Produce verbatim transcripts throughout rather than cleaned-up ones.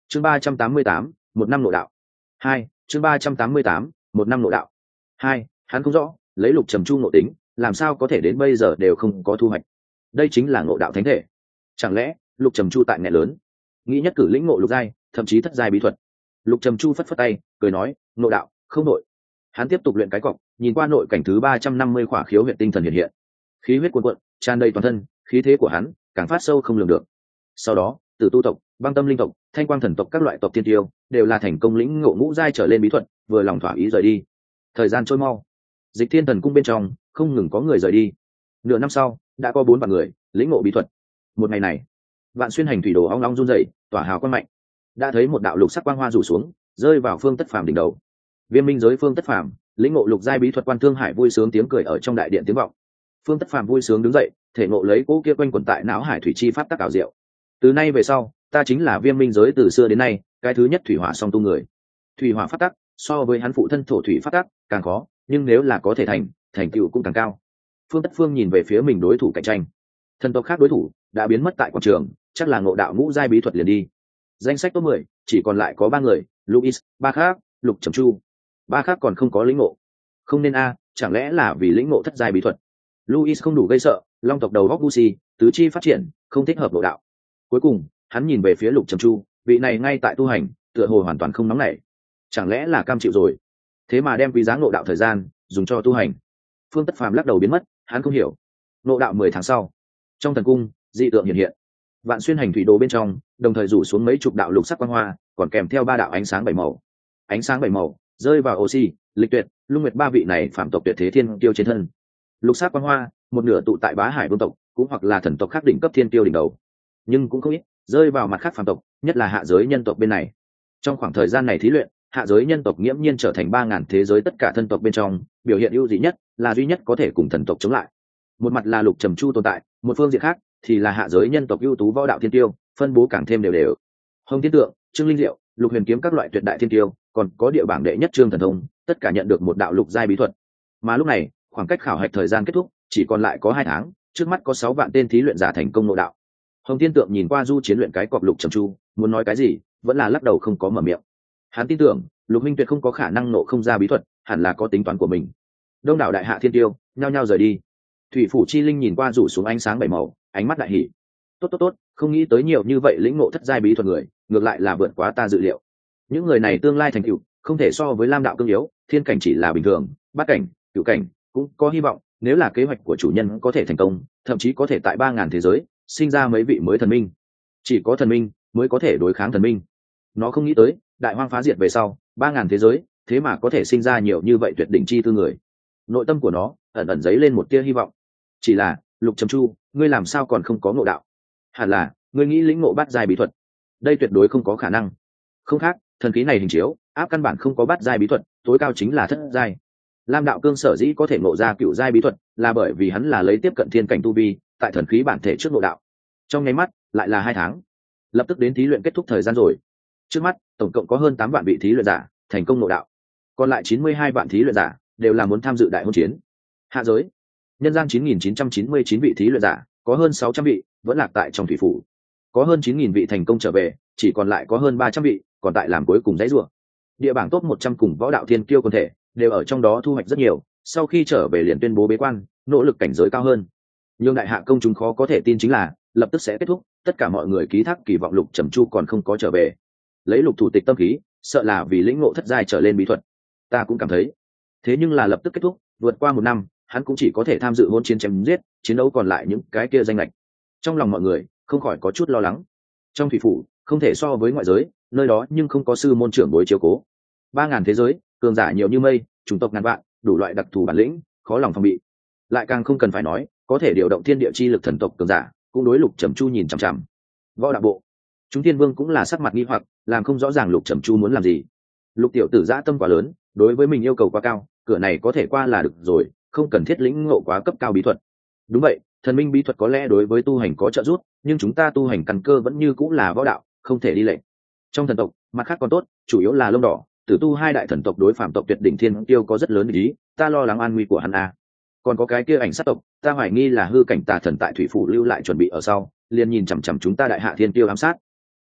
chương ba trăm tám mươi tám một năm nội đạo hai chương ba trăm tám mươi tám một năm nội đạo hai hắn không rõ lấy Lục Trầm Chu nội tính làm sao có thể đến bây giờ đều không có thu hoạch. Đây chính là ngộ đạo thánh thể. Chẳng lẽ Lục Trầm Chu tại nghẹ lớn nghĩ nhất cử lĩnh ngộ lục giai thậm chí thất giai bí thuật? Lục Trầm Chu phất phất tay cười nói nội đạo không nội. Hắn tiếp tục luyện cái cọc, nhìn qua nội cảnh thứ ba trăm năm mươi khỏa khiếu huyệt tinh thần hiện hiện, khí huyết cuồn cuộn tràn đầy toàn thân, khí thế của hắn càng phát sâu không lường được. Sau đó Tử Tu tộc, Băng Tâm linh tộc, Thanh Quang thần tộc các loại tộc tiên tiêu đều là thành công lĩnh ngộ ngũ giai trở lên bí thuật, vừa lòng thỏa ý rời đi. Thời gian trôi mau, Dịch Thiên Thần cung bên trong không ngừng có người rời đi. Nửa năm sau đã có bốn vạn người lĩnh ngộ bí thuật. Một ngày này, Vạn Xuyên hành thủy đồ ong ong run rẩy, tỏa hào quang mạnh, đã thấy một đạo lục sắc quang hoa rủ xuống, rơi vào Phương Tất Phàm đỉnh đầu. Viêm minh giới Phương Tất Phàm lĩnh ngộ lục giai bí thuật Quan Thương Hải vui sướng tiếng cười ở trong đại điện tiếng vọng. Phương Tất Phàm vui sướng đứng dậy, thể ngộ lấy cỗ kia quanh quẩn tại não hải thủy chi pháp tắc ảo diệu. Từ nay về sau, ta chính là Viêm minh giới từ xưa đến nay cái thứ nhất thủy hỏa song tu người. Thủy hỏa pháp tắc so với hắn phụ thân thổ thủy pháp tắc càng khó, nhưng nếu là có thể thành, thành tựu cũng càng cao. Phương Tất Phương nhìn về phía mình đối thủ cạnh tranh. Thần tộc khác đối thủ đã biến mất tại quảng trường, chắc là ngộ đạo ngũ giai bí thuật liền đi. Danh sách top mười chỉ còn lại có ba người, Luis, Ba Khác, Lục Trầm Chu. Ba Khác còn không có lĩnh ngộ. Không nên a, chẳng lẽ là vì lĩnh ngộ thất giai bí thuật? Luis không đủ gây sợ, long tộc đầu góc Lucy, tứ chi phát triển, không thích hợp ngộ đạo. Cuối cùng, hắn nhìn về phía Lục Trầm Chu, vị này ngay tại tu hành, tựa hồ hoàn toàn không nóng nảy. Chẳng lẽ là cam chịu rồi? Thế mà đem quý giá ngộ đạo thời gian dùng cho tu hành. Phương Tất Phàm lắc đầu biến mất, hắn không hiểu. Ngộ đạo mười tháng sau, trong thần cung, dị tượng hiện hiện. Vạn Xuyên hành thủy đồ bên trong, đồng thời rủ xuống mấy chục đạo lục sắc quang hoa, còn kèm theo ba đạo ánh sáng bảy màu. Ánh sáng bảy màu rơi vào Oxy, Lịch Tuyệt, Lung Nguyệt ba vị này phạm tộc tuyệt thế thiên tiêu trên thân. Lục sắc quang hoa, một nửa tụ tại Bá Hải vương tộc, cũng hoặc là thần tộc khác đỉnh cấp thiên tiêu đỉnh đầu, nhưng cũng không ít rơi vào mặt khác phạm tộc, nhất là hạ giới nhân tộc bên này. Trong khoảng thời gian này thí luyện, hạ giới nhân tộc nghiễm nhiên trở thành ba ngàn thế giới tất cả thân tộc bên trong biểu hiện ưu dị nhất, là duy nhất có thể cùng thần tộc chống lại. Một mặt là Lục Trầm Chu tồn tại, một phương diện khác thì là hạ giới nhân tộc ưu tú võ đạo thiên tiêu, phân bố càng thêm đều đều. Hồng Thiên Tượng, Trương Linh Diệu, Lục Huyền Kiếm các loại tuyệt đại thiên tiêu, còn có địa bảng đệ nhất Trương Thần Thông, tất cả nhận được một đạo lục giai bí thuật. Mà lúc này, khoảng cách khảo hạch thời gian kết thúc chỉ còn lại có hai tháng, trước mắt có sáu vạn tên thí luyện giả thành công nội đạo. Hồng Thiên Tượng nhìn qua du chiến luyện cái cọc Lục Trầm Chu, muốn nói cái gì, vẫn là lắc đầu không có mở miệng. Hắn tin tưởng, Lục Minh tuyệt không có khả năng nộ không ra bí thuật, hẳn là có tính toán của mình. Đông đảo đại hạ thiên tiêu nhao nhao rời đi. Thủy phủ chi linh nhìn qua rủ xuống ánh sáng bảy màu, ánh mắt đại hỉ. Tốt tốt tốt, không nghĩ tới nhiều như vậy lĩnh ngộ thất giai bí thuật người, ngược lại là vượt quá ta dự liệu. Những người này tương lai thành tựu không thể so với Lam đạo cương yếu, thiên cảnh chỉ là bình thường, bát cảnh, cửu cảnh cũng có hy vọng. Nếu là kế hoạch của chủ nhân có thể thành công, thậm chí có thể tại ba ngàn thế giới sinh ra mấy vị mới thần minh. Chỉ có thần minh mới có thể đối kháng thần minh. Nó không nghĩ tới, đại hoang phá diệt về sau, ba ngàn thế giới, thế mà có thể sinh ra nhiều như vậy tuyệt đỉnh chi tư người. Nội tâm của nó ẩn ẩn dấy lên một tia hy vọng. Chỉ là, Lục Trầm Chu, ngươi làm sao còn không có ngộ đạo? Hẳn là, ngươi nghĩ lĩnh ngộ bát giai bí thuật. Đây tuyệt đối không có khả năng. Không khác, thần khí này hình chiếu, áp căn bản không có bát giai bí thuật, tối cao chính là thất giai. Lam đạo cương sở dĩ có thể ngộ ra cựu giai bí thuật, là bởi vì hắn là lấy tiếp cận thiên cảnh tu vi, tại thần khí bản thể trước ngộ đạo. Trong nháy mắt, lại là hai tháng. Lập tức đến thí luyện kết thúc thời gian rồi. Trước mắt, tổng cộng có hơn tám vạn vị thí luyện giả thành công ngộ đạo. Còn lại chín mươi hai vạn thí luyện giả đều là muốn tham dự đại hôn chiến. Hạ giới, nhân gian chín nghìn chín trăm chín mươi chín vị thí luyện giả, có hơn sáu trăm vị vẫn lạc tại trong thủy phủ. Có hơn chín nghìn vị thành công trở về, chỉ còn lại có hơn ba trăm vị còn tại làm cuối cùng dãy rủa. Địa bảng top một trăm cùng võ đạo thiên kiêu quân thể đều ở trong đó thu hoạch rất nhiều, sau khi trở về liền tuyên bố bế quan, nỗ lực cảnh giới cao hơn. Nhưng đại hạ công chúng khó có thể tin chính là, lập tức sẽ kết thúc, tất cả mọi người ký thác kỳ vọng Lục Trầm Chu còn không có trở về. Lấy Lục thủ tịch tâm khí, sợ là vì lĩnh ngộ thất giai trở lên bí thuật. Ta cũng cảm thấy. Thế nhưng là lập tức kết thúc, vượt qua một năm, hắn cũng chỉ có thể tham dự hôn chiến chém giết, chiến đấu còn lại những cái kia danh lệch. Trong lòng mọi người không khỏi có chút lo lắng. Trong thủy phủ, không thể so với ngoại giới, nơi đó nhưng không có sư môn trưởng bối chiếu cố. Ba ngàn thế giới, cường giả nhiều như mây, chủng tộc ngàn vạn, đủ loại đặc thù bản lĩnh, khó lòng phòng bị. Lại càng không cần phải nói, có thể điều động thiên địa chi lực thần tộc cường giả, cũng đối Lục Trầm Chu nhìn chằm chằm. Võ đạo bộ, chúng tiên vương cũng là sắc mặt nghi hoặc, làm không rõ ràng Lục Trầm Chu muốn làm gì. Lục tiểu tử dã tâm quá lớn, đối với mình yêu cầu quá cao, cửa này có thể qua là được rồi, không cần thiết lĩnh ngộ quá cấp cao bí thuật. Đúng vậy, thần minh bí thuật có lẽ đối với tu hành có trợ giúp, nhưng chúng ta tu hành căn cơ vẫn như cũng là võ đạo, không thể đi lệch. Trong thần tộc, mặt khác còn tốt, chủ yếu là lông đỏ, tử tu hai đại thần tộc đối phạm tộc tuyệt đỉnh thiên tiêu có rất lớn ý, ta lo lắng an nguy của hắn a. Còn có cái kia ảnh sát tộc, ta hoài nghi là hư cảnh tà thần tại thủy phủ lưu lại chuẩn bị ở sau, liền nhìn chằm chằm chúng ta đại hạ thiên tiêu ám sát.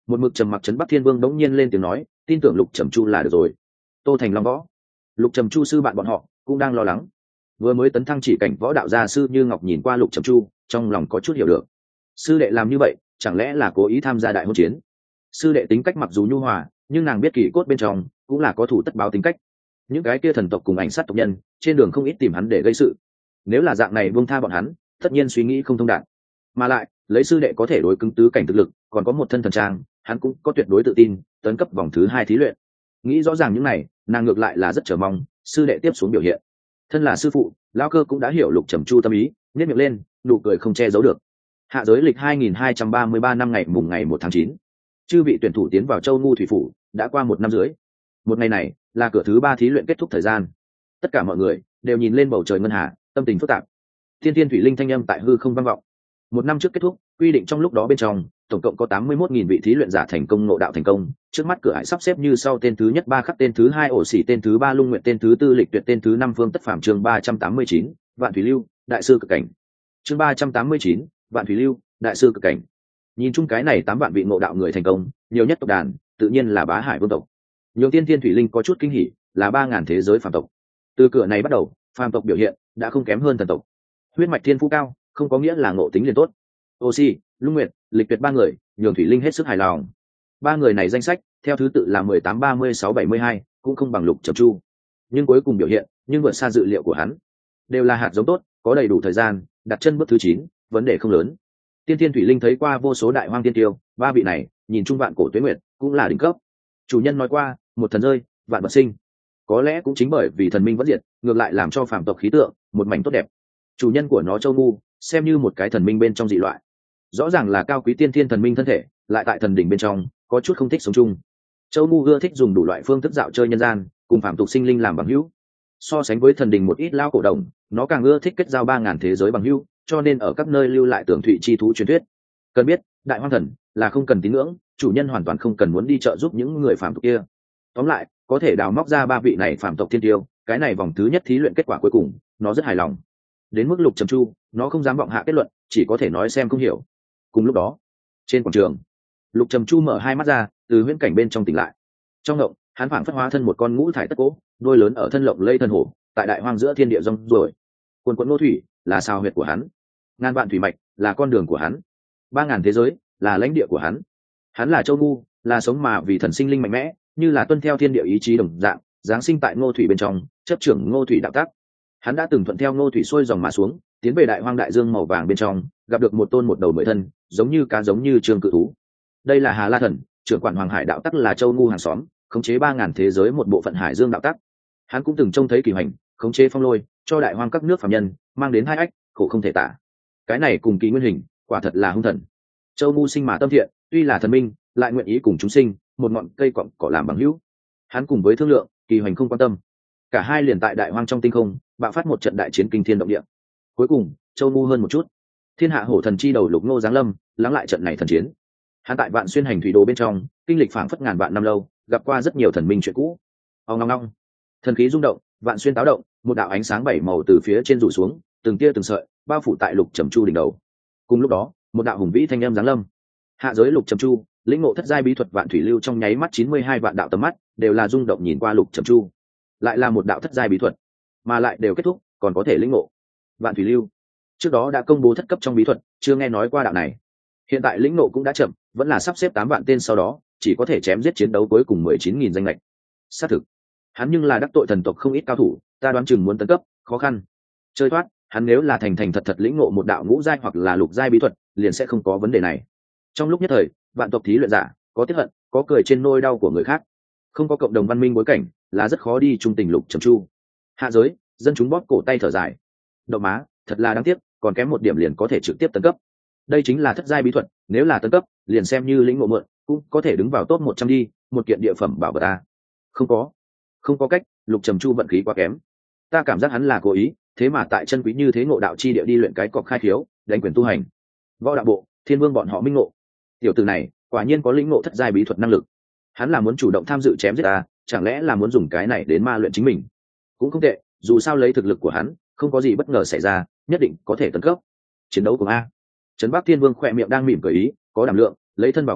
Một mực trầm mặc trấn Bắc Thiên Vương đống nhiên lên tiếng nói, tin tưởng Lục Trầm Chu là được rồi. Tô Thành Long Võ, Lục Trầm Chu sư bạn bọn họ cũng đang lo lắng. Vừa mới tấn thăng chỉ cảnh võ đạo gia sư Như Ngọc nhìn qua Lục Trầm Chu, trong lòng có chút hiểu được. Sư đệ làm như vậy, chẳng lẽ là cố ý tham gia đại hôn chiến? Sư đệ tính cách mặc dù nhu hòa, nhưng nàng biết kỳ cốt bên trong cũng là có thủ tất báo tính cách. Những cái kia thần tộc cùng ảnh sát tộc nhân, trên đường không ít tìm hắn để gây sự. Nếu là dạng này buông tha bọn hắn, tất nhiên suy nghĩ không thông đạt. Mà lại, lấy sư đệ có thể đối cứng tứ cảnh thực lực, còn có một thân thần trang, hắn cũng có tuyệt đối tự tin tấn cấp vòng thứ hai thí luyện. Nghĩ rõ ràng những này, nàng ngược lại là rất chờ mong sư đệ tiếp xuống biểu hiện. Thân là sư phụ, lão cơ cũng đã hiểu Lục Trầm Chu tâm ý, nhếch miệng lên, nụ cười không che giấu được. Hạ giới lịch hai nghìn hai trăm ba mươi ba năm ngày mùng ngày một tháng chín, chư vị tuyển thủ tiến vào Châu Ngu thủy phủ, đã qua một năm rưỡi. Một ngày này là cửa thứ ba thí luyện kết thúc thời gian. Tất cả mọi người đều nhìn lên bầu trời ngân hà, tâm tình phức tạp. Thiên Thiên Thủy Linh thanh âm tại hư không vang vọng. Một năm trước kết thúc, quy định trong lúc đó bên trong, tổng cộng có tám mươi mốt nghìn vị thí luyện giả thành công ngộ đạo thành công. Trước mắt cửa ải sắp xếp như sau: tên thứ nhất Ba Khắc, tên thứ hai Ổ Sĩ, tên thứ ba Lung Nguyện, tên thứ tư Lịch Tuyệt, tên thứ năm Phương Tất Phàm. Chương ba trăm tám mươi chín, Vạn Thủy Lưu, đại sư cực cảnh. Chương ba trăm tám mươi chín, Vạn Thủy Lưu, đại sư cực cảnh. Nhìn chung cái này tám vạn vị ngộ đạo người thành công, nhiều nhất tộc đàn, tự nhiên là Bá Hải Vương tộc. Nhiều Tiên Thiên Thủy Linh có chút kinh hỉ, là ba ngàn thế giới phàm tộc. Từ cửa này bắt đầu, phàm tộc biểu hiện đã không kém hơn thần tộc. Huyết mạch thiên phú cao, không có nghĩa là ngộ tính liền tốt. Oxy, Lung Nguyệt, Lịch Tuyệt ba người, nhường Thủy Linh hết sức hài lòng. Ba người này danh sách theo thứ tự là mười tám, ba mươi sáu, bảy mươi hai, cũng không bằng Lục Trầm Chu, nhưng cuối cùng biểu hiện nhưng vượt xa dự liệu của hắn. Đều là hạt giống tốt, có đầy đủ thời gian đặt chân bước thứ chín, vấn đề không lớn. Tiên Thiên Thủy Linh thấy qua vô số đại hoang tiên tiêu, ba vị này nhìn chung vạn cổ tuế nguyệt cũng là đỉnh cấp. Chủ nhân nói qua, một thần rơi, vạn vật sinh. Có lẽ cũng chính bởi vì thần minh vẫn diệt, ngược lại làm cho phàm tộc khí tượng một mảnh tốt đẹp. Chủ nhân của nó Châu Ngu xem như một cái thần minh bên trong dị loại. Rõ ràng là cao quý tiên thiên thần minh thân thể, lại tại thần đỉnh bên trong có chút không thích sống chung. Châu Ngu ưa thích dùng đủ loại phương thức dạo chơi nhân gian, cùng phàm tục sinh linh làm bằng hữu. So sánh với thần đình một ít lao cổ đồng, nó càng ưa thích kết giao ba ngàn thế giới bằng hữu, cho nên ở các nơi lưu lại tường thụy chi thú truyền thuyết. Cần biết, đại hoang thần là không cần tín ngưỡng, chủ nhân hoàn toàn không cần muốn đi trợ giúp những người phàm tục kia. Tóm lại, có thể đào móc ra ba vị này phàm tộc thiên tiêu, cái này vòng thứ nhất thí luyện kết quả cuối cùng, nó rất hài lòng. Đến mức Lục Trầm Chu, nó không dám vọng hạ kết luận, chỉ có thể nói xem không hiểu. Cùng lúc đó, trên quảng trường, Lục Trầm Chu mở hai mắt ra, từ huyễn cảnh bên trong tỉnh lại. Trong ngộng, hắn phảng phất hóa thân một con ngũ thải tất cố, đôi lớn ở thân lộng lây thân hổ, tại đại hoang giữa thiên địa rong ruổi. Quần quần nô thủy là sao huyệt của hắn, ngàn vạn thủy mạch là con đường của hắn, ba ngàn thế giới là lãnh địa của hắn. Hắn là Châu Ngu, là sống mà vì thần sinh linh mạnh mẽ, như là tuân theo thiên địa ý chí đồng dạng, giáng sinh tại ngô thủy bên trong, chấp trưởng ngô thủy đạo tác. Hắn đã từng thuận theo ngô thủy xuôi dòng mà xuống, tiến về đại hoang đại dương màu vàng bên trong, gặp được một tôn một đầu mười thân, giống như cá giống như trương cự thú. Đây là Hà La Thần, trưởng quản hoàng hải đạo tắc, là Châu Ngu hàng xóm, khống chế ba ngàn thế giới một bộ phận hải dương đạo tắc. Hắn cũng từng trông thấy kỳ hành, khống chế phong lôi, cho đại hoang các nước phàm nhân mang đến hai ách, khổ không thể tả. Cái này cùng kỳ nguyên hình, quả thật là hung thần. Châu Ngu sinh mà tâm thiện, tuy là thần minh, lại nguyện ý cùng chúng sinh, một ngọn cây cọng cỏ làm bằng hữu. Hắn cùng với thương lượng, kỳ hành không quan tâm. Cả hai liền tại đại hoang trong tinh không, bạo phát một trận đại chiến kinh thiên động địa. Cuối cùng, Châu Ngu hơn một chút. Thiên hạ hổ thần chi đầu Lục Ngô giáng lâm, lắng lại trận này thần chiến. Hắn tại vạn xuyên hành thủy đồ bên trong, kinh lịch phảng phất ngàn vạn năm lâu, gặp qua rất nhiều thần minh chuyện cũ. Ong ong ong, thần khí rung động, vạn xuyên táo động, một đạo ánh sáng bảy màu từ phía trên rủ xuống, từng tia từng sợi bao phủ tại Lục Trầm Chu đỉnh đầu. Cùng lúc đó, một đạo hùng vĩ thanh âm giáng lâm. Hạ giới Lục Trầm Chu, lĩnh ngộ thất giai bí thuật Vạn Thủy Lưu, trong nháy mắt chín mươi hai vạn đạo tầm mắt đều là rung động nhìn qua Lục Trầm Chu. Lại là một đạo thất giai bí thuật, mà lại đều kết thúc, còn có thể lĩnh ngộ Vạn Thủy Lưu. Trước đó đã công bố thất cấp trong bí thuật, chưa nghe nói qua đạo này. Hiện tại lĩnh ngộ cũng đã chậm, vẫn là sắp xếp tám vạn tên, sau đó chỉ có thể chém giết chiến đấu cuối cùng mười chín nghìn danh lệch. Xác thực, hắn nhưng là đắc tội thần tộc không ít cao thủ, ta đoán chừng muốn tấn cấp khó khăn. Chơi thoát, hắn nếu là thành thành thật thật lĩnh ngộ một đạo ngũ giai hoặc là lục giai bí thuật, liền sẽ không có vấn đề này. Trong lúc nhất thời, vạn tộc thí luyện giả có tiếc hận, có cười trên nỗi đau của người khác. Không có cộng đồng văn minh bối cảnh, là rất khó đi trung tình Lục Trầm Chu. Hạ giới, dân chúng bóp cổ tay thở dài. Đậu má, thật là đáng tiếc, còn kém một điểm liền có thể trực tiếp tấn cấp. Đây chính là thất giai bí thuật, nếu là tấn cấp, liền xem như lĩnh ngộ mượn, cũng có thể đứng vào top một trăm đi, một kiện địa phẩm bảo vật ta. Không có, không có cách, Lục Trầm Chu vận khí quá kém. Ta cảm giác hắn là cố ý, thế mà tại chân quý như thế ngộ đạo chi địa đi luyện cái cọc khai thiếu, đánh quyền tu hành. Võ đạo bộ, Thiên Vương bọn họ minh ngộ. Tiểu tử này, quả nhiên có lĩnh ngộ thất giai bí thuật năng lực. Hắn là muốn chủ động tham dự chém giết ta, chẳng lẽ là muốn dùng cái này đến ma luyện chính mình? Cũng không tệ, dù sao lấy thực lực của hắn, không có gì bất ngờ xảy ra, nhất định có thể tấn cấp. Chiến đấu của a. Trấn Bắc Thiên Vương khỏe miệng đang mỉm cười ý, có đảm lượng, lấy thân vào cuộc,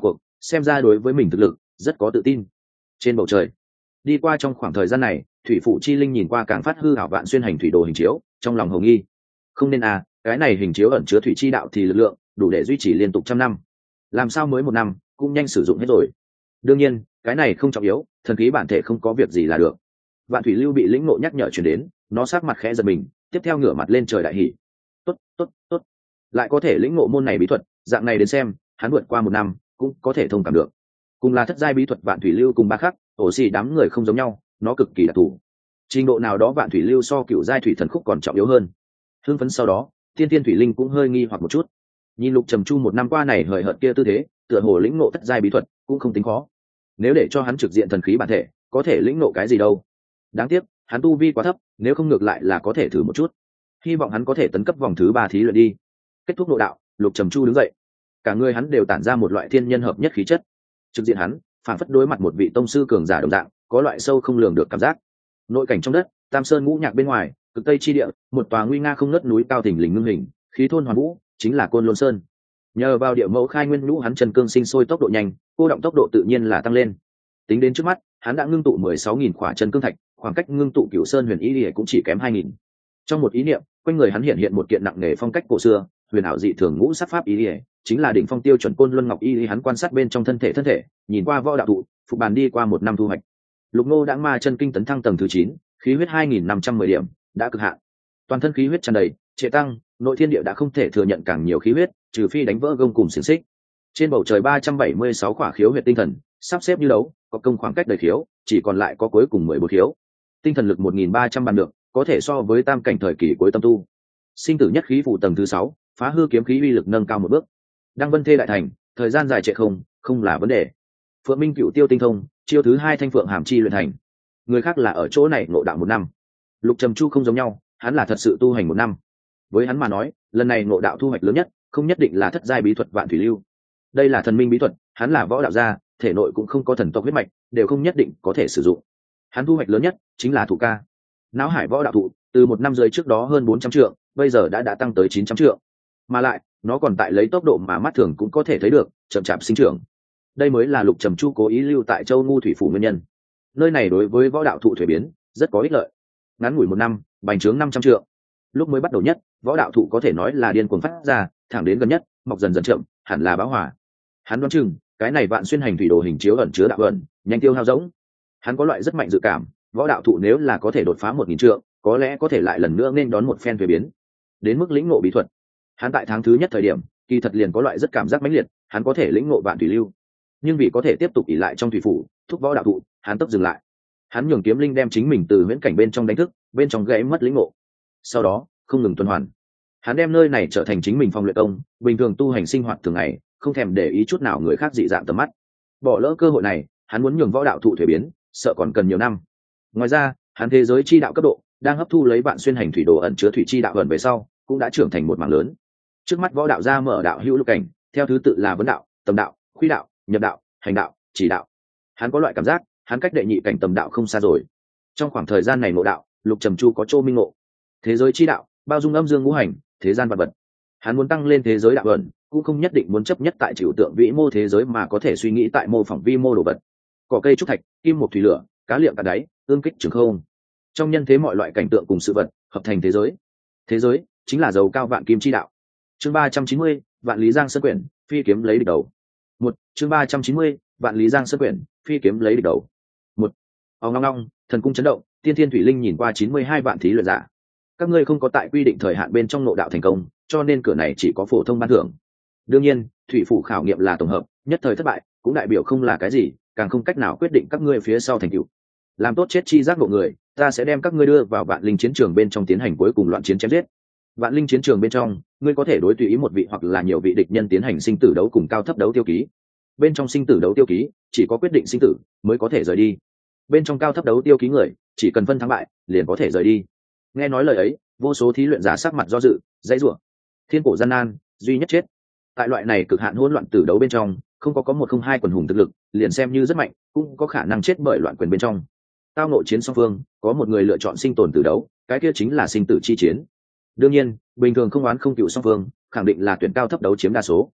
xem ra đối với mình thực lực rất có tự tin. Trên bầu trời, đi qua trong khoảng thời gian này, thủy phụ chi linh nhìn qua càng phát hư ảo vạn xuyên hành thủy đồ hình chiếu, trong lòng hồ nghi. Không nên à, cái này hình chiếu ẩn chứa thủy chi đạo thì lực lượng đủ để duy trì liên tục trăm năm, làm sao mới một năm cũng nhanh sử dụng hết rồi. Đương nhiên cái này không trọng yếu, thần khí bản thể không có việc gì là được. Vạn thủy lưu bị lĩnh ngộ nhắc nhở chuyển đến, nó sát mặt khẽ giật mình, tiếp theo ngửa mặt lên trời đại hỉ. Tốt tốt tốt, lại có thể lĩnh ngộ môn này bí thuật, dạng này đến xem hắn vượt qua một năm cũng có thể thông cảm được. Cùng là thất giai bí thuật vạn thủy lưu cùng ba khắc, ổ xì đám người không giống nhau, nó cực kỳ đặc thù. Trình độ nào đó vạn thủy lưu so cựu giai thủy thần khúc còn trọng yếu hơn. Hưng phấn sau đó, tiên tiên thủy linh cũng hơi nghi hoặc một chút. Nhìn Lục Trầm Chu một năm qua này hời hợt kia tư thế, tựa hồ lĩnh ngộ thất giai bí thuật cũng không tính khó. Nếu để cho hắn trực diện thần khí bản thể, có thể lĩnh ngộ cái gì đâu. Đáng tiếc hắn tu vi quá thấp, nếu không ngược lại là có thể thử một chút. Hy vọng hắn có thể tấn cấp vòng thứ ba thí luyện đi. Kết thúc nội đạo, Lục Trầm Chu đứng dậy, cả người hắn đều tản ra một loại thiên nhân hợp nhất khí chất. Trực diện hắn, phản phất đối mặt một vị tông sư cường giả đồng dạng, có loại sâu không lường được cảm giác. Nội cảnh trong đất, Tam Sơn ngũ nhạc bên ngoài, cực tây chi địa, một tòa nguy nga không ngớt núi cao thình lình ngưng hình, khí thôn hoàn vũ, chính là Côn Lôn Sơn. Nhờ vào địa mẫu khai nguyên nhũ, hắn chân cương sinh sôi tốc độ nhanh, cô động tốc độ tự nhiên là tăng lên. Tính đến trước mắt, hắn đã ngưng tụ mười sáu nghìn khỏa chân cương thạch, khoảng cách ngưng tụ Cửu Sơn Huyền Ý Liễu cũng chỉ kém hai nghìn. Trong một ý niệm, quanh người hắn hiện hiện một kiện nặng nề phong cách cổ xưa, huyền ảo dị thường ngũ sắc pháp ý Liễu, chính là đỉnh phong tiêu chuẩn Côn Luân Ngọc Y Liễu. Hắn quan sát bên trong thân thể thân thể, nhìn qua võ đạo thụ, phục bàn đi qua một năm thu hoạch. Lục Nô đã ma chân kinh tấn thăng tầng thứ chín, khí huyết hai nghìn năm trăm mười điểm, đã cực hạn. Toàn thân khí huyết tràn đầy, trệ tăng, nội thiên địa đã không thể thừa nhận càng nhiều khí huyết, trừ phi đánh vỡ gông cùng xiềng xích. Trên bầu trời ba trăm bảy mươi sáu khỏa khiếu huyết tinh thần, sắp xếp như đấu, có công khoảng cách đầy khiếu, chỉ còn lại có cuối cùng mười bốn khiếu. Tinh thần lực một nghìn ba trăm bàn được, có thể so với tam cảnh thời kỳ cuối tâm tu. Sinh tử nhất khí phủ tầng thứ sáu, phá hư kiếm khí uy lực nâng cao một bước. Đăng Vân Thê đại thành, thời gian dài trệ không, không là vấn đề. Phượng Minh Cựu Tiêu tinh thông, chiêu thứ hai thanh phượng hàm chi luyện thành. Người khác là ở chỗ này ngộ đạo một năm. Lục Trầm Chu không giống nhau, hắn là thật sự tu hành một năm. Với hắn mà nói, lần này ngộ đạo thu hoạch lớn nhất, không nhất định là thất giai bí thuật vạn thủy lưu. Đây là thần minh bí thuật, hắn là võ đạo gia, thể nội cũng không có thần tộc huyết mạch, đều không nhất định có thể sử dụng. Hắn thu hoạch lớn nhất chính là thủ ca. Não hải võ đạo thụ, từ một năm rưỡi trước đó hơn bốn trăm trượng, bây giờ đã đã tăng tới chín trăm trượng. Mà lại, nó còn tại lấy tốc độ mà mắt thường cũng có thể thấy được, chậm chạp sinh trưởng. Đây mới là Lục Trầm Chu cố ý lưu tại Châu Ngu Thủy phủ nguyên nhân. Nơi này đối với võ đạo thụ thuế biến rất có ích lợi. Ngắn ngủi một năm, bành trướng năm trăm trượng. Lúc mới bắt đầu nhất, võ đạo thụ có thể nói là điên cuồng phát ra, thẳng đến gần nhất, mọc dần dần chậm, hẳn là bão hỏa. Hắn đoán chừng, cái này vạn xuyên hành thủy đồ hình chiếu ẩn chứa đạo ẩn, nhanh tiêu hao rỗng. Hắn có loại rất mạnh dự cảm, võ đạo thụ nếu là có thể đột phá một nghìn trượng, có lẽ có thể lại lần nữa nên đón một phen thuế biến. Đến mức lĩnh ngộ bí thuật, hắn tại tháng thứ nhất thời điểm, kỳ thật liền có loại rất cảm giác mãnh liệt, hắn có thể lĩnh ngộ vạn thủy lưu. Nhưng vì có thể tiếp tục ỷ lại trong thủy phủ, thúc võ đạo thụ, hắn tốc dừng lại. Hắn nhường kiếm linh đem chính mình từ huyễn cảnh bên trong đánh thức, bên trong gãy mất lĩnh ngộ. Sau đó, không ngừng tuần hoàn. Hắn đem nơi này trở thành chính mình phòng luyện công, bình thường tu hành sinh hoạt thường ngày, không thèm để ý chút nào người khác dị dạng tầm mắt. Bỏ lỡ cơ hội này, hắn muốn nhường võ đạo thụ thuế biến, sợ còn cần nhiều năm. Ngoài ra, hắn thế giới chi đạo cấp độ đang hấp thu lấy vạn xuyên hành thủy đồ ẩn chứa thủy chi đạo ẩn về sau, cũng đã trưởng thành một mảng lớn. Trước mắt võ đạo gia mở đạo hữu lục cảnh, theo thứ tự là vấn đạo, tầm đạo, khuy đạo, nhập đạo, hành đạo, chỉ đạo. Hắn có loại cảm giác, hắn cách đệ nhị cảnh tầm đạo không xa rồi. Trong khoảng thời gian này ngộ đạo, Lục Trầm Chu có chỗ minh ngộ. Thế giới chi đạo bao dung âm dương ngũ hành, thế gian vật vật. Hắn muốn tăng lên thế giới đạo ẩn, cũng không nhất định muốn chấp nhất tại trừu tượng vĩ mô thế giới, mà có thể suy nghĩ tại mô phỏng vi mô đồ vật. Cỏ cây trúc thạch, kim một thủy lửa, cá liệm cả đáy, ương kích trường không. Trong nhân thế mọi loại cảnh tượng cùng sự vật hợp thành thế giới. Thế giới chính là dầu cao vạn kim chi đạo. Chương ba trăm chín mươi, Vạn Lý Giang Sơn quyển, phi kiếm lấy địch đầu. Một, chương ba trăm chín mươi, Vạn Lý Giang Sơn quyển, phi kiếm lấy địch đầu. Một. Ong ong ong, thần cung chấn động, tiên thiên thủy linh nhìn qua chín mươi hai vạn thí luyện giả. Các ngươi không có tại quy định thời hạn bên trong nội đạo thành công, cho nên cửa này chỉ có phổ thông ban thưởng. Đương nhiên, thủy phủ khảo nghiệm là tổng hợp, nhất thời thất bại, cũng đại biểu không là cái gì, càng không cách nào quyết định các ngươi phía sau thành tựu. Làm tốt chết chi giác ngộ người, ta sẽ đem các ngươi đưa vào vạn linh chiến trường bên trong tiến hành cuối cùng loạn chiến chém giết. Vạn linh chiến trường bên trong, ngươi có thể đối tùy ý một vị hoặc là nhiều vị địch nhân tiến hành sinh tử đấu cùng cao thấp đấu tiêu ký. Bên trong sinh tử đấu tiêu ký, chỉ có quyết định sinh tử mới có thể rời đi. Bên trong cao thấp đấu tiêu ký người, chỉ cần phân thắng bại, liền có thể rời đi. Nghe nói lời ấy, vô số thí luyện giả sắc mặt do dự, dãy rủa. Thiên cổ gian nan, duy nhất chết. Tại loại này cực hạn hỗn loạn tử đấu bên trong, không có có một không hai quần hùng thực lực, liền xem như rất mạnh, cũng có khả năng chết bởi loạn quyền bên trong. Tao nội chiến song phương, có một người lựa chọn sinh tồn tử đấu, cái kia chính là sinh tử chi chiến. Đương nhiên, bình thường không oán không cựu song phương, khẳng định là tuyển cao thấp đấu chiếm đa số.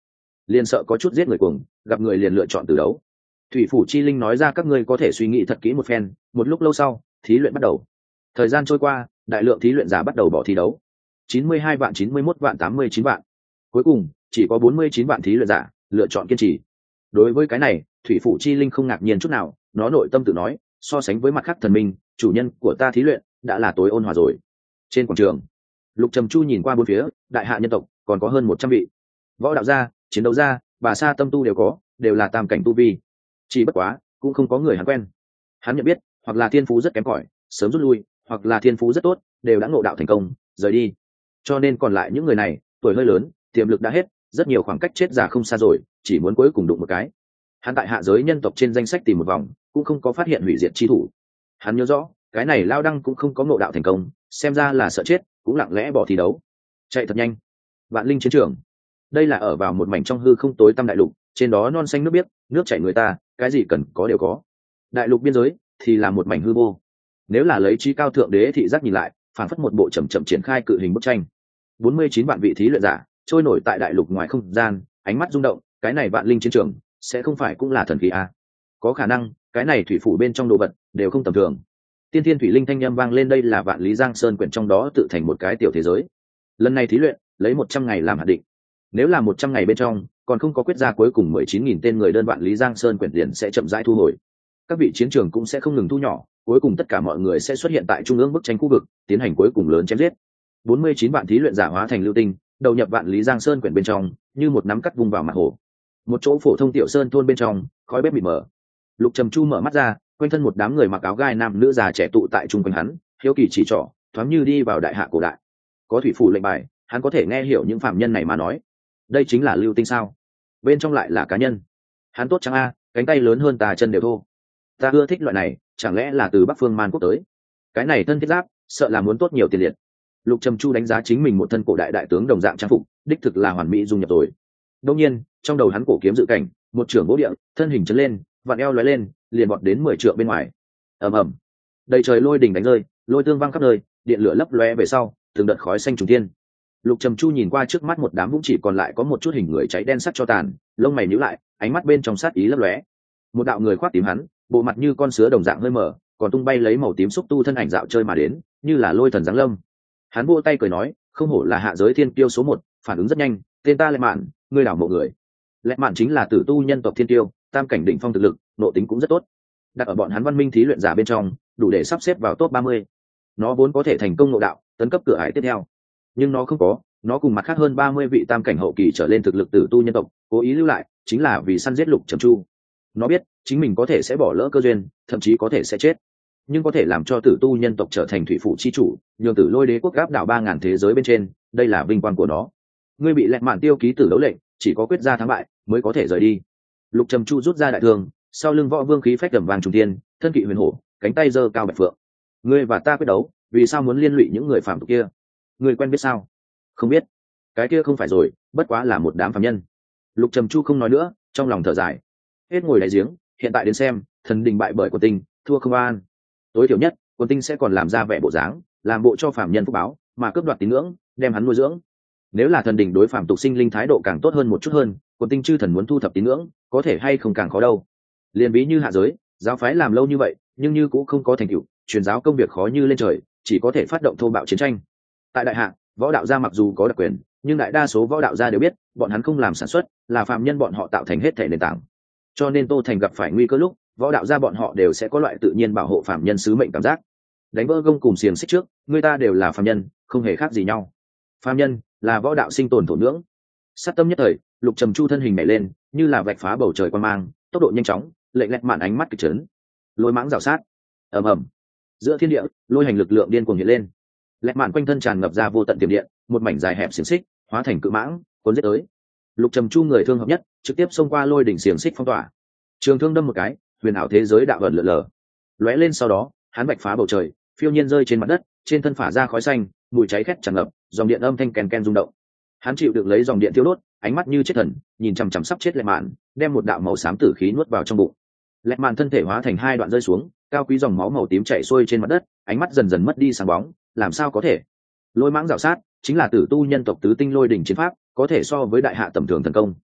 liền sợ có chút giết người cuồng, gặp người liền lựa chọn từ đấu. Thủy phủ chi linh nói ra các ngươi có thể suy nghĩ thật kỹ một phen. Một lúc lâu sau, thí luyện bắt đầu. Thời gian trôi qua, đại lượng thí luyện giả bắt đầu bỏ thi đấu. chín mươi hai vạn, chín mươi mốt vạn, tám mươi chín vạn. Cuối cùng, chỉ có bốn mươi chín vạn thí luyện giả lựa chọn kiên trì. Đối với cái này, Thủy phủ chi linh không ngạc nhiên chút nào, nó nội tâm tự nói, so sánh với mặt khác thần minh, chủ nhân của ta thí luyện đã là tối ôn hòa rồi. Trên quảng trường, Lục Trầm Chu nhìn qua bốn phía, đại hạ nhân tộc còn có hơn một trăm vị. Võ đạo gia, chiến đấu gia, bà sa tâm tu đều có, đều là tam cảnh tu vi. Chỉ bất quá, cũng không có người hắn quen. Hắn nhận biết, hoặc là thiên phú rất kém cỏi, sớm rút lui, hoặc là thiên phú rất tốt, đều đã ngộ đạo thành công, rời đi. Cho nên còn lại những người này, tuổi hơi lớn, tiềm lực đã hết, rất nhiều khoảng cách chết già không xa rồi, chỉ muốn cuối cùng đụng một cái. Hắn tại hạ giới nhân tộc trên danh sách tìm một vòng, cũng không có phát hiện hủy diệt chi thủ. Hắn nhớ rõ, cái này Lao Đăng cũng không có ngộ đạo thành công, xem ra là sợ chết, cũng lặng lẽ bỏ thi đấu. Chạy thật nhanh. Vạn linh chiến trường. Đây là ở vào một mảnh trong hư không tối tăm đại lục, trên đó non xanh nước biếc, nước chảy người ta, cái gì cần có đều có. Đại lục biên giới thì là một mảnh hư vô. Nếu là lấy trí cao thượng đế thị giác nhìn lại, phản phất một bộ chậm chậm triển khai cự hình bức tranh. bốn mươi chín vạn vị thí luyện giả trôi nổi tại đại lục ngoài không gian, ánh mắt rung động, cái này vạn linh chiến trường sẽ không phải cũng là thần khí à? Có khả năng, cái này thủy phủ bên trong đồ vật đều không tầm thường. Tiên thiên thủy linh thanh â m vang lên, đây là Vạn Lý Giang Sơn quyển trong đó tự thành một cái tiểu thế giới. Lần này thí luyện lấy một trăm ngày làm hạn định, nếu là một trăm ngày bên trong còn không có quyết ra cuối cùng mười chín nghìn tên người đơn, Vạn Lý Giang Sơn quyển liền sẽ chậm rãi thu hồi. Các vị chiến trường cũng sẽ không ngừng thu nhỏ, cuối cùng tất cả mọi người sẽ xuất hiện tại trung ương bức tranh khu vực, tiến hành cuối cùng lớn chém giết. bốn mươi chín vạn thí luyện giả hóa thành lưu tinh, đầu nhập Vạn Lý Giang Sơn quyển bên trong, như một nắm cắt vung vào mặt hồ. Một chỗ phổ thông tiểu sơn thôn bên trong, khói bếp mịt mờ. Lục Trầm Chu mở mắt ra, quanh thân một đám người mặc áo gai nam nữ già trẻ tụ tại chung quanh hắn, hiếu kỳ chỉ trỏ, thoáng như đi vào đại hạ cổ đại. Có thủy phủ lệnh bài, hắn có thể nghe hiểu những phạm nhân này mà nói. Đây chính là lưu tinh sao? Bên trong lại là cá nhân. Hắn tốt chẳng a, cánh tay lớn hơn tà chân đều thô. Ta ưa thích loại này, chẳng lẽ là từ Bắc Phương Man quốc tới? Cái này thân thiết giáp, sợ là muốn tốt nhiều tiền liệt. Lục Trầm Chu đánh giá chính mình một thân cổ đại đại tướng đồng dạng trang phục, đích thực là hoàn mỹ dung nhập rồi. Đương nhiên, trong đầu hắn cổ kiếm dự cảnh, một trưởng bố địa, thân hình chấn lên, vặn eo lóe lên, liền bọt đến mười trượng bên ngoài. Ầm ầm, đầy trời lôi đỉnh đánh rơi, lôi tương văng khắp nơi, điện lửa lấp lóe về sau, từng đợt khói xanh trùng thiên. Lục Trầm Chu nhìn qua trước mắt một đám vũng chỉ còn lại có một chút hình người cháy đen sắt cho tàn, lông mày nhíu lại, ánh mắt bên trong sát ý lấp lóe. Một đạo người khoác tím hắn, bộ mặt như con sứa đồng dạng hơi mở, còn tung bay lấy màu tím xúc tu thân ảnh dạo chơi mà đến, như là lôi thần giáng lâm. Hắn vỗ tay cười nói, không hổ là hạ giới thiên tiêu số một, phản ứng rất nhanh, tên ta Lệ Mạn, ngươi đảo mộ người. Lệ Mạn chính là tử tu nhân tộc thiên tiêu, tam cảnh đỉnh phong thực lực, nội tính cũng rất tốt. Đặt ở bọn hắn văn minh thí luyện giả bên trong, đủ để sắp xếp vào top ba mươi. Nó vốn có thể thành công nội đạo, tấn cấp cửa ải tiếp theo. Nhưng nó không có, nó cùng mặt khác hơn ba mươi vị tam cảnh hậu kỳ trở lên thực lực tử tu nhân tộc, cố ý lưu lại, chính là vì săn giết Lục Trầm Chu. Nó biết, chính mình có thể sẽ bỏ lỡ cơ duyên, thậm chí có thể sẽ chết. Nhưng có thể làm cho tử tu nhân tộc trở thành thủy phủ chi chủ, nhường Tử Lôi Đế quốc gáp đảo ba ngàn thế giới bên trên, đây là vinh quang của nó. Ngươi bị Lệ Mạn tiêu ký tử đấu lệnh, chỉ có quyết ra thắng bại mới có thể rời đi. Lục Trầm Chu rút ra đại thương, sau lưng võ vương khí phách tầm vàng trùng tiên, thân kỵ huyền hổ, cánh tay giơ cao bạch phượng. Ngươi và ta quyết đấu, vì sao muốn liên lụy những người phàm tục kia? Ngươi quen biết sao? Không biết. Cái kia không phải rồi, bất quá là một đám phàm nhân. Lục Trầm Chu không nói nữa, trong lòng thở dài. Hết ngồi đáy giếng, hiện tại đến xem, thần đình bại bởi Quân Tinh, thua không an. Tối thiểu nhất, Quân Tinh sẽ còn làm ra vẻ bộ dáng, làm bộ cho phàm nhân phúc báo, mà cướp đoạt tín ngưỡng, đem hắn nuôi dưỡng. Nếu là thần đình đối phàm tục sinh linh thái độ càng tốt hơn một chút hơn, Quân Tinh chư thần muốn thu thập tín ngưỡng, có thể hay không càng khó đâu. Liên ví như hạ giới, giáo phái làm lâu như vậy, nhưng như cũng không có thành tựu, truyền giáo công việc khó như lên trời, chỉ có thể phát động thô bạo chiến tranh. Tại đại hạ, võ đạo gia mặc dù có đặc quyền, nhưng đại đa số võ đạo gia đều biết, bọn hắn không làm sản xuất, là phàm nhân bọn họ tạo thành hết thể nền tảng. Cho nên Tô Thành gặp phải nguy cơ lúc, võ đạo gia bọn họ đều sẽ có loại tự nhiên bảo hộ phàm nhân sứ mệnh cảm giác. Đánh vỡ gông cùng xiềng xích trước, người ta đều là phàm nhân, không hề khác gì nhau. Phàm nhân là võ đạo sinh tồn thổ nhưỡng. Sát tâm nhất thời, Lục Trầm Chu thân hình nhảy lên, như là vạch phá bầu trời quan mang, tốc độ nhanh chóng, lệnh Lệ Mạn ánh mắt kịch chấn. Lôi mãng rào sát, ầm ầm. Giữa thiên địa, lôi hành lực lượng điên cuồng hiện lên. Lệ Mạn quanh thân tràn ngập ra vô tận tiềm điện, một mảnh dài hẹp xiềng xích, hóa thành cự mãng, cuốn giết tới. Lục Trầm Chu người thương hợp nhất, trực tiếp xông qua lôi đỉnh xiềng xích phong tỏa. Trường thương đâm một cái, huyền ảo thế giới đạo vận lượn lờ. Lóe lên sau đó, hắn vạch phá bầu trời, phiêu nhiên rơi trên mặt đất, trên thân phả ra khói xanh, mùi cháy khét tràn ngập, dòng điện âm thanh kèn kèn rung động. Hắn chịu được lấy dòng điện thiêu đốt, ánh mắt như chết thần, nhìn chằm chằm sắp chết Lệ Mạn, đem một đạo màu xám tử khí nuốt vào trong bụng. Lệ Mạn thân thể hóa thành hai đoạn rơi xuống, cao quý dòng máu màu tím chảy xuôi trên mặt đất, ánh mắt dần dần mất đi sáng bóng, làm sao có thể? Lôi mãng rào sát, chính là tử tu nhân tộc tứ tinh lôi đỉnh chiến pháp, có thể so với đại hạ tầm thường thần công.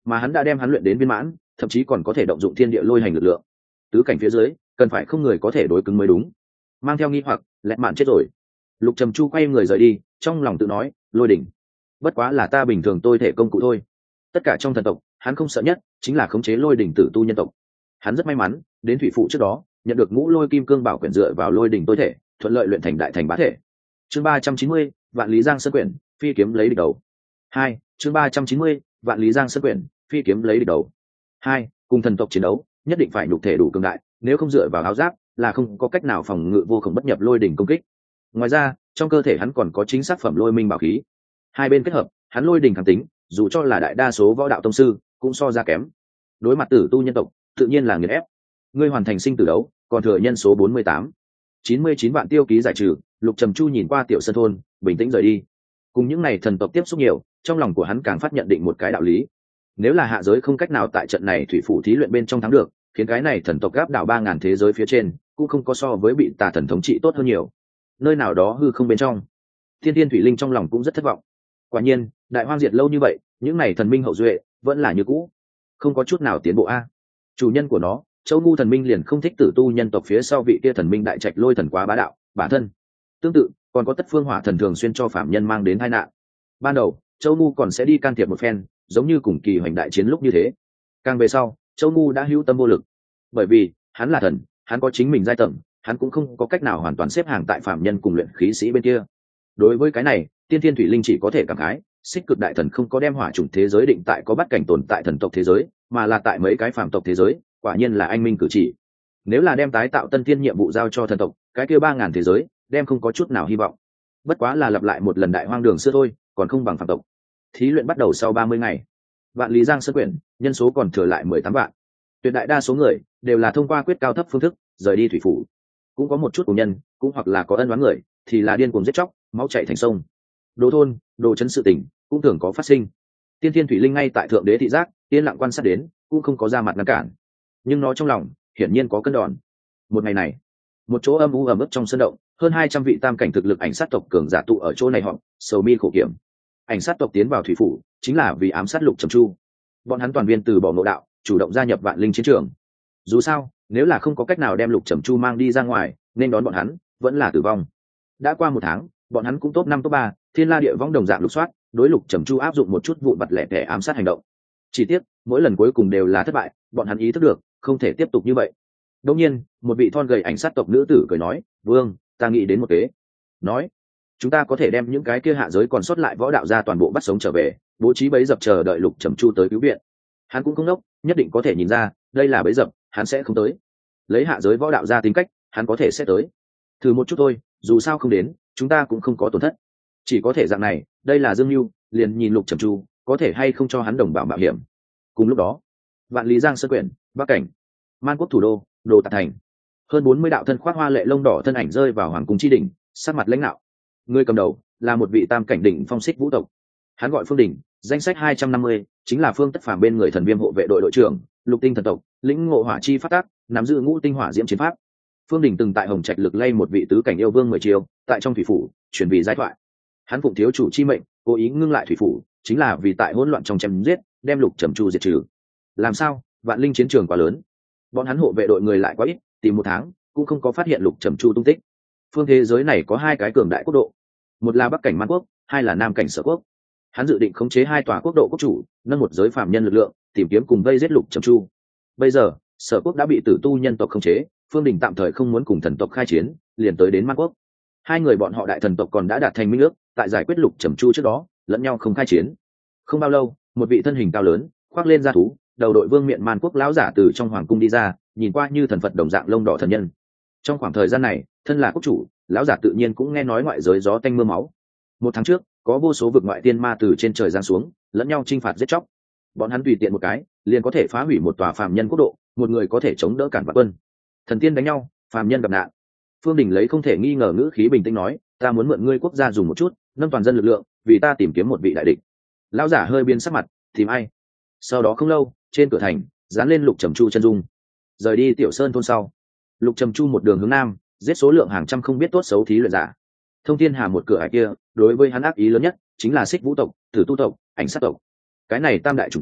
mà hắn đã đem hắn luyện đến viên mãn, thậm chí còn có thể động dụng thiên địa lôi hành lực lượng. Tứ cảnh phía dưới cần phải không người có thể đối cứng mới đúng. Mang theo nghi hoặc, Lẹt Mạn chết rồi. Lục Trầm Chu quay người rời đi, trong lòng tự nói, lôi đỉnh bất quá là ta bình thường tôi thể công cụ thôi. Tất cả trong thần tộc, hắn không sợ nhất chính là khống chế lôi đỉnh tử tu nhân tộc. Hắn rất may mắn đến thủy phụ trước đó nhận được ngũ lôi kim cương bảo quyển, dựa vào lôi đỉnh tôi thể thuận lợi luyện thành đại thành bá thể. Chương ba trăm chín mươi, vạn lý giang sơn quyển, phi kiếm lấy địch đầu. Hai, chương ba trăm chín mươi, vạn lý giang sơn quyển, phi kiếm lấy địch đầu. Hai, cùng thần tộc chiến đấu nhất định phải nhục thể đủ cường đại, nếu không dựa vào áo giáp là không có cách nào phòng ngự vô cùng bất nhập lôi đỉnh công kích. Ngoài ra trong cơ thể hắn còn có chính xác phẩm lôi minh bảo khí, hai bên kết hợp hắn lôi đỉnh kháng tính dù cho là đại đa số võ đạo tông sư cũng so ra kém. Đối mặt tử tu nhân tộc tự nhiên là nghiền ép. Ngươi hoàn thành sinh tử đấu còn thừa nhân số bốn mươi tám, chín mươi chín vạn tiêu ký giải trừ. Lục Trầm Chu nhìn qua tiểu sơn thôn, bình tĩnh rời đi. Cùng những này thần tộc tiếp xúc nhiều, trong lòng của hắn càng phát nhận định một cái đạo lý: nếu là hạ giới không cách nào tại trận này thủy phủ thí luyện bên trong thắng được, khiến cái này thần tộc gáp đảo ba ngàn thế giới phía trên cũng không có so với bị tà thần thống trị tốt hơn nhiều. Nơi nào đó hư không bên trong, thiên thiên thủy linh trong lòng cũng rất thất vọng. Quả nhiên đại hoang diệt lâu như vậy, những này thần minh hậu duệ vẫn là như cũ, không có chút nào tiến bộ a. Chủ nhân của nó Châu Ngu thần minh liền không thích tử tu nhân tộc phía sau vị kia thần minh đại trạch lôi thần quá bá đạo bản thân. Tương tự còn có tất phương hỏa thần thường xuyên cho phạm nhân mang đến tai nạn. Ban đầu Châu Ngu còn sẽ đi can thiệp một phen, giống như cùng kỳ hoành đại chiến lúc như thế. Càng về sau Châu Ngu đã hữu tâm vô lực, bởi vì hắn là thần, hắn có chính mình giai tầng, hắn cũng không có cách nào hoàn toàn xếp hàng tại phạm nhân cùng luyện khí sĩ bên kia. Đối với cái này tiên thiên thủy linh chỉ có thể cảm khái, xích cực đại thần không có đem hỏa chủng thế giới định tại có bắt cảnh tồn tại thần tộc thế giới, mà là tại mấy cái phàm tộc thế giới, quả nhiên là anh minh cử chỉ. Nếu là đem tái tạo tân thiên nhiệm vụ giao cho thần tộc, cái kia ba ngàn thế giới đem không có chút nào hy vọng. Bất quá là lặp lại một lần đại hoang đường xưa thôi, còn không bằng phàm tộc. Thí luyện bắt đầu sau ba mươi ngày. Vạn lý giang sơn quyển nhân số còn thừa lại mười tám vạn. Tuyệt đại đa số người đều là thông qua quyết cao thấp phương thức rời đi thủy phủ. Cũng có một chút cùng nhân, cũng hoặc là có ân oán người, thì là điên cuồng giết chóc, máu chảy thành sông. Đồ thôn, đồ chấn sự tình cũng thường có phát sinh. Tiên thiên thủy linh ngay tại thượng đế thị giác, yên lặng quan sát đến, cũng không có ra mặt ngăn cản. Nhưng nó trong lòng hiển nhiên có cân đòn. Một ngày này, một chỗ âm u ẩm ướt trong sân động, hơn hai trăm vị tam cảnh thực lực ảnh sát tộc cường giả tụ ở chỗ này họp, sầu mi khổ kiểm. Ảnh sát tộc tiến vào thủy phủ chính là vì ám sát Lục Trầm Chu. Bọn hắn toàn viên từ bỏ nội đạo, chủ động gia nhập vạn linh chiến trường. Dù sao nếu là không có cách nào đem Lục Trầm Chu mang đi ra ngoài, nên đón bọn hắn vẫn là tử vong. Đã qua một tháng, bọn hắn cũng top năm top ba, thiên la địa võng đồng dạng lục soát, đối Lục Trầm Chu áp dụng một chút vụn vặt lẻ tẻ ám sát hành động. Chỉ tiếc mỗi lần cuối cùng đều là thất bại, bọn hắn ý thức được không thể tiếp tục như vậy. Đột nhiên một vị thon gầy ảnh sát tộc nữ tử cười nói: "Vương, ta nghĩ đến một kế." Nói: "Chúng ta có thể đem những cái kia hạ giới còn sót lại võ đạo gia toàn bộ bắt sống trở về, bố trí bẫy dập chờ đợi Lục Trầm Chu tới cứu viện." Hắn cũng không ngốc, nhất định có thể nhìn ra đây là bẫy dập, hắn sẽ không tới. Lấy hạ giới võ đạo gia tính cách, hắn có thể sẽ tới. Thử một chút thôi, dù sao không đến, chúng ta cũng không có tổn thất. Chỉ có thể dạng này, đây là Dương Nhu, liền nhìn Lục Trầm Chu có thể hay không cho hắn đồng bảo mạo hiểm. Cùng lúc đó, vạn lý giang sơn quyển, bắc cảnh, Man quốc thủ đô, Đồ Tạt thành. Hơn bốn mươi đạo thân khoác hoa lệ lông đỏ thân ảnh rơi vào hoàng cung chi đỉnh, sắc mặt lãnh đạo. Người cầm đầu là một vị tam cảnh đỉnh phong xích vũ tộc. Hắn gọi Phương Đỉnh, danh sách hai trăm năm mươi, chính là Phương Tất Phàm bên người thần viêm hộ vệ đội đội trưởng, Lục Tinh thần tộc, lĩnh ngộ hỏa chi phát tác, nắm giữ ngũ tinh hỏa diễm chiến pháp. Phương Đỉnh từng tại Hồng Trạch lực lay một vị tứ cảnh yêu vương mười chiều, tại trong thủy phủ truyền vị giai thoại. Hắn phụng thiếu chủ chi mệnh, cố ý ngưng lại thủy phủ, chính là vì tại hỗn loạn trong chém giết, đem Lục Trầm Chu diệt trừ. Làm sao? Vạn linh chiến trường quá lớn, bọn hắn hộ vệ đội người lại quá ít, tìm một tháng cũng không có phát hiện Lục Trầm Chu tung tích. Phương thế giới này có hai cái cường đại quốc độ, một là bắc cảnh Man quốc, hai là nam cảnh Sở quốc. Hắn dự định khống chế hai tòa quốc độ quốc chủ, nâng một giới phạm nhân lực lượng, tìm kiếm cùng vây giết Lục Trầm Chu. Bây giờ Sở quốc đã bị tử tu nhân tộc khống chế, Phương Đình tạm thời không muốn cùng thần tộc khai chiến, liền tới đến Man quốc. Hai người bọn họ đại thần tộc còn đã đạt thành minh ước, tại giải quyết Lục Trầm Chu trước đó lẫn nhau không khai chiến. Không bao lâu, một vị thân hình cao lớn, khoác lên da thú, đầu đội vương miện Man quốc lão giả từ trong hoàng cung đi ra, nhìn qua như thần phật đồng dạng lông đỏ thần nhân. Trong khoảng thời gian này, thân là quốc chủ, lão giả tự nhiên cũng nghe nói ngoại giới gió tanh mưa máu. Một tháng trước, có vô số vực ngoại tiên ma từ trên trời giáng xuống, lẫn nhau chinh phạt giết chóc. Bọn hắn tùy tiện một cái, liền có thể phá hủy một tòa phàm nhân quốc độ, một người có thể chống đỡ cản vạn quân. Thần tiên đánh nhau, phàm nhân gặp nạn. Phương Đình lấy không thể nghi ngờ ngữ khí bình tĩnh nói: "Ta muốn mượn ngươi quốc gia dùng một chút, nâng toàn dân lực lượng, vì ta tìm kiếm một vị đại địch." Lão giả hơi biến sắc mặt: "Tìm ai?" Sau đó không lâu, trên cửa thành dán lên Lục Trầm Chu chân dung. Rời đi tiểu sơn thôn sau, Lục Trầm Chu một đường hướng nam, giết số lượng hàng trăm không biết tốt xấu thí luyện giả. Thông thiên hà một cửa ải kia, đối với hắn ác ý lớn nhất chính là xích vũ tộc, tử tu tộc, ảnh sát tộc. Cái này tam đại chủng tộc,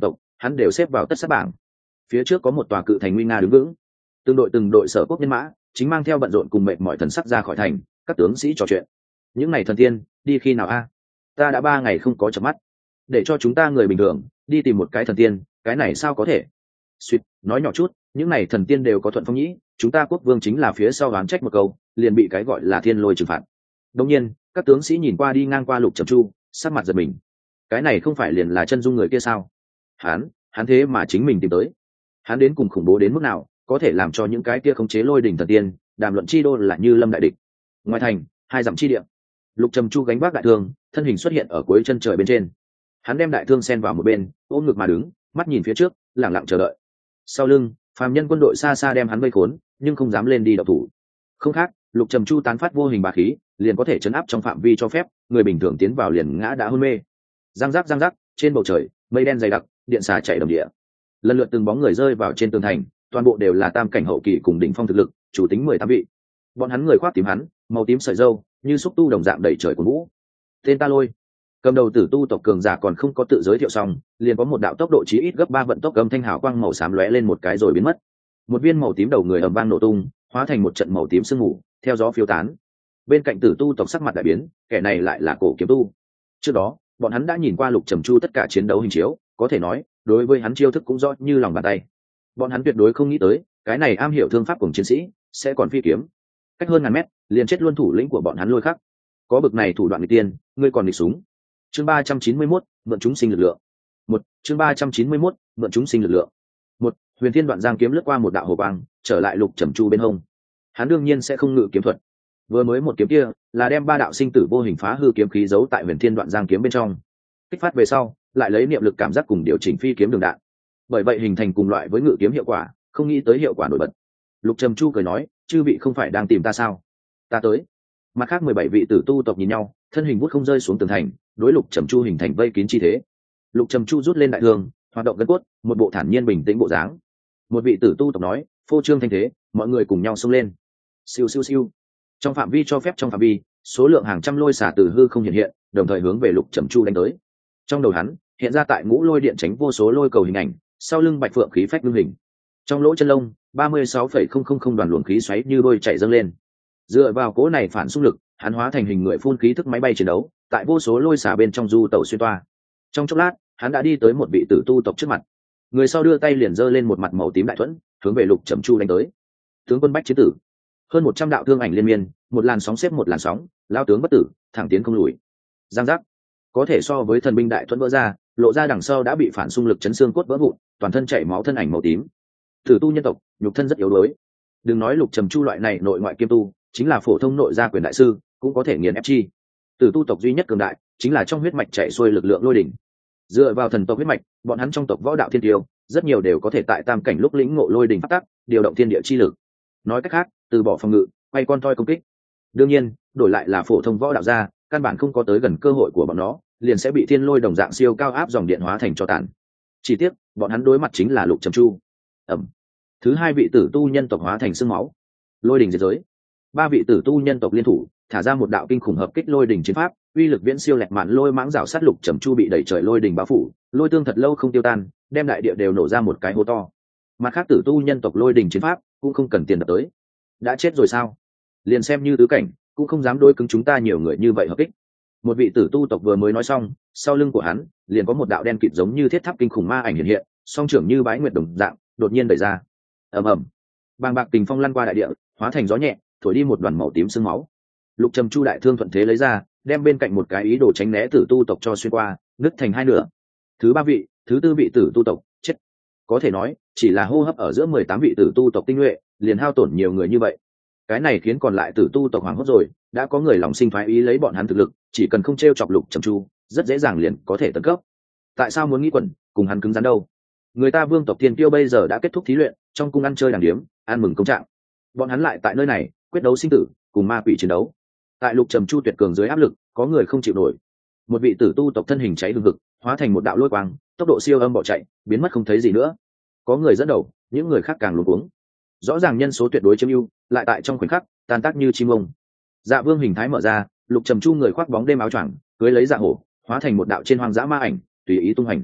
hắn đều xếp vào tất sát bảng. Phía trước có một tòa cự thành nguy nga đứng vững, từng đội từng đội sở quốc nhân mã chính mang theo bận rộn cùng mệt mỏi thần sắc ra khỏi thành. Các tướng sĩ trò chuyện, những ngày thần tiên đi khi nào a? Ta đã ba ngày không có chợp mắt, để cho chúng ta người bình thường đi tìm một cái thần tiên, cái này sao có thể? Suýt, nói nhỏ chút, những này thần tiên đều có thuận phong nhĩ, chúng ta quốc vương chính là phía sau đoán trách một câu, liền bị cái gọi là thiên lôi trừng phạt. Đương nhiên, các tướng sĩ nhìn qua đi ngang qua Lục Trầm Chu, sắc mặt giật mình. Cái này không phải liền là chân dung người kia sao? Hắn, hắn thế mà chính mình tìm tới. Hắn đến cùng khủng bố đến mức nào, có thể làm cho những cái kia khống chế lôi đỉnh thần tiên, đàm luận chi đô là như lâm đại địch. Ngoài thành, hai dặm chi địa, Lục Trầm Chu gánh vác đại thương, thân hình xuất hiện ở cuối chân trời bên trên. Hắn đem đại thương sen vào một bên, ôm ngực mà đứng, mắt nhìn phía trước, lặng lặng chờ đợi. Sau lưng, phàm nhân quân đội xa xa đem hắn vây khốn, nhưng không dám lên đi động thủ. Không khác, Lục Trầm Chu tán phát vô hình bá khí, liền có thể chấn áp trong phạm vi cho phép, người bình thường tiến vào liền ngã đã hôn mê. Giang giác giang giác, trên bầu trời, mây đen dày đặc, điện xà chạy đồng địa. Lần lượt từng bóng người rơi vào trên tường thành, toàn bộ đều là tam cảnh hậu kỳ cùng đỉnh phong thực lực, chủ tính mười tám vị. Bọn hắn người khoác tím hắn, màu tím sợi râu, như xúc tu đồng dạng đẩy trời của vũ. Tên ta Lôi, cầm đầu tử tu tộc cường giả còn không có tự giới thiệu xong, liền có một đạo tốc độ chí ít gấp ba vận tốc âm thanh hào quang màu xám lóe lên một cái rồi biến mất. Một viên màu tím đầu người ầm vang nổ tung, hóa thành một trận màu tím sương mù, theo gió phiêu tán. Bên cạnh tử tu tộc sắc mặt đại biến, kẻ này lại là Cổ Kiếm Tu. Trước đó, bọn hắn đã nhìn qua Lục Trầm Chu tất cả chiến đấu hình chiếu, có thể nói, đối với hắn chiêu thức cũng rõ như lòng bàn tay. Bọn hắn tuyệt đối không nghĩ tới, cái này am hiểu thương pháp của chiến sĩ sẽ còn phi kiếm. Cách hơn ngàn mét, liền chết luôn thủ lĩnh của bọn hắn Lôi Khắc. Có bực này thủ đoạn nghịch tiên, ngươi còn nghịch súng. Chương ba trăm chín mươi mốt, mượn chúng sinh lực lượng. Một, chương ba trăm chín mươi mốt, mượn chúng sinh lực lượng. Một, Huyền Thiên Đoạn Giang kiếm lướt qua một đạo hồ quang, trở lại Lục Trầm Chu bên hông. Hắn đương nhiên sẽ không ngự kiếm thuật. Vừa mới một kiếm kia, là đem ba đạo sinh tử vô hình phá hư kiếm khí giấu tại Huyền Thiên Đoạn Giang kiếm bên trong. Kích phát về sau, lại lấy niệm lực cảm giác cùng điều chỉnh phi kiếm đường đạn. Bởi vậy hình thành cùng loại với ngự kiếm hiệu quả, không nghĩ tới hiệu quả nổi bật. Lục Trầm Chu cười nói, chư vị không phải đang tìm ta sao? Ta tới. Mặt khác mười bảy vị tử tu tộc nhìn nhau, thân hình vút không rơi xuống tường thành, đối Lục Trầm Chu hình thành vây kín chi thế. Lục Trầm Chu rút lên đại thương, hoạt động gân cốt, một bộ thản nhiên bình tĩnh bộ dáng. Một vị tử tu tộc nói, phô trương thanh thế, mọi người cùng nhau xông lên. Siêu siêu siêu. Trong phạm vi cho phép trong phạm vi, số lượng hàng trăm lôi xả từ hư không hiện hiện, đồng thời hướng về Lục Trầm Chu đánh tới. Trong đầu hắn, hiện ra tại ngũ lôi điện tránh vô số lôi cầu hình ảnh, sau lưng bạch phượng khí phách ngưng hình. Trong lỗ chân lông, ba mươi sáu phẩy không không không đoàn luồng khí xoáy như đôi chạy dâng lên. Dựa vào cỗ này phản xung lực, hắn hóa thành hình người phun khí thức máy bay chiến đấu, tại vô số lôi xả bên trong du tàu xuyên toa. Trong chốc lát, hắn đã đi tới một vị tử tu tộc trước mặt. Người sau đưa tay liền giơ lên một mặt màu tím đại thuẫn, hướng về Lục Trầm Chu đánh tới. Tướng quân bách chiến tử, hơn một trăm đạo thương ảnh liên miên, một làn sóng xếp một làn sóng, lao tướng bất tử, thẳng tiến không lùi. Giang giác, có thể so với thần binh đại thuẫn vỡ ra, lộ ra đằng sau đã bị phản xung lực chấn xương cốt vỡ vụn, toàn thân chảy máu thân ảnh màu tím. Tử tu nhân tộc, nhục thân rất yếu đuối. Đừng nói Lục Trầm Chu loại này nội ngoại kiêm tu, chính là phổ thông nội gia quyền đại sư, cũng có thể nghiền ép chi. Tử tu tộc duy nhất cường đại, chính là trong huyết mạch chạy xuôi lực lượng lôi đỉnh. Dựa vào thần tộc huyết mạch, bọn hắn trong tộc võ đạo thiên tiêu, rất nhiều đều có thể tại tam cảnh lúc lĩnh ngộ lôi đỉnh phát tác, điều động thiên địa chi lực. Nói cách khác, từ bỏ phòng ngự, quay con toi công kích. Đương nhiên, đổi lại là phổ thông võ đạo gia, căn bản không có tới gần cơ hội của bọn nó, liền sẽ bị thiên lôi đồng dạng siêu cao áp dòng điện hóa thành cho tàn. Chỉ tiếc, bọn hắn đối mặt chính là Lục Trầm Chu. Ẩm. Thứ hai vị tử tu nhân tộc hóa thành xương máu. Lôi đỉnh diệt giới. Ba vị tử tu nhân tộc liên thủ, thả ra một đạo kinh khủng hợp kích lôi đỉnh chiến pháp, uy lực viễn siêu lẹt mạn lôi mãng rào sát Lục Trầm Chu bị đẩy trời lôi đỉnh bao phủ, lôi tương thật lâu không tiêu tan, đem đại địa đều nổ ra một cái hố to. Mặt khác tử tu nhân tộc lôi đỉnh chiến pháp cũng không cần tiền đập tới. Đã chết rồi sao? Liền xem như tứ cảnh, cũng không dám đối cứng chúng ta nhiều người như vậy hợp kích. Một vị tử tu tộc vừa mới nói xong, sau lưng của hắn liền có một đạo đen kịt giống như thiết tháp kinh khủng ma ảnh hiện hiện, song trưởng như bái nguyệt đồng dạng, đột nhiên đẩy ra. Ầm ầm, bàng bạc tình phong lăn qua đại địa, hóa thành gió nhẹ, thổi đi một đoàn màu tím sương máu. Lục Trầm Chu đại thương thuận thế lấy ra, đem bên cạnh một cái ý đồ tránh né tử tu tộc cho xuyên qua, nứt thành hai nửa. Thứ ba vị, thứ tư vị tử tu tộc chết. Có thể nói, chỉ là hô hấp ở giữa mười tám vị tử tu tộc tinh nhuệ, liền hao tổn nhiều người như vậy. Cái này khiến còn lại tử tu tộc hoảng hốt rồi, đã có người lòng sinh thoái ý lấy bọn hắn thực lực, chỉ cần không treo chọc Lục Trầm Chu, rất dễ dàng liền có thể tấn cấp. Tại sao muốn nghĩ quẩn, cùng hắn cứng rắn đâu? Người ta vương tộc Thiên Kiêu bây giờ đã kết thúc thí luyện, trong cung ăn chơi đàng điếm, ăn mừng công trạng. Bọn hắn lại tại nơi này, quyết đấu sinh tử, cùng ma quỷ chiến đấu. Tại Lục Trầm Chu tuyệt cường dưới áp lực, có người không chịu nổi. Một vị tử tu tộc thân hình cháy hừng hực, hóa thành một đạo lôi quang, tốc độ siêu âm bỏ chạy, biến mất không thấy gì nữa. Có người dẫn đầu, những người khác càng luống cuống. Rõ ràng nhân số tuyệt đối chiếm ưu, lại tại trong khoảnh khắc tan tác như chim ông. Dạ Vương hình thái mở ra, Lục Trầm Chu người khoác bóng đêm áo choàng, cưới lấy dạ hổ, hóa thành một đạo trên hoang dã ma ảnh, tùy ý tung hành.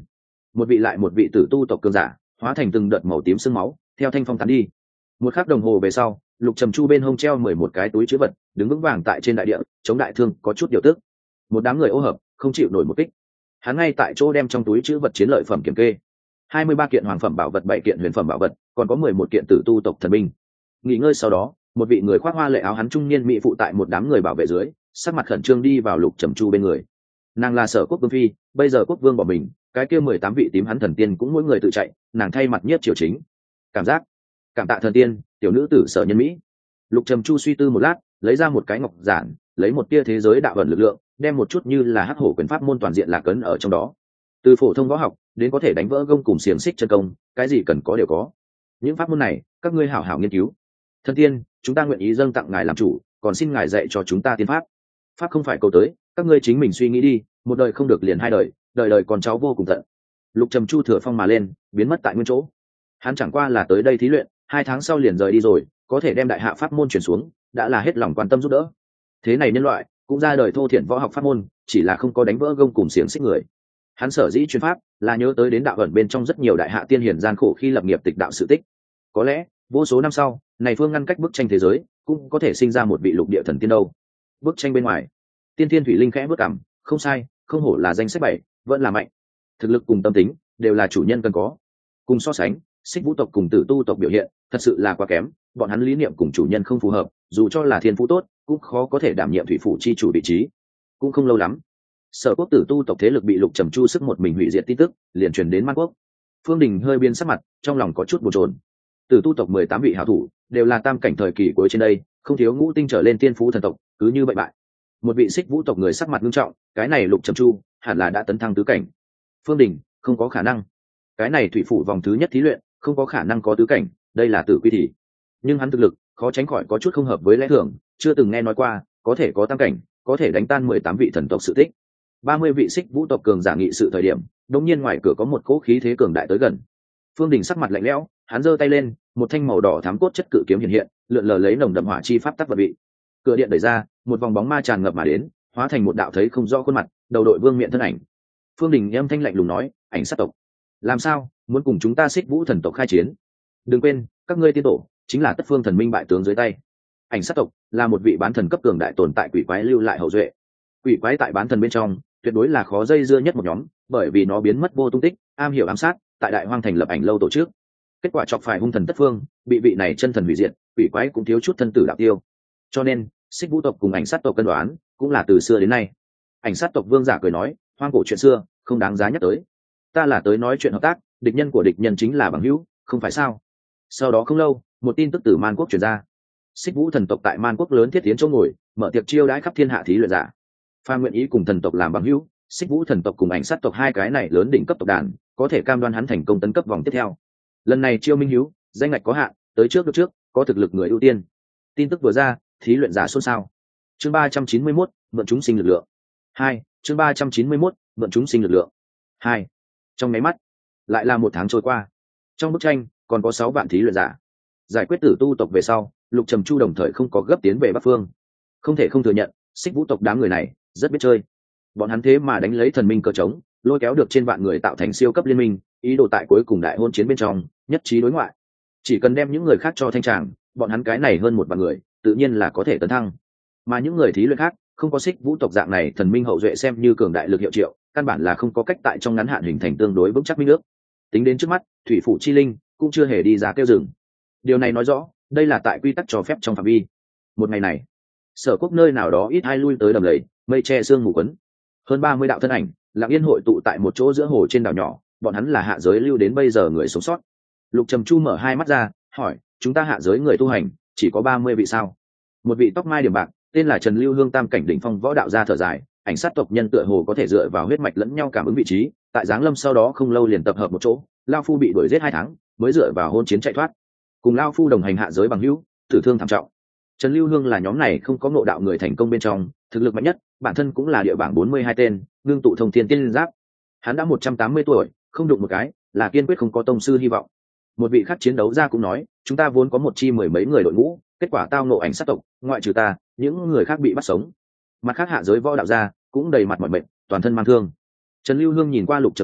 một vị lại một vị tử tu tộc cường giả hóa thành từng đợt màu tím sương máu theo thanh phong tán đi. Một khắc đồng hồ về sau, Lục Trầm Chu bên hông treo mười một cái túi chứa vật, đứng vững vàng tại trên đại địa, chống đại thương có chút điều tức. Một đám người ô hợp không chịu nổi một kích, hắn ngay tại chỗ đem trong túi chứa vật chiến lợi phẩm kiểm kê, hai mươi ba kiện hoàng phẩm bảo vật, bảy kiện huyền phẩm bảo vật, còn có mười một kiện tử tu tộc thần binh. Nghỉ ngơi sau đó, một vị người khoác hoa lệ áo hắn trung niên mỹ phụ tại một đám người bảo vệ dưới, sắc mặt khẩn trương đi vào Lục Trầm Chu bên người. Nàng là Sở Quốc vương phi, bây giờ quốc vương bỏ mình, cái kia mười tám vị tím hắn thần tiên cũng mỗi người tự chạy, nàng thay mặt nhiếp triều chính. Cảm giác, cảm tạ thần tiên, tiểu nữ tử Sở Nhân Mỹ. Lục Trầm Chu suy tư một lát, lấy ra một cái ngọc giản, lấy một tia thế giới đạo vận lực lượng, đem một chút như là hắc hổ quyền pháp môn toàn diện lạc ấn ở trong đó. Từ phổ thông võ học đến có thể đánh vỡ gông cùng xiềng xích chân công, cái gì cần có đều có. Những pháp môn này, các ngươi hảo hảo nghiên cứu. Thần tiên, chúng ta nguyện ý dâng tặng ngài làm chủ, còn xin ngài dạy cho chúng ta tiên pháp. Pháp không phải câu tới, các ngươi chính mình suy nghĩ đi, một đời không được liền hai đời, đời đời còn cháu vô cùng tận. Lục Trầm Chu thừa phong mà lên, biến mất tại nguyên chỗ. Hắn chẳng qua là tới đây thí luyện, hai tháng sau liền rời đi rồi, có thể đem đại hạ pháp môn truyền xuống, đã là hết lòng quan tâm giúp đỡ. Thế này nhân loại cũng ra đời thô thiển võ học pháp môn, chỉ là không có đánh vỡ gông cùng xiềng xích người. Hắn sở dĩ chuyên pháp là nhớ tới đến đạo ẩn bên trong rất nhiều đại hạ tiên hiển gian khổ khi lập nghiệp tịch đạo sự tích. Có lẽ vô số năm sau, này phương ngăn cách bức tranh thế giới, cũng có thể sinh ra một vị lục địa thần tiên đâu. Bức tranh bên ngoài, Tiên Thiên Thủy Linh khẽ bước cằm, không sai, không hổ là danh sách bảy, vẫn là mạnh. Thực lực cùng tâm tính đều là chủ nhân cần có. Cùng so sánh, Xích Vũ tộc cùng Tử Tu tộc biểu hiện thật sự là quá kém, bọn hắn lý niệm cùng chủ nhân không phù hợp, dù cho là thiên phú tốt, cũng khó có thể đảm nhiệm thủy phủ chi chủ vị trí. Cũng không lâu lắm, Sở Quốc Tử Tu tộc thế lực bị Lục Trầm Chu sức một mình hủy diệt tin tức liền truyền đến Man Quốc. Phương Đình hơi biến sắc mặt, trong lòng có chút bồn chồn. Tử Tu tộc mười tám vị hảo thủ đều là tam cảnh thời kỳ cuối trên đây, không thiếu ngũ tinh trở lên tiên phú thần tộc, cứ như vậy bại. Một vị Xích Vũ tộc người sắc mặt nghiêm trọng, cái này Lục Trầm Chu hẳn là đã tấn thăng tứ cảnh. Phương Đình, không có khả năng. Cái này thủy phủ vòng thứ nhất thí luyện, không có khả năng có tứ cảnh, đây là tử quy thị. Nhưng hắn thực lực khó tránh khỏi có chút không hợp với lẽ thường, chưa từng nghe nói qua có thể có tam cảnh, có thể đánh tan mười tám vị thần tộc sự tích. ba mươi vị Xích Vũ tộc cường giả nghị sự thời điểm, đột nhiên ngoài cửa có một cỗ khí thế cường đại tới gần. Phương Đình sắc mặt lạnh lẽo, hắn giơ tay lên, một thanh màu đỏ thắm cốt chất cự kiếm hiện hiện, lượn lờ lấy nồng đậm hỏa chi pháp tắc vật vị. Cửa điện đẩy ra, một vòng bóng ma tràn ngập mà đến, hóa thành một đạo thấy không rõ khuôn mặt, đầu đội vương miện thân ảnh. Phương Đình âm thanh lạnh lùng nói, ảnh sát tộc, làm sao muốn cùng chúng ta Xích Vũ thần tộc khai chiến? Đừng quên, các ngươi tiên tổ chính là Tất Phương thần minh bại tướng dưới tay. Ảnh sát tộc là một vị bán thần cấp cường đại tồn tại quỷ quái lưu lại hậu duệ. Quỷ quái tại bán thần bên trong tuyệt đối là khó dây dưa nhất một nhóm, bởi vì nó biến mất vô tung tích, am hiểu ám sát, tại đại hoang thành lập ảnh lâu tổ chức. Kết quả chọc phải hung thần Tất Phương, bị vị này chân thần hủy diệt, quỷ quái cũng thiếu chút thân tử đạo tiêu. Cho nên Xích Vũ tộc cùng ảnh sát tộc cân đoán cũng là từ xưa đến nay. Ảnh sát tộc vương giả cười nói, hoang cổ chuyện xưa không đáng giá nhắc tới, ta là tới nói chuyện hợp tác, địch nhân của địch nhân chính là bằng hữu, không phải sao? Sau đó không lâu, một tin tức từ Man Quốc truyền ra. Xích Vũ thần tộc tại Man Quốc lớn thiết tiến chỗ ngồi, mở tiệc chiêu đãi khắp thiên hạ thí luyện giả. Pha nguyện ý cùng thần tộc làm bằng hữu, Xích Vũ thần tộc cùng ảnh sát tộc hai cái này lớn đỉnh cấp tộc đàn, có thể cam đoan hắn thành công tấn cấp vòng tiếp theo. Lần này chiêu minh hữu, danh ngạch có hạn, tới trước được trước, có thực lực người ưu tiên. Tin tức vừa ra, thí luyện giả xôn xao. Chương ba trăm chín mươi mốt, mượn chúng sinh lực lượng. Hai, chương ba trăm chín mươi mốt, mượn chúng sinh lực lượng. Hai. Trong máy mắt, lại là một tháng trôi qua. Trong bức tranh còn có sáu vạn thí luyện giả. Giải quyết Tử Tu tộc về sau, Lục Trầm Chu đồng thời không có gấp tiến về Bắc Phương. Không thể không thừa nhận, Xích Vũ tộc đám người này rất biết chơi. Bọn hắn thế mà đánh lấy thần minh cờ trống, lôi kéo được trên vạn người tạo thành siêu cấp liên minh, ý đồ tại cuối cùng đại hôn chiến bên trong nhất trí đối ngoại. Chỉ cần đem những người khác cho thanh tràng, bọn hắn cái này hơn một vạn người, tự nhiên là có thể tấn thăng. Mà những người thí luyện khác, không có Xích Vũ tộc dạng này thần minh hậu duệ xem như cường đại lực hiệu triệu, căn bản là không có cách tại trong ngắn hạn hình thành tương đối vững chắc minh ước. Tính đến trước mắt, thủy phủ chi linh cũng chưa hề đi ra kêu rừng. Điều này nói rõ, đây là tại quy tắc cho phép trong phạm vi. Một ngày này, Sở Quốc nơi nào đó ít ai lui tới đầm lầy, mây che sương mù quấn. Hơn ba mươi đạo thân ảnh, lặng yên hội tụ tại một chỗ giữa hồ trên đảo nhỏ, bọn hắn là hạ giới lưu đến bây giờ người sống sót. Lục Trầm Chu mở hai mắt ra, hỏi, chúng ta hạ giới người tu hành, chỉ có ba mươi vị sao? Một vị tóc mai điểm bạc, tên là Trần Lưu Hương tam cảnh đỉnh phong võ đạo gia thở dài, ảnh sát tộc nhân tựa hồ có thể dựa vào huyết mạch lẫn nhau cảm ứng vị trí, tại giáng lâm sau đó không lâu liền tập hợp một chỗ, lao phu bị đuổi giết hai tháng, mới dựa vào hôn chiến chạy thoát. Cùng lao phu đồng hành hạ giới bằng hữu, tử thương thảm trọng. Trần Lưu Hương là nhóm này không có ngộ đạo người thành công bên trong, thực lực mạnh nhất, bản thân cũng là địa bảng bốn mươi hai tên, ngưng tụ thông thiên tiên giáp. Hắn đã một trăm tám mươi tuổi, không đụng một cái, là kiên quyết không có tông sư hy vọng. Một vị khác chiến đấu gia cũng nói, chúng ta vốn có một chi mười mấy người đội ngũ, kết quả tao ngộ ảnh sát tộc, ngoại trừ ta, những người khác bị bắt sống. Mặt khác hạ giới võ đạo gia cũng đầy mặt mỏi mệt, toàn thân mang thương. Trần Lưu Hương nhìn qua Lục Trầm Chu,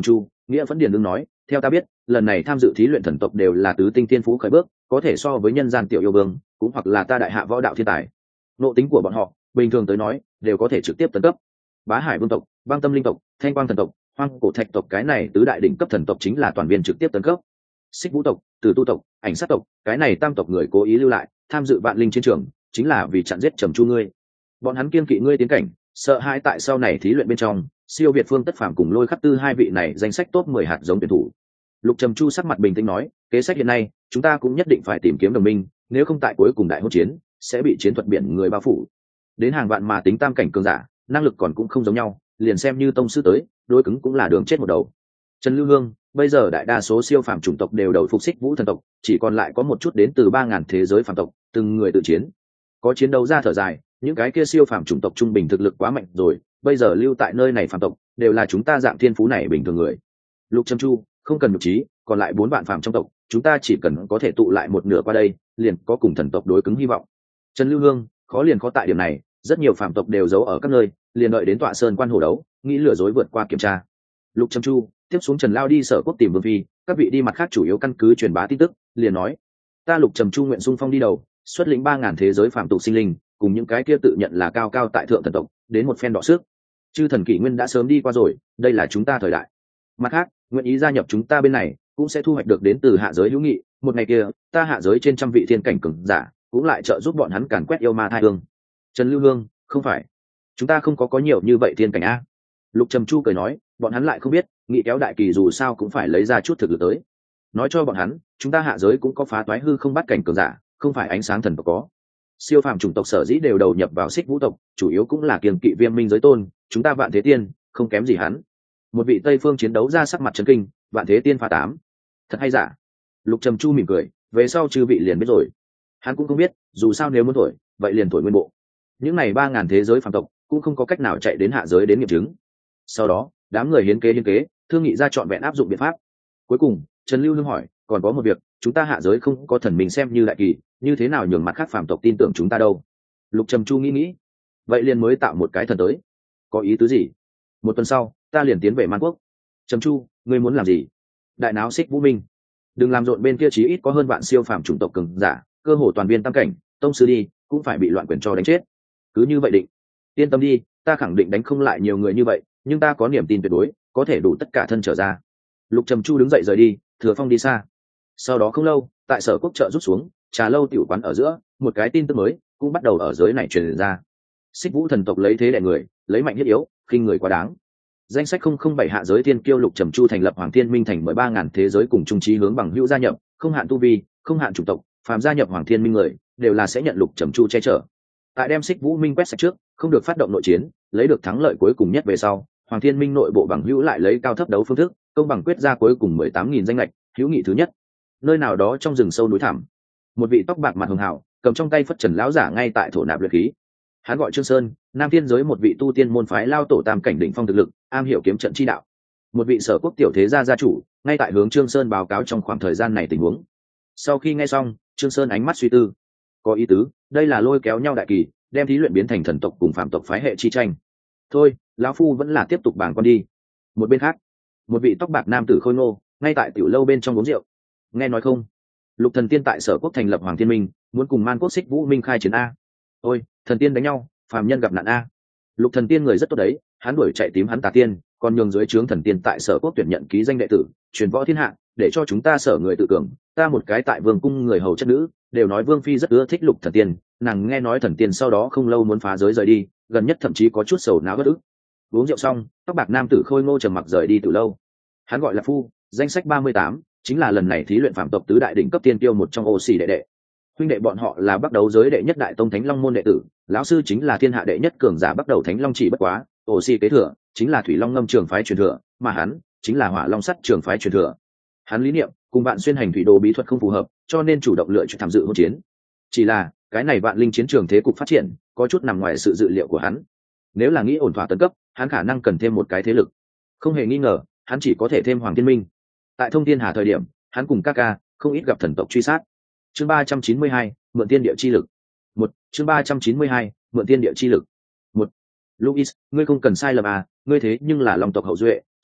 Nghĩa Phẫn Điền đương nói, theo ta biết, lần này tham dự thí luyện thần tộc đều là tứ tinh thiên phú khởi bước, có thể so với nhân gian tiểu yêu vương, cũng hoặc là ta đại hạ võ đạo thiên tài. Nộ tính của bọn họ, bình thường tới nói, đều có thể trực tiếp tấn cấp. Bá Hải vương tộc, Băng Tâm linh tộc, Thanh Quang thần tộc, Hoang Cổ thạch tộc, cái này tứ đại đỉnh cấp thần tộc chính là toàn viên trực tiếp tấn cấp. Xích Vũ tộc, Tử Tu tộc, Ảnh Sát tộc, cái này tam tộc người cố ý lưu lại, tham dự vạn linh chiến trường, chính là vì chặn giết Trầm Chu ngươi. Bọn hắn kiên kỵ ngươi tiến cảnh, sợ hãi tại sau này thí luyện bên trong, siêu việt Phương Tất Phàm cùng Lôi Khắc Tư hai vị này danh sách top mười hạt giống tuyển thủ. Lục Trầm Chu sắc mặt bình tĩnh nói, kế sách hiện nay, chúng ta cũng nhất định phải tìm kiếm đồng minh, nếu không tại cuối cùng đại hỗn chiến, sẽ bị chiến thuật biển người bao phủ. Đến hàng vạn mà tính tam cảnh cường giả, năng lực còn cũng không giống nhau, liền xem như tông sư tới, đối cứng cũng là đường chết một đầu. Trần Lưu Hương, bây giờ đại đa số siêu phàm chủng tộc đều đầu phục Xích Vũ thần tộc, chỉ còn lại có một chút đến từ ba ngàn thế giới phàm tộc, từng người tự chiến. Có chiến đấu ra thở dài, những cái kia siêu phàm chủng tộc trung bình thực lực quá mạnh rồi, bây giờ lưu tại nơi này phàm tộc, đều là chúng ta dạng thiên phú này bình thường người. Lục Trầm Chu, không cần nhục trí, còn lại bốn vạn phàm trong tộc, chúng ta chỉ cần có thể tụ lại một nửa qua đây, liền có cùng thần tộc đối cứng hy vọng. Trần Lưu Hương, khó liền khó tại điểm này, rất nhiều phàm tộc đều giấu ở các nơi, liền đợi đến tọa sơn quan hồ đấu, nghĩ lừa dối vượt qua kiểm tra. Lục Trầm Chu tiếp xuống Trần Lao đi Sở Quốc tìm Vương Phi, các vị đi mặt khác chủ yếu căn cứ truyền bá tin tức, liền nói: ta Lục Trầm Chu nguyện xung phong đi đầu, xuất lĩnh ba ngàn thế giới phàm tục sinh linh, cùng những cái kia tự nhận là cao cao tại thượng thần tộc, đến một phen đọ sức. Chư thần kỷ nguyên đã sớm đi qua rồi, đây là chúng ta thời đại. Mặt khác, nguyện ý gia nhập chúng ta bên này, cũng sẽ thu hoạch được đến từ hạ giới hữu nghị, một ngày kia, ta hạ giới trên trăm vị thiên cảnh cường giả, cũng lại trợ giúp bọn hắn càn quét yêu ma thai hương. Trần Lưu Hương, không phải, chúng ta không có có nhiều như vậy thiên cảnh a. Lục Trầm Chu cười nói, bọn hắn lại không biết, nghị kéo đại kỳ dù sao cũng phải lấy ra chút thực lực tới. Nói cho bọn hắn, chúng ta hạ giới cũng có phá toái hư không bắt cảnh cường giả, không phải ánh sáng thần tộc có. Siêu phàm chủng tộc sở dĩ đều đầu nhập vào Xích Vũ tộc, chủ yếu cũng là kiêng kỵ Viêm Minh giới tôn, chúng ta Vạn Thế Tiên, không kém gì hắn. Một vị Tây phương chiến đấu ra sắc mặt chấn kinh, Vạn Thế Tiên phá tám, thật hay giả? Lục Trầm Chu mỉm cười, về sau chư vị liền biết rồi. Hắn cũng không biết, dù sao nếu muốn thổi, vậy liền thổi nguyên bộ. Những này ba ngàn thế giới phàm tộc cũng không có cách nào chạy đến hạ giới đến nghiệm chứng. Sau đó, đám người hiến kế hiến kế, thương nghị ra chọn vẹn áp dụng biện pháp. Cuối cùng, Trần Lưu Hương hỏi, còn có một việc, chúng ta hạ giới không có thần mình xem như đại kỳ, như thế nào nhường mặt khác phàm tộc tin tưởng chúng ta đâu? Lục Trầm Chu nghĩ nghĩ, vậy liền mới tạo một cái thần tới. Có ý tứ gì? Một tuần sau, ta liền tiến về Man Quốc. Trầm Chu, ngươi muốn làm gì? Đại náo Xích Vũ Minh, đừng làm rộn, bên kia chí ít có hơn vạn siêu phàm chủng tộc cường giả, cơ hồ toàn viên tam cảnh, tông sư đi, cũng phải bị loạn quyền cho đánh chết. Cứ như vậy định. Yên tâm đi, ta khẳng định đánh không lại nhiều người như vậy, nhưng ta có niềm tin tuyệt đối, có thể đủ tất cả thân trở ra. Lục Trầm Chu đứng dậy rời đi, Thừa Phong đi xa. Sau đó không lâu, tại Sở Quốc chợ rút xuống, trà lâu tiểu quán ở giữa, một cái tin tức mới cũng bắt đầu ở giới này truyền ra. Xích Vũ thần tộc lấy thế đè người, lấy mạnh thiết yếu, khinh người quá đáng. Danh sách không không bảy hạ giới tiên kiêu Lục Trầm Chu thành lập Hoàng Thiên Minh thành mười ba ngàn thế giới cùng chung chí hướng bằng hữu gia nhập, không hạn tu vi, không hạn chủng tộc, phàm gia nhập Hoàng Thiên Minh người, đều là sẽ nhận Lục Trầm Chu che chở. Tại đem Xích Vũ Minh quét sạch trước, không được phát động nội chiến, lấy được thắng lợi cuối cùng nhất về sau, Hoàng Thiên Minh nội bộ bằng hữu lại lấy cao thấp đấu phương thức, công bằng quyết ra cuối cùng mười tám nghìn danh lệch, hữu nghị thứ nhất. Nơi nào đó trong rừng sâu núi thẳm, một vị tóc bạc mặt hường hào, cầm trong tay phất trần lão giả ngay tại thổ nạp luyện khí. Hắn gọi Trương Sơn, Nam Thiên giới một vị tu tiên môn phái lao tổ tam cảnh đỉnh phong thực lực, am hiểu kiếm trận chi đạo. Một vị Sở Quốc tiểu thế gia gia chủ, ngay tại hướng Trương Sơn báo cáo trong khoảng thời gian này tình huống. Sau khi nghe xong, Trương Sơn ánh mắt suy tư, có ý tứ, đây là lôi kéo nhau đại kỳ, đem thí luyện biến thành thần tộc cùng phạm tộc phái hệ chi tranh. Thôi, lão phu vẫn là tiếp tục bảng con đi. Một bên khác, một vị tóc bạc nam tử khôi ngô, ngay tại tiểu lâu bên trong uống rượu. Nghe nói không, Lục Thần Tiên tại Sở Quốc thành lập Hoàng Thiên Minh, muốn cùng Man Quốc Xích Vũ Minh khai chiến a. Ôi, thần tiên đánh nhau, phàm nhân gặp nạn a. Lục Thần Tiên người rất tốt đấy, hắn đuổi chạy tím hắn tà tiên, còn nhường dưới trướng thần tiên tại Sở Quốc tuyển nhận ký danh đệ tử, truyền võ thiên hạ, để cho chúng ta Sở người tự cường. Ta một cái tại vương cung người hầu chất nữ, đều nói vương phi rất ưa thích Lục Thần Tiên, nàng nghe nói thần tiên sau đó không lâu muốn phá giới rời đi, gần nhất thậm chí có chút sầu não bất ức. Uống rượu xong, tóc bạc nam tử khôi ngô trầm mặc rời đi từ lâu. Hắn gọi là Phu, danh sách ba mươi tám, chính là lần này thí luyện phạm tộc tứ đại đỉnh cấp tiên tiêu một trong ô xì đệ đệ. Huynh đệ bọn họ là bắt đầu giới đệ nhất đại tông thánh long môn đệ tử, lão sư chính là thiên hạ đệ nhất cường giả bắt đầu thánh long chỉ bất quá, ô xì kế thừa chính là thủy long ngâm trường phái truyền thừa, mà hắn chính là hỏa long sắt trường phái truyền thừa. Hắn lý niệm cùng bạn xuyên hành thủy đồ bí thuật không phù hợp, cho nên chủ động lựa chọn tham dự hỗn chiến. Chỉ là cái này vạn linh chiến trường thế cục phát triển có chút nằm ngoài sự dự liệu của hắn. Nếu là nghĩ ổn thỏa tấn cấp, hắn khả năng cần thêm một cái thế lực. Không hề nghi ngờ, hắn chỉ có thể thêm Hoàng Thiên Minh. Tại Thông Thiên Hà thời điểm, hắn cùng Kaka không ít gặp thần tộc truy sát. Chương ba trăm chín mươi hai, mượn tiên địa chi lực. Một, chương ba trăm chín mươi hai, mượn tiên địa chi lực. Một, Luis, ngươi không cần sai lầm à, ngươi thế nhưng là Long tộc hậu duệ,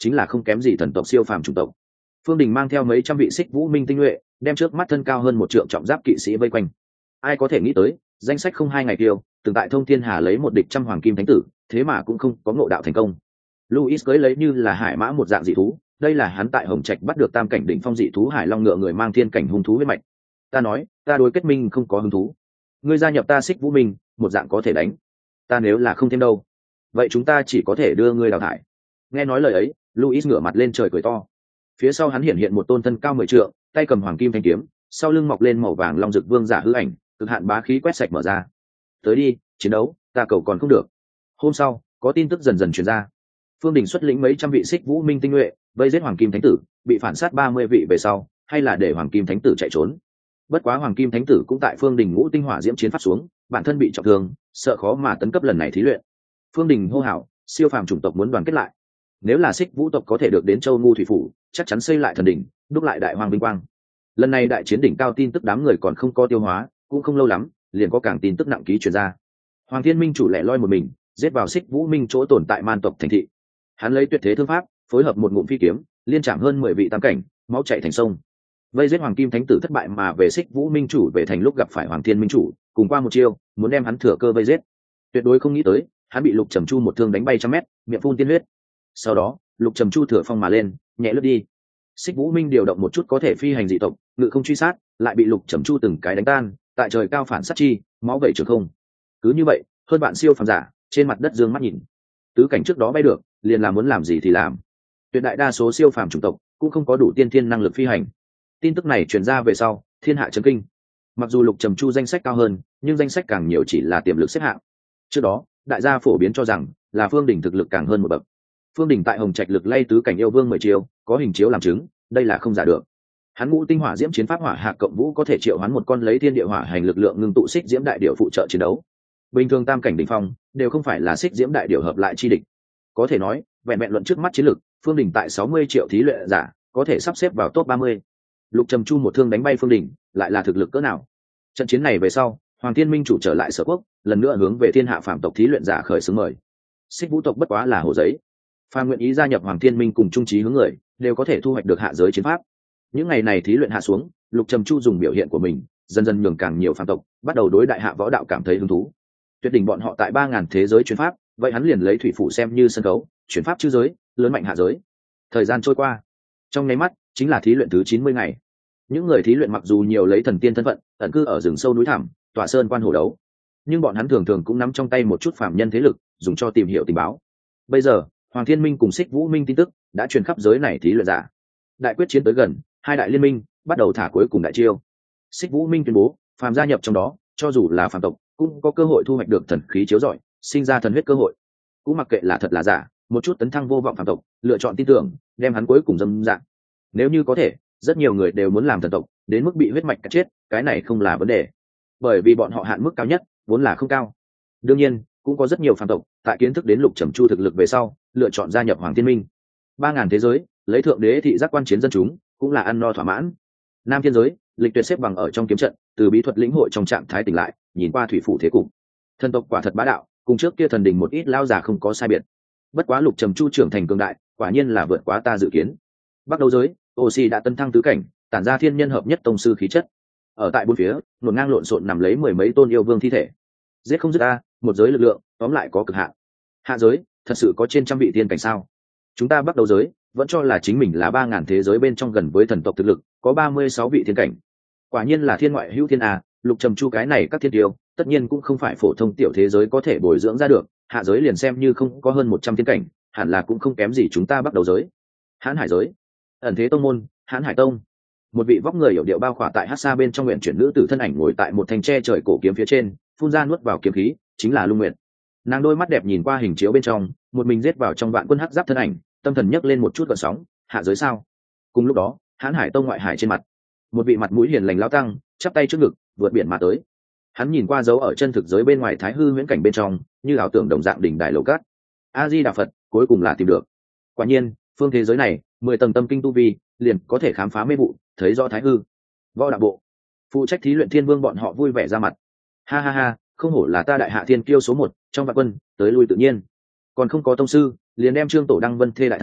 chính là không kém gì thần tộc siêu phàm chủng tộc. Phương Đình mang theo mấy trăm vị Xích Vũ Minh tinh nhuệ, đem trước mắt thân cao hơn một trượng trọng giáp kỵ sĩ vây quanh. Ai có thể nghĩ tới, danh sách không hai ngày kiêu, từng tại Thông Thiên Hà lấy một địch trăm hoàng kim thánh tử, thế mà cũng không có ngộ đạo thành công. Louis cưới lấy như là hải mã một dạng dị thú, đây là hắn tại Hồng Trạch bắt được tam cảnh đỉnh phong dị thú hải long ngựa người mang thiên cảnh hung thú huyết mạch. Ta nói, ta đối kết minh không có hứng thú. Ngươi gia nhập ta Xích Vũ Minh, một dạng có thể đánh. Ta nếu là không thêm đâu, vậy chúng ta chỉ có thể đưa ngươi đào thải. Nghe nói lời ấy, Louis ngửa mặt lên trời cười to. Phía sau hắn hiện hiện một tôn thân cao mười trượng, tay cầm hoàng kim thanh kiếm, sau lưng mọc lên màu vàng long dực vương giả hư ảnh, cực hạn bá khí quét sạch mở ra. Tới đi, chiến đấu, ta cầu còn không được. Hôm sau, có tin tức dần dần truyền ra. Phương Đình xuất lĩnh mấy trăm vị Xích Vũ Minh tinh nhuệ, vây giết hoàng kim thánh tử, bị phản sát ba mươi vị về sau, hay là để hoàng kim thánh tử chạy trốn. Bất quá hoàng kim thánh tử cũng tại Phương Đình ngũ tinh hỏa diễm chiến pháp xuống, bản thân bị trọng thương, sợ khó mà tấn cấp lần này thí luyện. Phương Đình hô hào, siêu phàm chủng tộc muốn đoàn kết lại. Nếu là Xích Vũ tộc có thể được đến Châu Ngu thủy phủ, chắc chắn xây lại thần đỉnh, đúc lại đại hoàng vinh quang. Lần này đại chiến đỉnh cao tin tức đám người còn không có tiêu hóa, cũng không lâu lắm, liền có càng tin tức nặng ký truyền ra. Hoàng Thiên Minh chủ lẻ loi một mình, giết vào Xích Vũ Minh chỗ tồn tại man tộc thành thị. Hắn lấy tuyệt thế thương pháp, phối hợp một ngụm phi kiếm, liên chạm hơn mười vị tam cảnh, máu chảy thành sông. Vây giết Hoàng Kim Thánh tử thất bại mà về Xích Vũ Minh chủ về thành lúc gặp phải Hoàng Thiên Minh chủ, cùng qua một chiêu, muốn đem hắn thừa cơ vây giết. Tuyệt đối không nghĩ tới, hắn bị Lục Trầm Chu một thương đánh bay trăm mét, miệng phun tiên huyết. Sau đó, Lục Trầm Chu thừa phong mà lên, nhẹ lướt đi. Xích Vũ Minh điều động một chút có thể phi hành dị tộc, ngự không truy sát, lại bị Lục Trầm Chu từng cái đánh tan, tại trời cao phản sát chi, máu vẩy trường không. Cứ như vậy, hơn bạn siêu phàm giả, trên mặt đất dương mắt nhìn. Tứ cảnh trước đó bay được, liền là muốn làm gì thì làm. Tuyệt đại đa số siêu phàm chủng tộc cũng không có đủ tiên thiên năng lực phi hành. Tin tức này truyền ra về sau, thiên hạ chấn kinh. Mặc dù Lục Trầm Chu danh sách cao hơn, nhưng danh sách càng nhiều chỉ là tiềm lực xếp hạng. Trước đó, đại gia phổ biến cho rằng là Phương Đình thực lực càng hơn một bậc. Phương Đình tại Hồng Trạch lực lay tứ cảnh yêu vương mười chiêu, có hình chiếu làm chứng, đây là không giả được. Hắn ngũ tinh hỏa diễm chiến pháp hỏa hạ cộng vũ có thể triệu hoán một con lấy thiên địa hỏa hành lực lượng ngưng tụ xích diễm đại điểu phụ trợ chiến đấu. Bình thường tam cảnh đỉnh phong đều không phải là xích diễm đại điểu hợp lại chi địch. Có thể nói, vẹn vẹn luận trước mắt chiến lực, Phương Đình tại sáu mươi triệu thí luyện giả, có thể sắp xếp vào top ba mươi. Lục Trầm Chu một thương đánh bay Phương Đình, lại là thực lực cỡ nào? Trận chiến này về sau, Hoàng Thiên Minh chủ trở lại Sở Quốc, lần nữa hướng về thiên hạ phạm tộc thí luyện giả khởi xướng mời. Xích Vũ tộc bất quá là hồ giấy, phàm nguyện ý gia nhập Hoàng Thiên Minh cùng trung trí hướng người, đều có thể thu hoạch được hạ giới chiến pháp. Những ngày này thí luyện hạ xuống, Lục Trầm Chu dùng biểu hiện của mình, dần dần nhường càng nhiều phạm tộc bắt đầu đối đại hạ võ đạo cảm thấy hứng thú. Tuyệt đỉnh bọn họ tại ba ngàn thế giới chuyển pháp, vậy hắn liền lấy thủy phủ xem như sân khấu, chuyển pháp chư giới, lớn mạnh hạ giới. Thời gian trôi qua, trong nháy mắt chính là thí luyện thứ chín mươi ngày. Những người thí luyện mặc dù nhiều lấy thần tiên thân phận, ẩn cư ở rừng sâu núi thẳm, tỏa sơn quan hồ đấu, nhưng bọn hắn thường thường cũng nắm trong tay một chút phạm nhân thế lực, dùng cho tìm hiểu tình báo. Bây giờ, Hoàng Thiên Minh cùng Xích Vũ Minh tin tức đã truyền khắp giới này thí luyện giả. Đại quyết chiến tới gần, hai đại liên minh bắt đầu thả cuối cùng đại chiêu. Xích Vũ Minh tuyên bố, phàm gia nhập trong đó, cho dù là phàm tộc, cũng có cơ hội thu hoạch được thần khí chiếu rọi, sinh ra thần huyết cơ hội. Cũng mặc kệ là thật là giả, một chút tấn thăng vô vọng phàm tộc, lựa chọn tin tưởng, đem hắn cuối cùng dâm dạng. Nếu như có thể, rất nhiều người đều muốn làm thần tộc, đến mức bị huyết mạch cắt chết, cái này không là vấn đề. Bởi vì bọn họ hạn mức cao nhất vốn là không cao. Đương nhiên, cũng có rất nhiều phàm tộc tại kiến thức đến Lục Trầm Chu thực lực về sau, lựa chọn gia nhập Hoàng Thiên Minh. Ba ngàn thế giới, lấy thượng đế thị giác quan chiến dân chúng, cũng là ăn no thỏa mãn. Nam thiên giới, Lịch Tuyệt xếp bằng ở trong kiếm trận, từ bí thuật lĩnh hội trong trạng thái tỉnh lại, nhìn qua thủy phủ thế cục. Thần tộc quả thật bá đạo, cùng trước kia thần đình một ít lao già không có sai biệt. Bất quá Lục Trầm Chu trưởng thành cường đại, quả nhiên là vượt quá ta dự kiến. Bắc Đấu giới, Oxy đã tấn thăng tứ cảnh, tản ra thiên nhân hợp nhất tông sư khí chất. Ở tại bốn phía, luồn ngang lộn xộn nằm lấy mười mấy tôn yêu vương thi thể. Giết không dứt a, một giới lực lượng, tóm lại có cực hạn. Hạ giới, thật sự có trên trăm vị tiên cảnh sao? Chúng ta Bắc Đấu giới vẫn cho là chính mình là ba ngàn thế giới bên trong gần với thần tộc thực lực, có ba mươi sáu vị thiên cảnh. Quả nhiên là thiên ngoại hữu thiên a, Lục Trầm Chu cái này các thiên tiêu, tất nhiên cũng không phải phổ thông tiểu thế giới có thể bồi dưỡng ra được, hạ giới liền xem như không có hơn một trăm thiên cảnh, hẳn là cũng không kém gì chúng ta Bắc Đấu giới. Hán Hải giới, ẩn thế tông môn, Hán Hải tông. Một vị vóc người hiểu điệu bao khỏa tại hát xa bên trong nguyện chuyển nữ tử thân ảnh ngồi tại một thanh tre trời cổ kiếm phía trên, phun ra nuốt vào kiếm khí, chính là Lung Nguyệt. Nàng đôi mắt đẹp nhìn qua hình chiếu bên trong, một mình giết vào trong vạn quân hắc giáp thân ảnh, tâm thần nhấc lên một chút gợn sóng, hạ giới sao? Cùng lúc đó, Hán Hải tông ngoại hải trên mặt, một vị mặt mũi hiền lành lão tăng, chắp tay trước ngực, vượt biển mà tới. Hắn nhìn qua dấu ở chân thực giới bên ngoài thái hư huyễn cảnh bên trong, như ảo tưởng đồng dạng đỉnh đài lầu cát. A Di Đà Phật, cuối cùng là tìm được. Quả nhiên, phương thế giới này, mười tầng tâm kinh tu vi, liền có thể khám phá mê vụ, thấy rõ thái hư. Võ đạo bộ, phụ trách thí luyện thiên vương bọn họ vui vẻ ra mặt. Ha ha ha, không hổ là ta đại hạ thiên kiêu số một, trong vạn quân, tới lui tự nhiên. Còn không có tông sư, liền đem Trương Tổ Đăng Vân thê đại thành,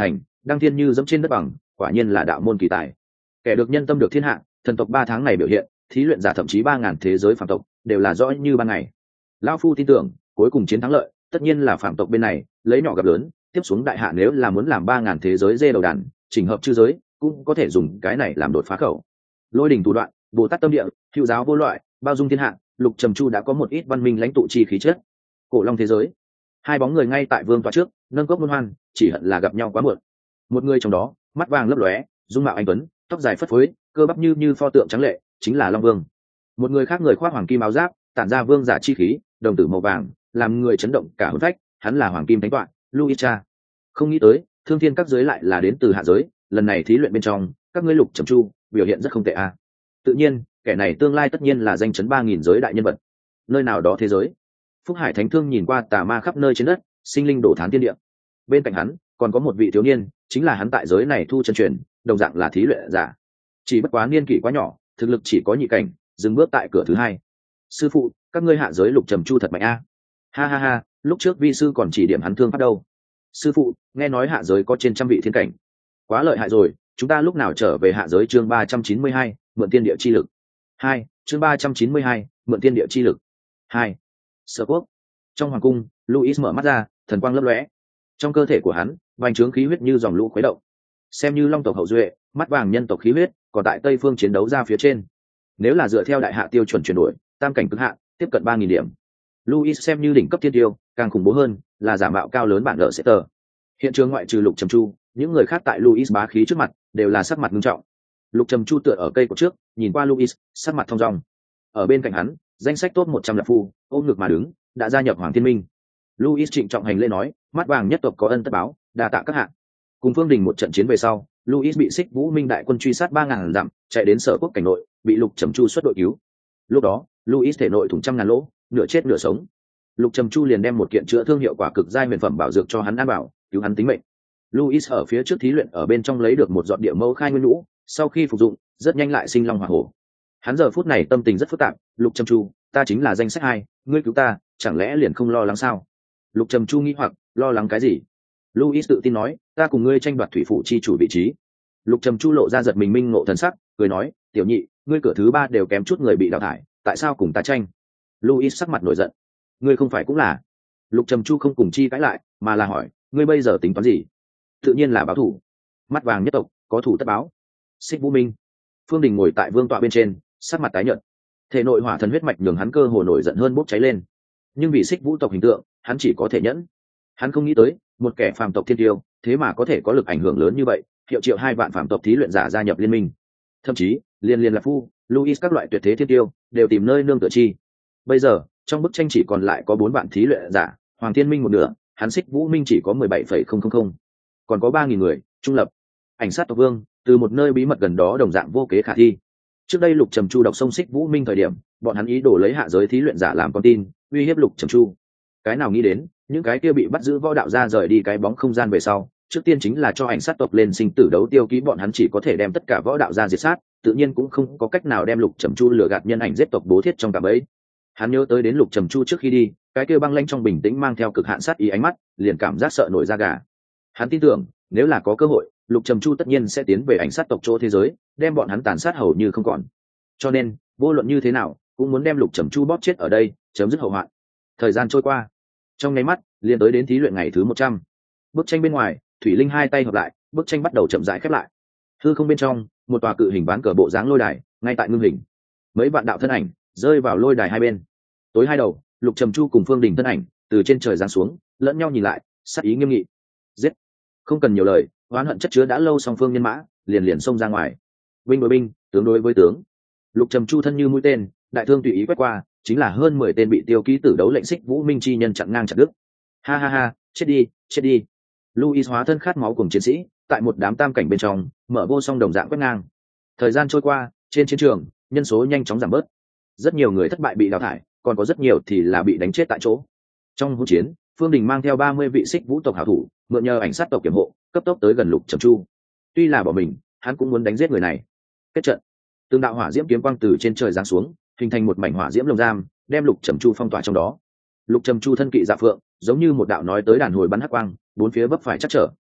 đăng thiên như dẫm trên đất bằng, quả nhiên là đạo môn kỳ tài. Kẻ được nhân tâm được thiên hạ, thần tộc ba tháng này biểu hiện, thí luyện giả thậm chí ba ngàn thế giới phạm tộc đều là rõ như ban ngày. Lão phu tin tưởng cuối cùng chiến thắng lợi tất nhiên là phạm tộc bên này, lấy nhỏ gặp lớn, tiếp xuống đại hạ nếu là muốn làm ba ngàn thế giới dê đầu đàn, chỉnh hợp chư giới, cũng có thể dùng cái này làm đột phá khẩu. Lôi đỉnh thủ đoạn, bồ tát tâm địa, hữu giáo vô loại, bao dung thiên hạ, Lục Trầm Chu đã có một ít văn minh lãnh tụ chi khí chất. Cổ long thế giới, hai bóng người ngay tại vương tọa trước, nâng cốc luân hoan, chỉ hận là gặp nhau quá muộn. Một người trong đó, mắt vàng lấp lóe, dung mạo anh tuấn, tóc dài phất phới, cơ bắp như như pho tượng trắng lệ, chính là Long Vương. Một người khác người khoác hoàng kim áo giáp, tản ra vương giả chi khí, đồng tử màu vàng, làm người chấn động cả hồn phách, hắn là hoàng kim thánh tọa, Luisa. Không nghĩ tới, thương thiên các giới lại là đến từ hạ giới, lần này thí luyện bên trong, các ngươi Lục Trầm Chu biểu hiện rất không tệ a. Tự nhiên, kẻ này tương lai tất nhiên là danh chấn ba nghìn giới đại nhân vật. Nơi nào đó thế giới, Phúc Hải Thánh Thương nhìn qua tà ma khắp nơi trên đất, sinh linh đổ thán tiên địa. Bên cạnh hắn, còn có một vị thiếu niên, chính là hắn tại giới này thu chân truyền, đồng dạng là thí luyện giả. Chỉ bất quá niên kỷ quá nhỏ, thực lực chỉ có nhị cảnh, dừng bước tại cửa thứ hai. Sư phụ, các ngươi hạ giới Lục Trầm Chu thật mạnh a. Ha ha ha, lúc trước vi sư còn chỉ điểm hắn thương phát đâu. Sư phụ, nghe nói hạ giới có trên trăm vị thiên cảnh, quá lợi hại rồi, chúng ta lúc nào trở về hạ giới? Chương ba trăm chín mươi hai, mượn tiên địa chi lực. Hai, chương ba trăm chín mươi hai, mượn tiên địa chi lực. Hai. Sở Quốc. Trong hoàng cung, Louis mở mắt ra, thần quang lấp lóe. Trong cơ thể của hắn, vành trướng khí huyết như dòng lũ khuấy động. Xem như long tộc hậu duệ, mắt vàng nhân tộc khí huyết, còn tại Tây phương chiến đấu ra phía trên. Nếu là dựa theo đại hạ tiêu chuẩn chuyển đổi, tam cảnh cực hạ, tiếp cận ba nghìn điểm. Louis xem như đỉnh cấp thiên tiêu, càng khủng bố hơn, là giả mạo cao lớn bản lợ sẽ tờ. Hiện trường ngoại trừ Lục Trầm Chu, những người khác tại Louis bá khí trước mặt, đều là sắc mặt nghiêm trọng. Lục Trầm Chu tựa ở cây cột trước, nhìn qua Louis, sắc mặt thông dong. Ở bên cạnh hắn, danh sách top một trăm lập phu, ôm ngực mà đứng, đã gia nhập Hoàng Thiên Minh. Louis trịnh trọng hành lễ nói, mắt vàng nhất tộc có ân tất báo, đa tạ các hạ. Cùng Phương Đình một trận chiến về sau, Louis bị Xích Vũ Minh đại quân truy sát ba ngàn dặm, chạy đến Sở Quốc cảnh nội, bị Lục Trầm Chu xuất đội cứu. Lúc đó, Louis thể nội thủng trăm ngàn lỗ, nửa chết nửa sống. Lục Trầm Chu liền đem một kiện chữa thương hiệu quả cực giai huyền phẩm bảo dược cho hắn ăn bảo, cứu hắn tính mệnh. Louis ở phía trước thí luyện ở bên trong lấy được một giọt địa mẫu khai nguyên nhũ, sau khi phục dụng, rất nhanh lại sinh long hỏa hổ. Hắn giờ phút này tâm tình rất phức tạp, Lục Trầm Chu, ta chính là danh sách hai, ngươi cứu ta, chẳng lẽ liền không lo lắng sao? Lục Trầm Chu nghĩ hoặc, lo lắng cái gì? Louis tự tin nói, ta cùng ngươi tranh đoạt thủy phủ chi chủ vị trí. Lục Trầm Chu lộ ra giật mình minh ngộ thần sắc, cười nói, tiểu nhị, ngươi cửa thứ ba đều kém chút người bị đào thải, tại sao cùng ta tranh? Louis sắc mặt nổi giận, ngươi không phải cũng là? Lục Trầm Chu không cùng chi cãi lại, mà là hỏi, ngươi bây giờ tính toán gì? Tự nhiên là báo thủ. Mắt vàng nhất tộc, có thủ tất báo. Xích Vũ Minh. Phương Đình ngồi tại vương tọa bên trên, sắc mặt tái nhợt. Thể nội hỏa thần huyết mạch nhường hắn cơ hồ nổi giận hơn bốc cháy lên. Nhưng vì Xích Vũ tộc hình tượng, hắn chỉ có thể nhẫn. Hắn không nghĩ tới, một kẻ phàm tộc thiên tiêu, thế mà có thể có lực ảnh hưởng lớn như vậy, hiệu triệu hai vạn phàm tộc thí luyện giả gia nhập liên minh. Thậm chí, liên liên là phu, Louis các loại tuyệt thế thiên tiêu, đều tìm nơi nương tựa chi. Bây giờ, trong bức tranh chỉ còn lại có bốn vạn thí luyện giả, Hoàng Thiên Minh một nửa, hắn Xích Vũ Minh chỉ có mười bảy phẩy không không không. Còn có ba nghìn người, trung lập. Ảnh sát tộc vương, từ một nơi bí mật gần đó đồng dạng vô kế khả thi. Trước đây Lục Trầm Chu đọc sông Xích Vũ Minh thời điểm, bọn hắn ý đồ lấy hạ giới thí luyện giả làm con tin, uy hiếp Lục Trầm Chu. Cái nào nghĩ đến, những cái kia bị bắt giữ võ đạo ra rời đi cái bóng không gian về sau, trước tiên chính là cho ảnh sát tộc lên sinh tử đấu tiêu ký, bọn hắn chỉ có thể đem tất cả võ đạo ra diệt sát, tự nhiên cũng không có cách nào đem Lục Trầm Chu lừa gạt nhân ảnh giết tộc bố thiết trong cả bẫy. Hắn nhớ tới đến Lục Trầm Chu trước khi đi, cái kia băng lanh trong bình tĩnh mang theo cực hạn sát ý ánh mắt, liền cảm giác sợ nổi da gà. Hắn tin tưởng, nếu là có cơ hội, Lục Trầm Chu tất nhiên sẽ tiến về ảnh sát tộc chỗ thế giới, đem bọn hắn tàn sát hầu như không còn. Cho nên, vô luận như thế nào, cũng muốn đem Lục Trầm Chu bóp chết ở đây, chấm dứt hậu hoạn. Thời gian trôi qua, trong nháy mắt, liền tới đến thí luyện ngày thứ một trăm. Bức tranh bên ngoài, Thủy Linh hai tay hợp lại, bức tranh bắt đầu chậm rãi khép lại. Hư không bên trong, một tòa cự hình bán cờ bộ dáng lôi đài, ngay tại ngưng hình. Mấy vạn đạo thân ảnh rơi vào lôi đài hai bên. Tối hai đầu, Lục Trầm Chu cùng Phương Đình thân ảnh từ trên trời giáng xuống, lẫn nhau nhìn lại, sát ý nghiêm nghị. Giết! Không cần nhiều lời, oán hận chất chứa đã lâu, song phương nhân mã liền liền xông ra ngoài. Binh đối binh, tướng đối với tướng. Lục Trầm Chu thân như mũi tên, đại thương tùy ý quét qua, chính là hơn mười tên bị tiêu ký tử đấu lệnh Xích Vũ Minh chi nhân chặn ngang chặt đứt. Ha ha ha, chết đi, chết đi. Louis hóa thân khát máu cùng chiến sĩ, tại một đám tam cảnh bên trong, mở vô song đồng dạng quét ngang. Thời gian trôi qua, trên chiến trường, nhân số nhanh chóng giảm bớt. Rất nhiều người thất bại bị đào thải, còn có rất nhiều thì là bị đánh chết tại chỗ. Trong hỗn chiến, Phương Đình mang theo ba mươi vị Xích Vũ tộc hảo thủ, mượn nhờ ảnh sát tộc kiểm hộ, cấp tốc tới gần Lục Trầm Chu. Tuy là bỏ mình, hắn cũng muốn đánh giết người này. Kết trận, tương đạo hỏa diễm kiếm quang từ trên trời giáng xuống, hình thành một mảnh hỏa diễm lồng giam, đem Lục Trầm Chu phong tỏa trong đó. Lục Trầm Chu thân kỵ dạ phượng, giống như một đạo nói tới đàn hồi bắn hắc quang, bốn phía vấp phải chắc trở.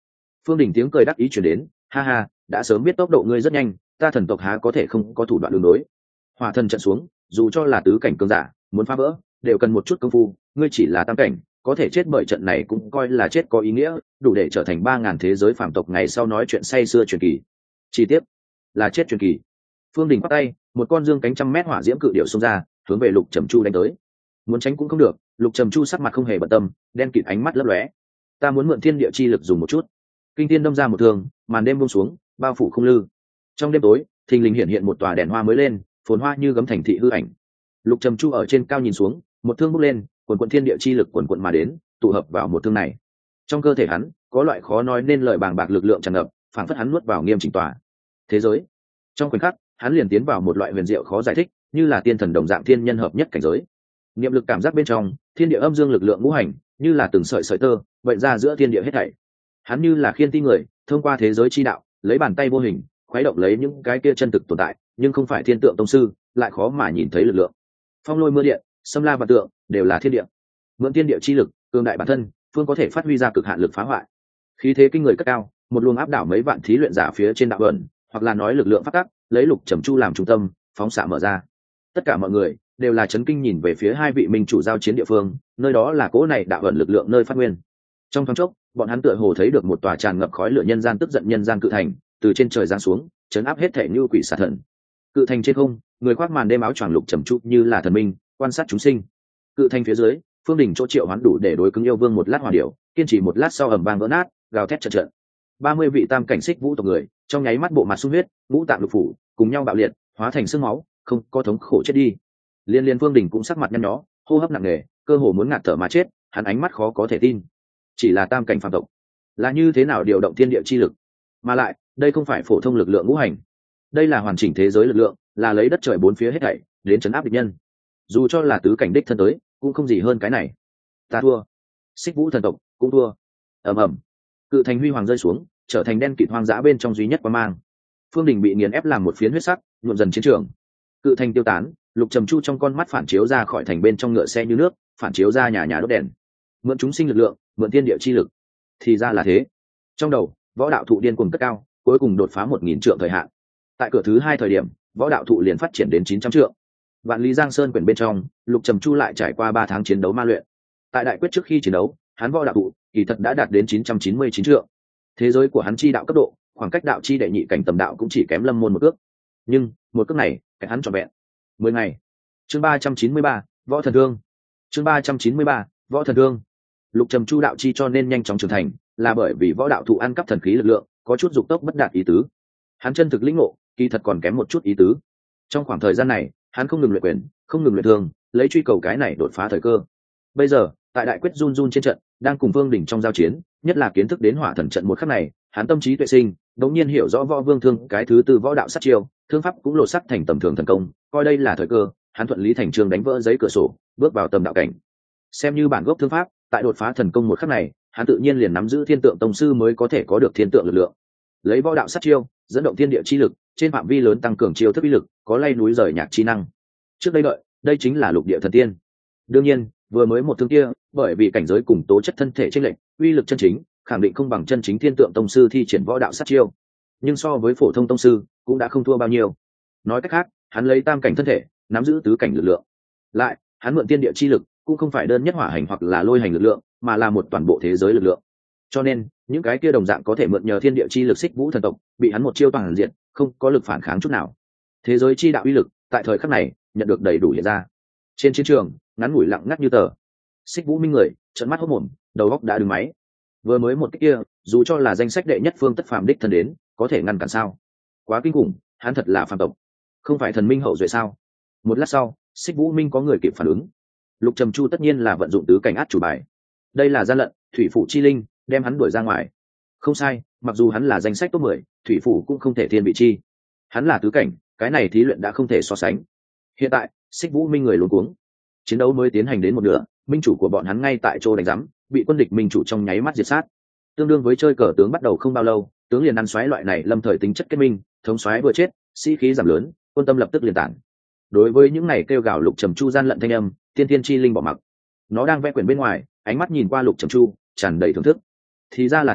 Phương Đình tiếng cười đắc ý chuyển đến, ha ha, đã sớm biết tốc độ ngươi rất nhanh, ta thần tộc há có thể không có thủ đoạn đường đối. Hỏa thần trận xuống, dù cho là tứ cảnh cường giả muốn phá vỡ đều cần một chút công phu, ngươi chỉ là tam cảnh, có thể chết bởi trận này cũng coi là chết có ý nghĩa, đủ để trở thành ba ngàn thế giới phàm tộc ngày sau nói chuyện say xưa truyền kỳ. Chi tiết là chết truyền kỳ. Phương Đình bắt tay, một con dương cánh trăm mét hỏa diễm cự điểu xông ra, hướng về Lục Trầm Chu đánh tới. Muốn tránh cũng không được, Lục Trầm Chu sắc mặt không hề bận tâm, đen kịt ánh mắt lấp lóe. Ta muốn mượn thiên địa chi lực dùng một chút. Kinh thiên đâm ra một thương, màn đêm buông xuống, bao phủ không lư. Trong đêm tối, thình lình hiện hiện một tòa đèn hoa mới lên, phồn hoa như gấm thành thị hư ảnh. Lục Trầm Chu ở trên cao nhìn xuống, một thương bốc lên, quần quần thiên địa chi lực quần quần mà đến, tụ hợp vào một thương này. Trong cơ thể hắn, có loại khó nói nên lời bàng bạc lực lượng tràn ngập, phảng phất hắn nuốt vào nghiêm chỉnh tòa thế giới. Trong khoảnh khắc, hắn liền tiến vào một loại huyền diệu khó giải thích, như là tiên thần đồng dạng thiên nhân hợp nhất cảnh giới. Niệm lực cảm giác bên trong, thiên địa âm dương lực lượng ngũ hành, như là từng sợi sợi tơ, vậy ra giữa thiên địa hết thảy. Hắn như là khiên ti người, thông qua thế giới chi đạo, lấy bàn tay vô hình, khuấy động lấy những cái kia chân thực tồn tại, nhưng không phải thiên tượng tông sư, lại khó mà nhìn thấy lực lượng. Phong lôi mưa điện, xâm la và tượng, đều là thiên địa. Mượn thiên địa chi lực, cường đại bản thân, phương có thể phát huy ra cực hạn lực phá hoại. Khí thế kinh người cất cao, một luồng áp đảo mấy vạn thí luyện giả phía trên đạo ẩn, hoặc là nói lực lượng phát tác, lấy Lục Trầm Chu làm trung tâm, phóng xạ mở ra. Tất cả mọi người đều là chấn kinh nhìn về phía hai vị minh chủ giao chiến địa phương, nơi đó là cỗ này đạo ẩn lực lượng nơi phát nguyên. Trong thoáng chốc, bọn hắn tựa hồ thấy được một tòa tràn ngập khói lửa nhân gian tức giận nhân gian cự thành, từ trên trời giáng xuống, chấn áp hết thể như quỷ xà thần. Cự thành trên không, người khoác màn đêm áo choàng Lục Trầm Chu như là thần minh, quan sát chúng sinh. Cự thành phía dưới, Phương Đình chỗ triệu hoán đủ để đối cứng yêu vương một lát hỏa điểu, kiên trì một lát sau ầm vang vỡ nát, gào thét trận trận. Ba mươi vị tam cảnh xích vũ tộc người, trong nháy mắt bộ mặt sung huyết, ngũ tạng lục phủ cùng nhau bạo liệt, hóa thành xương máu, không có thống khổ chết đi. Liên Liên Phương Đình cũng sắc mặt nhăn nhó, hô hấp nặng nề, cơ hồ muốn ngạt thở mà chết, hắn ánh mắt khó có thể tin. Chỉ là tam cảnh phàm tộc, là như thế nào điều động thiên địa chi lực? Mà lại, đây không phải phổ thông lực lượng ngũ hành, đây là hoàn chỉnh thế giới lực lượng, là lấy đất trời bốn phía hết thảy đến chấn áp địch nhân. Dù cho là tứ cảnh đích thân tới, cũng không gì hơn cái này. Ta thua. Xích vũ thần tộc cũng thua. Ầm ầm. Cự thành huy hoàng rơi xuống, trở thành đen kịt hoang dã bên trong duy nhất qua mang. Phương Đình bị nghiền ép làm một phiến huyết sắc, nhuộm dần chiến trường. Cự thành tiêu tán, Lục Trầm Chu trong con mắt phản chiếu ra khỏi thành bên trong ngựa xe như nước, phản chiếu ra nhà nhà đốt đèn. Mượn chúng sinh lực lượng, mượn thiên địa chi lực. Thì ra là thế. Trong đầu, võ đạo thụ điên cuồng cất cao, cuối cùng đột phá một nghìn trượng thời hạn. Tại cửa thứ hai thời điểm, võ đạo thụ liền phát triển đến chín trăm trượng. Vạn Lý Giang Sơn quyển bên trong, Lục Trầm Chu lại trải qua ba tháng chiến đấu ma luyện. Tại đại quyết trước khi chiến đấu, hắn võ đạo thụ kỳ thật đã đạt đến chín trăm chín mươi chín trượng. Thế giới của hắn chi đạo cấp độ, khoảng cách đạo chi đệ nhị cảnh tầm đạo cũng chỉ kém lâm môn một cước. Nhưng, một cước này, cách hắn trọn vẹn mười ngày. Chương ba trăm chín mươi ba, Võ Thần Thương. Chương ba trăm chín mươi ba, Võ Thần Thương. Lục Trầm Chu đạo chi cho nên nhanh chóng trưởng thành, là bởi vì võ đạo thụ ăn cắp thần khí lực lượng, có chút dục tốc bất đạt ý tứ. Hắn chân thực lĩnh ngộ, kỳ thật còn kém một chút ý tứ. Trong khoảng thời gian này, hắn không ngừng luyện quyền, không ngừng luyện thương, lấy truy cầu cái này đột phá thời cơ. Bây giờ, tại đại quyết run run trên trận, đang cùng Vương Đỉnh trong giao chiến, nhất là kiến thức đến hỏa thần trận một khắc này, hắn tâm trí tuệ sinh, đống nhiên hiểu rõ võ vương thương cái thứ tư võ đạo sát chiêu, thương pháp cũng lộ sắc thành tầm thường thần công, coi đây là thời cơ, hắn thuận lý thành trương đánh vỡ giấy cửa sổ, bước vào tầm đạo cảnh. Xem như bản gốc thương pháp, tại đột phá thần công một khắc này, hắn tự nhiên liền nắm giữ thiên tượng tông sư mới có thể có được thiên tượng lực lượng. Lấy võ đạo sát chiêu, dẫn động thiên địa chi lực, trên phạm vi lớn tăng cường chiêu thức uy lực, có lay núi rời nhạc chi năng. Trước đây đợi, đây chính là lục địa thần tiên. Đương nhiên, vừa mới một thương kia, bởi vì cảnh giới cùng tố chất thân thể chênh lệch, uy lực chân chính, khẳng định không bằng chân chính thiên tượng tông sư thi triển võ đạo sát chiêu. Nhưng so với phổ thông tông sư, cũng đã không thua bao nhiêu. Nói cách khác, hắn lấy tam cảnh thân thể, nắm giữ tứ cảnh lực lượng. Lại, hắn mượn thiên địa chi lực, cũng không phải đơn nhất hỏa hành hoặc là lôi hành lực lượng, mà là một toàn bộ thế giới lực lượng. Cho nên, những cái kia đồng dạng có thể mượn nhờ thiên địa chi lực xích vũ thần tộc, bị hắn một chiêu toàn diện, không có lực phản kháng chút nào. Thế giới chi đạo uy lực, tại thời khắc này, nhận được đầy đủ hiện ra. Trên chiến trường, ngắn ngủi lặng ngắt như tờ. Xích vũ minh người, trợn mắt hốt mồm, đầu óc đã đứng máy. Vừa mới một cái kia, dù cho là danh sách đệ nhất phương tất phàm đích thân đến, có thể ngăn cản sao? Quá kinh khủng, hắn thật là phàm tộc, không phải thần minh hậu duệ sao? Một lát sau, xích vũ minh có người kịp phản ứng. Lục Trầm Chu tất nhiên là vận dụng tứ cảnh át chủ bài. Đây là gian lận, thủy phủ chi linh, đem hắn đuổi ra ngoài. Không sai, mặc dù hắn là danh sách top mười, thủy phủ cũng không thể thiên vị chi. Hắn là tứ cảnh, cái này thí luyện đã không thể so sánh. Hiện tại, xích vũ minh người luống cuống. Chiến đấu mới tiến hành đến một nửa, minh chủ của bọn hắn ngay tại chỗ đánh giám, bị quân địch minh chủ trong nháy mắt diệt sát. Tương đương với chơi cờ tướng bắt đầu không bao lâu, tướng liền ăn xoáy loại này lâm thời tính chất kết minh, thống xoáy vừa chết, sĩ khí giảm lớn, quân tâm lập tức liền tản. Đối với những này kêu gào Lục Trầm Chu gian lận thanh âm, tiên tiên chi linh bỏ mặc. Nó đang vẽ quyển bên ngoài, ánh mắt nhìn qua Lục Trầm Chu, tràn đầy thưởng thức. Thì ra là thế,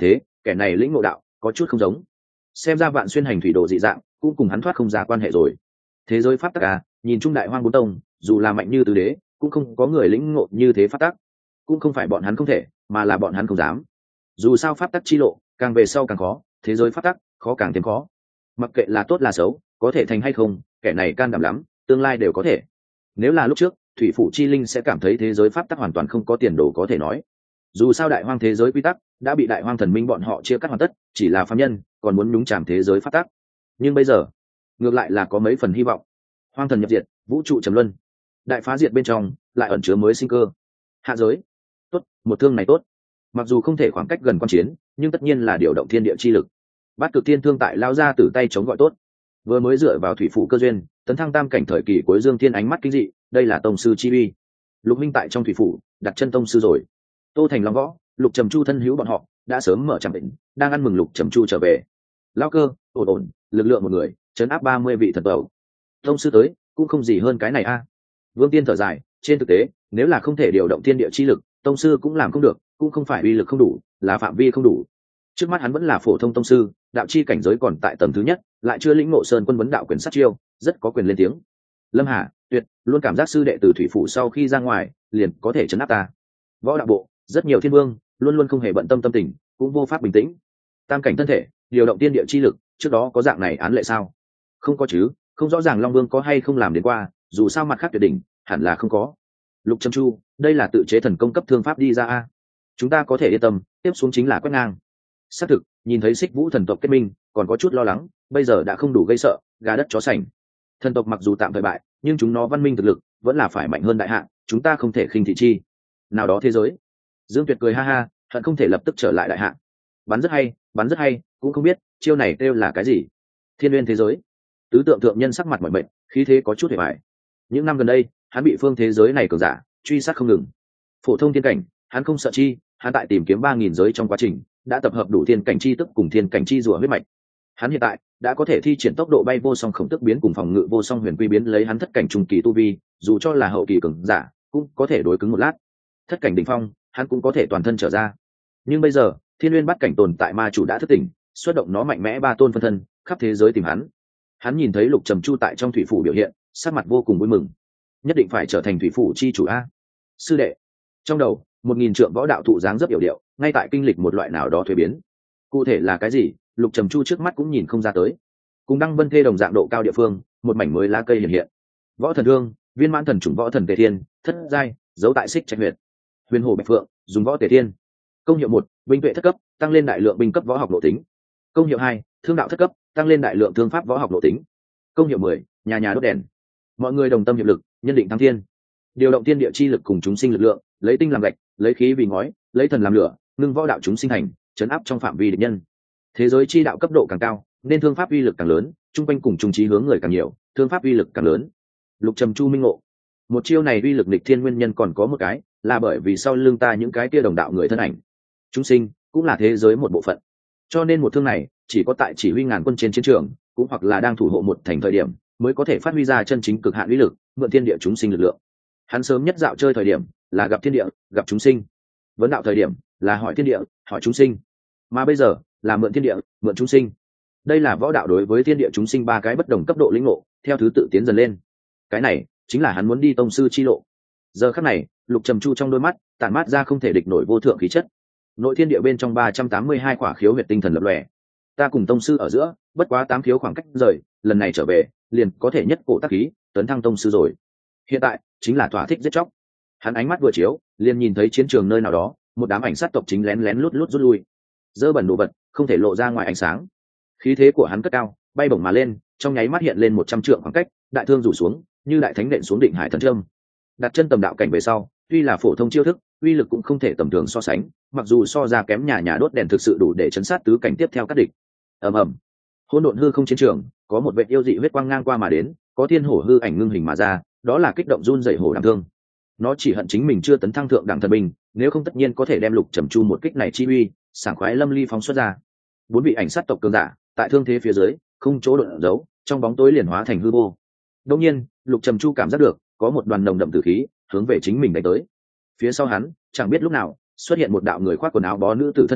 kẻ này lĩnh ngộ đạo có chút không giống. Xem ra Vạn Xuyên hành thủy đồ dị dạng cũng cùng hắn thoát không ra quan hệ rồi. Thế giới pháp tắc à, nhìn trung đại hoang bốn tông dù là mạnh như tứ đế cũng không có người lĩnh ngộ như thế pháp tắc. Cũng không phải bọn hắn không thể, mà là bọn hắn không dám. Dù sao pháp tắc chi lộ càng về sau càng khó, thế giới pháp tắc khó càng thêm khó. Mặc kệ là tốt là xấu, có thể thành hay không, kẻ này can đảm lắm, tương lai đều có thể. Nếu là lúc trước, thủy phủ chi linh sẽ cảm thấy thế giới pháp tắc hoàn toàn không có tiền đồ có thể nói. Dù sao đại hoang thế giới quy tắc đã bị đại hoang thần minh bọn họ chia cắt hoàn tất, chỉ là phàm nhân còn muốn nhúng chàm thế giới pháp tắc. Nhưng bây giờ ngược lại là có mấy phần hy vọng. Hoang thần nhập diệt, vũ trụ trầm luân, đại phá diệt bên trong lại ẩn chứa mới sinh cơ. Hạ giới tốt, một thương này tốt. Mặc dù không thể khoảng cách gần quan chiến, nhưng tất nhiên là điều động thiên địa chi lực. Bát cực thiên thương tại lao ra từ tay chống gọi tốt. Vừa mới dựa vào thủy phủ cơ duyên, tấn thăng tam cảnh thời kỳ cuối dương thiên ánh mắt kinh dị, đây là tông sư chi uy. Lục minh tại trong thủy phủ đặt chân tông sư rồi. Tô thành long võ, Lục trầm chu thân hữu bọn họ đã sớm mở trạm định, đang ăn mừng Lục trầm chu trở về. Lao cơ ổn ổn, lực lượng một người chấn áp ba mươi vị thần tẩu. Tông sư tới cũng không gì hơn cái này a. Vương tiên thở dài, trên thực tế nếu là không thể điều động thiên địa chi lực, tông sư cũng làm không được, cũng không phải uy lực không đủ, là phạm vi không đủ. Trước mắt hắn vẫn là phổ thông tông sư, đạo chi cảnh giới còn tại tầng thứ nhất, lại chưa lĩnh ngộ sơn quân vấn đạo quyền sát chiêu, rất có quyền lên tiếng. Lâm Hà, Tuyệt luôn cảm giác sư đệ từ thủy phủ sau khi ra ngoài liền có thể chấn áp ta. Võ đạo bộ rất nhiều thiên vương luôn luôn không hề bận tâm tâm tình, cũng vô pháp bình tĩnh. Tam cảnh thân thể điều động tiên địa chi lực, trước đó có dạng này án lệ sao? Không có chứ, không rõ ràng Long Vương có hay không làm đến qua, dù sao mặt khác tuyệt đỉnh hẳn là không có. Lục Trầm Chu, đây là tự chế thần công cấp thương pháp đi ra a. Chúng ta có thể yên tâm, tiếp xuống chính là quét ngang. Xác thực, nhìn thấy Xích Vũ thần tộc kết minh, còn có chút lo lắng, bây giờ đã không đủ gây sợ, gà đất chó sành. Thần tộc mặc dù tạm thời bại, nhưng chúng nó văn minh thực lực vẫn là phải mạnh hơn đại hạ, chúng ta không thể khinh thị chi. Nào đó thế giới. Dương Tuyệt cười ha ha, hận không thể lập tức trở lại đại hạ. Bắn rất hay, bắn rất hay, cũng không biết chiêu này kêu là cái gì. Thiên Nguyên thế giới. Tứ tượng thượng nhân sắc mặt mỏi mệt, khí thế có chút hề bại. Những năm gần đây, hắn bị phương thế giới này cường giả truy sát không ngừng. Phổ thông thiên cảnh, hắn không sợ chi, hắn tại tìm kiếm ba nghìn giới trong quá trình đã tập hợp đủ thiên cảnh chi tức cùng thiên cảnh chi rùa huyết mạch. Hắn hiện tại đã có thể thi triển tốc độ bay vô song khổng tức biến cùng phòng ngự vô song huyền quy biến, lấy hắn thất cảnh trung kỳ tu vi, dù cho là hậu kỳ cường giả cũng có thể đối cứng một lát. Thất cảnh đỉnh phong, hắn cũng có thể toàn thân trở ra. Nhưng bây giờ, Thiên Nguyên bắt cảnh tồn tại ma chủ đã thức tỉnh, xuất động nó mạnh mẽ ba tôn phân thân, khắp thế giới tìm hắn. Hắn nhìn thấy Lục Trầm Chu tại trong thủy phủ biểu hiện, sắc mặt vô cùng vui mừng. Nhất định phải trở thành thủy phủ chi chủ a. Sư đệ. Trong đầu, một nghìn trượng võ đạo thụ dáng rất hiểu điệu, ngay tại kinh lịch một loại nào đó thuế biến. Cụ thể là cái gì, Lục Trầm Chu trước mắt cũng nhìn không ra tới. Cùng Đăng Vân Thê đồng dạng độ cao địa phương, một mảnh mới lá cây hiện hiện. Võ thần thương, viên mãn thần chủng võ thần tề thiên, thất giai, giấu tại xích trạch huyệt. Huyền hồ bạch phượng, dùng võ tề thiên. Công hiệu một, binh tuệ thất cấp, tăng lên đại lượng binh cấp võ học nội tính. Công hiệu hai, thương đạo thất cấp, tăng lên đại lượng thương pháp võ học nội tính. Công hiệu mười, nhà nhà đốt đèn. Mọi người đồng tâm hiệp lực, nhân định thăng thiên. Điều động tiên địa chi lực cùng chúng sinh lực lượng, lấy tinh làm gạch, lấy khí vì ngói, lấy thần làm lửa, ngưng võ đạo chúng sinh thành, chấn áp trong phạm vi địch nhân. Thế giới chi đạo cấp độ càng cao, nên thương pháp uy lực càng lớn, trung quanh cùng trung trí hướng người càng nhiều, thương pháp uy lực càng lớn. Lục Trầm Chu minh ngộ, một chiêu này uy lực nghịch thiên nguyên nhân còn có một cái, là bởi vì sau lưng ta những cái kia đồng đạo người thân ảnh, chúng sinh cũng là thế giới một bộ phận. Cho nên một thương này chỉ có tại chỉ huy ngàn quân trên chiến trường, cũng hoặc là đang thủ hộ một thành thời điểm, mới có thể phát huy ra chân chính cực hạn uy lực, mượn thiên địa chúng sinh lực lượng. Hắn sớm nhất dạo chơi thời điểm là gặp thiên địa, gặp chúng sinh. Vấn đạo thời điểm là hỏi thiên địa, hỏi chúng sinh. Mà bây giờ là mượn thiên địa, mượn chúng sinh. Đây là võ đạo đối với thiên địa chúng sinh ba cái bất đồng cấp độ lĩnh ngộ, theo thứ tự tiến dần lên. Cái này chính là hắn muốn đi tông sư chi lộ. Giờ khắc này, Lục Trầm Chu trong đôi mắt tản mát ra không thể địch nổi vô thượng khí chất. Nội thiên địa bên trong ba trăm tám mươi hai quả khiếu huyệt tinh thần lập lòe. Ta cùng tông sư ở giữa bất quá tám khiếu khoảng cách rời, lần này trở về liền có thể nhất cổ tác khí tấn thăng tông sư rồi. Hiện tại chính là thỏa thích giết chóc. Hắn ánh mắt vừa chiếu, liền nhìn thấy chiến trường nơi nào đó, một đám ảnh sát tộc chính lén lén lút lút rút lui. Dơ bẩn đồ vật không thể lộ ra ngoài ánh sáng. Khí thế của hắn cất cao, bay bổng mà lên, trong nháy mắt hiện lên một trăm trượng khoảng cách, đại thương rủ xuống, như đại thánh nện xuống định hải thần trâm. Đặt chân tầm đạo cảnh về sau, tuy là phổ thông chiêu thức, uy lực cũng không thể tầm thường so sánh, mặc dù so ra kém nhà nhà đốt đèn thực sự đủ để chấn sát tứ cảnh tiếp theo các địch. Ầm ầm. Hỗn độn hư không chiến trường, có một vệt yêu dị huyết quang ngang qua mà đến, có thiên hổ hư ảnh ngưng hình mà ra, đó là kích động run rẩy hổ đằng thương. Nó chỉ hận chính mình chưa tấn thăng thượng đẳng thần binh, nếu không tất nhiên có thể đem Lục Trầm Chu một kích này chi uy, sảng khoái lâm ly phóng xuất ra. Bốn vị ảnh sát tộc cường giả, tại thương thế phía dưới, không chỗ độn giấu, trong bóng tối liền hóa thành hư vô. Đột nhiên, Lục Trầm Chu cảm giác được, có một đoàn nồng đậm tử khí hướng về chính mình đánh tới. Phía sau hắn, chẳng biết lúc nào, xuất hiện một đạo người khoác quần áo bó nữ tử thân ảnh,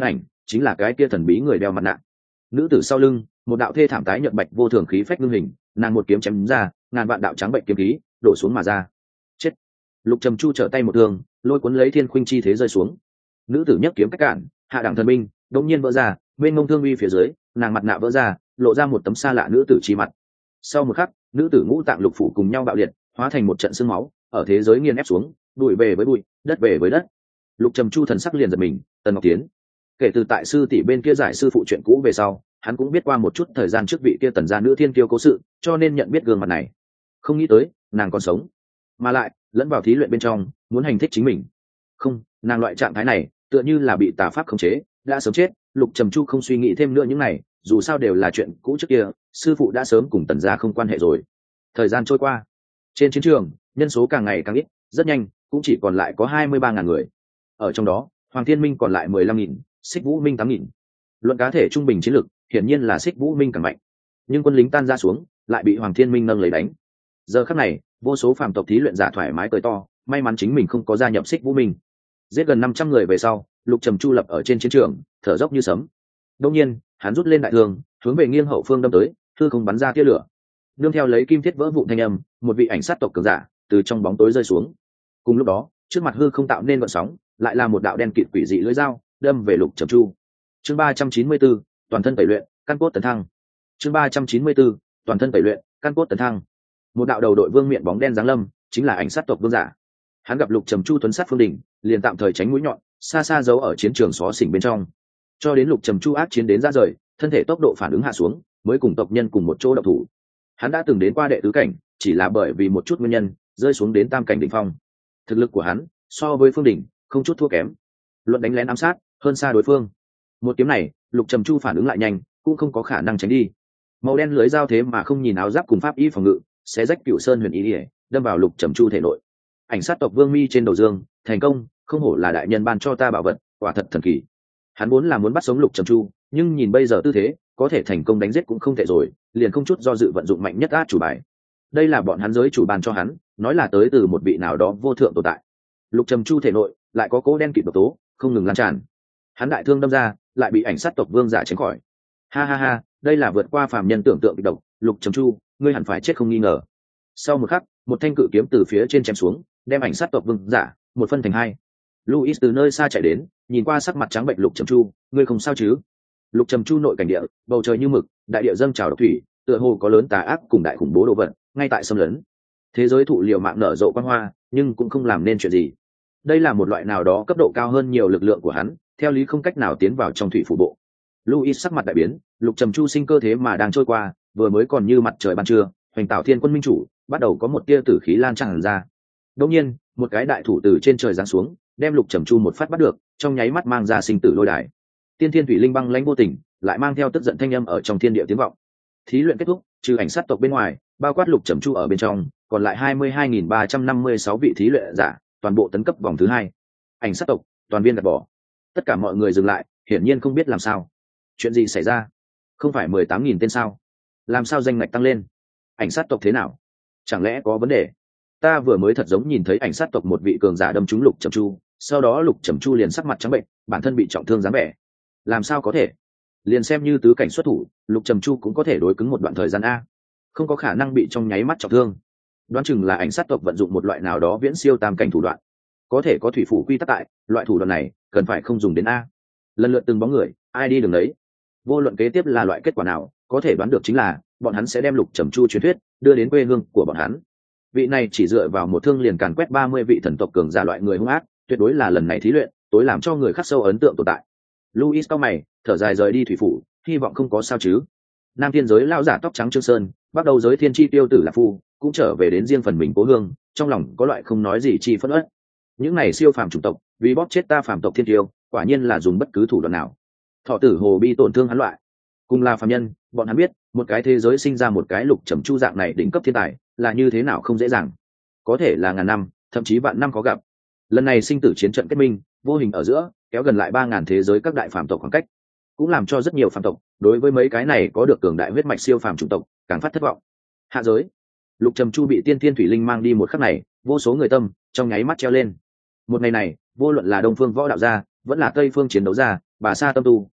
chính là cái kia thần bí người đeo mặt nạ. Nữ tử sau lưng, một đạo thê thảm tái nhợt bạch vô thường khí phách ngưng hình, nàng một kiếm chém ra, ngàn vạn đạo trắng bệnh kiếm khí đổ xuống mà ra. Chết! Lục Trầm Chu trở tay một đường, lôi cuốn lấy thiên khuynh chi thế rơi xuống. Nữ tử nhấc kiếm cách cản, hạ đẳng thần binh đột nhiên vỡ ra, bên ngông thương uy phía dưới, nàng mặt nạ vỡ ra, lộ ra một tấm xa lạ nữ tử chi mặt. Sau một khắc, nữ tử ngũ tạng lục phủ cùng nhau bạo liệt, hóa thành một trận xương máu, ở thế giới nghiền ép xuống, bụi về với bụi, đất về với đất. Lục Trầm Chu thần sắc liền giật mình, Tần Ngọc Tiến. Kể từ tại sư tỷ bên kia giải sư phụ chuyện cũ về sau, hắn cũng biết qua một chút thời gian trước vị kia Tần gia nữ thiên kiêu cố sự, cho nên nhận biết gương mặt này. Không nghĩ tới, nàng còn sống, mà lại lẫn vào thí luyện bên trong, muốn hành thích chính mình. Không, nàng loại trạng thái này, tựa như là bị tà pháp khống chế, đã sớm chết. Lục Trầm Chu không suy nghĩ thêm nữa những này, dù sao đều là chuyện cũ trước kia, sư phụ đã sớm cùng Tần gia không quan hệ rồi. Thời gian trôi qua, trên chiến trường, nhân số càng ngày càng ít, rất nhanh cũng chỉ còn lại có hai mươi ba ngàn người. Ở trong đó, Hoàng Thiên Minh còn lại mười lăm nghìn, Xích Vũ Minh tám nghìn. Luận cá thể trung bình chiến lực, hiển nhiên là Xích Vũ Minh càng mạnh. Nhưng quân lính tan ra xuống, lại bị Hoàng Thiên Minh nâng lấy đánh. Giờ khắc này, vô số phàm tộc thí luyện giả thoải mái cười to, may mắn chính mình không có gia nhập Xích Vũ Minh. Giết gần năm trăm người về sau, Lục Trầm Chu lập ở trên chiến trường, thở dốc như sấm. Đương nhiên, hắn rút lên đại thương, hướng về nghiêng hậu phương đâm tới, hư không bắn ra tia lửa. Nương theo lấy kim thiết vỡ vụn thanh âm, một vị ảnh sát tộc cường giả từ trong bóng tối rơi xuống. Cùng lúc đó, trước mặt hư không tạo nên gợn sóng, lại là một đạo đen kịt quỷ dị lưỡi dao đâm về Lục Trầm Chu. Chương ba trăm chín mươi 4, toàn thân tẩy luyện, căn cốt tấn thăng. Chương ba trăm chín mươi 4, toàn thân tẩy luyện, căn cốt tấn thăng. Một đạo đầu đội vương miện bóng đen giáng lâm, chính là ảnh sát tộc vương giả. Hắn gặp Lục Trầm Chu tuấn sát phương đỉnh, liền tạm thời tránh mũi nhọn, xa xa giấu ở chiến trường xó xỉnh bên trong. Cho đến Lục Trầm Chu ác chiến đến ra rời, thân thể tốc độ phản ứng hạ xuống, mới cùng tộc nhân cùng một chỗ động thủ. Hắn đã từng đến qua đệ tứ cảnh, chỉ là bởi vì một chút nguyên nhân, rơi xuống đến tam cảnh đỉnh phong. Thực lực của hắn so với phương đỉnh không chút thua kém, luận đánh lén ám sát hơn xa đối phương. Một kiếm này, Lục Trầm Chu phản ứng lại nhanh, cũng không có khả năng tránh đi. Màu đen lưới dao thế mà không nhìn áo giáp cùng pháp y phòng ngự, xé rách cựu sơn huyền ý ỉa, đâm vào Lục Trầm Chu thể nội. Ảnh sát tộc vương mi trên đầu dương, thành công, không hổ là đại nhân ban cho ta bảo vật, quả thật thần kỳ. Hắn muốn là muốn bắt sống Lục Trầm Chu, nhưng nhìn bây giờ tư thế, có thể thành công đánh giết cũng không thể rồi, liền không chút do dự vận dụng mạnh nhất át chủ bài. Đây là bọn hắn giới chủ ban cho hắn, nói là tới từ một vị nào đó vô thượng tồn tại. Lục Trầm Chu thể nội lại có cố đen kịt độc tố không ngừng lan tràn, hắn đại thương đâm ra, lại bị ảnh sát tộc vương giả tránh khỏi. Ha ha ha, đây là vượt qua phàm nhân tưởng tượng kịch độc. Lục Trầm Chu, ngươi hẳn phải chết không nghi ngờ. Sau một khắc, một thanh cự kiếm từ phía trên chém xuống, đem ảnh sát tộc vương giả một phân thành hai. Luis từ nơi xa chạy đến, nhìn qua sắc mặt trắng bệnh Lục Trầm Chu, ngươi không sao chứ? Lục Trầm Chu nội cảnh địa, bầu trời như mực, đại địa dâng trào độc thủy, tựa hồ có lớn tà ác cùng đại khủng bố đồ vật ngay tại xâm lấn. Thế giới thụ liều mạng nở rộ quang hoa, nhưng cũng không làm nên chuyện gì. Đây là một loại nào đó cấp độ cao hơn nhiều lực lượng của hắn, theo lý không cách nào tiến vào trong thủy phủ bộ. Luis sắc mặt đại biến, Lục Trầm Chu sinh cơ thế mà đang trôi qua, vừa mới còn như mặt trời ban trưa, Hoành Tạo Thiên Quân minh chủ, bắt đầu có một tia tử khí lan tràn ra. Đột nhiên, một cái đại thủ từ trên trời giáng xuống, đem Lục Trầm Chu một phát bắt được, trong nháy mắt mang ra sinh tử lôi đài. Tiên Thiên Thủy Linh băng lãnh vô tình, lại mang theo tức giận thanh âm ở trong thiên địa tiếng vọng. Thí luyện kết thúc, trừ ảnh sát tộc bên ngoài, bao quát Lục Trầm Chu ở bên trong, còn lại hai mươi hai nghìn ba trăm năm mươi sáu vị thí luyện giả, toàn bộ tấn cấp vòng thứ hai. Ảnh sát tộc, toàn viên gạt bỏ. Tất cả mọi người dừng lại, hiển nhiên không biết làm sao. Chuyện gì xảy ra? Không phải mười tám nghìn tên sao? Làm sao danh ngạch tăng lên? Ảnh sát tộc thế nào? Chẳng lẽ có vấn đề? Ta vừa mới thật giống nhìn thấy ảnh sát tộc một vị cường giả đâm trúng Lục Trầm Chu, sau đó Lục Trầm Chu liền sắc mặt trắng bệnh, bản thân bị trọng thương dáng vẻ. Làm sao có thể? Liền xem như tứ cảnh xuất thủ, Lục Trầm Chu cũng có thể đối cứng một đoạn thời gian a, không có khả năng bị trong nháy mắt trọng thương. Đoán chừng là ảnh sát tộc vận dụng một loại nào đó viễn siêu tam cảnh thủ đoạn, có thể có thủy phủ quy tắc tại, loại thủ đoạn này cần phải không dùng đến a. Lần lượt từng bóng người, ai đi đường đấy. Vô luận kế tiếp là loại kết quả nào, có thể đoán được chính là bọn hắn sẽ đem Lục Trầm Chu truyền thuyết đưa đến quê hương của bọn hắn. Vị này chỉ dựa vào một thương liền càn quét ba mươi vị thần tộc cường giả loại người hung ác, tuyệt đối là lần này thí luyện tối làm cho người khắc sâu ấn tượng tồn tại. Luis cao mày, thở dài rời đi thủy phủ, hy vọng không có sao chứ. Nam thiên giới lão giả tóc trắng Trương Sơn, bắt đầu giới thiên chi tiêu tử Lạc Phu, cũng trở về đến riêng phần mình cố hương, trong lòng có loại không nói gì chi phẫn uất. Những này siêu phàm chủng tộc, vì bóp chết ta phàm tộc thiên tiêu, quả nhiên là dùng bất cứ thủ đoạn nào. Thọ tử hồ bi tổn thương hắn loại, cùng là phàm nhân, bọn hắn biết, một cái thế giới sinh ra một cái Lục Trầm Chu dạng này đỉnh cấp thiên tài, là như thế nào không dễ dàng. Có thể là ngàn năm, thậm chí vạn năm khó gặp. Lần này sinh tử chiến trận kết minh, vô hình ở giữa, kéo gần lại ba ngàn thế giới các đại phàm tộc khoảng cách, cũng làm cho rất nhiều phàm tộc đối với mấy cái này có được cường đại huyết mạch siêu phàm chủng tộc càng phát thất vọng. Hạ giới, Lục Trầm Chu bị Tiên Thiên Thủy Linh mang đi một khắc này, vô số người tâm trong nháy mắt treo lên. Một ngày này, vô luận là Đông Phương Võ Đạo gia, vẫn là Tây Phương Chiến Đấu gia, Bà Sa Tâm Tu,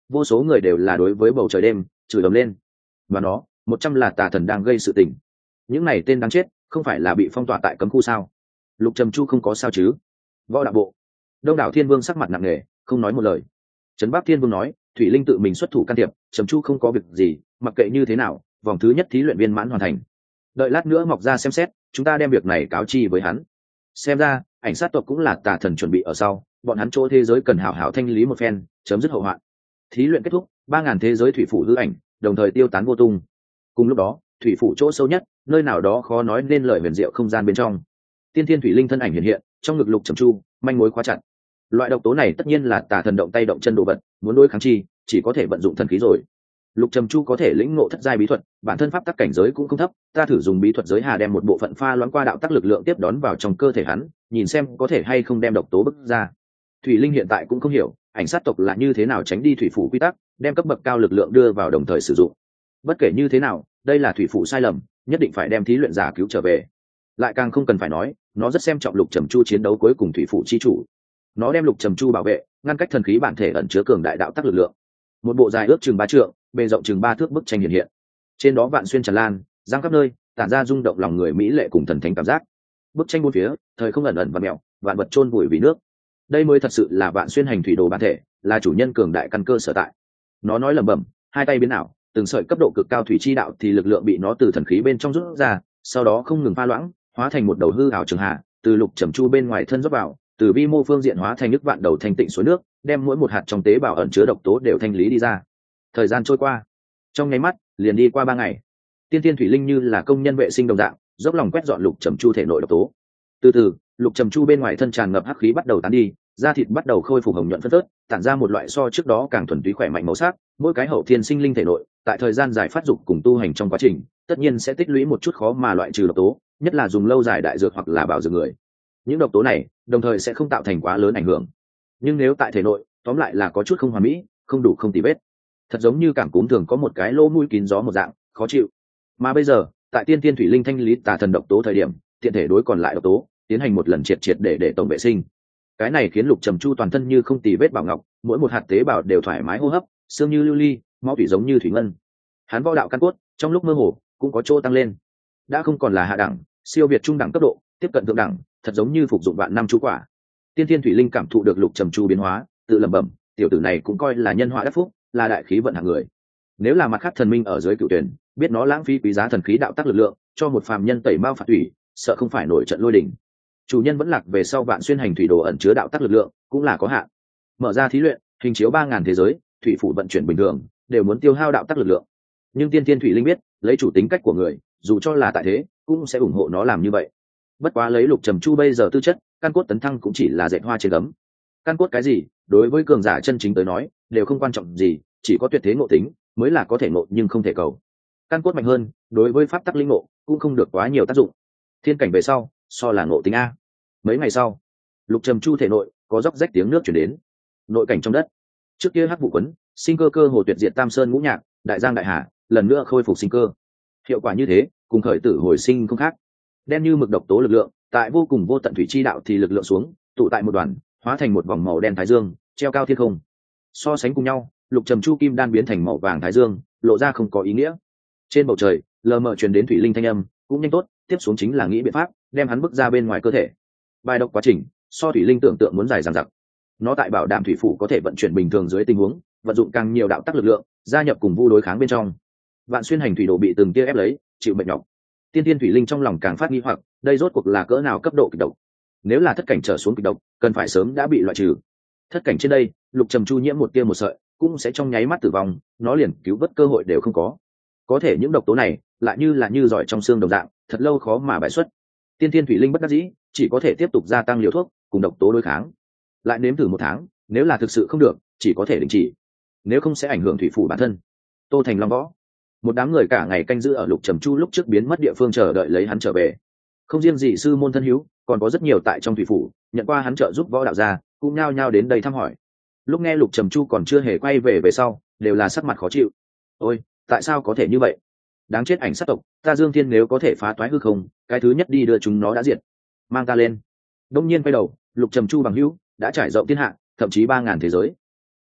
vô số người đều là đối với bầu trời đêm chửi ầm lên. Và nó một trăm là tà thần đang gây sự tình. Những này tên đáng chết không phải là bị phong tỏa tại cấm khu sao? Lục Trầm Chu không có sao chứ? Võ đạo bộ. Đông đảo Thiên Vương sắc mặt nặng nề, không nói một lời. Trấn Bắc Thiên Vương nói, Thủy Linh tự mình xuất thủ can thiệp, Trầm Chu không có việc gì, mặc kệ như thế nào, vòng thứ nhất thí luyện viên mãn hoàn thành. Đợi lát nữa Mọc Ra xem xét, chúng ta đem việc này cáo chi với hắn. Xem ra, ảnh sát tộc cũng là tà thần chuẩn bị ở sau, bọn hắn chỗ thế giới cần hảo hảo thanh lý một phen, chấm dứt hậu hoạn. Thí luyện kết thúc, ba ngàn thế giới thủy phủ hư ảnh, đồng thời tiêu tán vô tung. Cùng lúc đó, thủy phủ chỗ sâu nhất, nơi nào đó khó nói nên lời huyền diệu không gian bên trong. Tiên Thiên Thủy Linh thân ảnh hiện hiện, trong ngực Lục Trầm Chu, manh mối khóa chặt. Loại độc tố này tất nhiên là tà thần động tay động chân đồ vật, muốn đối kháng chi, chỉ có thể vận dụng thần khí rồi. Lục Trầm Chu có thể lĩnh ngộ thất giai bí thuật, bản thân pháp tắc cảnh giới cũng không thấp, ta thử dùng bí thuật giới hà đem một bộ phận pha loãng qua đạo tắc lực lượng tiếp đón vào trong cơ thể hắn, nhìn xem có thể hay không đem độc tố bức ra. Thủy Linh hiện tại cũng không hiểu, ảnh sát tộc là như thế nào tránh đi thủy phủ quy tắc, đem cấp bậc cao lực lượng đưa vào đồng thời sử dụng. Bất kể như thế nào, đây là thủy phủ sai lầm, nhất định phải đem thí luyện giả cứu trở về. Lại càng không cần phải nói, nó rất xem trọng Lục Trầm Chu chiến đấu cuối cùng thủy phủ chi chủ. Nó đem Lục Trầm Chu bảo vệ, ngăn cách thần khí bản thể ẩn chứa cường đại đạo tắc lực lượng. Một bộ dài ước chừng ba trượng, bề rộng chừng ba thước bức tranh hiện hiện. Trên đó vạn xuyên tràn lan, giang khắp nơi, tản ra rung động lòng người mỹ lệ cùng thần thánh cảm giác. Bức tranh bốn phía, thời không ẩn ẩn và mèo, vạn vật chôn vùi vì nước. Đây mới thật sự là vạn xuyên hành thủy đồ bản thể, là chủ nhân cường đại căn cơ sở tại. Nó nói lẩm bẩm, hai tay biến ảo, từng sợi cấp độ cực cao thủy chi đạo thì lực lượng bị nó từ thần khí bên trong rút ra, sau đó không ngừng pha loãng, hóa thành một đầu hư ảo trường hạ, từ Lục Trầm Chu bên ngoài thân rót vào, từ vi mô phương diện hóa thành nước vạn đầu thanh tịnh suối nước, đem mỗi một hạt trong tế bào ẩn chứa độc tố đều thanh lý đi ra. Thời gian trôi qua, trong nháy mắt liền đi qua ba ngày. Tiên Thiên Thủy Linh như là công nhân vệ sinh đồng dạng, dốc lòng quét dọn Lục Trầm Chu thể nội độc tố. Từ từ, Lục Trầm Chu bên ngoài thân tràn ngập hắc khí bắt đầu tán đi, da thịt bắt đầu khôi phục hồng nhuận phân phớt, tản ra một loại so trước đó càng thuần túy khỏe mạnh màu sắc. Mỗi cái hậu thiên sinh linh thể nội, tại thời gian dài phát dục cùng tu hành trong quá trình, tất nhiên sẽ tích lũy một chút khó mà loại trừ độc tố, nhất là dùng lâu dài đại dược hoặc là bảo dưỡng người. Những độc tố này, đồng thời sẽ không tạo thành quá lớn ảnh hưởng. Nhưng nếu tại thể nội, tóm lại là có chút không hoàn mỹ, không đủ không tì vết. Thật giống như cảm cúm thường có một cái lỗ mũi kín gió một dạng, khó chịu. Mà bây giờ, tại Tiên Thiên Thủy Linh thanh lý tà thần độc tố thời điểm, tiện thể đối còn lại độc tố, tiến hành một lần triệt triệt để để tổng vệ sinh. Cái này khiến Lục Trầm Chu toàn thân như không tì vết bảo ngọc, mỗi một hạt tế bào đều thoải mái hô hấp, xương như lưu ly, máu thủy giống như thủy ngân. Hắn võ đạo căn cốt, trong lúc mơ hồ, cũng có chỗ tăng lên. Đã không còn là hạ đẳng, siêu việt trung đẳng cấp độ, tiếp cận thượng đẳng, thật giống như phục dụng vạn năm chú quả. Tiên Thiên Thủy Linh cảm thụ được Lục Trầm Chu biến hóa, tự lẩm bẩm, tiểu tử này cũng coi là nhân họa đắc phúc, là đại khí vận hạng người. Nếu là mặt khác thần minh ở dưới cựu tuyển, biết nó lãng phí quý giá thần khí đạo tác lực lượng, cho một phàm nhân tẩy mao phạt thủy, sợ không phải nổi trận lôi đình. Chủ nhân vẫn lạc về sau vạn xuyên hành thủy đồ ẩn chứa đạo tác lực lượng, cũng là có hạn. Mở ra thí luyện, hình chiếu ba ngàn thế giới, thủy phủ vận chuyển bình thường, đều muốn tiêu hao đạo tác lực lượng. Nhưng Tiên Thiên Thủy Linh biết, lấy chủ tính cách của người, dù cho là tại thế, cũng sẽ ủng hộ nó làm như vậy. Bất quá lấy Lục Trầm Chu bây giờ tư chất, căn cốt tấn thăng cũng chỉ là dệt hoa trên gấm. Căn cốt cái gì, đối với cường giả chân chính tới nói, đều không quan trọng gì, chỉ có tuyệt thế ngộ tính mới là có thể ngộ nhưng không thể cầu. Căn cốt mạnh hơn, đối với pháp tắc linh ngộ cũng không được quá nhiều tác dụng. Thiên cảnh về sau, so là ngộ tính a. Mấy ngày sau, Lục Trầm Chu thể nội có róc rách tiếng nước chuyển đến. Nội cảnh trong đất, trước kia hắc vụ quấn, sinh cơ cơ hồ tuyệt diệt Tam Sơn ngũ nhạc, đại giang đại hà, lần nữa khôi phục sinh cơ. Hiệu quả như thế, cùng khởi tử hồi sinh không khác. Đen như mực độc tố lực lượng, tại vô cùng vô tận thủy chi đạo thì lực lượng xuống, tụ tại một đoàn, hóa thành một vòng màu đen thái dương, treo cao thiên không. So sánh cùng nhau, Lục Trầm Chu kim đan biến thành màu vàng thái dương, lộ ra không có ý nghĩa. Trên bầu trời, lờ mờ truyền đến thủy linh thanh âm, cũng nhanh tốt, tiếp xuống chính là nghĩ biện pháp, đem hắn bước ra bên ngoài cơ thể. Bài độc quá trình, so thủy linh tưởng tượng muốn dài dằng dặc. Nó tại bảo đảm thủy phủ có thể vận chuyển bình thường dưới tình huống, vận dụng càng nhiều đạo tắc lực lượng, gia nhập cùng vu đối kháng bên trong. Vạn xuyên hành thủy đồ bị từng tia ép lấy, chịu mệt nhọc. Tiên Thiên Thủy Linh trong lòng càng phát nghi hoặc, đây rốt cuộc là cỡ nào cấp độ kịch độc? Nếu là thất cảnh trở xuống kịch độc, cần phải sớm đã bị loại trừ. Thất cảnh trên đây, Lục Trầm Chu nhiễm một tia một sợi, cũng sẽ trong nháy mắt tử vong, nó liền cứu vớt cơ hội đều không có. Có thể những độc tố này, lại như là như giỏi trong xương đồng dạng, thật lâu khó mà bài xuất. Tiên Thiên Thủy Linh bất đắc dĩ, chỉ có thể tiếp tục gia tăng liều thuốc, cùng độc tố đối kháng. Lại nếm thử một tháng, nếu là thực sự không được, chỉ có thể đình chỉ. Nếu không sẽ ảnh hưởng thủy phủ bản thân. Tô Thành Long Võ, một đám người cả ngày canh giữ ở Lục Trầm Chu lúc trước biến mất địa phương chờ đợi lấy hắn trở về. Không riêng gì sư môn thân hữu, còn có rất nhiều tại trong thủy phủ nhận qua hắn trợ giúp võ đạo gia, cũng nhao nhao đến đây thăm hỏi. Lúc nghe Lục Trầm Chu còn chưa hề quay về về sau, đều là sắc mặt khó chịu. Ôi, tại sao có thể như vậy? Đáng chết ảnh sát tộc, ta Dương Thiên nếu có thể phá toái hư không, cái thứ nhất đi đưa chúng nó đã diệt. Mang ta lên. Đông nhiên quay đầu, Lục Trầm Chu bằng hữu đã trải rộng thiên hạ, thậm chí ba ngàn thế giới.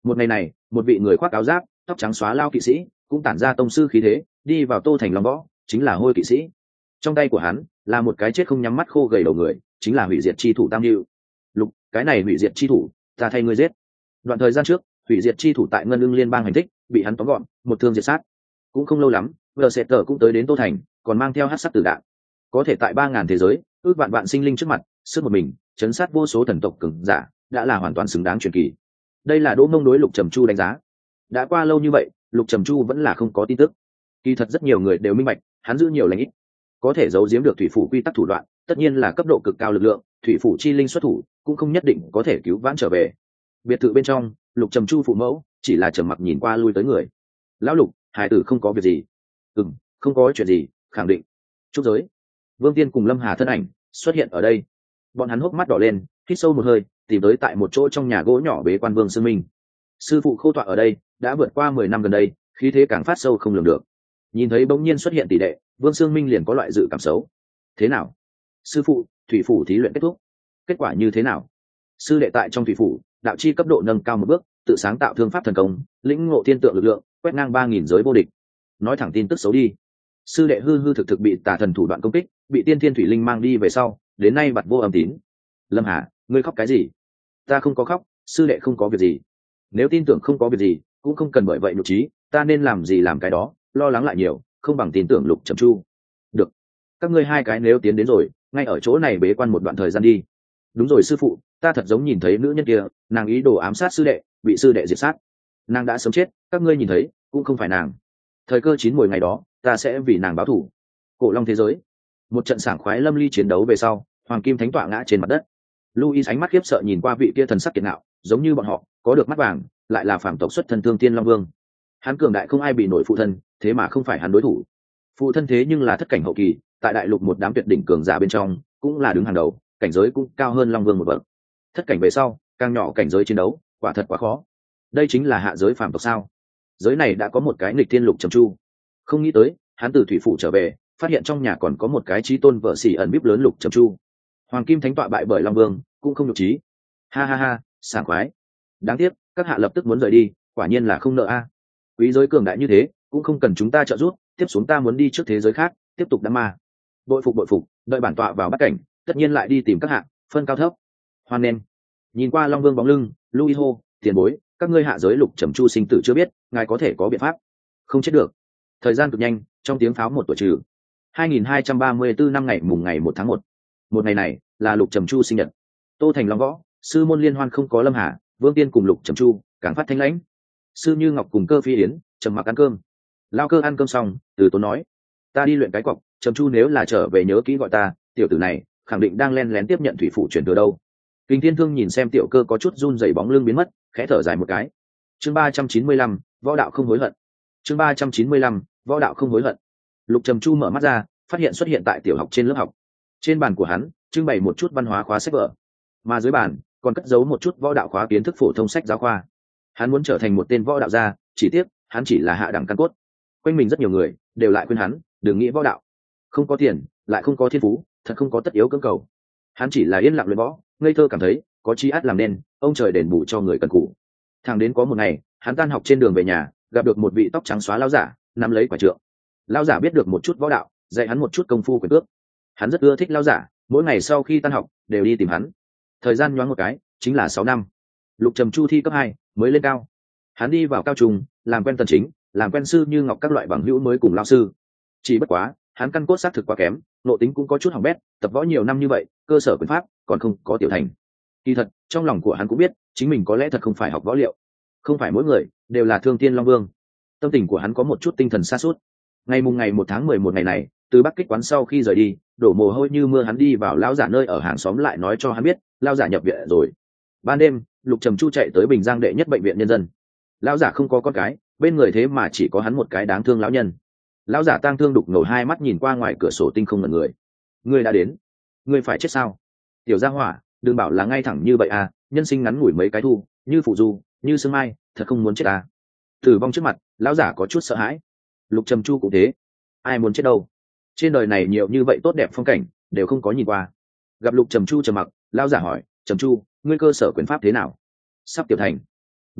Một ngày này, một vị người khoác áo giáp, tóc trắng xóa lao kỵ sĩ cũng tản ra tông sư khí thế, đi vào Tô Thành Long Võ, chính là Hôi kỵ sĩ. Trong tay của hắn là một cái chết không nhắm mắt khô gầy đầu người, chính là hủy diệt chi thủ Tam Lưu. Lục, cái này hủy diệt chi thủ, ta thay ngươi giết. Đoạn thời gian trước, hủy diệt chi thủ tại Ngân Ưng Liên bang hành thích, bị hắn tóm gọn, một thương diệt sát. Cũng không lâu lắm, Vợ Sệt Tở cũng tới đến Tô Thành, còn mang theo hắc sắc tử đạn. Có thể tại ba ngàn thế giới, ước vạn vạn sinh linh trước mặt, sức một mình, chấn sát vô số thần tộc cường giả, đã là hoàn toàn xứng đáng truyền kỳ. Đây là Đỗ Mông đối Lục Trầm Chu đánh giá. Đã qua lâu như vậy, Lục Trầm Chu vẫn là không có tin tức. Kỳ thật rất nhiều người đều minh bạch, hắn giữ nhiều lành ít, có thể giấu giếm được thủy phủ quy tắc thủ đoạn, tất nhiên là cấp độ cực cao lực lượng, thủy phủ chi linh xuất thủ, cũng không nhất định có thể cứu vãn trở về. Biệt thự bên trong, Lục Trầm Chu phụ mẫu chỉ là trầm mặc nhìn qua lui tới người. Lão Lục, hải tử không có việc gì. Ừm, không có chuyện gì, khẳng định. Trúc giới. Vương Tiên cùng Lâm Hà thân ảnh xuất hiện ở đây. Bọn hắn hốc mắt đỏ lên, hít sâu một hơi, tìm tới tại một chỗ trong nhà gỗ nhỏ bế quan Vương Sương Minh. Sư phụ khâu tọa ở đây, đã vượt qua mười năm gần đây, khí thế càng phát sâu không lường được. Nhìn thấy bỗng nhiên xuất hiện tỷ đệ, Vương Sương Minh liền có loại dự cảm xấu. Thế nào? Sư phụ, thủy phủ thí luyện kết thúc. Kết quả như thế nào? Sư đệ tại trong thủy phủ, đạo chi cấp độ nâng cao một bước, tự sáng tạo thương pháp thần công, lĩnh ngộ thiên tượng lực lượng, quét ngang ba nghìn giới vô địch. Nói thẳng tin tức xấu đi. Sư đệ hư hư thực thực bị tà thần thủ đoạn công kích, bị tiên thiên thủy linh mang đi về sau, đến nay bặt vô âm tín. Lâm Hà, ngươi khóc cái gì? Ta không có khóc, sư đệ không có việc gì. Nếu tin tưởng không có việc gì, cũng không cần bởi vậy nhục trí, ta nên làm gì làm cái đó, lo lắng lại nhiều, không bằng tin tưởng Lục Trầm Chu. Được, các ngươi hai cái nếu tiến đến rồi, ngay ở chỗ này bế quan một đoạn thời gian đi. Đúng rồi sư phụ, ta thật giống nhìn thấy nữ nhân kia, nàng ý đồ ám sát sư đệ, bị sư đệ diệt sát. Nàng đã sớm chết, các ngươi nhìn thấy, cũng không phải nàng. Thời cơ chín mùi ngày đó, ta sẽ vì nàng báo thù. Cổ Long thế giới, một trận sảng khoái lâm ly chiến đấu về sau, Hoàng Kim Thánh tọa ngã trên mặt đất. Louis ánh mắt khiếp sợ nhìn qua vị kia thần sắc kiệt ngạo, giống như bọn họ, có được mắt vàng, lại là phàm tộc xuất thân Thương Tiên Long Vương. Hắn cường đại không ai bị nổi phụ thân, thế mà không phải hắn đối thủ. Phụ thân thế nhưng là thất cảnh hậu kỳ, tại đại lục một đám tuyệt đỉnh cường giả bên trong, cũng là đứng hàng đầu, cảnh giới cũng cao hơn Long Vương một bậc. Thất cảnh về sau, càng nhỏ cảnh giới chiến đấu, quả thật quá khó. Đây chính là hạ giới phàm tộc sao? Giới này đã có một cái nghịch thiên Lục Trầm Chu. Không nghĩ tới, hắn từ thủy phủ trở về, phát hiện trong nhà còn có một cái chí tôn vợ xỉ ẩn bíp lớn Lục Trầm Chu. Hoàng Kim Thánh tọa bại bởi Long Vương, cũng không nhục trí. Ha ha ha, sảng khoái. Đáng tiếc, các hạ lập tức muốn rời đi, quả nhiên là không nợ a. Quý giới cường đại như thế, cũng không cần chúng ta trợ giúp, tiếp xuống ta muốn đi trước thế giới khác, tiếp tục đám ma. Bội phục bội phục, đợi bản tọa vào bắt cảnh, tất nhiên lại đi tìm các hạ, phân cao thấp. Hoan nên. Nhìn qua Long Vương bóng lưng, Louis hô, tiền bối, các ngươi hạ giới Lục Trầm Chu sinh tử chưa biết, ngài có thể có biện pháp. Không chết được. Thời gian cực nhanh, trong tiếng pháo một tuổi trừ. hai nghìn hai trăm ba mươi tư năm ngày mùng ngày một tháng một. Một ngày này là Lục Trầm Chu sinh nhật. Tô Thành Long Võ, sư môn liên hoan không có Lâm Hà, Vương Tiên cùng Lục Trầm Chu, càng phát thanh lãnh. Sư Như Ngọc cùng Cơ Phi Yến trầm mặc ăn cơm. Lao Cơ ăn cơm xong, từ tốn nói, ta đi luyện cái cọc, Trầm Chu nếu là trở về nhớ kỹ gọi ta, tiểu tử này khẳng định đang len lén tiếp nhận thủy phụ chuyển từ đâu. Kinh Thiên Thương nhìn xem Tiểu Cơ có chút run rẩy bóng lưng biến mất, khẽ thở dài một cái. Chương ba trăm chín mươi lăm, võ đạo không hối hận. Chương ba trăm chín mươi lăm, võ đạo không hối hận. Lục Trầm Chu mở mắt ra, phát hiện xuất hiện tại tiểu học trên lớp học. Trên bàn của hắn trưng bày một chút văn hóa khóa sách vở, mà dưới bàn còn cất giấu một chút võ đạo khóa kiến thức phổ thông sách giáo khoa. Hắn muốn trở thành một tên võ đạo gia, chỉ tiếc hắn chỉ là hạ đẳng căn cốt. Quanh mình rất nhiều người đều lại khuyên hắn đừng nghĩ võ đạo, không có tiền lại không có thiên phú, thật không có tất yếu cưỡng cầu. Hắn chỉ là yên lặng luyện võ, ngây thơ cảm thấy có chi át làm nên, ông trời đền bù cho người cần cù. Thẳng đến có một ngày, hắn tan học trên đường về nhà, gặp được một vị tóc trắng xóa lão giả nắm lấy quả trượng. Lão giả biết được một chút võ đạo, dạy hắn một chút công phu quyền cước. Hắn rất ưa thích lão giả, mỗi ngày sau khi tan học đều đi tìm hắn. Thời gian nhoáng một cái chính là sáu năm. Lục Trầm Chu thi cấp hai mới lên cao. Hắn đi vào cao trung, làm quen Tần Chính, làm quen Sư Như Ngọc các loại bằng hữu mới cùng lão sư. Chỉ bất quá hắn căn cốt xác thực quá kém, nội tính cũng có chút hỏng bét, tập võ nhiều năm như vậy, cơ sở quyền pháp còn không có tiểu thành. Kỳ thật trong lòng của hắn cũng biết chính mình có lẽ thật không phải học võ liệu, không phải mỗi người đều là Thương Tiên Long Vương. Tâm tình của hắn có một chút tinh thần sa sút. Ngày mùng ngày một tháng mười một ngày này, từ Bắc Kích quán sau khi rời đi, đổ mồ hôi như mưa, hắn đi vào lão giả nơi ở hàng xóm lại nói cho hắn biết lão giả nhập viện rồi. Ban đêm, Lục Trầm Chu chạy tới Bình Giang đệ nhất bệnh viện nhân dân. Lão giả không có con cái, bên người thế mà chỉ có hắn một cái đáng thương lão nhân. Lão giả tang thương đục ngầu hai mắt nhìn qua ngoài cửa sổ tinh không ngẩn người. Ngươi đã đến, ngươi phải chết sao? Tiểu Gia Hỏa, đừng bảo là ngay thẳng như vậy à, nhân sinh ngắn ngủi mấy cái thu, như phụ du, như sương mai, thật không muốn chết à. Tử vong trước mặt, lão giả có chút sợ hãi. Lục Trầm Chu cũng thế, ai muốn chết đâu? Trên đời này nhiều như vậy tốt đẹp phong cảnh, đều không có nhìn qua. Gặp Lục Trầm Chu trầm mặc, lão giả hỏi, Trầm Chu, ngươi cơ sở quyền pháp thế nào? Sắp tiểu thành. Võ đạo,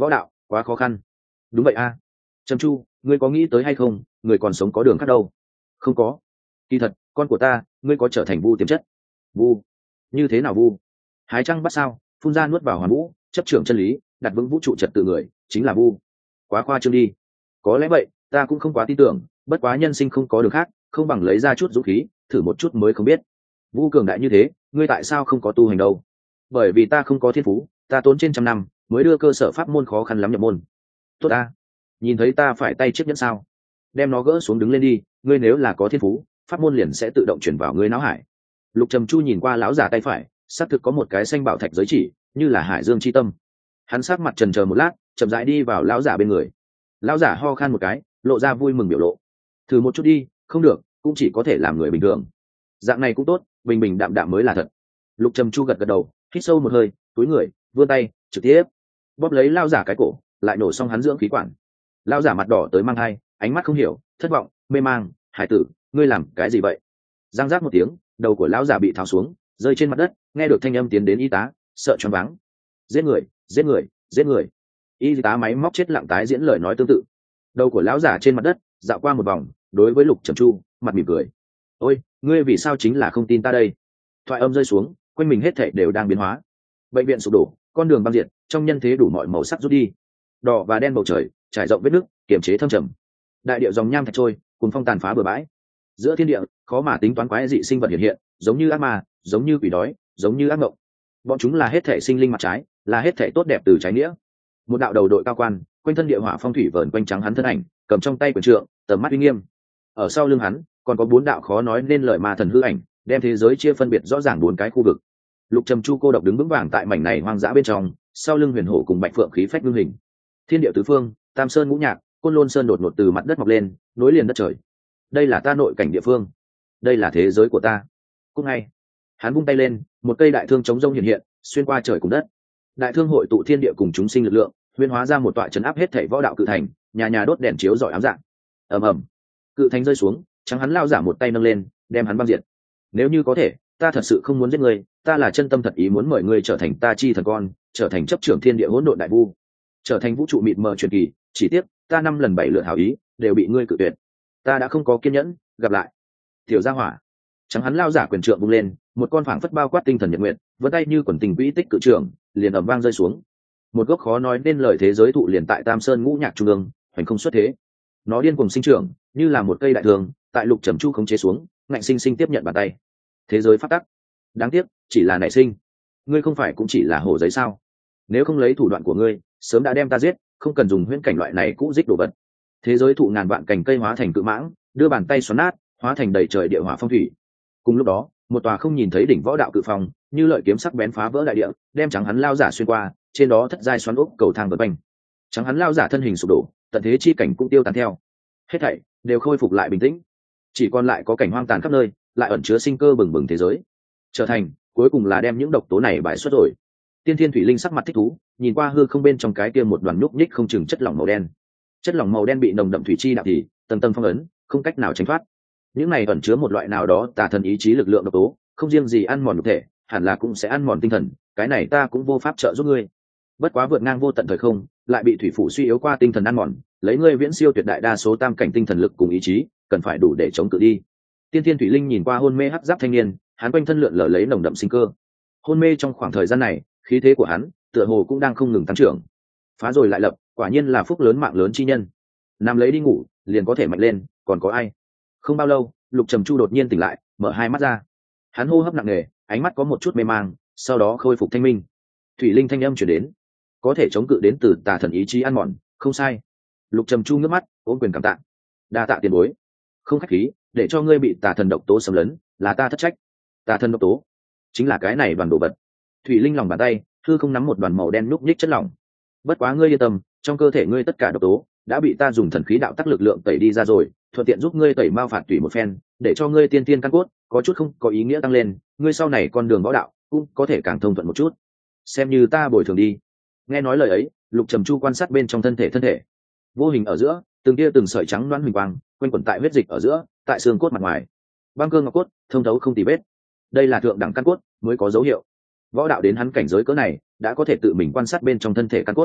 quá khó khăn. Đúng vậy a. Trầm Chu, ngươi có nghĩ tới hay không, người còn sống có đường khác đâu? Không có. Kỳ thật, con của ta, ngươi có trở thành vu tiềm chất. Vu? Như thế nào vu? Hái trăng bắt sao, phun ra nuốt vào hoàn vũ, chấp trưởng chân lý, đặt vững vũ trụ trật tự người, chính là vu. Quá khoa trương đi. Có lẽ vậy, ta cũng không quá tin tưởng, bất quá nhân sinh không có đường khác, không bằng lấy ra chút dũng khí, thử một chút mới không biết. Vu cường đại như thế, ngươi tại sao không có tu hành đâu? Bởi vì ta không có thiên phú, ta tốn trên trăm năm mới đưa cơ sở pháp môn khó khăn lắm nhập môn. Tốt ta, nhìn thấy ta phải tay chiếc nhẫn sao? Đem nó gỡ xuống đứng lên đi, ngươi nếu là có thiên phú, pháp môn liền sẽ tự động chuyển vào ngươi não hải. Lục Trầm Chu nhìn qua lão giả tay phải, xác thực có một cái xanh bảo thạch giới chỉ, như là hải dương chi tâm. Hắn sát mặt trần chờ một lát, chậm rãi đi vào lão giả bên người. Lão giả ho khan một cái, lộ ra vui mừng biểu lộ. Thử một chút đi, không được, cũng chỉ có thể làm người bình thường. Dạng này cũng tốt, bình bình đạm đạm mới là thật. Lục Trầm Chu gật gật đầu, hít sâu một hơi, túi người, vươn tay, trực tiếp bóp lấy lão giả cái cổ, lại nổ xong hắn dưỡng khí quản. Lão giả mặt đỏ tới mang hai, ánh mắt không hiểu, thất vọng, mê mang. Hải tử, ngươi làm cái gì vậy? Giang giác một tiếng, đầu của lão giả bị tháo xuống, rơi trên mặt đất. Nghe được thanh âm tiến đến y tá, sợ choáng váng. Giết người, giết người, giết người. Y tá máy móc chết lặng tái diễn lời nói tương tự. Đầu của lão giả trên mặt đất dạo qua một vòng, đối với Lục Trầm Chu mặt mỉm cười. Ôi, ngươi vì sao chính là không tin ta đây? Thoại âm rơi xuống, quanh mình hết thảy đều đang biến hóa. Bệnh viện sụp đổ, con đường băng diệt, trong nhân thế đủ mọi màu sắc rút đi. Đỏ và đen bầu trời trải rộng vết nước, kiềm chế thâm trầm. Đại địa dòng nham thạch trôi, cùng phong tàn phá bừa bãi. Giữa thiên địa khó mà tính toán quái dị sinh vật hiện hiện, giống như ác ma, giống như quỷ đói, giống như ác mộng. Bọn chúng là hết thể sinh linh mặt trái, là hết thể tốt đẹp từ trái nghĩa. Một đạo đầu đội cao quan, quanh thân địa hỏa phong thủy vờn quanh trắng hắn thân ảnh, cầm trong tay quyền trượng, tầm mắt uy nghiêm. Ở sau lưng hắn còn có bốn đạo khó nói nên lời ma thần hư ảnh, đem thế giới chia phân biệt rõ ràng bốn cái khu vực. Lục Trầm Chu cô độc đứng vững vàng tại mảnh này hoang dã bên trong, sau lưng huyền hổ cùng bạch phượng khí phách ngưng hình. Thiên địa tứ phương, tam sơn ngũ nhạc, côn lôn sơn đột ngột từ mặt đất mọc lên, nối liền đất trời. Đây là ta nội cảnh địa phương, đây là thế giới của ta. Cũng ngay, hắn vung tay lên, một cây đại thương chống rông hiện hiện, xuyên qua trời cùng đất. Đại thương hội tụ thiên địa cùng chúng sinh lực lượng, huyễn hóa ra một tọa trấn áp hết thảy võ đạo cự thành, nhà nhà đốt đèn chiếu rọi ám dạng. Ầm ầm, cự thành rơi xuống, trắng hắn lao giả một tay nâng lên, đem hắn băng diệt. Nếu như có thể, ta thật sự không muốn giết ngươi, ta là chân tâm thật ý muốn mời ngươi trở thành ta chi thần con, trở thành chấp trưởng thiên địa hỗn độn đại vu, trở thành vũ trụ mịt mờ truyền kỳ. Chỉ tiếc, ta năm lần bảy lượt hảo ý, đều bị ngươi cự tuyệt. Ta đã không có kiên nhẫn, gặp lại. Tiểu gia hỏa. Trắng hắn lao giả quyền trượng vung lên, một con phảng phất bao quát tinh thần nhật nguyện, vươn tay như quần tình quỹ tích cự trưởng, liền ầm vang rơi xuống. Một gốc khó nói nên lời thế giới thụ liền tại Tam Sơn ngũ nhạc trung ương, hoành không xuất thế. Nó điên cuồng sinh trưởng, như là một cây đại thường, tại Lục Trầm Chu khống chế xuống, ngạnh sinh sinh tiếp nhận bàn tay. Thế giới phát tắc. Đáng tiếc, chỉ là nảy sinh. Ngươi không phải cũng chỉ là hổ giấy sao? Nếu không lấy thủ đoạn của ngươi, sớm đã đem ta giết, không cần dùng huyễn cảnh loại này cũ dích đồ vật. Thế giới thụ ngàn vạn cành cây hóa thành cự mãng, đưa bàn tay xoắn nát, hóa thành đầy trời địa hỏa phong thủy. Cùng lúc đó, một tòa không nhìn thấy đỉnh võ đạo cự phong, như lợi kiếm sắc bén phá vỡ đại địa, đem trắng hắn lao giả xuyên qua, trên đó thất giai xoắn ốc cầu thang vượt quanh. Trắng hắn lao giả thân hình sụp đổ, tận thế chi cảnh cũng tiêu tán theo. Hết thảy đều khôi phục lại bình tĩnh, chỉ còn lại có cảnh hoang tàn khắp nơi, lại ẩn chứa sinh cơ bừng bừng thế giới. Trở thành, cuối cùng là đem những độc tố này bài xuất rồi. Tiên Thiên Thủy Linh sắc mặt thích thú, nhìn qua hư không bên trong cái kia một đoàn nhúc nhích không chừng chất lỏng màu đen. Chất lỏng màu đen bị nồng đậm thủy chi đạp thì tầng tầng phong ấn, không cách nào tránh thoát. Những này ẩn chứa một loại nào đó tà thần ý chí lực lượng độc tố, không riêng gì ăn mòn nhục thể, hẳn là cũng sẽ ăn mòn tinh thần, cái này ta cũng vô pháp trợ giúp ngươi. Bất quá vượt ngang vô tận thời không, lại bị thủy phủ suy yếu qua tinh thần ăn mòn, lấy ngươi viễn siêu tuyệt đại đa số tam cảnh tinh thần lực cùng ý chí, cần phải đủ để chống cự đi. Tiên Thiên Thủy Linh nhìn qua hôn mê hắc giáp thanh niên, hắn quanh thân lượn lờ lấy nồng đậm sinh cơ. Hôn mê trong khoảng thời gian này, khí thế của hắn, tựa hồ cũng đang không ngừng tăng trưởng. Phá rồi lại lập, quả nhiên là phúc lớn mạng lớn chi nhân. Nằm lấy đi ngủ, liền có thể mạnh lên, còn có ai? Không bao lâu, Lục Trầm Chu đột nhiên tỉnh lại, mở hai mắt ra. Hắn hô hấp nặng nề, ánh mắt có một chút mê mang, sau đó khôi phục thanh minh. Thủy Linh thanh âm truyền đến, có thể chống cự đến từ tà thần ý chí ăn mòn, không sai. Lục Trầm Chu ngước mắt, ôm quyền cảm tạ. Đa tạ tiền bối. Không khách khí, để cho ngươi bị tà thần độc tố xâm lấn, là ta thất trách. Tà thần độc tố, chính là cái này đoàn đồ vật. Thủy Linh lòng bàn tay, hư không nắm một đoàn màu đen núc nhích chất lỏng. Bất quá ngươi yên tâm, trong cơ thể ngươi tất cả độc tố đã bị ta dùng thần khí đạo tắc lực lượng tẩy đi ra rồi, thuận tiện giúp ngươi tẩy mao phạt tủy một phen, để cho ngươi tiên tiên căn cốt có chút không có ý nghĩa tăng lên, ngươi sau này con đường võ đạo cũng có thể càng thông thuận một chút. Xem như ta bồi thường đi. Nghe nói lời ấy, Lục Trầm Chu quan sát bên trong thân thể thân thể, vô hình ở giữa, từng tia từng sợi trắng loãng huỳnh quang quanh quẩn tại huyết dịch ở giữa, tại xương cốt mặt ngoài, băng cơ ngọc cốt thông thấu không tì vết. Đây là thượng đẳng căn cốt mới có dấu hiệu. Võ đạo đến hắn cảnh giới cỡ này, đã có thể tự mình quan sát bên trong thân thể căn cốt.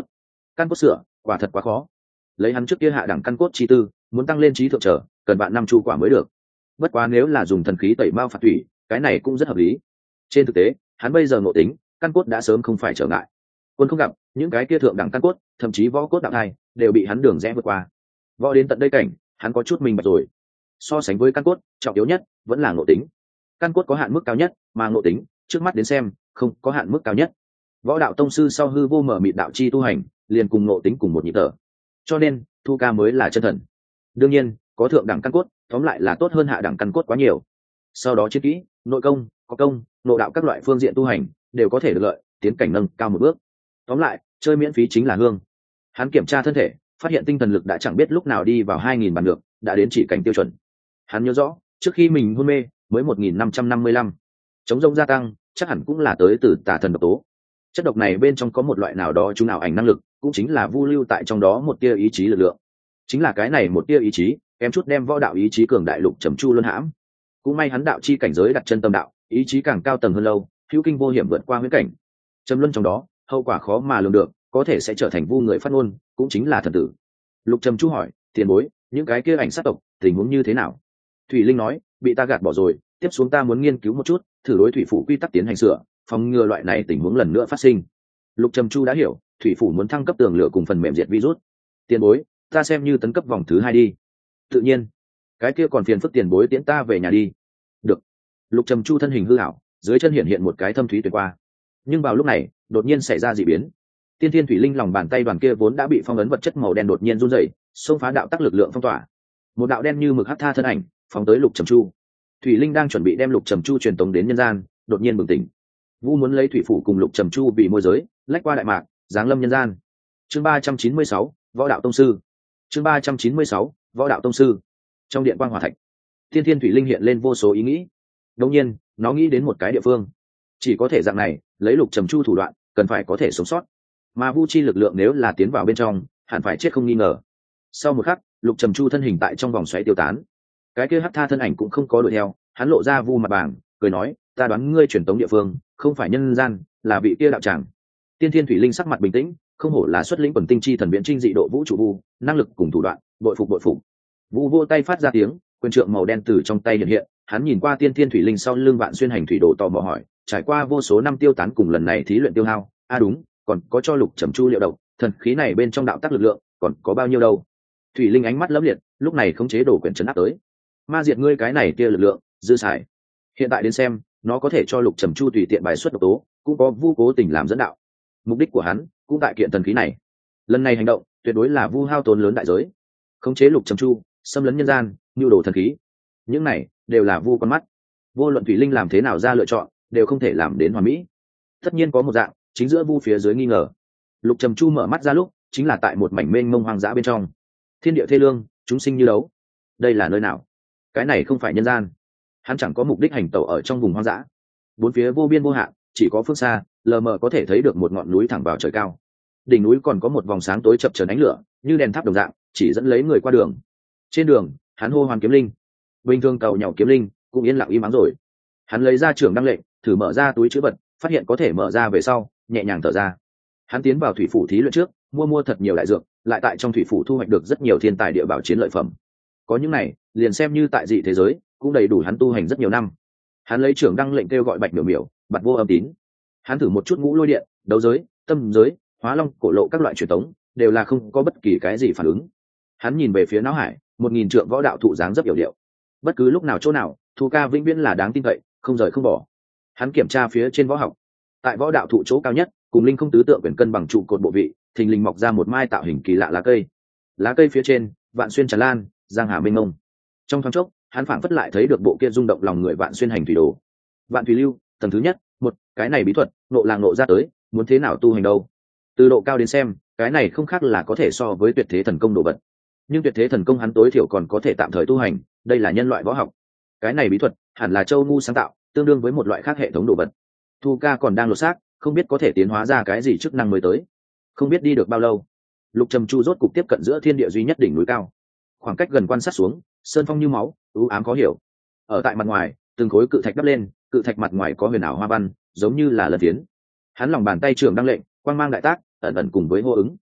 căn cốt sửa quả thật quá khó, lấy hắn trước kia hạ đẳng căn cốt chi tư, muốn tăng lên trí thượng trở cần bạn năm chu quả mới được. Bất quá nếu là dùng thần khí tẩy mao phạt thủy, cái này cũng rất hợp lý. Trên thực tế hắn bây giờ ngộ tính căn cốt đã sớm không phải trở ngại, quân không gặp những cái kia thượng đẳng căn cốt, thậm chí võ cốt đạo thai đều bị hắn đường rẽ vượt qua. Võ đến tận đây cảnh, hắn có chút minh bạch rồi. So sánh với căn cốt, trọng yếu nhất vẫn là ngộ tính. Căn cốt có hạn mức cao nhất, mà ngộ tính trước mắt đến xem không có hạn mức cao nhất. Võ đạo tông sư sau hư vô mở mịt đạo chi tu hành, liền cùng ngộ tính cùng một nhịp thở, cho nên Thu Ca mới là chân thần. Đương nhiên có thượng đẳng căn cốt tóm lại là tốt hơn hạ đẳng căn cốt quá nhiều. Sau đó chiến kỹ, nội công, có công, nội đạo các loại phương diện tu hành đều có thể được lợi, tiến cảnh nâng cao một bước. Tóm lại chơi miễn phí chính là hương. Hắn kiểm tra thân thể, phát hiện tinh thần lực đã chẳng biết lúc nào đi vào hai nghìn bàn được, đã đến chỉ cảnh tiêu chuẩn. Hắn nhớ rõ trước khi mình hôn mê mới một nghìn năm trăm năm mươi lăm, chống rông gia tăng chắc hẳn cũng là tới từ tà thần độc tố. Chất độc này bên trong có một loại nào đó chúng nào ảnh năng lực, cũng chính là vu lưu tại trong đó một tia ý chí lực lượng. Chính là cái này một tia ý chí em chút đem võ đạo ý chí cường đại lục trầm chu luân hãm. Cũng may hắn đạo chi cảnh giới đặt chân tâm đạo, ý chí càng cao tầng hơn lâu, hữu kinh vô hiểm vượt qua huyễn cảnh. Trầm luân trong đó hậu quả khó mà lường được, có thể sẽ trở thành vu người phát ngôn, cũng chính là thần tử. Lục trầm chu hỏi tiền bối, những cái kia ảnh sát tộc tình huống như thế nào? Thủy Linh nói bị ta gạt bỏ rồi, tiếp xuống ta muốn nghiên cứu một chút, thử đối thủy phủ quy tắc tiến hành sửa, phòng ngừa loại này tình huống lần nữa phát sinh. Lục trầm chu đã hiểu, thủy phủ muốn thăng cấp tường lửa cùng phần mềm diệt virus. Tiền bối, ta xem như tấn cấp vòng thứ hai đi. Tự nhiên, cái kia còn phiền phức tiền bối tiễn ta về nhà đi. Được. Lục trầm chu thân hình hư ảo, dưới chân hiện hiện một cái thâm thúy tuyệt qua. Nhưng vào lúc này đột nhiên xảy ra dị biến. Tiên thiên thủy linh lòng bàn tay đoàn kia vốn đã bị phong ấn vật chất màu đen đột nhiên run rẩy, xông phá đạo tắc lực lượng phong tỏa. Một đạo đen như mực hắc tha thân ảnh phóng tới lục trầm chu. Thủy linh đang chuẩn bị đem lục trầm chu truyền tống đến nhân gian, đột nhiên bừng tỉnh. Vu muốn lấy thủy phủ cùng lục trầm chu bị môi giới, lách qua đại mạc, giáng lâm nhân gian. Chương ba trăm chín mươi sáu, võ đạo tông sư. Chương ba trăm chín mươi sáu, võ đạo tông sư. Trong điện quang hỏa thạch, tiên thiên thủy linh hiện lên vô số ý nghĩ. Đương nhiên nó nghĩ đến một cái địa phương, chỉ có thể dạng này lấy lục trầm chu thủ đoạn cần phải có thể sống sót, mà vu chi lực lượng nếu là tiến vào bên trong hẳn phải chết không nghi ngờ. Sau một khắc lục trầm chu thân hình tại trong vòng xoáy tiêu tán, cái kia hắc tha thân ảnh cũng không có đuổi theo, hắn lộ ra vu mặt bảng cười nói ta đoán ngươi truyền tống địa phương không phải nhân gian, là vị kia đạo tràng. Tiên thiên thủy linh sắc mặt bình tĩnh, không hổ là xuất lĩnh quần tinh chi thần biến trinh dị độ vũ trụ vu, năng lực cùng thủ đoạn bội phục bội phục. Vu vô tay phát ra tiếng, quyền trượng màu đen từ trong tay hiện hiện, hắn nhìn qua tiên thiên thủy linh sau lưng vạn xuyên hành thủy đồ tò mò hỏi trải qua vô số năm tiêu tán cùng lần này thí luyện tiêu hao, a à đúng, còn có cho lục trầm chu liệu độc, thần khí này bên trong đạo tắc lực lượng còn có bao nhiêu đâu? Thủy linh ánh mắt lấp liệt, lúc này khống chế đồ quyền trấn áp tới. Ma diệt ngươi cái này kia lực lượng dư xài. Hiện tại đến xem, nó có thể cho lục trầm chu tùy tiện bài xuất độc tố, cũng có vu cố tình làm dẫn đạo. Mục đích của hắn cũng tại kiện thần khí này. Lần này hành động tuyệt đối là vu hao tốn lớn đại giới, khống chế lục trầm chu, xâm lấn nhân gian, nhu đồ thần khí, những này đều là vu con mắt. Vô luận thủy linh làm thế nào ra lựa chọn đều không thể làm đến hoàn mỹ. Tất nhiên có một dạng chính giữa vu phía dưới nghi ngờ. Lục trầm chu mở mắt ra lúc chính là tại một mảnh mênh mông hoang dã bên trong, thiên địa thê lương, chúng sinh như đấu. Đây là nơi nào? Cái này không phải nhân gian. Hắn chẳng có mục đích hành tẩu ở trong vùng hoang dã, bốn phía vô biên vô hạn, chỉ có phương xa lờ mờ có thể thấy được một ngọn núi thẳng vào trời cao. Đỉnh núi còn có một vòng sáng tối chập chờn ánh lửa, như đèn tháp đồng dạng, chỉ dẫn lấy người qua đường. Trên đường hắn hô hoán kiếm linh, bình thường tàu nhậu kiếm linh cũng yên lặng im ắng rồi. Hắn lấy ra trưởng đăng lệnh, thử mở ra túi chữ vật, phát hiện có thể mở ra về sau nhẹ nhàng thở ra. Hắn tiến vào thủy phủ thí luyện trước, mua mua thật nhiều đại dược, lại tại trong thủy phủ thu hoạch được rất nhiều thiên tài địa bảo chiến lợi phẩm. Có những này liền xem như tại dị thế giới cũng đầy đủ hắn tu hành rất nhiều năm. Hắn lấy trưởng đăng lệnh kêu gọi bạch miểu miểu, bạt vô âm tín. Hắn thử một chút ngũ lôi điện, đấu giới, tâm giới, hóa long cổ lộ các loại truyền tống, đều là không có bất kỳ cái gì phản ứng. Hắn nhìn về phía não hải, một nghìn trượng võ đạo thụ dáng rất hiểu điệu, bất cứ lúc nào chỗ nào Thu Ca vĩnh viễn là đáng tin cậy, không rời không bỏ. Hắn kiểm tra phía trên võ học, tại võ đạo thụ chỗ cao nhất cùng linh không tứ tượng quyền cân bằng trụ cột bộ vị thình lình mọc ra một mai tạo hình kỳ lạ lá cây. Lá cây phía trên vạn xuyên tràn lan, giang hà mênh mông. Trong thoáng chốc hắn phảng phất lại thấy được bộ kia rung động lòng người vạn xuyên hành thủy đồ. Vạn thủy lưu tầng thứ nhất, một cái này bí thuật nộ làng nộ ra tới, muốn thế nào tu hành đâu? Từ độ cao đến xem, cái này không khác là có thể so với tuyệt thế thần công đồ vật. Nhưng tuyệt thế thần công hắn tối thiểu còn có thể tạm thời tu hành, đây là nhân loại võ học. Cái này bí thuật hẳn là châu ngu sáng tạo, tương đương với một loại khác hệ thống đồ vật. Thu Ca còn đang lột xác, không biết có thể tiến hóa ra cái gì chức năng mới tới. Không biết đi được bao lâu, lục trầm chu rốt cục tiếp cận giữa thiên địa duy nhất đỉnh núi cao. Khoảng cách gần quan sát xuống, sơn phong như máu, u ám khó hiểu. Ở tại mặt ngoài, từng khối cự thạch đắp lên, cự thạch mặt ngoài có huyền ảo hoa văn, giống như là lân phiến. Hắn lòng bàn tay trưởng đăng lệnh, quang mang đại tác, ẩn ẩn cùng với hô ứng.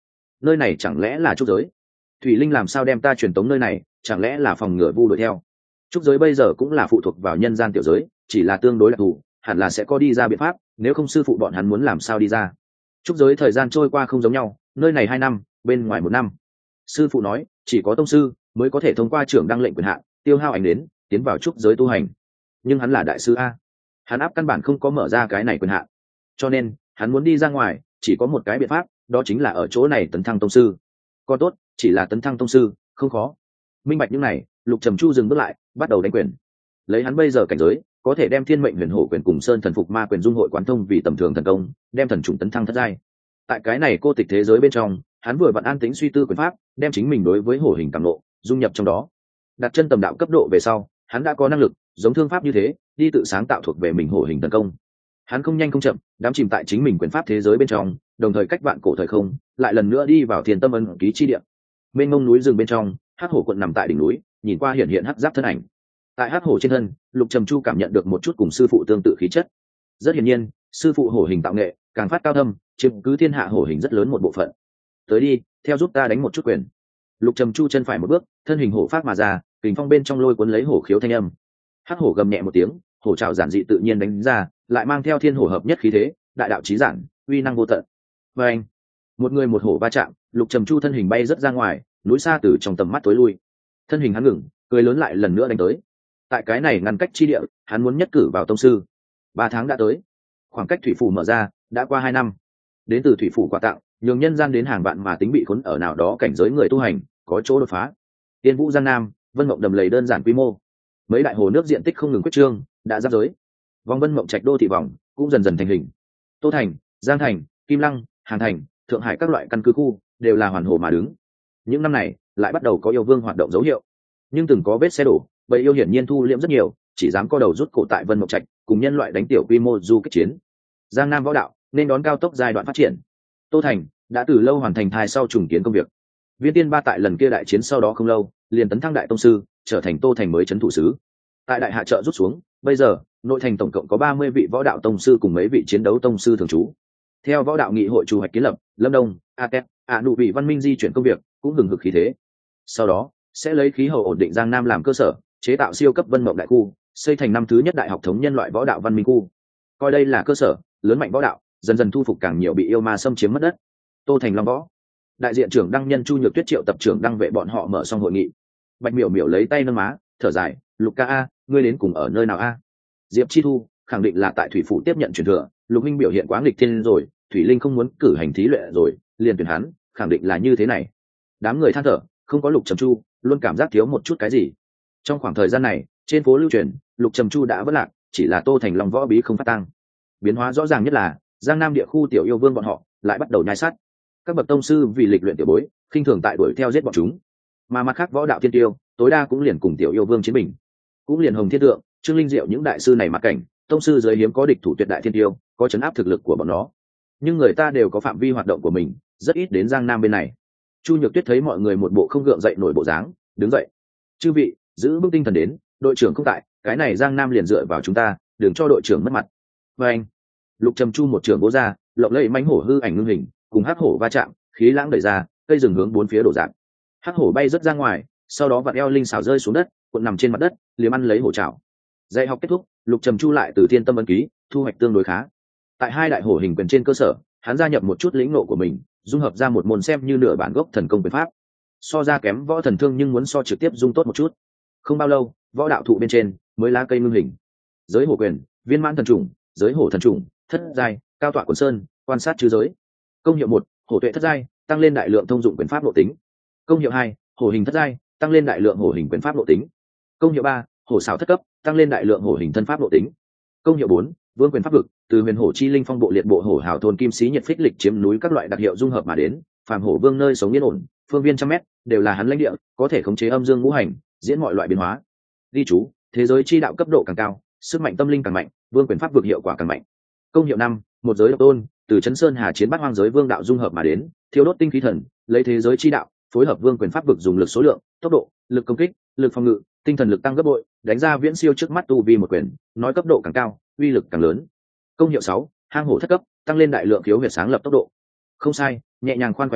nơi này chẳng lẽ là trúc giới? Thủy linh làm sao đem ta truyền tống nơi này, chẳng lẽ là phòng ngừa vu đuổi theo? Trúc giới bây giờ cũng là phụ thuộc vào nhân gian tiểu giới, chỉ là tương đối đặc thù, hẳn là sẽ có đi ra biện pháp, nếu không sư phụ bọn hắn muốn làm sao đi ra. Trúc giới thời gian trôi qua không giống nhau, nơi này hai năm, bên ngoài một năm. Sư phụ nói chỉ có tông sư mới có thể thông qua trưởng đăng lệnh quyền hạn tiêu hao ảnh đến tiến vào trúc giới tu hành, nhưng hắn là đại sư a, hắn áp căn bản không có mở ra cái này quyền hạn, cho nên hắn muốn đi ra ngoài chỉ có một cái biện pháp, đó chính là ở chỗ này tấn thăng tông sư. Còn tốt chỉ là tấn thăng tông sư không khó. Minh bạch những này, Lục Trầm Chu dừng bước lại, bắt đầu đánh quyền. Lấy hắn bây giờ cảnh giới, có thể đem thiên mệnh huyền hổ quyền cùng sơn thần phục ma quyền dung hội quán thông vì tầm thường thần công, đem thần trùng tấn thăng thất giai. Tại cái này cô tịch thế giới bên trong, hắn vừa vặn an tĩnh suy tư quyền pháp, đem chính mình đối với hổ hình cảm nộ dung nhập trong đó. Đặt chân tầm đạo cấp độ về sau, hắn đã có năng lực giống thương pháp như thế đi tự sáng tạo thuộc về mình hổ hình thần công. Hắn không nhanh không chậm, đắm chìm tại chính mình quyền pháp thế giới bên trong, đồng thời cách vạn cổ thời không, lại lần nữa đi vào thiên tâm ân ký chi địa. Mênh mông núi rừng bên trong, hắc hổ quận nằm tại đỉnh núi, nhìn qua hiện hiện hắc giáp thân ảnh. Tại hắc hổ trên thân, Lục Trầm Chu cảm nhận được một chút cùng sư phụ tương tự khí chất. Rất hiển nhiên, sư phụ hổ hình tạo nghệ càng phát cao thâm, chiếm cứ thiên hạ hổ hình rất lớn một bộ phận. Tới đi, theo giúp ta đánh một chút quyền. Lục Trầm Chu chân phải một bước, thân hình hổ phát mà ra, kình phong bên trong lôi cuốn lấy hổ khiếu thanh âm. Hắc hổ gầm nhẹ một tiếng, hổ trảo giản dị tự nhiên đánh ra, lại mang theo thiên hổ hợp nhất khí thế, đại đạo chí giản, uy năng vô tận. Và anh, một người một hổ va chạm, Lục Trầm Chu thân hình bay rất ra ngoài, núi xa từ trong tầm mắt tối lui. Thân hình hắn ngừng, cười lớn lại lần nữa đánh tới. Tại cái này ngăn cách chi địa, hắn muốn nhất cử vào tông sư. Ba tháng đã tới, khoảng cách thủy phủ mở ra đã qua hai năm. Đến từ thủy phủ quà tặng, nhường nhân gian đến hàng vạn mà tính bị khốn ở nào đó cảnh giới người tu hành có chỗ đột phá. Tiên Vũ Giang Nam, Vân Mộng đầm lầy đơn giản quy mô, mấy đại hồ nước diện tích không ngừng quyết trương, đã giáp giới. Vòng Vân Mộng trạch đô thị vòng cũng dần dần thành hình. Tô Thành, Giang Thành, Kim Lăng, Hàn Thành, Thượng Hải các loại căn cứ khu đều là hoàn hồ mà đứng. Những năm này lại bắt đầu có yêu vương hoạt động dấu hiệu, nhưng từng có vết xe đổ, bầy yêu hiển nhiên thu liễm rất nhiều, chỉ dám co đầu rút cổ tại Vân Mộng trạch, cùng nhân loại đánh tiểu quy mô du kích chiến. Giang Nam võ đạo nên đón cao tốc giai đoạn phát triển. Tô Thành đã từ lâu hoàn thành thai sau trùng kiến công việc. Viên Tiên Ba tại lần kia đại chiến sau đó không lâu, liền tấn thăng đại tông sư, trở thành Tô Thành mới trấn thủ sứ. Tại đại hạ trợ rút xuống, bây giờ nội thành tổng cộng có ba mươi vị võ đạo tông sư cùng mấy vị chiến đấu tông sư thường trú. Theo võ đạo nghị hội chủ hoạch kiến lập, Lâm Đông, a tét ạ nụ vị văn minh di chuyển công việc cũng hừng hực khí thế. Sau đó sẽ lấy khí hậu ổn định Giang Nam làm cơ sở, chế tạo siêu cấp Vân Mộng đại khu, xây thành năm thứ nhất đại học thống nhân loại võ đạo văn minh khu. Coi đây là cơ sở lớn mạnh võ đạo, dần dần thu phục càng nhiều bị yêu ma xâm chiếm mất đất. Tô Thành Long Võ, đại diện trưởng đăng nhân Chu Nhược Tuyết triệu tập trưởng đăng vệ bọn họ mở xong hội nghị. Bạch Miểu Miểu lấy tay nâng má, thở dài, Lục ca a, ngươi đến cùng ở nơi nào a? Diệp Chi Thu khẳng định là tại thủy phủ tiếp nhận truyền thừa, Lục minh biểu hiện quá nghịch thiên rồi, Thủy Linh không muốn cử hành thí luyện rồi, liền tuyển hắn, khẳng định là như thế này. Đám người than thở, không có Lục Trầm Chu, luôn cảm giác thiếu một chút cái gì. Trong khoảng thời gian này, trên phố lưu truyền, Lục Trầm Chu đã vỡ lạc, chỉ là Tô Thành Long Võ bí không phát tăng. Biến hóa rõ ràng nhất là Giang Nam địa khu tiểu yêu vương bọn họ lại bắt đầu nhai sát. Các bậc tông sư vì lịch luyện tiểu bối, khinh thường tại đuổi theo giết bọn chúng, mà mặt khác võ đạo thiên tiêu tối đa cũng liền cùng tiểu yêu vương chiến bình, cũng liền Hồng Thiên Tượng, Trương Linh Diệu những đại sư này mặc cảnh tông sư giới hiếm có địch thủ tuyệt đại thiên tiêu, có chấn áp thực lực của bọn nó. Nhưng người ta đều có phạm vi hoạt động của mình, rất ít đến Giang Nam bên này. Chu Nhược Tuyết thấy mọi người một bộ không gượng dậy nổi bộ dáng, đứng dậy, chư vị giữ vững tinh thần đến, đội trưởng không tại, cái này Giang Nam liền dựa vào chúng ta, đừng cho đội trưởng mất mặt. Và anh, Lục Trầm Chu một trường bố ra, lộng lẫy mãnh hổ hư ảnh ngưng hình, cùng hắc hổ va chạm, khí lãng đẩy ra, cây rừng hướng bốn phía đổ dạng. Hắc hổ bay rất ra ngoài, sau đó vặn eo linh xảo rơi xuống đất, cuộn nằm trên mặt đất, liếm ăn lấy hổ chảo. Dạy học kết thúc, Lục Trầm Chu lại từ thiên tâm ấn ký, thu hoạch tương đối khá. Tại hai đại hổ hình quyền trên cơ sở, hắn gia nhập một chút lĩnh ngộ của mình, dung hợp ra một môn xem như nửa bản gốc thần công quyền pháp. So ra kém võ thần thương nhưng muốn so trực tiếp dung tốt một chút. Không bao lâu, võ đạo thụ bên trên mới lá cây ngưng hình. Giới hổ quyền, viên mãn thần trùng, giới hổ thần trùng, thất giai, cao tọa quần sơn, quan sát chư giới. Công hiệu một, hổ tuệ thất giai, tăng lên đại lượng thông dụng quyền pháp nội tính. Công hiệu hai, hổ hình thất giai, tăng lên đại lượng hổ hình quyền pháp nội tính. Công hiệu ba, hổ xảo thất cấp, tăng lên đại lượng hổ hình thân pháp nội tính. Công hiệu bốn, vương quyền pháp vực, từ huyền hổ chi linh phong bộ liệt bộ hổ hào thôn kim sĩ nhiệt phích lịch chiếm núi các loại đặc hiệu dung hợp mà đến, phàm hổ vương nơi sống yên ổn, phương viên trăm mét đều là hắn lãnh địa, có thể khống chế âm dương ngũ hành, diễn mọi loại biến hóa. Ghi chú, thế giới chi đạo cấp độ càng cao, sức mạnh tâm linh càng mạnh, vương quyền pháp vực hiệu quả càng mạnh. Công hiệu năm, một giới độc tôn, từ chấn sơn hà chiến bát hoang giới vương đạo dung hợp mà đến, thiêu đốt tinh khí thần, lấy thế giới chi đạo phối hợp vương quyền pháp vực dùng lực số lượng, tốc độ, lực công kích, lực phòng ngự, tinh thần lực tăng gấp bội, đánh ra viễn siêu trước mắt tu vi một quyền, nói cấp độ càng cao, uy lực càng lớn. Công hiệu sáu, hang hổ thất cấp, tăng lên đại lượng khiếu huyệt sáng lập tốc độ. Không sai, nhẹ nhàng khoan quá nhiều,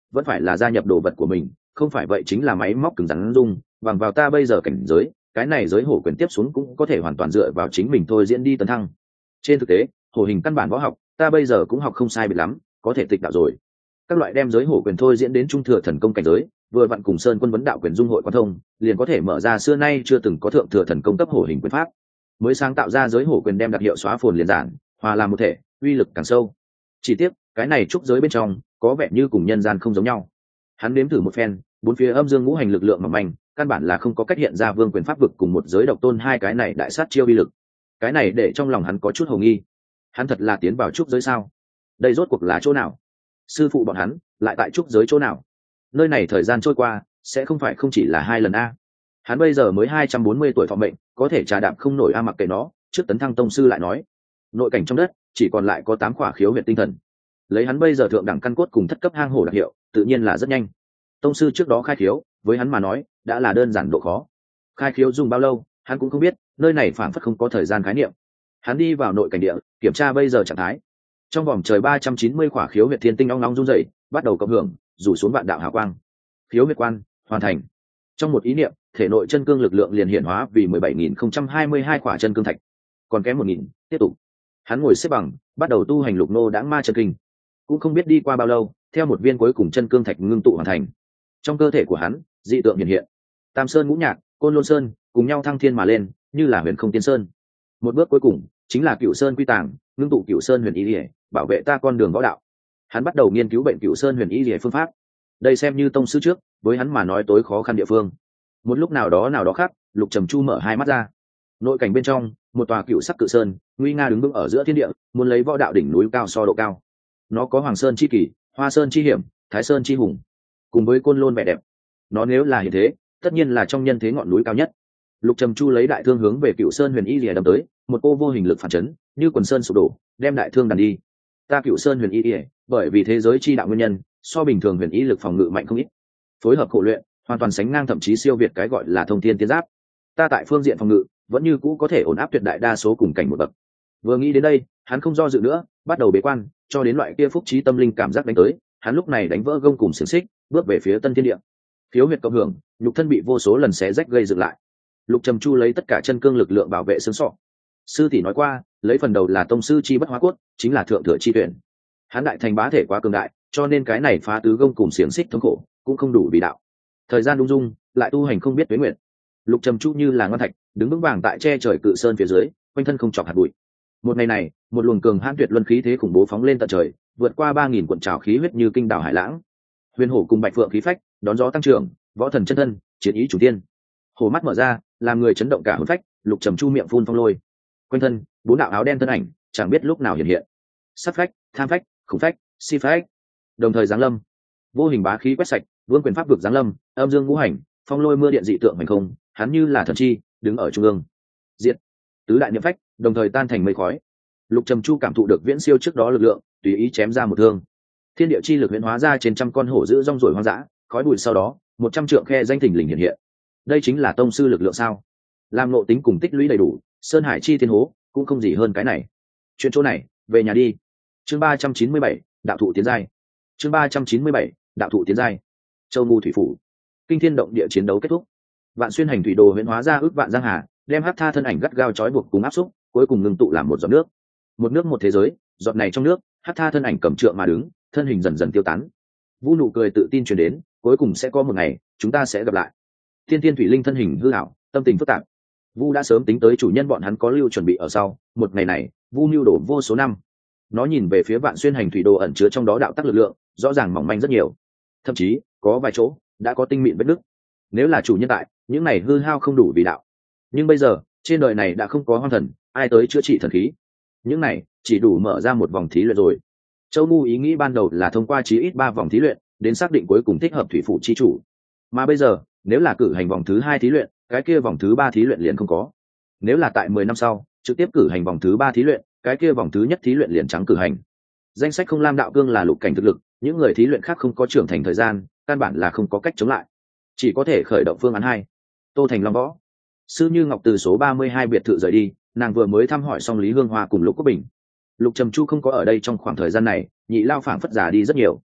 vẫn phải là gia nhập đồ vật của mình, không phải vậy chính là máy móc cứng rắn dung bằng vào ta bây giờ cảnh giới, cái này giới hổ quyền tiếp xuống cũng có thể hoàn toàn dựa vào chính mình thôi diễn đi tấn thăng. Trên thực tế hổ hình căn bản võ học ta bây giờ cũng học không sai biệt lắm, có thể tịch đạo rồi. Các loại đem giới hổ quyền thôi diễn đến trung thừa thần công cảnh giới, vừa vặn cùng Sơn Quân vấn đạo quyền dung hội quan thông, liền có thể mở ra xưa nay chưa từng có thượng thừa thần công cấp hổ hình quyền pháp. Mới sáng tạo ra giới hổ quyền đem đặc hiệu xóa phồn liền giản, hòa làm một thể, uy lực càng sâu. Chỉ tiếc, cái này trúc giới bên trong có vẻ như cùng nhân gian không giống nhau. Hắn nếm thử một phen, bốn phía âm dương ngũ hành lực lượng mỏng manh, căn bản là không có cách hiện ra vương quyền pháp vực cùng một giới độc tôn hai cái này đại sát chiêu uy lực. Cái này để trong lòng hắn có chút hồ nghi. Hắn thật là tiến vào trúc giới sao? Đây rốt cuộc là chỗ nào? Sư phụ bọn hắn lại tại trúc giới chỗ nào? Nơi này thời gian trôi qua sẽ không phải không chỉ là hai lần a. Hắn bây giờ mới hai trăm bốn mươi tuổi thọ mệnh, có thể trà đạp không nổi a, mặc kệ nó. Trước tấn thăng tông sư lại nói, nội cảnh trong đất chỉ còn lại có tám khỏa khiếu huyệt tinh thần. Lấy hắn bây giờ thượng đẳng căn cốt cùng thất cấp hang hổ đặc hiệu, tự nhiên là rất nhanh. Tông sư trước đó khai khiếu, với hắn mà nói đã là đơn giản độ khó. Khai khiếu dùng bao lâu hắn cũng không biết, nơi này phảng phất không có thời gian khái niệm. Hắn đi vào nội cảnh địa, kiểm tra bây giờ trạng thái. Trong vòng trời ba trăm chín mươi khỏa khiếu huyệt thiên tinh ong ong rung dậy, bắt đầu cộng hưởng, rủ xuống vạn đạo hào quang. Khiếu huyệt quan hoàn thành. Trong một ý niệm, thể nội chân cương lực lượng liền hiện hóa vì mười bảy nghìn không trăm hai mươi hai khỏa chân cương thạch. Còn kém một nghìn, tiếp tục. Hắn ngồi xếp bằng, bắt đầu tu hành lục nô đãng ma chân kinh. Cũng không biết đi qua bao lâu, theo một viên cuối cùng chân cương thạch ngưng tụ hoàn thành, trong cơ thể của hắn dị tượng hiện hiện. Tam sơn ngũ nhạc, côn lôn sơn cùng nhau thăng thiên mà lên, như là huyền không tiên sơn. Một bước cuối cùng chính là cửu sơn quy tàng, ngưng tụ cửu sơn huyền ý liễu, bảo vệ ta con đường võ đạo. Hắn bắt đầu nghiên cứu bệnh cửu sơn huyền ý liễu phương pháp. Đây xem như tông sư trước với hắn mà nói tối khó khăn địa phương. Một lúc nào đó nào đó khác, Lục Trầm Chu mở hai mắt ra. Nội cảnh bên trong, một tòa cửu sắc cự sơn nguy nga đứng vững ở giữa thiên địa, muốn lấy võ đạo đỉnh núi cao so độ cao. Nó có Hoàng Sơn chi kỳ, Hoa Sơn chi hiểm, Thái Sơn chi hùng, cùng với Côn Lôn vẻ đẹp. Nó nếu là hiện thế, tất nhiên là trong nhân thế ngọn núi cao nhất. Lục Trầm Chu lấy đại thương hướng về Cửu Sơn huyền y lìa đâm tới, một cô vô hình lực phản chấn, như quần sơn sụp đổ, đem đại thương đàn đi. Ta Cửu Sơn huyền y lìa, bởi vì thế giới chi đạo nguyên nhân, so bình thường huyền y lực phòng ngự mạnh không ít. Phối hợp khổ luyện, hoàn toàn sánh ngang thậm chí siêu việt cái gọi là thông thiên tiên giáp. Ta tại phương diện phòng ngự, vẫn như cũ có thể ổn áp tuyệt đại đa số cùng cảnh một bậc. Vừa nghĩ đến đây, hắn không do dự nữa, bắt đầu bế quan, cho đến loại kia phúc trí tâm linh cảm giác đánh tới, hắn lúc này đánh vỡ gông cùng xiềng xích, bước về phía tân thiên địa. Khiếu huyệt cộng hưởng, nhục thân bị vô số lần xé rách gây dựng lại. Lục Trầm Chu lấy tất cả chân cương lực lượng bảo vệ xương sọ. Sư tỷ nói qua, lấy phần đầu là tông sư chi bất hóa cốt, chính là thượng thừa chi tuyển. Hắn đại thành bá thể quá cường đại, cho nên cái này phá tứ gông cùng xiềng xích thống khổ, cũng không đủ vì đạo. Thời gian đung dung, lại tu hành không biết tuế nguyện. Lục Trầm Chu như là ngân thạch, đứng vững vàng tại che trời cự sơn phía dưới, quanh thân không chọc hạt bụi. Một ngày này, một luồng cường hãn tuyệt luân khí thế khủng bố phóng lên tận trời, vượt qua ba nghìn cuộn trào khí huyết như kinh đảo hải lãng. Huyền hổ cùng bạch phượng khí phách, đón gió tăng trưởng, võ thần chân thân, chiến ý chủ tiên. Hổ mắt mở ra, làm người chấn động cả hồn phách. Lục Trầm Chu miệng phun phong lôi, quanh thân bốn đạo áo đen thân ảnh, chẳng biết lúc nào hiện hiện. Sát phách, tham phách, khủng phách, si phách, đồng thời giáng lâm. Vô hình bá khí quét sạch, vương quyền pháp vực giáng lâm, âm dương ngũ hành, phong lôi mưa điện dị tượng hành không, hắn như là thần chi, đứng ở trung ương. Diệt, tứ đại niệm phách, đồng thời tan thành mây khói. Lục Trầm Chu cảm thụ được viễn siêu trước đó lực lượng, tùy ý chém ra một thương. Thiên địa chi lực huyễn hóa ra trên trăm con hổ dữ rong ruổi hoang dã, khói bụi sau đó, một trăm trượng khe danh thình lình hiện hiện. Đây chính là tông sư lực lượng sao? Làm ngộ tính cùng tích lũy đầy đủ, sơn hải chi thiên hố, cũng không gì hơn cái này. Chuyện chỗ này, về nhà đi. Chương ba trăm chín mươi bảy, đạo thụ tiến giai. Chương ba trăm chín mươi bảy, đạo thụ tiến giai. Châu Ngu thủy phủ, kinh thiên động địa chiến đấu kết thúc. Vạn xuyên hành thủy đồ huyễn hóa ra ước vạn giang hà, đem hắc tha thân ảnh gắt gao trói buộc cùng áp xúc, cuối cùng ngưng tụ làm một giọt nước. Một nước một thế giới, giọt này trong nước, hắc tha thân ảnh cầm trượng mà đứng, thân hình dần dần tiêu tán. Vũ nụ cười tự tin truyền đến, cuối cùng sẽ có một ngày, chúng ta sẽ gặp lại. Thiên Tiên thủy linh thân hình hư ảo, tâm tình phức tạp. Vu đã sớm tính tới chủ nhân bọn hắn có lưu chuẩn bị ở sau, một ngày này, Vu lưu đổ vô số năm. Nó nhìn về phía vạn xuyên hành thủy đồ ẩn chứa trong đó đạo tắc lực lượng, rõ ràng mỏng manh rất nhiều. Thậm chí, có vài chỗ đã có tinh mịn vết nứt. Nếu là chủ nhân tại, những này hư hao không đủ vì đạo. Nhưng bây giờ, trên đời này đã không có hoang thần, ai tới chữa trị thần khí. Những này chỉ đủ mở ra một vòng thí luyện rồi. Châu Ngu ý nghĩ ban đầu là thông qua chí ít ba vòng thí luyện, đến xác định cuối cùng thích hợp thủy phủ chi chủ. Mà bây giờ, nếu là cử hành vòng thứ hai thí luyện, cái kia vòng thứ ba thí luyện liền không có. Nếu là tại mười năm sau, trực tiếp cử hành vòng thứ ba thí luyện, cái kia vòng thứ nhất thí luyện liền trắng cử hành. Danh sách không lam đạo cương là lục cảnh thực lực, những người thí luyện khác không có trưởng thành thời gian, căn bản là không có cách chống lại, chỉ có thể khởi động phương án hai. Tô Thành Long Võ. Sư Như Ngọc từ số ba mươi hai biệt thự rời đi, nàng vừa mới thăm hỏi xong Lý Hương Hoa cùng Lục Quốc Bình. Lục Trầm Chu không có ở đây trong khoảng thời gian này, nhị lao phảng phất già đi rất nhiều.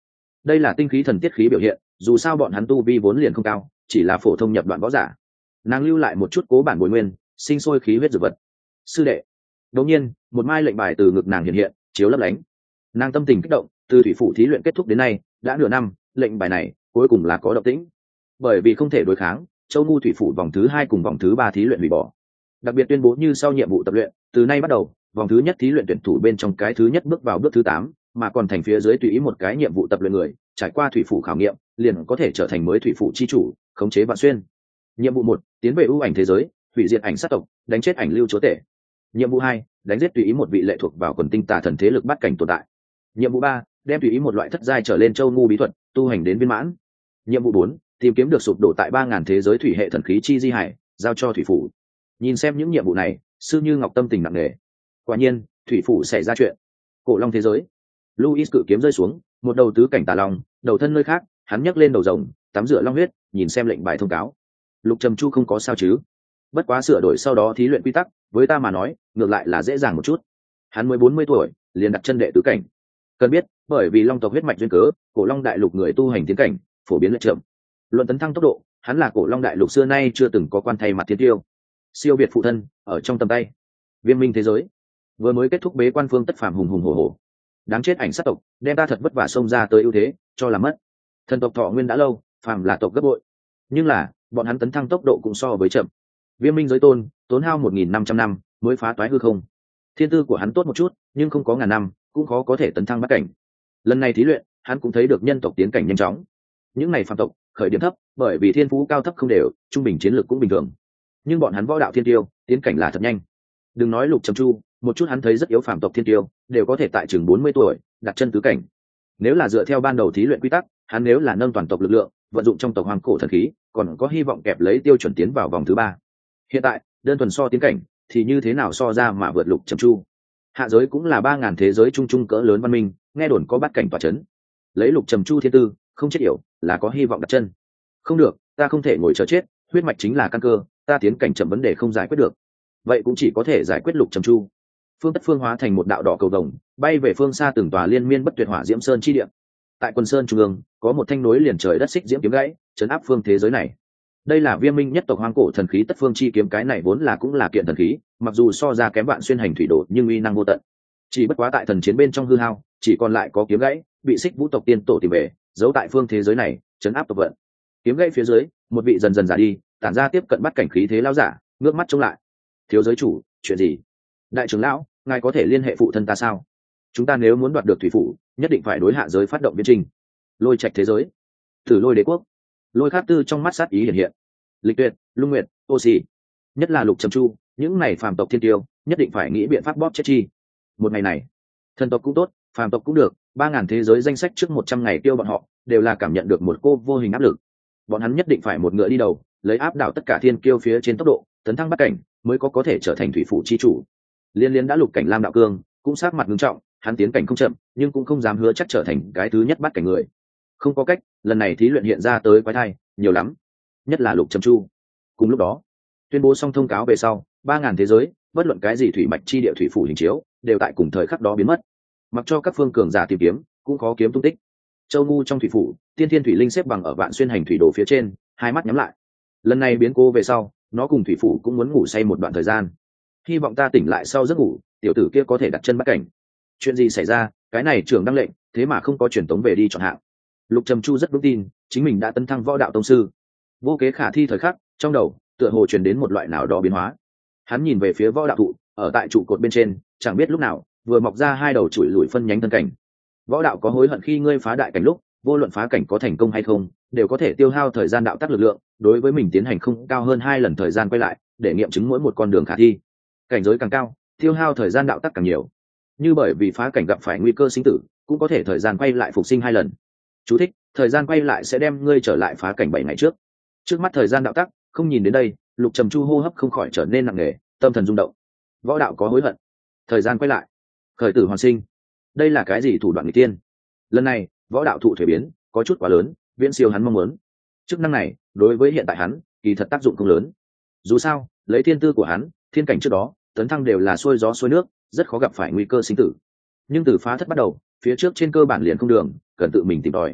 đây là tinh khí thần tiết khí biểu hiện, dù sao bọn hắn tu vi vốn liền không cao, chỉ là phổ thông nhập đoạn võ giả. Nàng lưu lại một chút cố bản bồi nguyên, sinh sôi khí huyết dược vật. Sư đệ. Đột nhiên, một mai lệnh bài từ ngực nàng hiện hiện, chiếu lấp lánh. Nàng tâm tình kích động, từ thủy phủ thí luyện kết thúc đến nay, đã nửa năm, lệnh bài này cuối cùng là có động tĩnh. Bởi vì không thể đối kháng, Châu Ngu thủy phủ vòng thứ hai cùng vòng thứ ba thí luyện hủy bỏ. Đặc biệt tuyên bố như sau nhiệm vụ tập luyện, từ nay bắt đầu, vòng thứ nhất thí luyện tuyển thủ bên trong cái thứ nhất bước vào bước thứ tám, mà còn thành phía dưới tùy ý một cái nhiệm vụ tập luyện người, trải qua thủy phủ khảo nghiệm, liền có thể trở thành mới thủy phủ chi chủ, khống chế vạn xuyên. Nhiệm vụ một, tiến về ưu ảnh thế giới, hủy diệt ảnh sát tộc, đánh chết ảnh lưu chúa tể. Nhiệm vụ hai, đánh giết tùy ý một vị lệ thuộc vào quần tinh tà thần thế lực bắt cảnh tồn tại. Nhiệm vụ ba, đem tùy ý một loại thất giai trở lên châu ngu bí thuật tu hành đến viên mãn. Nhiệm vụ bốn, tìm kiếm được sụp đổ tại ba ngàn thế giới thủy hệ thần khí chi di hải, giao cho thủy phủ. Nhìn xem những nhiệm vụ này, sư như ngọc tâm tình nặng nề. Quả nhiên, thủy phủ xảy ra chuyện. Cổ long thế giới, Louis cự kiếm rơi xuống, một đầu tứ cảnh tà long, đầu thân nơi khác, hắn nhấc lên đầu rồng, tắm rửa long huyết, nhìn xem lệnh bài thông cáo. Lục Trầm Chu không có sao chứ? Bất quá sửa đổi sau đó thí luyện quy tắc, với ta mà nói, ngược lại là dễ dàng một chút. Hắn mới bốn mươi tuổi, liền đặt chân đệ tứ cảnh. Cần biết, bởi vì long tộc huyết mạch duyên cớ, cổ long đại lục người tu hành tiến cảnh phổ biến lệch chậm. Luận tấn thăng tốc độ, hắn là cổ long đại lục xưa nay chưa từng có quan thay mặt thiên tiêu. Siêu việt phụ thân, ở trong tầm tay. Viêm minh thế giới, vừa mới kết thúc bế quan phương tất phàm hùng hùng hổ hổ. Đáng chết ảnh sát tộc, đem ta thật vất vả xông ra tới ưu thế, cho làm mất. Thần tộc thọ nguyên đã lâu, phàm là tộc gấp bội. Nhưng là, bọn hắn tấn thăng tốc độ cũng so với chậm. Viêm minh giới tôn, tốn hao một nghìn năm trăm năm mới phá toái hư không. Thiên tư của hắn tốt một chút, nhưng không có ngàn năm, cũng khó có thể tấn thăng bát cảnh. Lần này thí luyện, hắn cũng thấy được nhân tộc tiến cảnh nhanh chóng. Những này phàm tộc, khởi điểm thấp, bởi vì thiên phú cao thấp không đều, trung bình chiến lược cũng bình thường. Nhưng bọn hắn võ đạo thiên tiêu, tiến cảnh là thật nhanh. Đừng nói Lục Trầm Chu, một chút hắn thấy rất yếu phàm tộc thiên tiêu, đều có thể tại chừng bốn mươi tuổi, đặt chân tứ cảnh. Nếu là dựa theo ban đầu thí luyện quy tắc, hắn nếu là nâng toàn tộc lực lượng, vận dụng trong tộc hoàng cổ thần khí, còn có hy vọng kẹp lấy tiêu chuẩn tiến vào vòng thứ ba. Hiện tại, đơn thuần so tiến cảnh, thì như thế nào so ra mà vượt Lục Trầm Chu. Hạ giới cũng là ba ngàn thế giới trung trung cỡ lớn văn minh, nghe đồn có bát cảnh tỏa chấn. Lấy Lục Trầm Chu thiên tư, không chết yểu, là có hy vọng đặt chân. Không được, ta không thể ngồi chờ chết, huyết mạch chính là căn cơ, ta tiến cảnh chậm vấn đề không giải quyết được. Vậy cũng chỉ có thể giải quyết Lục Trầm Chu. Phương Tất Phương hóa thành một đạo đỏ cầu vồng, bay về phương xa từng tòa liên miên bất tuyệt hỏa diễm sơn chi địa. Tại quần sơn trung ương, có một thanh núi liền trời đất xích diễm kiếm gãy, trấn áp phương thế giới này. Đây là Viêm minh nhất tộc hoang cổ thần khí Tất Phương chi kiếm, cái này vốn là cũng là kiện thần khí, mặc dù so ra kém Vạn Xuyên hành thủy đồ, nhưng uy năng vô tận. Chỉ bất quá tại thần chiến bên trong hư hao, chỉ còn lại có kiếm gãy, bị Xích Vũ tộc tiên tổ tìm về, giấu tại phương thế giới này, trấn áp tộc vận. Kiếm gãy phía dưới, một vị dần dần già đi, tản ra tiếp cận bắt cảnh khí thế lão giả, ngước mắt trông lại. Thiếu giới chủ, chuyện gì? Đại trưởng lão, ngài có thể liên hệ phụ thân ta sao? Chúng ta nếu muốn đoạt được thủy phủ, nhất định phải đối hạ giới phát động viễn trình. Lôi trạch thế giới, thử lôi đế quốc. Lôi khát tư trong mắt sát ý hiện hiện. Lịch Tuyệt, Lung Nguyệt, Ô Xì, nhất là Lục Trầm Chu, những này phàm tộc thiên tiêu, nhất định phải nghĩ biện pháp bóp chết chi. Một ngày này, thần tộc cũng tốt, phàm tộc cũng được, ba ngàn thế giới danh sách trước một trăm ngày tiêu bọn họ, đều là cảm nhận được một cô vô hình áp lực. Bọn hắn nhất định phải một ngựa đi đầu, lấy áp đảo tất cả thiên kiêu phía trên tốc độ, tấn thăng bát cảnh, mới có có thể trở thành thủy phủ chi chủ. Liên Liên đã lục cảnh Lam Đạo Cương, cũng sát mặt nghiêm trọng, hắn tiến cảnh không chậm, nhưng cũng không dám hứa chắc trở thành cái thứ nhất bát cảnh người. Không có cách, lần này thí luyện hiện ra tới quái thai nhiều lắm, nhất là Lục Trầm Chu. Cùng lúc đó, tuyên bố xong thông cáo về sau, ba ngàn thế giới, bất luận cái gì thủy mạch chi địa thủy phủ hình chiếu, đều tại cùng thời khắc đó biến mất. Mặc cho các phương cường giả tìm kiếm, cũng khó kiếm tung tích. Châu Ngu trong thủy phủ, Tiên Thiên Thủy Linh xếp bằng ở Vạn Xuyên hành thủy đồ phía trên, hai mắt nhắm lại. Lần này biến cố về sau, nó cùng thủy phủ cũng muốn ngủ say một đoạn thời gian. Hy vọng ta tỉnh lại sau giấc ngủ, tiểu tử kia có thể đặt chân bát cảnh. Chuyện gì xảy ra, cái này trưởng đăng lệnh, thế mà không có truyền tống về đi chọn hạng. Lục Trầm Chu rất vững tin, chính mình đã tấn thăng võ đạo tông sư. Vô kế khả thi thời khắc, trong đầu tựa hồ truyền đến một loại nào đó biến hóa. Hắn nhìn về phía võ đạo thụ, ở tại trụ cột bên trên, chẳng biết lúc nào vừa mọc ra hai đầu chuỗi lùi phân nhánh thân cảnh. Võ đạo có hối hận khi ngươi phá đại cảnh lúc, vô luận phá cảnh có thành công hay không, đều có thể tiêu hao thời gian đạo tắc lực lượng, đối với mình tiến hành không cao hơn hai lần thời gian quay lại, để nghiệm chứng mỗi một con đường khả thi. Cảnh giới càng cao, tiêu hao thời gian đạo tắc càng nhiều. Như bởi vì phá cảnh gặp phải nguy cơ sinh tử, cũng có thể thời gian quay lại phục sinh hai lần. Chú thích: thời gian quay lại sẽ đem ngươi trở lại phá cảnh bảy ngày trước. Trước mắt thời gian đạo tắc, không nhìn đến đây, Lục Trầm Chu hô hấp không khỏi trở nên nặng nề, tâm thần rung động. Võ đạo có hối hận, thời gian quay lại, khởi tử hoàn sinh, đây là cái gì thủ đoạn nghịch tiên? Lần này võ đạo thụ thuế biến có chút quá lớn, viễn siêu hắn mong muốn. Chức năng này đối với hiện tại hắn kỳ thật tác dụng không lớn. Dù sao, lấy thiên tư của hắn, thiên cảnh trước đó tấn thăng đều là xuôi gió xuôi nước, rất khó gặp phải nguy cơ sinh tử. Nhưng từ phá thất bắt đầu, phía trước trên cơ bản liền không đường, cần tự mình tìm tòi.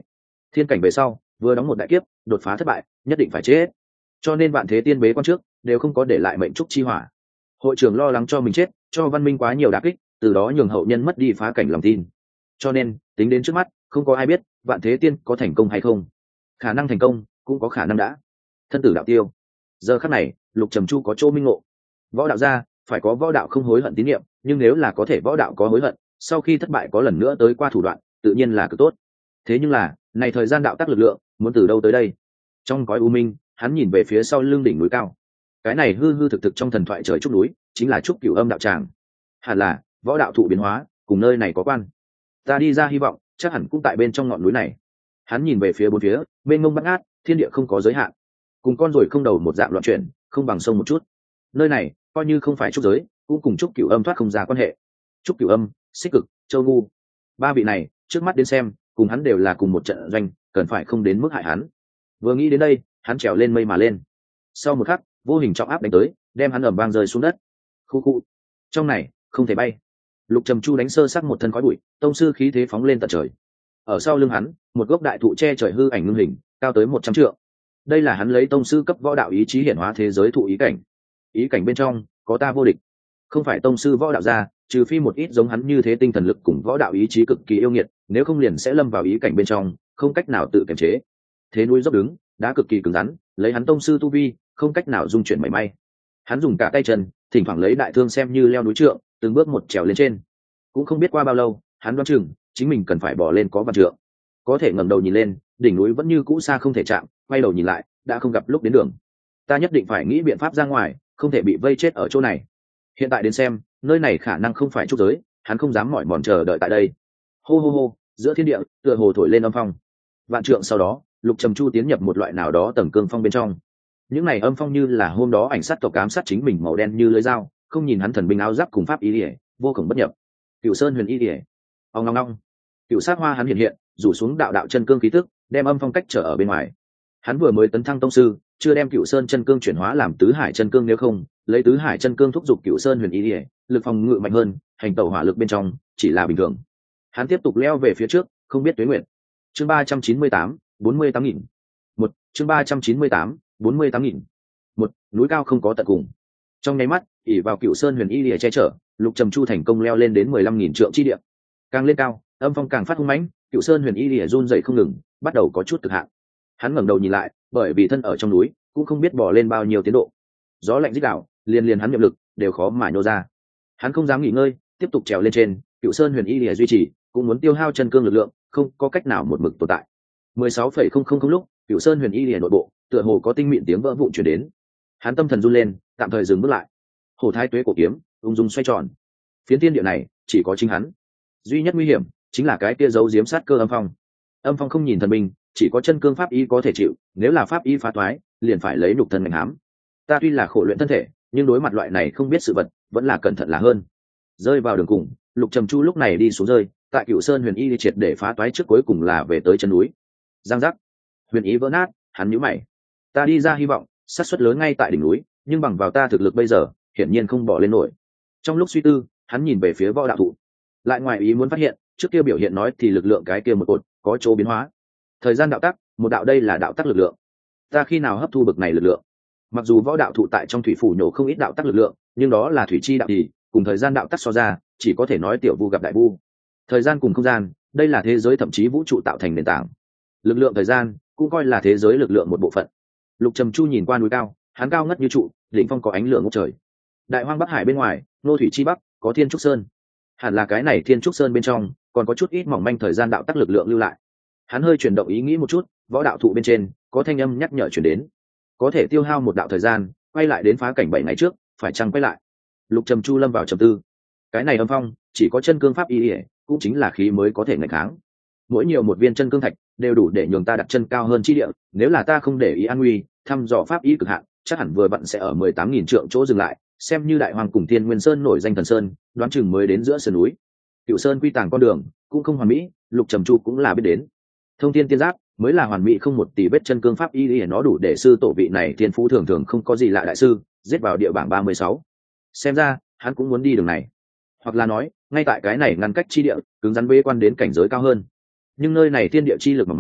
thiên cảnh về sau vừa đóng một đại kiếp, đột phá thất bại nhất định phải chết, cho nên vạn thế tiên bế quan trước đều không có để lại mệnh trúc chi hỏa. Hội trưởng lo lắng cho mình chết, cho văn minh quá nhiều đả kích, từ đó nhường hậu nhân mất đi phá cảnh lòng tin, cho nên tính đến trước mắt không có ai biết vạn thế tiên có thành công hay không. Khả năng thành công, cũng có khả năng đã thân tử đạo tiêu. Giờ khắc này Lục Trầm Chu có chỗ minh ngộ. Võ đạo gia phải có võ đạo không hối hận tín niệm, nhưng nếu là có thể võ đạo có hối hận, sau khi thất bại có lần nữa tới qua thủ đoạn, tự nhiên là cực tốt. Thế nhưng là này thời gian đạo tắc lực lượng muốn từ đâu tới đây? Trong cõi u minh, hắn nhìn về phía sau lưng đỉnh núi cao. Cái này hư hư thực thực trong thần thoại trời trúc núi, chính là trúc cửu âm đạo tràng. Hẳn là võ đạo thụ biến hóa cùng nơi này có quan. Ta đi ra hy vọng chắc hẳn cũng tại bên trong ngọn núi này. Hắn nhìn về phía bốn phía, mênh mông bát ngát, thiên địa không có giới hạn, cùng con rồi không đầu một dạng loạn chuyển, không bằng sông một chút. Nơi này coi như không phải trúc giới, cũng cùng trúc cửu âm thoát không ra quan hệ. Trúc cửu âm, xích cực, châu ngu, ba vị này trước mắt đến xem cùng hắn đều là cùng một trận doanh, cần phải không đến mức hại hắn. Vừa nghĩ đến đây, hắn trèo lên mây mà lên. Sau một khắc, vô hình trọng áp đánh tới, đem hắn ầm vang rơi xuống đất. Khu khu, trong này không thể bay. Lục Trầm Chu đánh sơ sắc một thân khói bụi, tông sư khí thế phóng lên tận trời. Ở sau lưng hắn, một gốc đại thụ che trời hư ảnh ngưng hình, cao tới một trăm trượng. Đây là hắn lấy tông sư cấp võ đạo ý chí hiển hóa thế giới thụ ý cảnh. Ý cảnh bên trong có ta vô địch. Không phải tông sư võ đạo gia, trừ phi một ít giống hắn như thế tinh thần lực cùng võ đạo ý chí cực kỳ yêu nghiệt, nếu không liền sẽ lâm vào ý cảnh bên trong, không cách nào tự kiềm chế. Thế núi dốc đứng, đá cực kỳ cứng rắn, lấy hắn tông sư tu vi, không cách nào dung chuyển mảy may. Hắn dùng cả tay chân, thỉnh thoảng lấy đại thương xem như leo núi trượng, từng bước một trèo lên trên. Cũng không biết qua bao lâu, hắn đoán chừng chính mình cần phải bỏ lên có vạn trượng. Có thể ngẩng đầu nhìn lên, đỉnh núi vẫn như cũ xa không thể chạm, quay đầu nhìn lại, đã không gặp lúc đến đường. Ta nhất định phải nghĩ biện pháp ra ngoài, không thể bị vây chết ở chỗ này. Hiện tại đến xem, nơi này khả năng không phải trúc giới, hắn không dám mỏi mòn chờ đợi tại đây. Hô hô hô, giữa thiên địa tựa hồ thổi lên âm phong. Vạn trượng sau đó, Lục Trầm Chu tiến nhập một loại nào đó tầng cương phong bên trong. Những này âm phong như là hôm đó ảnh sát tộc ám sát chính mình màu đen như lưỡi dao, không nhìn hắn thần binh áo giáp cùng pháp ý liễu, vô cùng bất nhập. Cửu Sơn Huyền Y Liễu. Ong ong ong. Cửu sát hoa hắn hiện hiện, rủ xuống đạo đạo chân cương khí tức, đem âm phong cách trở ở bên ngoài. Hắn vừa mới tấn thăng tông sư, chưa đem Cửu Sơn chân cương chuyển hóa làm tứ hải chân cương, nếu không, lấy tứ hải chân cương thúc giục Cửu Sơn Huyền Y Liễu, lực phòng ngự mạnh hơn, hành tẩu hỏa lực bên trong chỉ là bình thường. Hắn tiếp tục leo về phía trước, không biết tuế nguyện. Chương ba trăm chín mươi tám, bốn mươi tám nghìn. Một, chương ba trăm chín mươi tám, bốn mươi tám nghìn. Một, núi cao không có tận cùng. Trong nháy mắt, ỷ vào Cửu Sơn Huyền Y Liễu che chở, Lục Trầm Chu thành công leo lên đến mười lăm nghìn trượng chi địa. Càng lên cao, âm phong càng phát hung mãnh, Cửu Sơn Huyền Y Liễu run rẩy không ngừng, bắt đầu có chút cực hạn. Hắn ngẩng đầu nhìn lại, bởi vì thân ở trong núi, cũng không biết bỏ lên bao nhiêu tiến độ. Gió lạnh rít đảo, liền liền hắn niệm lực đều khó mà nhô ra. Hắn không dám nghỉ ngơi, tiếp tục trèo lên trên, Cửu Sơn Huyền Y Liễu duy trì, cũng muốn tiêu hao chân cương lực lượng, không có cách nào một mực tồn tại. mười sáu phẩy không không không lúc, Cửu Sơn Huyền Y Liễu nội bộ, tựa hồ có tinh mịn tiếng vỡ vụn truyền đến. Hắn tâm thần run lên, tạm thời dừng bước lại. Hổ Thái Tuế cổ kiếm, ung dung xoay tròn. Phiến thiên địa này, chỉ có chính hắn. Duy nhất nguy hiểm chính là cái kia giấu giếm sát cơ âm phong. Âm phong không nhìn thần binh, chỉ có chân cương pháp y có thể chịu, nếu là pháp y phá toái, liền phải lấy nhục thân mạnh hám. Ta tuy là khổ luyện thân thể, nhưng đối mặt loại này không biết sự vật, vẫn là cẩn thận là hơn. Rơi vào đường cùng, Lục Trầm Chu lúc này đi xuống rơi, tại Cửu Sơn Huyền Y triệt để phá toái trước cuối cùng là về tới chân núi. Giang giác, huyền ý vỡ nát, hắn nhíu mày. Ta đi ra hy vọng, xác suất lớn ngay tại đỉnh núi, nhưng bằng vào ta thực lực bây giờ, hiển nhiên không bỏ lên nổi. Trong lúc suy tư, hắn nhìn về phía võ đạo thụ, lại ngoài ý muốn phát hiện, trước kia biểu hiện nói thì lực lượng cái kia một cột có chỗ biến hóa. Thời gian đạo tắc, một đạo đây là đạo tắc lực lượng. Ta khi nào hấp thu bực này lực lượng? Mặc dù võ đạo thụ tại trong thủy phủ nhổ không ít đạo tắc lực lượng, nhưng đó là thủy chi đạo thì cùng thời gian đạo tắc so ra, chỉ có thể nói tiểu vu gặp đại vu. Thời gian cùng không gian, đây là thế giới thậm chí vũ trụ tạo thành nền tảng. Lực lượng thời gian cũng coi là thế giới lực lượng một bộ phận. Lục Trầm Chu nhìn qua núi cao, hắn cao ngất như trụ, đỉnh phong có ánh lửa ngút trời. Đại hoang bắc hải bên ngoài, nô thủy chi bắc, có Thiên Trúc Sơn. Hẳn là cái này Thiên Trúc Sơn bên trong, còn có chút ít mỏng manh thời gian đạo tắc lực lượng lưu lại. Hắn hơi chuyển động ý nghĩ một chút, võ đạo thụ bên trên có thanh âm nhắc nhở chuyển đến, có thể tiêu hao một đạo thời gian, quay lại đến phá cảnh bảy ngày trước, phải chăng quay lại? Lục Trầm Chu lâm vào trầm tư. Cái này âm phong, chỉ có chân cương pháp y, cũng chính là khí mới có thể nghịch kháng. Mỗi nhiều một viên chân cương thạch, đều đủ để nhường ta đặt chân cao hơn chi địa. Nếu là ta không để ý an nguy, thăm dò pháp y cực hạn, chắc hẳn vừa vặn sẽ ở mười tám nghìn trượng chỗ dừng lại. Xem như đại hoàng cùng Thiên Nguyên Sơn nổi danh thần sơn, đoán chừng mới đến giữa sườn núi. Cửu Sơn quy tàng con đường, cũng không hoàn mỹ, Lục Trầm Chu cũng là biết đến. Thông thiên tiên giáp mới là hoàn mỹ không một tỷ vết chân cương pháp y y, nó đủ để sư tổ vị này thiên phú thường thường không có gì lạ đại sư giết vào địa bảng ba mươi sáu. Xem ra hắn cũng muốn đi đường này, hoặc là nói ngay tại cái này ngăn cách chi địa cứng rắn bế quan đến cảnh giới cao hơn. Nhưng nơi này thiên địa chi lực mỏng manh,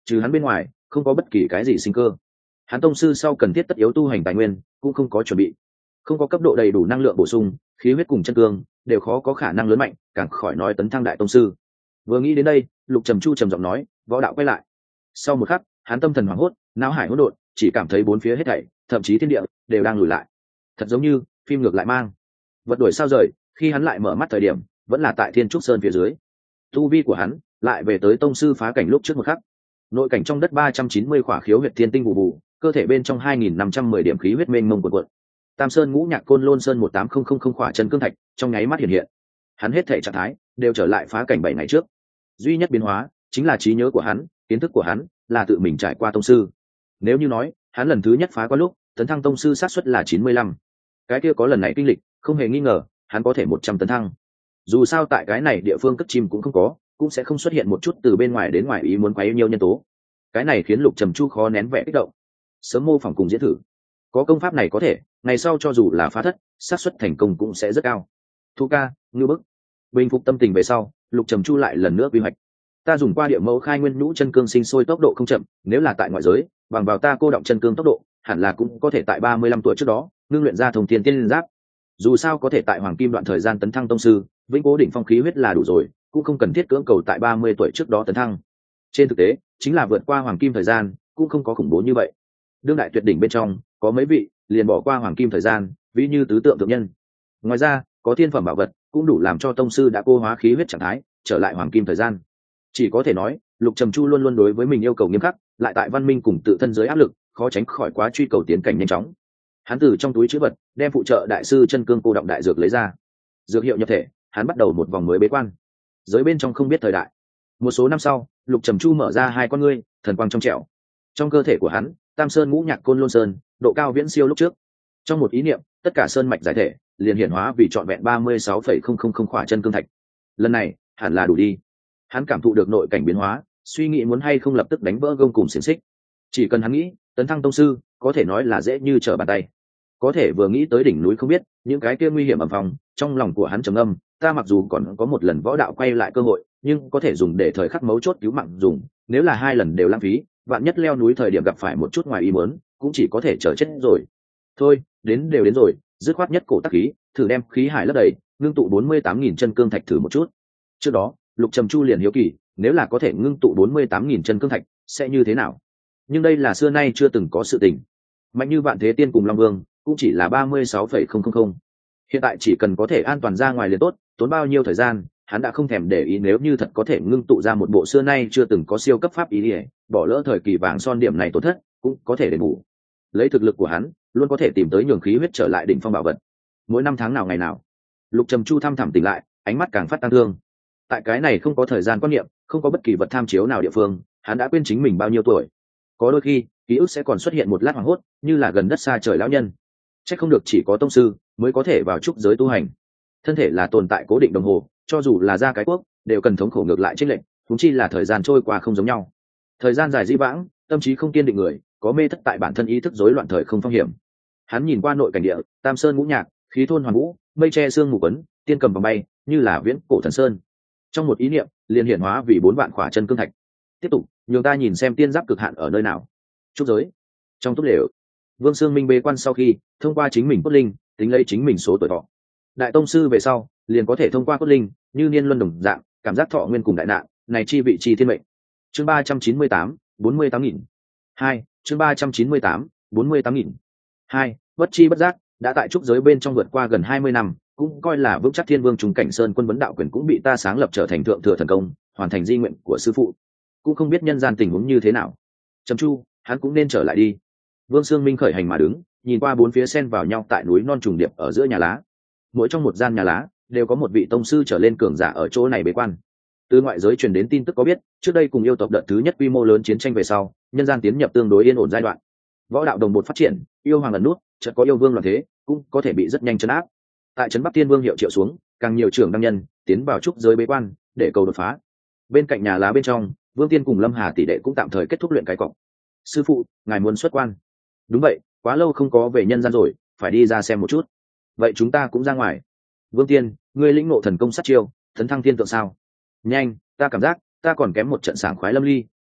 trừ hắn bên ngoài không có bất kỳ cái gì sinh cơ. Hắn tông sư sau cần thiết tất yếu tu hành tài nguyên cũng không có chuẩn bị, không có cấp độ đầy đủ năng lượng bổ sung, khí huyết cùng chân cương đều khó có khả năng lớn mạnh, càng khỏi nói tấn thăng đại tông sư. Vừa nghĩ đến đây, Lục Trầm Chu trầm giọng nói, võ đạo quay lại. Sau một khắc, hắn tâm thần hoảng hốt, não hải hỗn độn, chỉ cảm thấy bốn phía hết thảy, thậm chí thiên địa đều đang lùi lại, thật giống như phim ngược lại mang. Vật đuổi sao rời, khi hắn lại mở mắt thời điểm, vẫn là tại Thiên Trúc Sơn phía dưới. Tu vi của hắn lại về tới tông sư phá cảnh lúc trước một khắc. Nội cảnh trong đất ba trăm chín mươi khỏa khiếu huyệt thiên tinh vụ vụ, cơ thể bên trong hai nghìn năm trăm mười điểm khí huyết mênh mông cuộn cuộn. Tam Sơn Ngũ Nhạc Côn Lôn Sơn một tám không không không khỏa chân cương thạch, trong nháy mắt hiện hiện. Hắn hết thể trạng thái đều trở lại phá cảnh bảy ngày trước. Duy nhất biến hóa chính là trí nhớ của hắn, kiến thức của hắn là tự mình trải qua tông sư. Nếu như nói, hắn lần thứ nhất phá qua lúc, tấn thăng tông sư xác suất là chín mươi lăm. Cái kia có lần này kinh lịch, không hề nghi ngờ, hắn có thể một trăm tấn thăng. Dù sao tại cái này địa phương cất chim cũng không có, cũng sẽ không xuất hiện một chút từ bên ngoài đến ngoài ý muốn quấy nhiêu nhân tố. Cái này khiến Lục Trầm Chu khó nén vẻ kích động. Sớm mô phỏng cùng diễn thử. Có công pháp này có thể, ngày sau cho dù là phá thất, xác suất thành công cũng sẽ rất cao. Thu ca, ngư bức. Bình phục tâm tình về sau, Lục Trầm Chu lại lần nữa quy hoạch. Ta dùng qua địa mẫu khai nguyên nhũ chân cương sinh sôi tốc độ không chậm, nếu là tại ngoại giới, bằng vào ta cô động chân cương tốc độ, hẳn là cũng có thể tại ba mươi lăm tuổi trước đó, ngưng luyện ra thông thiên tiên giáp. Dù sao có thể tại hoàng kim đoạn thời gian tấn thăng tông sư, vĩnh cố đỉnh phong khí huyết là đủ rồi, cũng không cần thiết cưỡng cầu tại ba mươi tuổi trước đó tấn thăng. Trên thực tế, chính là vượt qua hoàng kim thời gian, cũng không có khủng bố như vậy. Đương đại tuyệt đỉnh bên trong, có mấy vị liền bỏ qua hoàng kim thời gian, ví như tứ tượng thượng nhân. Ngoài ra, có thiên phẩm bảo vật, cũng đủ làm cho tông sư đã cô hóa khí huyết trạng thái, trở lại hoàng kim thời gian. Chỉ có thể nói, Lục Trầm Chu luôn luôn đối với mình yêu cầu nghiêm khắc, lại tại văn minh cùng tự thân dưới áp lực, khó tránh khỏi quá truy cầu tiến cảnh nhanh chóng. Hắn từ trong túi trữ vật, đem phụ trợ đại sư chân cương cô động đại dược lấy ra. Dược hiệu nhập thể, hắn bắt đầu một vòng mới bế quan. Giới bên trong không biết thời đại. Một số năm sau, Lục Trầm Chu mở ra hai con ngươi, thần quang trong trẻo. Trong cơ thể của hắn, Tam Sơn Ngũ Nhạc Côn Lôn Sơn, độ cao viễn siêu lúc trước. Trong một ý niệm, tất cả sơn mạch giải thể, liền hiển hóa vì trọn vẹn ba mươi sáu phẩy không không không khỏa chân cương thạch. Lần này, hẳn là đủ đi. Hắn cảm thụ được nội cảnh biến hóa, suy nghĩ muốn hay không lập tức đánh vỡ gông cùng xiềng xích. Chỉ cần hắn nghĩ, tấn thăng tông sư, có thể nói là dễ như trở bàn tay. Có thể vừa nghĩ tới đỉnh núi không biết, những cái kia nguy hiểm ầm vòng, trong lòng của hắn trầm ngâm, ta mặc dù còn có một lần võ đạo quay lại cơ hội, nhưng có thể dùng để thời khắc mấu chốt cứu mạng dùng, nếu là hai lần đều lãng phí, vạn nhất leo núi thời điểm gặp phải một chút ngoài ý muốn, cũng chỉ có thể chờ chết rồi. Thôi, đến đều đến rồi, dứt khoát nhất cổ tắc khí, thử đem khí hải lấp đầy, ngưng tụ bốn mươi tám nghìn chân cương thạch thử một chút. Trước đó, Lục Trầm Chu liền hiếu kỳ, nếu là có thể ngưng tụ bốn mươi tám nghìn chân cương thạch, sẽ như thế nào? Nhưng đây là xưa nay chưa từng có sự tình. Mạnh như Vạn Thế Tiên cùng Long Vương, cũng chỉ là ba mươi sáu phẩy không không không. Hiện tại chỉ cần có thể an toàn ra ngoài liền tốt, tốn bao nhiêu thời gian, hắn đã không thèm để ý, nếu như thật có thể ngưng tụ ra một bộ xưa nay chưa từng có siêu cấp pháp ý liễu, bỏ lỡ thời kỳ vàng son điểm này tổn thất, cũng có thể đền bù. Lấy thực lực của hắn, luôn có thể tìm tới nhường khí huyết trở lại đỉnh phong bảo vật. Mỗi năm tháng nào ngày nào, Lục Trầm Chu thăm thẳm tỉnh lại, ánh mắt càng phát tăng thương. Tại cái này không có thời gian quan niệm, không có bất kỳ vật tham chiếu nào địa phương, hắn đã quên chính mình bao nhiêu tuổi. Có đôi khi, ký ức sẽ còn xuất hiện một lát hoảng hốt, như là gần đất xa trời lão nhân. Chắc không được chỉ có tông sư mới có thể vào trúc giới tu hành. Thân thể là tồn tại cố định đồng hồ, cho dù là ra cái quốc, đều cần thống khổ ngược lại chênh lệch, huống chi là thời gian trôi qua không giống nhau. Thời gian dài dĩ vãng, tâm trí không kiên định người, có mê thất tại bản thân ý thức rối loạn thời không phong hiểm. Hắn nhìn qua nội cảnh địa, Tam Sơn Ngũ Nhạc, khí thôn hoàn vũ, mây che sương mù quấn, tiên cầm vòng bay, như là viễn cổ thần sơn. Trong một ý niệm, liền hiển hóa vì bốn vạn khỏa chân cương thạch. Tiếp tục, nhường ta nhìn xem tiên giáp cực hạn ở nơi nào. Trúc giới. Trong túp lều, Vương Sương Minh bế quan sau khi thông qua chính mình cốt linh, tính lấy chính mình số tuổi thọ. Đại tông sư về sau, liền có thể thông qua cốt linh, như niên luân đồng dạng, cảm giác thọ nguyên cùng đại nạn, này chi vị chi thiên mệnh. Chương ba trăm chín mươi tám, bốn mươi tám nghìn. Hai, chương ba trăm chín mươi tám, bốn mươi tám nghìn. Hai, bất chi bất giác, đã tại trúc giới bên trong vượt qua gần hai mươi năm, cũng coi là vững chắc thiên vương trùng cảnh sơn quân vấn đạo quyền cũng bị ta sáng lập trở thành thượng thừa thần công, hoàn thành di nguyện của sư phụ. Cũng không biết nhân gian tình huống như thế nào. Trầm Chu, hắn cũng nên trở lại đi. Vương Sương Minh khởi hành mà đứng, nhìn qua bốn phía xen vào nhau tại núi non trùng điệp ở giữa nhà lá. Mỗi trong một gian nhà lá, đều có một vị tông sư trở lên cường giả ở chỗ này bế quan. Từ ngoại giới truyền đến tin tức có biết, trước đây cùng yêu tộc đợt thứ nhất quy mô lớn chiến tranh về sau, nhân gian tiến nhập tương đối yên ổn giai đoạn. Võ đạo đồng bộ phát triển, yêu hoàng ẩn nút, chợt có yêu vương loạn thế, cũng có thể bị rất nhanh trấn áp. Tại trấn Bắc Tiên Vương hiệu triệu xuống, càng nhiều trưởng đăng nhân tiến vào trúc giới bế quan để cầu đột phá. Bên cạnh nhà lá bên trong, Vương Tiên cùng Lâm Hà tỷ đệ cũng tạm thời kết thúc luyện cái cọc. Sư phụ, ngài muốn xuất quan? Đúng vậy, quá lâu không có về nhân gian rồi, phải đi ra xem một chút. Vậy chúng ta cũng ra ngoài. Vương Tiên, ngươi lĩnh ngộ thần công sát chiêu, tấn thăng thiên tượng sao? Nhanh, ta cảm giác ta còn kém một trận sảng khoái lâm ly,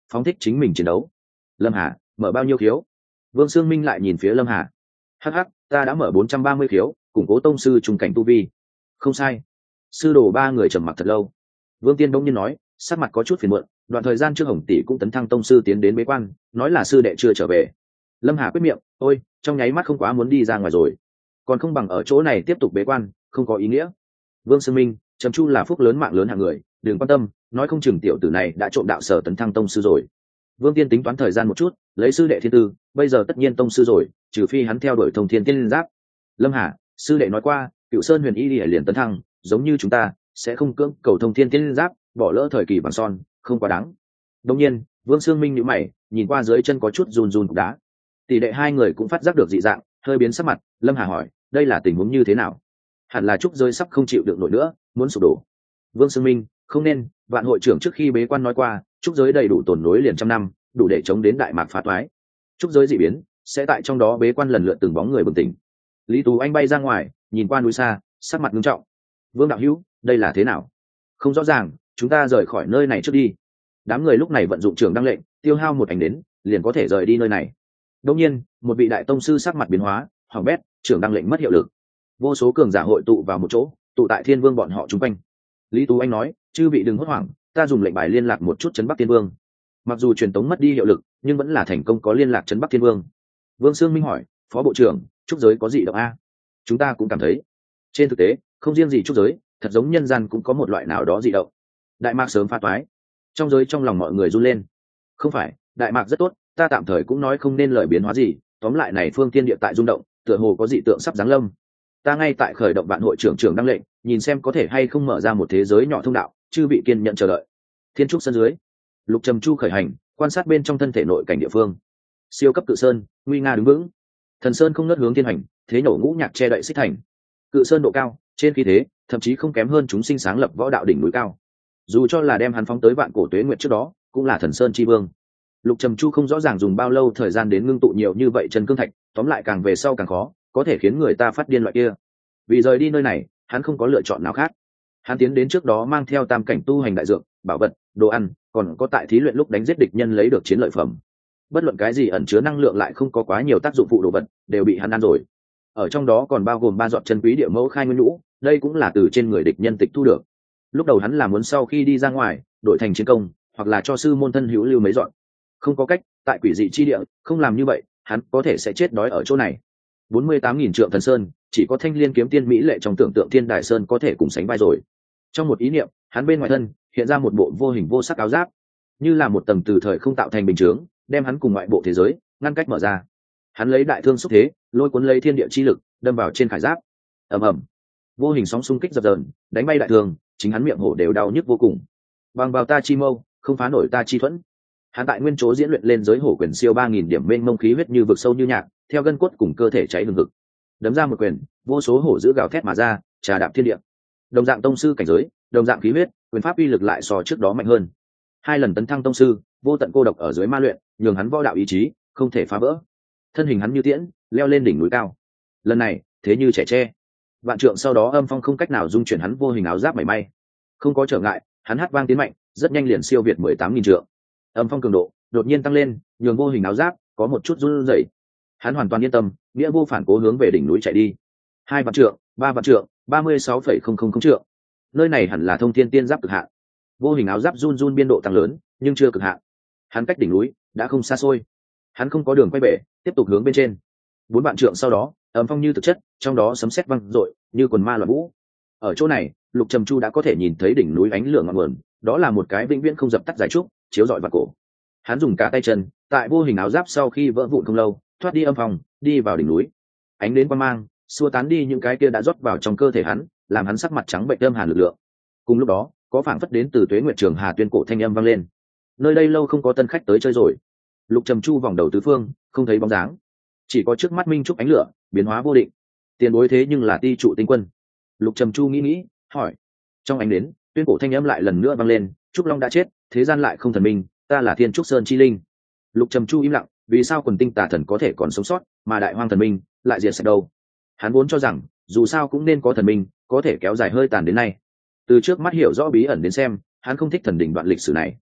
phóng thích chính mình chiến đấu. Lâm Hà mở bao nhiêu khiếu? Vương Sương Minh lại nhìn phía Lâm Hà. Hắc hắc, ta đã mở bốn trăm ba mươi khiếu, củng cố tông sư trùng cảnh tu vi. Không sai. Sư đồ ba người trầm mặc thật lâu. Vương Tiên đông nhiên nói, sắc mặt có chút phiền muộn, đoạn thời gian trước Hồng tỷ cũng tấn thăng tông sư tiến đến bế quan, nói là sư đệ chưa trở về. Lâm Hà quyết miệng, ôi, trong nháy mắt không quá muốn đi ra ngoài rồi, còn không bằng ở chỗ này tiếp tục bế quan, không có ý nghĩa. Vương Sương Minh, Trầm Chu là phúc lớn mạng lớn hạng người, đừng quan tâm, nói không chừng tiểu tử này đã trộm đạo sở tấn thăng tông sư rồi. Vương Tiên tính toán thời gian một chút, lấy sư đệ thiên tư, bây giờ tất nhiên tông sư rồi, trừ phi hắn theo đuổi thông thiên tiên giáp. Lâm Hà, sư đệ nói qua, Cựu Sơn Huyền Y Lìa liền tấn thăng, giống như chúng ta, sẽ không cưỡng cầu thông thiên tiên giáp, bỏ lỡ thời kỳ vàng son, không quá đáng. Đương nhiên, Vương Sương Minh nhíu mày, nhìn qua dưới chân có chút run run cục đá. Tỷ đệ hai người cũng phát giác được dị dạng, hơi biến sắc mặt. Lâm Hà hỏi, đây là tình huống như thế nào? Hẳn là trúc giới sắp không chịu được nổi nữa, muốn sụp đổ. Vương Sương Minh, không nên, vạn hội trưởng trước khi bế quan nói qua, trúc giới đầy đủ tồn nối liền trăm năm, đủ để chống đến đại mạc phá toái. Trúc giới dị biến, sẽ tại trong đó bế quan lần lượt từng bóng người bừng tỉnh. Lý Tú Anh bay ra ngoài, nhìn qua núi xa, sắc mặt nghiêm trọng. Vương đạo hữu, đây là thế nào? Không rõ ràng, chúng ta rời khỏi nơi này trước đi. Đám người lúc này vận dụng trường đăng lệnh, tiêu hao một ảnh đến, liền có thể rời đi nơi này. Đương nhiên, một vị đại tông sư sắc mặt biến hóa, hoàng bét, trưởng đăng lệnh mất hiệu lực. Vô số cường giả hội tụ vào một chỗ, tụ tại Thiên Vương bọn họ chung quanh. Lý Tú Anh nói, chư vị đừng hốt hoảng, ta dùng lệnh bài liên lạc một chút trấn Bắc Thiên Vương. Mặc dù truyền tống mất đi hiệu lực, nhưng vẫn là thành công có liên lạc trấn Bắc Thiên Vương. Vương Sương Minh hỏi, phó bộ trưởng, trúc giới có gì động a? Chúng ta cũng cảm thấy, trên thực tế, không riêng gì trúc giới, thật giống nhân gian cũng có một loại nào đó dị động. Đại mạc sớm phá toái, trong giới trong lòng mọi người run lên. Không phải, đại mạc rất tốt, ta tạm thời cũng nói không nên lời biến hóa gì, tóm lại này phương thiên địa tại rung động, tựa hồ có dị tượng sắp giáng lâm. Ta ngay tại khởi động vạn hội trưởng trưởng đăng lệnh, nhìn xem có thể hay không mở ra một thế giới nhỏ thông đạo, chư vị kiên nhận chờ đợi. Thiên trúc sân dưới, Lục Trầm Chu khởi hành, quan sát bên trong thân thể nội cảnh địa phương. Siêu cấp cự sơn, nguy nga đứng vững. Thần sơn không nớt hướng thiên hành, thế nổ ngũ nhạc che đậy xích thành. Cự sơn độ cao, trên khí thế, thậm chí không kém hơn chúng sinh sáng lập võ đạo đỉnh núi cao. Dù cho là đem hắn phóng tới vạn cổ tuế nguyệt trước đó, cũng là thần sơn chi vương. Lục Trầm Chu không rõ ràng dùng bao lâu thời gian đến ngưng tụ nhiều như vậy chân cương thạch, tóm lại càng về sau càng khó, có thể khiến người ta phát điên loại kia. Vì rời đi nơi này, hắn không có lựa chọn nào khác. Hắn tiến đến trước đó mang theo tam cảnh tu hành đại dược, bảo vật, đồ ăn, còn có tại thí luyện lúc đánh giết địch nhân lấy được chiến lợi phẩm. Bất luận cái gì ẩn chứa năng lượng lại không có quá nhiều tác dụng phụ đồ vật, đều bị hắn ăn rồi. Ở trong đó còn bao gồm ba giọt chân quý địa mẫu khai nguyên nhũ, đây cũng là từ trên người địch nhân tịch thu được. Lúc đầu hắn là muốn sau khi đi ra ngoài, đổi thành chiến công, hoặc là cho sư môn thân hữu lưu mấy dọn. Không có cách, tại quỷ dị chi địa, không làm như vậy, hắn có thể sẽ chết đói ở chỗ này. bốn mươi tám nghìn trượng thần sơn, chỉ có Thanh Liên kiếm tiên mỹ lệ trong tưởng tượng Thiên Đài Sơn có thể cùng sánh vai rồi. Trong một ý niệm, hắn bên ngoài thân hiện ra một bộ vô hình vô sắc áo giáp, như là một tầng từ thời không tạo thành bình chướng, đem hắn cùng ngoại bộ thế giới ngăn cách mở ra. Hắn lấy đại thương xúc thế, lôi cuốn lấy thiên địa chi lực, đâm vào trên khải giáp. Ầm ầm, vô hình sóng xung kích dập dờn, đánh bay đại thương, chính hắn miệng hổ đều đau nhức vô cùng. Bằng vào ta chi mâu, không phá nổi ta chi thuẫn. Hắn tại nguyên chỗ diễn luyện lên giới hổ quyền siêu ba nghìn điểm mênh mông khí huyết như vực sâu như nhạc, theo gân cốt cùng cơ thể cháy hừng hực. Đấm ra một quyền, vô số hổ dữ gào thét mà ra, trà đạp thiên địa. Đồng dạng tông sư cảnh giới, đồng dạng khí huyết, quyền pháp uy lực lại so trước đó mạnh hơn. Hai lần tấn thăng tông sư, vô tận cô độc ở dưới ma luyện, nhường hắn võ đạo ý chí không thể phá vỡ. Thân hình hắn như tiễn, leo lên đỉnh núi cao. Lần này, thế như trẻ tre. Vạn trượng sau đó âm phong không cách nào dung chuyển hắn vô hình áo giáp mảy may. Không có trở ngại, hắn hát vang tiến mạnh, rất nhanh liền siêu việt mười tám nghìn trượng. Âm phong cường độ đột nhiên tăng lên, nhường vô hình áo giáp có một chút run rẩy. Hắn hoàn toàn yên tâm, nghĩa vô phản cố hướng về đỉnh núi chạy đi. Hai vạn trượng, ba vạn trượng, ba mươi sáu phẩy không không không trượng. Nơi này hẳn là thông thiên tiên giáp cực hạn. Vô hình áo giáp run run biên độ tăng lớn, nhưng chưa cực hạn. Hắn cách đỉnh núi đã không xa xôi. Hắn không có đường quay về, tiếp tục hướng bên trên. Bốn vạn trượng sau đó, âm phong như thực chất, trong đó sấm sét vang rội, như quần ma loạn vũ. Ở chỗ này, Lục Trầm Chu đã có thể nhìn thấy đỉnh núi ánh lửa ngọn nguồn, đó là một cái vĩnh viễn không dập tắt dài trúc, chiếu rọi vào cổ. Hắn dùng cả tay chân, tại vô hình áo giáp sau khi vỡ vụn không lâu, thoát đi âm phong, đi vào đỉnh núi. Ánh đến quang mang, xua tán đi những cái kia đã rót vào trong cơ thể hắn, làm hắn sắc mặt trắng bệch âm hàn lực lượng. Cùng lúc đó, có phảng phất đến từ Tuế Nguyệt Trường Hà tuyên cổ thanh âm vang lên. Nơi đây lâu không có tân khách tới chơi rồi. Lục Trầm Chu vòng đầu tứ phương, không thấy bóng dáng, chỉ có trước mắt minh trúc ánh lửa, biến hóa vô định. Tiền bối thế nhưng là ti trụ tinh quân. Lục Trầm Chu nghĩ nghĩ, hỏi. Trong ánh đến, tuyên cổ thanh âm lại lần nữa vang lên, Trúc Long đã chết, thế gian lại không thần minh, ta là Thiên Trúc Sơn chi linh. Lục Trầm Chu im lặng, vì sao quần tinh tà thần có thể còn sống sót, mà đại hoang thần minh lại diệt sạch đâu? Hắn vốn cho rằng, dù sao cũng nên có thần minh, có thể kéo dài hơi tàn đến nay. Từ trước mắt hiểu rõ bí ẩn đến xem, hắn không thích thần đỉnh đoạn lịch sử này.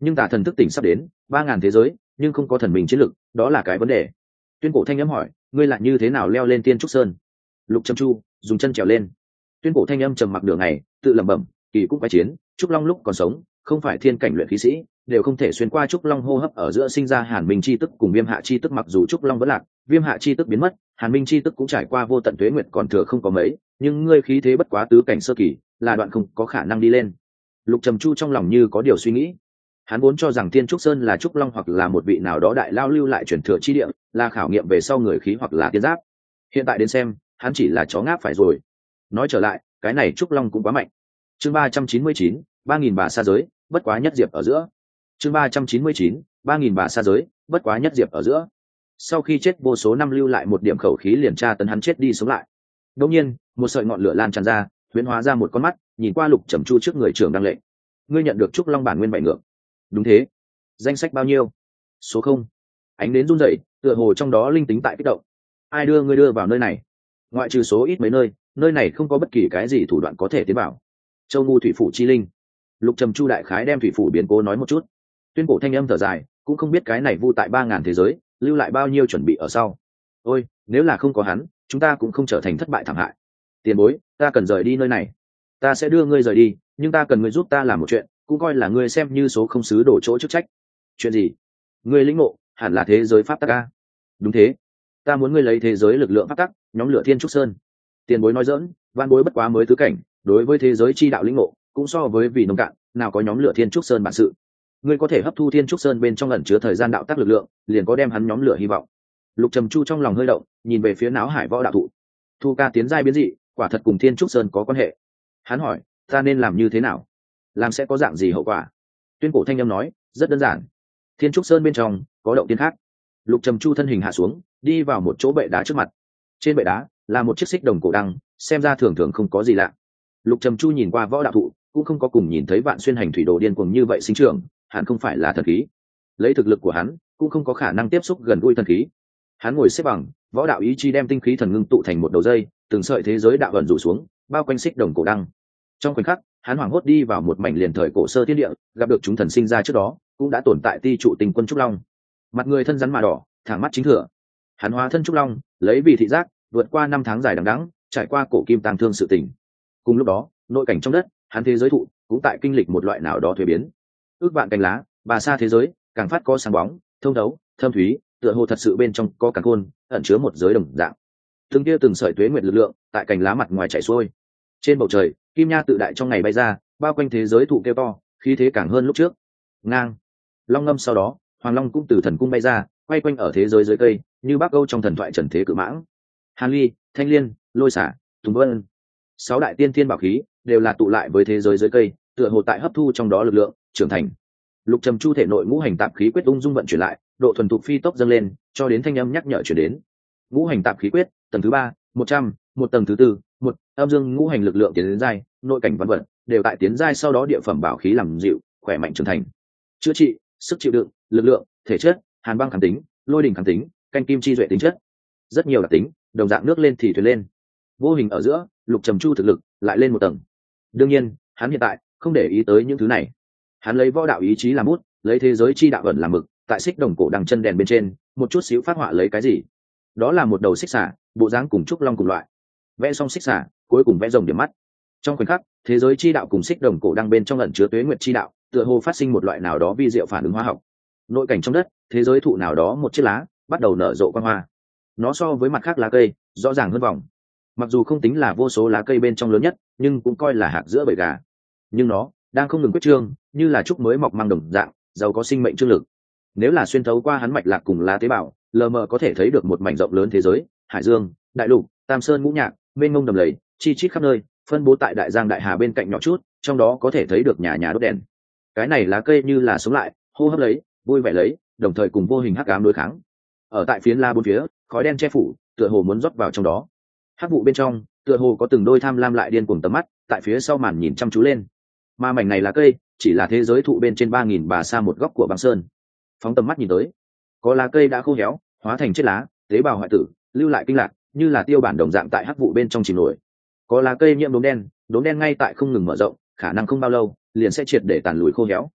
nhưng tà thần thức tỉnh sắp đến ba ngàn thế giới nhưng không có thần mình chiến lực, đó là cái vấn đề. Tuyên cổ thanh âm hỏi, ngươi lại như thế nào leo lên Tiên Trúc Sơn? Lục Trầm Chu dùng chân trèo lên. Tuyên cổ thanh âm trầm mặc nửa ngày, tự lẩm bẩm, kỳ cũng quái chiến, Trúc Long lúc còn sống không phải thiên cảnh luyện khí sĩ đều không thể xuyên qua Trúc Long hô hấp ở giữa sinh ra Hàn Minh chi tức cùng Viêm Hạ chi tức, mặc dù Trúc Long vẫn lạc, Viêm Hạ chi tức biến mất, Hàn Minh chi tức cũng trải qua vô tận tuế nguyệt còn thừa không có mấy, nhưng ngươi khí thế bất quá tứ cảnh sơ kỳ, là đoạn không có khả năng đi lên. Lục Trầm Chu trong lòng như có điều suy nghĩ. Hắn vốn cho rằng Thiên Trúc Sơn là Trúc Long hoặc là một vị nào đó đại lao lưu lại truyền thừa chi địa, là khảo nghiệm về sau người khí hoặc là tiên giáp. Hiện tại đến xem, hắn chỉ là chó ngáp phải rồi. Nói trở lại, cái này Trúc Long cũng quá mạnh. Chương ba trăm chín mươi chín, ba nghìn bà xa giới, bất quá nhất diệp ở giữa. Chương ba trăm chín mươi chín, ba nghìn bà xa giới, bất quá nhất diệp ở giữa. Sau khi chết vô số năm lưu lại một điểm khẩu khí liền tra tấn hắn chết đi sống lại. Đột nhiên, một sợi ngọn lửa lan tràn ra, huyễn hóa ra một con mắt, nhìn qua Lục Trầm Chu trước người trưởng đang lệnh. Ngươi nhận được Trúc Long bản nguyên bảy ngược. Đúng thế. Danh sách bao nhiêu? Số không. Ánh đến run rẩy, tựa hồ trong đó linh tính tại kích động. Ai đưa ngươi đưa vào nơi này? Ngoại trừ số ít mấy nơi, nơi này không có bất kỳ cái gì thủ đoạn có thể tiến vào. Châu ngu thủy phủ chi linh. Lục Trầm Chu đại khái đem thủy phủ biến cố nói một chút. Tuyên cổ thanh âm thở dài, cũng không biết cái này vu tại ba ngàn thế giới lưu lại bao nhiêu chuẩn bị ở sau. Ôi, nếu là không có hắn, chúng ta cũng không trở thành thất bại thảm hại. Tiền bối, ta cần rời đi nơi này. Ta sẽ đưa ngươi rời đi, nhưng ta cần ngươi giúp ta làm một chuyện, cũng coi là ngươi xem như số không xứ đổ chỗ chức trách. Chuyện gì? Ngươi lĩnh ngộ hẳn là thế giới pháp tắc a. Đúng thế, ta muốn ngươi lấy thế giới lực lượng pháp tắc nhóm lửa Thiên Trúc Sơn. Tiền bối nói dỡn, van bối bất quá mới tứ cảnh, đối với thế giới chi đạo lĩnh ngộ cũng so với vì nông cạn, nào có nhóm lửa Thiên Trúc Sơn bản sự. Ngươi có thể hấp thu Thiên Trúc Sơn bên trong ẩn chứa thời gian đạo tác lực lượng, liền có đem hắn nhóm lửa hy vọng. Lục Trầm Chu trong lòng hơi động, nhìn về phía Náo Hải Võ đạo thụ. Thu ca tiến giai biến dị, quả thật cùng Thiên Trúc Sơn có quan hệ. Hắn hỏi, ta nên làm như thế nào? Làm sẽ có dạng gì hậu quả? Tuyên cổ thanh âm nói, rất đơn giản. Thiên Trúc Sơn bên trong có động tiên khác. Lục Trầm Chu thân hình hạ xuống, đi vào một chỗ bệ đá trước mặt. Trên bệ đá là một chiếc xích đồng cổ đăng, xem ra thường thường không có gì lạ. Lục Trầm Chu nhìn qua võ đạo thụ, cũng không có cùng nhìn thấy Vạn Xuyên hành thủy đồ điên cuồng như vậy sinh trưởng, hẳn không phải là thần khí. Lấy thực lực của hắn, cũng không có khả năng tiếp xúc gần gũi thần khí. Hắn ngồi xếp bằng, võ đạo ý chí đem tinh khí thần ngưng tụ thành một đầu dây, từng sợi thế giới đạo vận rủ xuống, bao quanh xích đồng cổ đăng. Trong khoảnh khắc, hắn hoảng hốt đi vào một mảnh liền thời cổ sơ thiên địa, gặp được chúng thần sinh ra trước đó cũng đã tồn tại ti trụ tình quân trúc long. Mặt người thân rắn mà đỏ, thẳng mắt chính thừa. Hắn hóa thân trúc long, lấy vì thị giác, vượt qua năm tháng dài đằng đẵng, trải qua cổ kim tang thương sự tình. Cùng lúc đó, nội cảnh trong đất, hắn thế giới thụ cũng tại kinh lịch một loại nào đó thuế biến. Ước vạn cành lá, bà xa thế giới, càng phát có sáng bóng, thông thấu, thâm thúy, tựa hồ thật sự bên trong có càn khôn, ẩn chứa một giới đồng dạng. Từng kia từng sợi tuế nguyệt lực lượng tại cành lá mặt ngoài chảy xuôi. Trên bầu trời, kim nha tự đại trong ngày bay ra, bao quanh thế giới thụ kêu to, khí thế càng hơn lúc trước. Ngang, long ngâm sau đó, hoàng long cũng từ thần cung bay ra, quay quanh ở thế giới dưới cây, như bắc âu trong thần thoại trần thế cự mãng. Hàn ly, thanh liên, lôi xả, tùng vân, sáu đại tiên thiên bảo khí đều là tụ lại với thế giới dưới cây, tựa hồ tại hấp thu trong đó lực lượng, trưởng thành. Lục Trầm Chu thể nội ngũ hành tạp khí quyết ung dung vận chuyển lại, độ thuần thục phi tốc dâng lên, cho đến thanh âm nhắc nhở chuyển đến. Ngũ hành tạp khí quyết, tầng thứ ba, một trăm, một tầng thứ tư, một, âm dương ngũ hành lực lượng tiến đến giai, nội cảnh văn vật đều tại tiến giai sau đó địa phẩm bảo khí làm dịu, khỏe mạnh trưởng thành. Chữa trị, sức chịu đựng, lực lượng, thể chất, hàn băng kháng tính, lôi đỉnh kháng tính, canh kim chi duệ tính chất. Rất nhiều đặc tính, đồng dạng nước lên thì thuyền lên. Vô hình ở giữa, Lục Trầm Chu thực lực lại lên một tầng. Đương nhiên, hắn hiện tại không để ý tới những thứ này. Hắn lấy võ đạo ý chí làm bút, lấy thế giới chi đạo ẩn làm mực, tại xích đồng cổ đằng chân đèn bên trên, một chút xíu phát họa lấy cái gì? Đó là một đầu xích xả, bộ dáng cùng trúc long cùng loại. Vẽ xong xích xả, cuối cùng vẽ rồng điểm mắt. Trong khoảnh khắc, thế giới chi đạo cùng xích đồng cổ đằng bên trong ẩn chứa tuế nguyệt chi đạo, tựa hồ phát sinh một loại nào đó vi diệu phản ứng hóa học. Nội cảnh trong đất, thế giới thụ nào đó một chiếc lá bắt đầu nở rộ quang hoa. Nó so với mặt khác lá cây rõ ràng hơn vòng. Mặc dù không tính là vô số lá cây bên trong lớn nhất, nhưng cũng coi là hạt giữa bầy gà. Nhưng nó đang không ngừng quyết trương, như là trúc mới mọc mang đồng dạng, giàu có sinh mệnh chương lực. Nếu là xuyên thấu qua hắn mạch lạc cùng lá tế bào, lờ mờ có thể thấy được một mảnh rộng lớn thế giới, hải dương, đại lục, tam sơn ngũ nhạc, mênh mông đầm lầy, chi chít khắp nơi, phân bố tại đại giang đại hà bên cạnh nhỏ chút, trong đó có thể thấy được nhà nhà đốt đèn. Cái này lá cây như là sống lại, hô hấp lấy, vui vẻ lấy, đồng thời cùng vô hình hắc ám đối kháng. Ở tại phiến la bốn phía, khói đen che phủ, tựa hồ muốn rót vào trong đó. Hắc vụ bên trong, tựa hồ có từng đôi tham lam lại điên cuồng tầm mắt, tại phía sau màn nhìn chăm chú lên. Mà mảnh này lá cây, chỉ là thế giới thụ bên trên ba nghìn bà sa một góc của băng sơn. Phóng tầm mắt nhìn tới, có lá cây đã khô héo, hóa thành chết lá, tế bào hoại tử, lưu lại kinh lạc, như là tiêu bản đồng dạng tại hắc vụ bên trong chìm nổi. Có lá cây nhiễm đốm đen, đốm đen ngay tại không ngừng mở rộng, khả năng không bao lâu liền sẽ triệt để tàn lùi khô héo.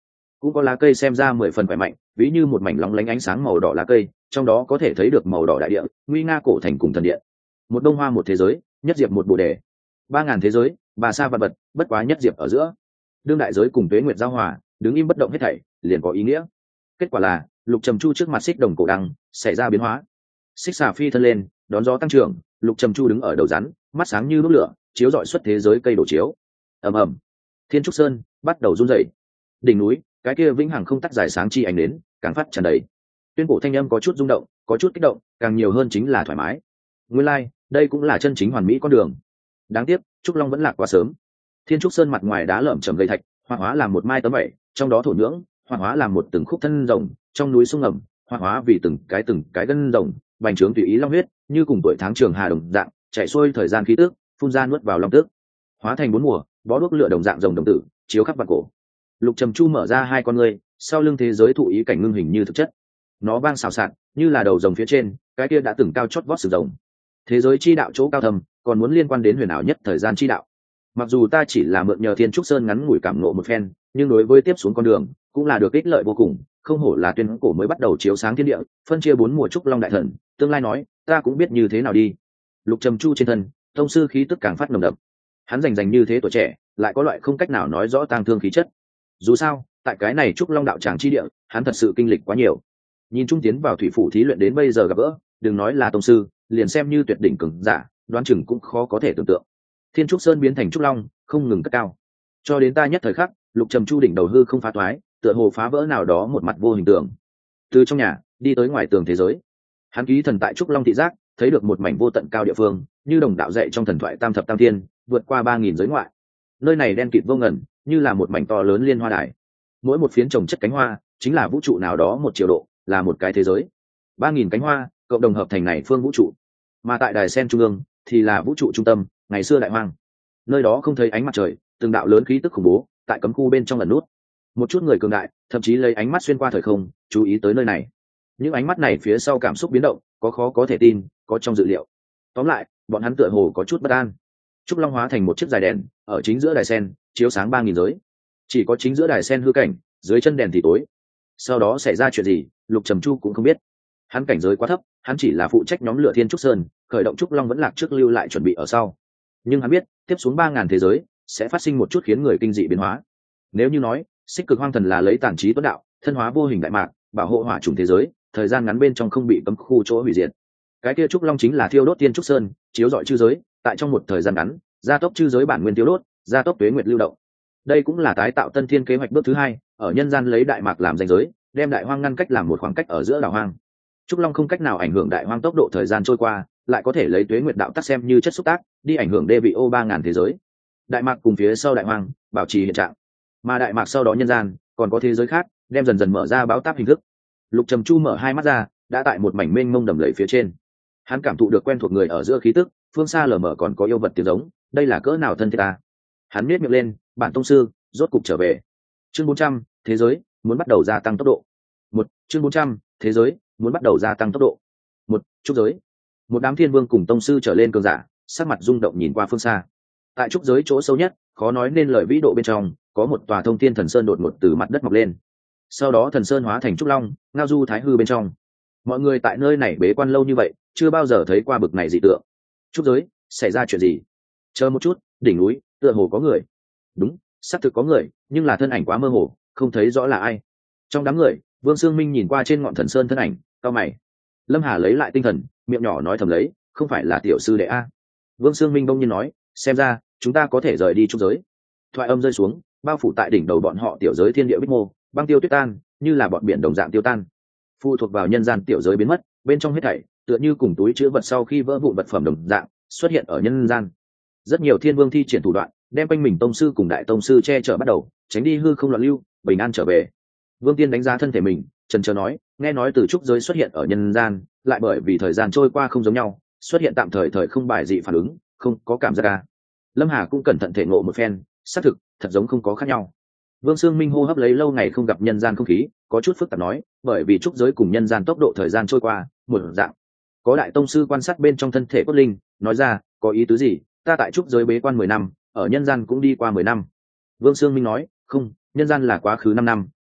cũng có lá cây xem ra mười phần khỏe mạnh, ví như một mảnh lóng lánh ánh sáng màu đỏ lá cây, trong đó có thể thấy được màu đỏ đại địa, nguy nga cổ thành cùng thần điện. Một đông hoa một thế giới, nhất diệp một bồ đề. Ba ngàn thế giới, bà sa vật vật, bất quá nhất diệp ở giữa. Đương đại giới cùng tuế nguyệt giao hòa, đứng im bất động hết thảy, liền có ý nghĩa. Kết quả là, Lục Trầm Chu trước mặt xích đồng cổ đăng xảy ra biến hóa. Xích xà phi thân lên, đón gió tăng trưởng, Lục Trầm Chu đứng ở đầu rắn, mắt sáng như đuốc lửa, chiếu rọi xuất thế giới cây đổ chiếu. Ầm ầm, Thiên Trúc Sơn bắt đầu run rẩy. Đỉnh núi, cái kia vĩnh hằng không tắt dài sáng chi ánh đến, càng phát tràn đầy. Tuyên cổ thanh âm có chút rung động, có chút kích động, càng nhiều hơn chính là thoải mái. Nguyên lai, like, đây cũng là chân chính hoàn mỹ con đường. Đáng tiếc, Trúc Long vẫn lạc quá sớm. Thiên Trúc Sơn mặt ngoài đá lởm chởm gây thạch, hoạt hóa làm một mai tấm bảy, trong đó thổ nhưỡng, hoạt hóa làm một từng khúc thân rồng, trong núi sung ngầm, hoạt hóa vì từng cái từng cái gân rồng, bành trướng tùy ý long huyết, như cùng tuổi tháng trường hà đồng dạng, chạy xuôi thời gian khí tức, phun ra nuốt vào long tức, hóa thành bốn mùa, bó đuốc lửa đồng dạng rồng đồng tử, chiếu khắp vạn cổ. Lục Trầm Chu mở ra hai con ngươi, sau lưng thế giới thụ ý cảnh ngưng hình như thực chất. Nó vang xào xạc, như là đầu rồng phía trên, cái kia đã từng cao chót vót sừng rồng. Thế giới chi đạo chỗ cao thầm, còn muốn liên quan đến huyền ảo nhất thời gian chi đạo. Mặc dù ta chỉ là mượn nhờ Thiên Trúc Sơn ngắn ngủi cảm ngộ một phen, nhưng đối với tiếp xuống con đường, cũng là được ích lợi vô cùng, không hổ là tuyên cổ mới bắt đầu chiếu sáng thiên địa, phân chia bốn mùa trúc long đại thần, tương lai nói, ta cũng biết như thế nào đi. Lục Trầm Chu trên thân, tông sư khí tức càng phát nồng đậm. Hắn rành rành như thế tuổi trẻ, lại có loại không cách nào nói rõ tang thương khí chất. Dù sao, tại cái này trúc long đạo tràng chi địa, hắn thật sự kinh lịch quá nhiều. Nhìn trung tiến vào thủy phủ thí luyện đến bây giờ gặp gỡ, đừng nói là tông sư, liền xem như tuyệt đỉnh cường giả, đoán chừng cũng khó có thể tưởng tượng. Thiên Trúc Sơn biến thành trúc long, không ngừng cất cao. Cho đến ta nhất thời khắc, Lục Trầm Chu đỉnh đầu hư không phá toái, tựa hồ phá vỡ nào đó một mặt vô hình tượng. Từ trong nhà đi tới ngoài tường thế giới, hắn ký thần tại trúc long thị giác, thấy được một mảnh vô tận cao địa phương, như đồng đạo dạy trong thần thoại tam thập tam thiên, vượt qua ba nghìn giới ngoại. Nơi này đen kịt vô ngần, như là một mảnh to lớn liên hoa đài. Mỗi một phiến trồng chất cánh hoa, chính là vũ trụ nào đó một triệu độ, là một cái thế giới. Ba nghìn cánh hoa, cộng đồng hợp thành này phương vũ trụ. Mà tại đài sen trung ương, thì là vũ trụ trung tâm, ngày xưa đại hoang. Nơi đó không thấy ánh mặt trời, từng đạo lớn khí tức khủng bố, tại cấm khu bên trong ẩn nút. Một chút người cường đại, thậm chí lấy ánh mắt xuyên qua thời không, chú ý tới nơi này. Những ánh mắt này phía sau cảm xúc biến động, có khó có thể tin, có trong dự liệu. Tóm lại, bọn hắn tựa hồ có chút bất an. Trúc Long hóa thành một chiếc dài đèn, ở chính giữa đài sen, chiếu sáng ba nghìn giới. Chỉ có chính giữa đài sen hư cảnh, dưới chân đèn thì tối. Sau đó xảy ra chuyện gì, Lục Trầm Chu cũng không biết. Hắn cảnh giới quá thấp, hắn chỉ là phụ trách nhóm lửa Thiên Trúc Sơn, khởi động Trúc Long vẫn lạc trước lưu lại chuẩn bị ở sau. Nhưng hắn biết, tiếp xuống ba ngàn thế giới sẽ phát sinh một chút khiến người kinh dị biến hóa. Nếu như nói, Xích Cực Hoang Thần là lấy tản trí tuấn đạo, thân hóa vô hình đại mạc, bảo hộ hỏa chủng thế giới, thời gian ngắn bên trong không bị cấm khu chỗ hủy diệt. Cái kia Trúc Long chính là thiêu đốt Thiên Trúc Sơn, chiếu rọi chư giới, tại trong một thời gian ngắn, gia tốc chư giới bản nguyên tiêu đốt, gia tốc tuế nguyệt lưu động. Đây cũng là tái tạo tân thiên kế hoạch bước thứ hai, ở nhân gian lấy đại mạc làm ranh giới, đem đại hoang ngăn cách làm một khoảng cách ở giữa đảo hoang. Trúc Long không cách nào ảnh hưởng đại hoang tốc độ thời gian trôi qua, lại có thể lấy tuế nguyệt đạo tắc xem như chất xúc tác, đi ảnh hưởng đê vị ô ba ngàn thế giới. Đại mạc cùng phía sau đại hoang, bảo trì hiện trạng. Mà đại mạc sau đó nhân gian, còn có thế giới khác, đem dần dần mở ra báo táp hình thức. Lục Trầm Chu mở hai mắt ra, đã tại một mảnh mênh mông đầm lầy phía trên. Hắn cảm thụ được quen thuộc người ở giữa khí tức, phương xa lờ mờ còn có yêu vật tiếng giống, đây là cỡ nào thân thiết ta. Hắn nhếch miệng lên, bản tông sư, rốt cục trở về. Chương bốn trăm, thế giới muốn bắt đầu gia tăng tốc độ. Một, chương bốn trăm, thế giới muốn bắt đầu gia tăng tốc độ. Một, trúc giới. Một đám thiên vương cùng tông sư trở lên cường giả, sắc mặt rung động nhìn qua phương xa. Tại trúc giới chỗ sâu nhất, khó nói nên lời vĩ độ bên trong, có một tòa thông thiên thần sơn đột ngột từ mặt đất mọc lên. Sau đó thần sơn hóa thành trúc long, ngao du thái hư bên trong. Mọi người tại nơi này bế quan lâu như vậy, chưa bao giờ thấy qua bực này dị tượng. Trúc giới, xảy ra chuyện gì? Chờ một chút, đỉnh núi, tựa hồ có người. Đúng, xác thực có người, nhưng là thân ảnh quá mơ hồ, không thấy rõ là ai. Trong đám người, Vương Xương Minh nhìn qua trên ngọn thần sơn thân ảnh, cau mày. Lâm Hà lấy lại tinh thần, miệng nhỏ nói thầm lấy, không phải là tiểu sư đệ a. Vương Xương Minh bỗng nhiên nói, xem ra chúng ta có thể rời đi trúc giới. Thoại âm rơi xuống, bao phủ tại đỉnh đầu bọn họ tiểu giới thiên địa bích mô, băng tiêu tuyết tan, như là bọn biển đồng dạng tiêu tan. Phụ thuộc vào nhân gian tiểu giới biến mất, bên trong hết thảy tựa như cùng túi chứa vật sau khi vỡ vụn vật phẩm đồng dạng xuất hiện ở nhân gian. Rất nhiều thiên vương thi triển thủ đoạn, đem quanh mình tông sư cùng đại tông sư che chở bắt đầu, tránh đi hư không loạn lưu, bình an trở về. Vương Tiên đánh giá thân thể mình, chần chờ nói, nghe nói từ trúc giới xuất hiện ở nhân gian, lại bởi vì thời gian trôi qua không giống nhau, xuất hiện tạm thời thời không bài dị phản ứng, không có cảm giác ca. Lâm Hà cũng cẩn thận thể ngộ một phen, xác thực, thật giống không có khác nhau. Vương Xương Minh hô hấp lấy lâu ngày không gặp nhân gian không khí, có chút phức tạp nói, bởi vì trúc giới cùng nhân gian tốc độ thời gian trôi qua, một dạng. Có đại tông sư quan sát bên trong thân thể cốt linh, nói ra, có ý tứ gì, ta tại trúc giới bế quan mười năm, ở nhân gian cũng đi qua mười năm. Vương Xương Minh nói, không, nhân gian là quá khứ năm năm,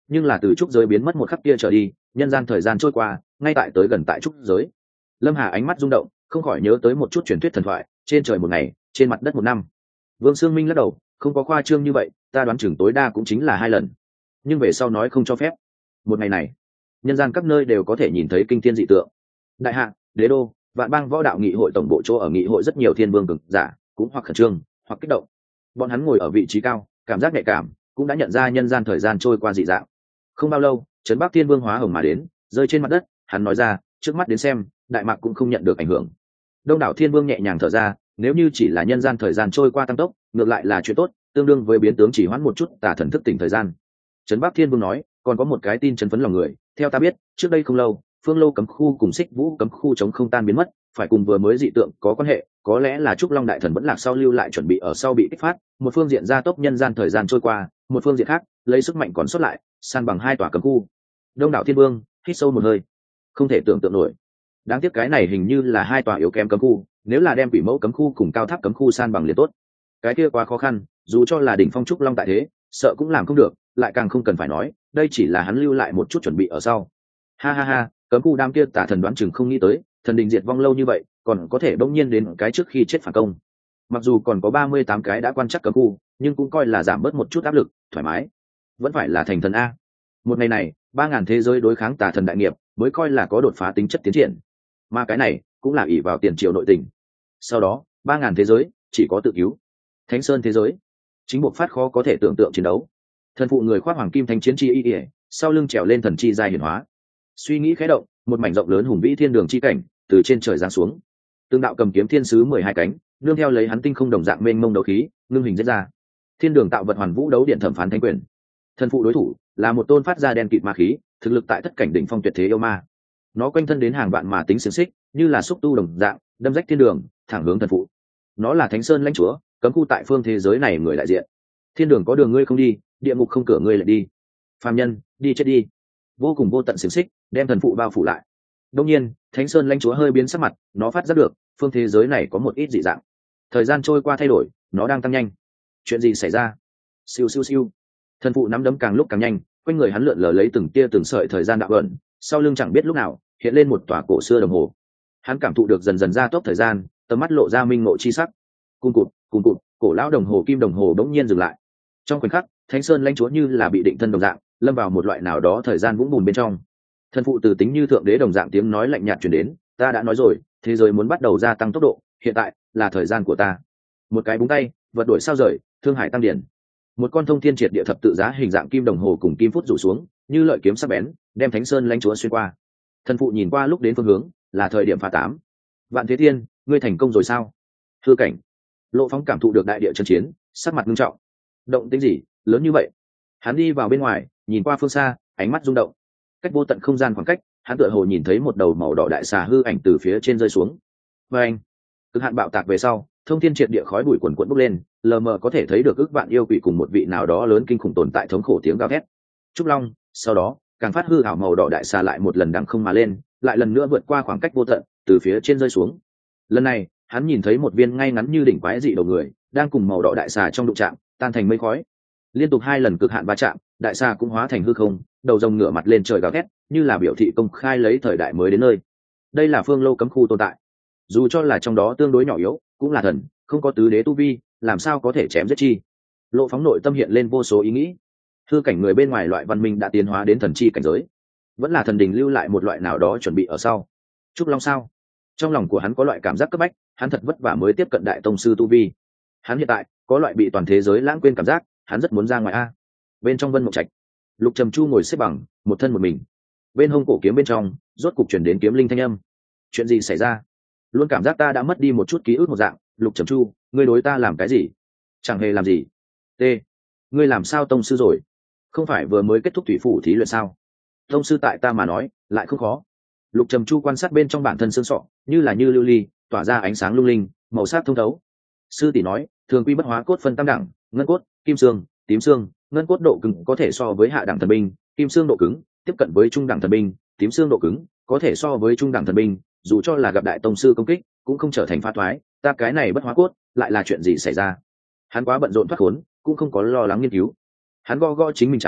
nhưng là từ trúc giới biến mất một khắc kia trở đi, nhân gian thời gian trôi qua, ngay tại tới gần tại trúc giới. Lâm Hà ánh mắt rung động, không khỏi nhớ tới một chút truyền thuyết thần thoại, trên trời một ngày, trên mặt đất một năm. Vương Sương Minh lắc đầu, không có khoa trương như vậy, ta đoán chừng tối đa cũng chính là hai lần, nhưng về sau nói không cho phép. Một ngày này, nhân gian các nơi đều có thể nhìn thấy kinh thiên dị tượng. Đại hạ, đế đô, vạn bang võ đạo nghị hội tổng bộ chỗ ở nghị hội rất nhiều thiên vương cường giả, cũng hoặc khẩn trương, hoặc kích động. Bọn hắn ngồi ở vị trí cao, cảm giác nhạy cảm, cũng đã nhận ra nhân gian thời gian trôi qua dị dạng. Không bao lâu, trấn Bắc Thiên Vương hóa hồng mà đến, rơi trên mặt đất, hắn nói ra, trước mắt đến xem, đại mạc cũng không nhận được ảnh hưởng. Đông đảo Thiên Vương nhẹ nhàng thở ra, nếu như chỉ là nhân gian thời gian trôi qua tăng tốc, ngược lại là chuyện tốt, tương đương với biến tướng chỉ hoãn một chút tà thần thức tỉnh thời gian. Trấn Bắc Thiên Vương nói, còn có một cái tin chấn phấn lòng người, theo ta biết, trước đây không lâu, Phương Lâu cấm khu cùng Xích Vũ cấm khu chống không tan biến mất, phải cùng vừa mới dị tượng có quan hệ, có lẽ là Trúc Long đại thần vẫn lạc sau lưu lại chuẩn bị ở sau bị kích phát, một phương diện gia tốc nhân gian thời gian trôi qua, một phương diện khác, lấy sức mạnh còn sót lại, san bằng hai tòa cấm khu. Đông đảo Thiên Vương hít sâu một hơi, không thể tưởng tượng nổi. Đáng tiếc cái này hình như là hai tòa yếu kém cấm khu, nếu là đem Quỷ Mẫu cấm khu cùng Cao Tháp cấm khu san bằng liền tốt. Cái kia quá khó khăn, dù cho là đỉnh phong Trúc Long tại thế, sợ cũng làm không được, lại càng không cần phải nói, đây chỉ là hắn lưu lại một chút chuẩn bị ở sau. Ha ha ha, cấm khu đam kia tả thần đoán chừng không nghĩ tới, thần đình diệt vong lâu như vậy, còn có thể bỗng nhiên đến cái trước khi chết phản công. Mặc dù còn có ba mươi tám cái đã quan chắc cấm khu, nhưng cũng coi là giảm bớt một chút áp lực, thoải mái. Vẫn phải là thành thần a. Một ngày này, ba ngàn thế giới đối kháng tà thần đại nghiệp, mới coi là có đột phá tính chất tiến triển. Mà cái này cũng là ỷ vào tiền triều nội tình. Sau đó, ba ngàn thế giới chỉ có tự cứu. Thánh Sơn thế giới, chính buộc phát khó có thể tưởng tượng chiến đấu. Thần phụ người khoác hoàng kim thanh chiến chi y y, sau lưng trèo lên thần chi giai hiển hóa. Suy nghĩ khẽ động, một mảnh rộng lớn hùng vĩ thiên đường chi cảnh từ trên trời giáng xuống. Tương đạo cầm kiếm thiên sứ mười hai cánh, nương theo lấy hắn tinh không đồng dạng mênh mông đấu khí, ngưng hình diễn ra. Thiên đường tạo vật hoàn vũ đấu điện thẩm phán thánh quyền. Thần phụ đối thủ là một tôn phát ra đen kịt ma khí, thực lực tại tất cảnh đỉnh phong tuyệt thế yêu ma. Nó quanh thân đến hàng vạn mà tính xiềng xích, như là xúc tu đồng dạng, đâm rách thiên đường, thẳng hướng thần phụ. Nó là Thánh Sơn lãnh chúa, cấm khu tại phương thế giới này người đại diện. Thiên đường có đường ngươi không đi, địa ngục không cửa ngươi lại đi. Phàm nhân, đi chết đi. Vô cùng vô tận xiềng xích đem thần phụ bao phủ lại. Đông nhiên, Thánh Sơn lãnh chúa hơi biến sắc mặt, nó phát giác được phương thế giới này có một ít dị dạng. Thời gian trôi qua thay đổi, nó đang tăng nhanh. Chuyện gì xảy ra? Siêu siêu siêu. Thần phụ nắm đấm càng lúc càng nhanh, quanh người hắn lượn lờ lấy từng tia từng sợi thời gian đạo ẩn, sau lưng chẳng biết lúc nào hiện lên một tòa cổ xưa đồng hồ. Hắn cảm thụ được dần dần gia tốc thời gian, tầm mắt lộ ra minh ngộ chi sắc. Cung cụt, cung cụt, cổ lão đồng hồ kim đồng hồ đống nhiên dừng lại. Trong khoảnh khắc, Thánh Sơn lãnh chúa như là bị định thân đồng dạng, lâm vào một loại nào đó thời gian vũng bùn bên trong. Thần phụ từ tính như thượng đế đồng dạng tiếng nói lạnh nhạt truyền đến, ta đã nói rồi, thế giới muốn bắt đầu gia tăng tốc độ, hiện tại là thời gian của ta. Một cái búng tay, vật đổi sao rời, thương hải tăng điển. Một con thông thiên triệt địa thập tự giá hình dạng kim đồng hồ cùng kim phút rủ xuống, như lợi kiếm sắc bén, đem Thánh Sơn lãnh chúa xuyên qua. Thần phụ nhìn qua lúc đến phương hướng, là thời điểm phá tám. Vạn Thế Thiên, ngươi thành công rồi sao? Hư cảnh. Lộ Phóng cảm thụ được đại địa chân chiến, sắc mặt nghiêm trọng. Động tĩnh gì lớn như vậy? Hắn đi vào bên ngoài, nhìn qua phương xa, ánh mắt rung động. Cách vô tận không gian khoảng cách, hắn tựa hồ nhìn thấy một đầu màu đỏ đại xà hư ảnh từ phía trên rơi xuống. Và anh, cực hạn bạo tạc về sau, thông thiên triệt địa khói bụi quần quần bốc lên, lờ mờ có thể thấy được ước vạn yêu quỷ cùng một vị nào đó lớn kinh khủng tồn tại thống khổ tiếng gào thét. Trúc Long, sau đó, càng phát hư ảo màu đỏ đại xà lại một lần đằng không mà lên, lại lần nữa vượt qua khoảng cách vô tận, từ phía trên rơi xuống. Lần này, hắn nhìn thấy một viên ngay ngắn như đỉnh quái dị đầu người, đang cùng màu đỏ đại xà trong đụng chạm, tan thành mây khói. Liên tục hai lần cực hạn va chạm, đại xà cũng hóa thành hư không, đầu rồng ngửa mặt lên trời gào thét, như là biểu thị công khai lấy thời đại mới đến nơi. Đây là Phương Lâu cấm khu tồn tại, dù cho là trong đó tương đối nhỏ yếu, cũng là thần, không có tứ đế tu vi, làm sao có thể chém giết chi? Lộ Phóng nội tâm hiện lên vô số ý nghĩ. Hư cảnh người bên ngoài loại văn minh đã tiến hóa đến thần chi cảnh giới, vẫn là thần đình lưu lại một loại nào đó chuẩn bị ở sau. Trúc Long sao? Trong lòng của hắn có loại cảm giác cấp bách, hắn thật vất vả mới tiếp cận đại tông sư tu vi. Hắn hiện tại có loại bị toàn thế giới lãng quên cảm giác, hắn rất muốn ra ngoài a. Bên trong Vân Mộng Trạch, Lục Trầm Chu ngồi xếp bằng, một thân một mình. Bên hông cổ kiếm bên trong, rốt cục truyền đến kiếm linh thanh âm. Chuyện gì xảy ra? Luôn cảm giác ta đã mất đi một chút ký ức một dạng. Lục Trầm Chu, ngươi đối ta làm cái gì? Chẳng hề làm gì. T, ngươi làm sao tông sư rồi? Không phải vừa mới kết thúc thủy phủ thí luyện sao? Tông sư tại ta mà nói, lại không khó. Lục Trầm Chu quan sát bên trong bản thân xương sọ, như là như lưu ly, tỏa ra ánh sáng lung linh, màu sắc thông thấu. Sư tỷ nói, thường quy bất hóa cốt phân tam đẳng, ngân cốt, kim xương, tím xương, ngân cốt độ cứng có thể so với hạ đẳng thần binh, kim xương độ cứng tiếp cận với trung đẳng thần binh, tím xương độ cứng có thể so với trung đẳng thần binh, dù cho là gặp đại tông sư công kích, cũng không trở thành phá thoái. Ta cái này bất hóa cốt, lại là chuyện gì xảy ra? Hắn quá bận rộn thoát khốn, cũng không có lo lắng nghiên cứu. Hắn go go chính mình chán,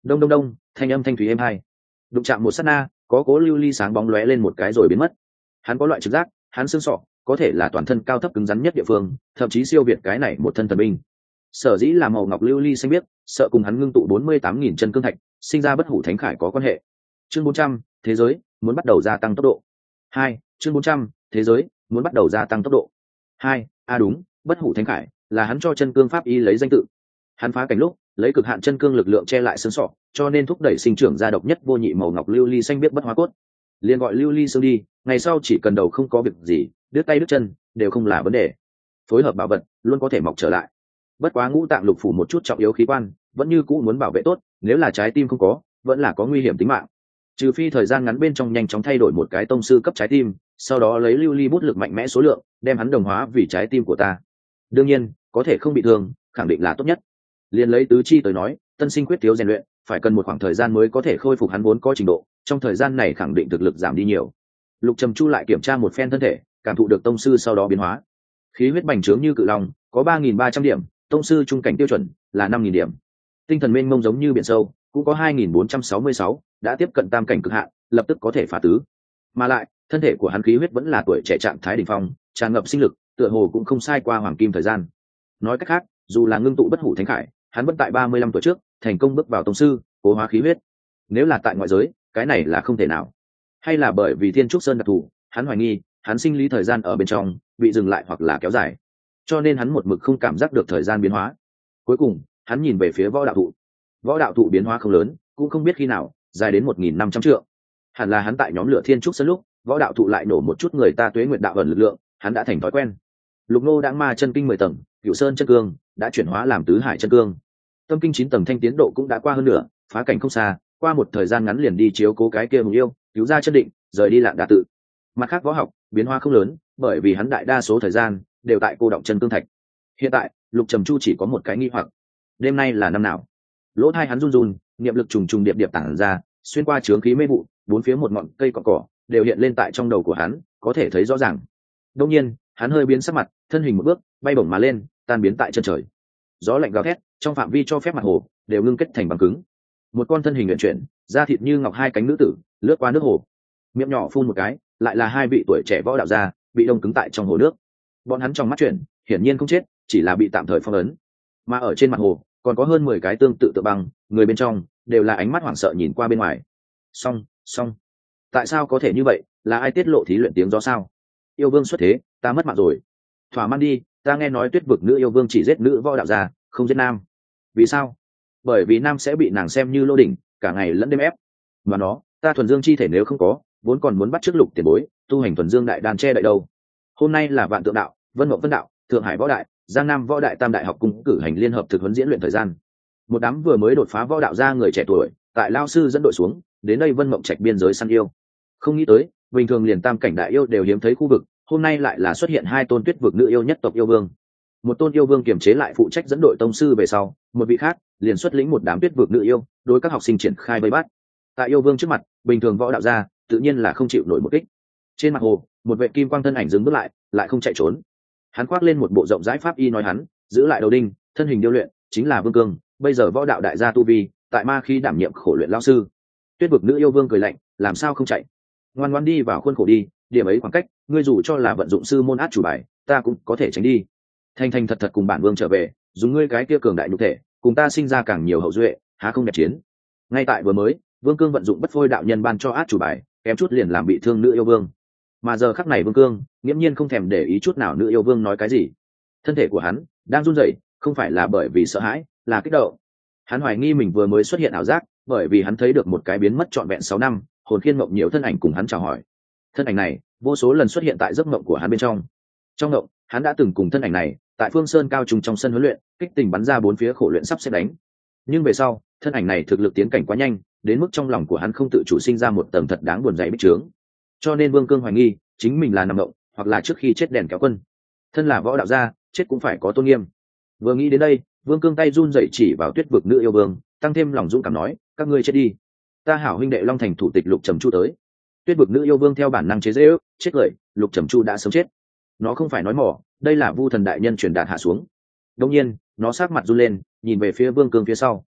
Đông đông đông, thanh âm thanh thúy êm hai. Đụng chạm một sát na, có cố lưu ly sáng bóng lóe lên một cái rồi biến mất. Hắn có loại trực giác, hắn xương sọ có thể là toàn thân cao thấp cứng rắn nhất địa phương, thậm chí siêu việt cái này một thân thần binh. Sở dĩ là màu ngọc lưu ly xanh biếc, sợ cùng hắn ngưng tụ bốn mươi tám nghìn chân cương thạch, sinh ra bất hủ thánh khải có quan hệ. Chương bốn trăm, thế giới muốn bắt đầu gia tăng tốc độ. Hai, chương bốn trăm, thế giới muốn bắt đầu gia tăng tốc độ. Hai, a à đúng, bất hủ thánh khải là hắn cho chân cương pháp y lấy danh tự. Hắn phá cảnh lúc lấy cực hạn chân cương lực lượng che lại xương sọ, cho nên thúc đẩy sinh trưởng ra độc nhất vô nhị màu ngọc lưu ly xanh biếc bất hóa cốt. Liền gọi lưu ly xương đi, ngày sau chỉ cần đầu không có việc gì, đứt tay đứt chân đều không là vấn đề. Phối hợp bảo vật luôn có thể mọc trở lại. Bất quá ngũ tạng lục phủ một chút trọng yếu khí quan vẫn như cũ muốn bảo vệ tốt, nếu là trái tim không có vẫn là có nguy hiểm tính mạng. Trừ phi thời gian ngắn bên trong nhanh chóng thay đổi một cái tông sư cấp trái tim, sau đó lấy lưu ly bút lực mạnh mẽ số lượng đem hắn đồng hóa vì trái tim của ta. Đương nhiên có thể không bị thương khẳng định là tốt nhất. Liền lấy tứ chi tới nói, tân sinh quyết thiếu rèn luyện phải cần một khoảng thời gian mới có thể khôi phục hắn vốn có trình độ, trong thời gian này khẳng định thực lực giảm đi nhiều. Lục Trầm Chu lại kiểm tra một phen thân thể, cảm thụ được tông sư sau đó biến hóa. Khí huyết bành trướng như cự long, có ba nghìn ba trăm điểm, tông sư trung cảnh tiêu chuẩn là năm nghìn điểm. Tinh thần mênh mông giống như biển sâu, cũng có hai nghìn bốn trăm sáu mươi sáu, đã tiếp cận tam cảnh cực hạn, lập tức có thể phá tứ. Mà lại, thân thể của hắn khí huyết vẫn là tuổi trẻ trạng thái đỉnh phong, tràn ngập sinh lực, tựa hồ cũng không sai qua hoàng kim thời gian. Nói cách khác, dù là ngưng tụ bất hủ thánh khải, hắn vẫn tại ba mươi lăm tuổi trước thành công bước vào tông sư, cố hóa khí huyết. Nếu là tại ngoại giới, cái này là không thể nào. Hay là bởi vì Thiên Trúc Sơn đặc thù, hắn hoài nghi, hắn sinh lý thời gian ở bên trong bị dừng lại hoặc là kéo dài, cho nên hắn một mực không cảm giác được thời gian biến hóa. Cuối cùng, hắn nhìn về phía võ đạo thụ. Võ đạo thụ biến hóa không lớn, cũng không biết khi nào dài đến một nghìn năm trăm trượng. Hẳn là hắn tại nhóm lửa Thiên Trúc Sơn lúc, võ đạo thụ lại nổ một chút người ta tuế nguyệt đạo ẩn lực lượng, hắn đã thành thói quen. Lục Nô đã ma chân kinh mười tầng, Cửu Sơn chân cương đã chuyển hóa làm tứ hải chân cương. Tâm kinh chín tầng thanh tiến độ cũng đã qua hơn nửa, phá cảnh không xa, qua một thời gian ngắn liền đi chiếu cố cái kia hùng yêu, cứu ra chân định, rời đi Lạn Đà tự. Mặt khác võ học biến hóa không lớn, bởi vì hắn đại đa số thời gian đều tại cô động chân cương thạch. Hiện tại, Lục Trầm Chu chỉ có một cái nghi hoặc: đêm nay là năm nào? Lỗ tai hắn run run, niệm lực trùng trùng điệp điệp tản ra, xuyên qua chướng khí mê vụ, bốn phía một ngọn cây cỏ cỏ đều hiện lên tại trong đầu của hắn, có thể thấy rõ ràng. Đương nhiên, hắn hơi biến sắc mặt, thân hình một bước, bay bổng mà lên, tan biến tại chân trời. Gió lạnh gào thét, trong phạm vi cho phép mặt hồ đều ngưng kết thành băng cứng. Một con thân hình luyện chuyển, da thịt như ngọc hai cánh nữ tử lướt qua nước hồ, miệng nhỏ phun một cái, lại là hai vị tuổi trẻ võ đạo gia bị đông cứng tại trong hồ nước. Bọn hắn trong mắt chuyển, hiển nhiên không chết, chỉ là bị tạm thời phong ấn. Mà ở trên mặt hồ còn có hơn mười cái tương tự tự băng, người bên trong đều là ánh mắt hoảng sợ nhìn qua bên ngoài. Xong, xong. Tại sao có thể như vậy? Là ai tiết lộ thí luyện tiếng gió sao? Yêu vương xuất thế, ta mất mạng rồi. Thỏa mãn đi, ta nghe nói Tuyết vực nữ yêu vương chỉ giết nữ võ đạo gia, không giết nam. Vì sao? Bởi vì nam sẽ bị nàng xem như lô đỉnh, cả ngày lẫn đêm ép. Mà nó, ta thuần dương chi thể nếu không có, vốn còn muốn bắt trước Lục tiền bối tu hành thuần dương đại đan che đậy đâu. Hôm nay là Vạn Tượng đạo, Vân Mộng Vân đạo, Thượng Hải võ đại, Giang Nam võ đại tam đại học cung cử hành liên hợp thực huấn diễn luyện thời gian. Một đám vừa mới đột phá võ đạo gia người trẻ tuổi, tại lao sư dẫn đội xuống, đến đây Vân Mộng Trạch biên giới săn yêu. Không nghĩ tới, bình thường liền tam cảnh đại yêu đều hiếm thấy khu vực, hôm nay lại là xuất hiện hai tôn Tuyết vực nữ yêu nhất tộc yêu vương. Một tôn yêu vương kiềm chế lại phụ trách dẫn đội tông sư về sau, một vị khác liền xuất lĩnh một đám Tuyết vực nữ yêu, đối các học sinh triển khai vây bắt. Tại yêu vương trước mặt, bình thường võ đạo gia tự nhiên là không chịu nổi một kích. Trên mặt hồ, một vệ kim quang thân ảnh dừng bước lại, lại không chạy trốn. Hắn khoác lên một bộ rộng rãi pháp y nói hắn, giữ lại đầu đinh, thân hình điêu luyện, chính là Vương Cương, bây giờ võ đạo đại gia tu vi, tại ma khí đảm nhiệm khổ luyện lão sư. Tuyết vực nữ yêu vương cười lạnh, làm sao không chạy? Ngoan ngoãn đi vào khuôn khổ đi, điểm ấy khoảng cách, ngươi dù cho là vận dụng sư môn át chủ bài, ta cũng có thể tránh đi. Thanh thanh thật thật cùng bản vương trở về, dùng ngươi cái kia cường đại nhục thể, cùng ta sinh ra càng nhiều hậu duệ, há không đẹp chiến. Ngay tại vừa mới, Vương Cương vận dụng bất phôi đạo nhân ban cho át chủ bài, kém chút liền làm bị thương nữ yêu vương. Mà giờ khắc này Vương Cương nghiễm nhiên không thèm để ý chút nào nữ yêu vương nói cái gì. Thân thể của hắn đang run rẩy, không phải là bởi vì sợ hãi, là kích động. Hắn hoài nghi mình vừa mới xuất hiện ảo giác, bởi vì hắn thấy được một cái biến mất trọn vẹn sáu năm, hồn khiên mộng nhiều thân ảnh cùng hắn chào hỏi. Thân ảnh này vô số lần xuất hiện tại giấc mộng của hắn bên trong. Trong mộng, hắn đã từng cùng thân ảnh này tại Phương Sơn cao trùng trong sân huấn luyện, kích tình bắn ra bốn phía khổ luyện sắp xếp đánh. Nhưng về sau, thân ảnh này thực lực tiến cảnh quá nhanh, đến mức trong lòng của hắn không tự chủ sinh ra một tầng thật đáng buồn dày bích trướng. Cho nên Vương Cương hoài nghi chính mình là nằm mộng, hoặc là trước khi chết đèn kéo quân. Thân là võ đạo gia, chết cũng phải có tôn nghiêm. Vừa nghĩ đến đây, Vương Cương tay run rẩy chỉ vào Tuyết vực nữ yêu vương, tăng thêm lòng dũng cảm nói, các ngươi chết đi, ta hảo huynh đệ Long Thành thủ tịch Lục Trầm Chu tới. Tuyết vực nữ yêu vương theo bản năng chế giễu, chết cười, Lục Trầm Chu đã sớm chết. Nó không phải nói mỏ, đây là Vu Thần đại nhân truyền đạt hạ xuống. Đương nhiên, nó sát mặt run lên, nhìn về phía Vương Cương phía sau.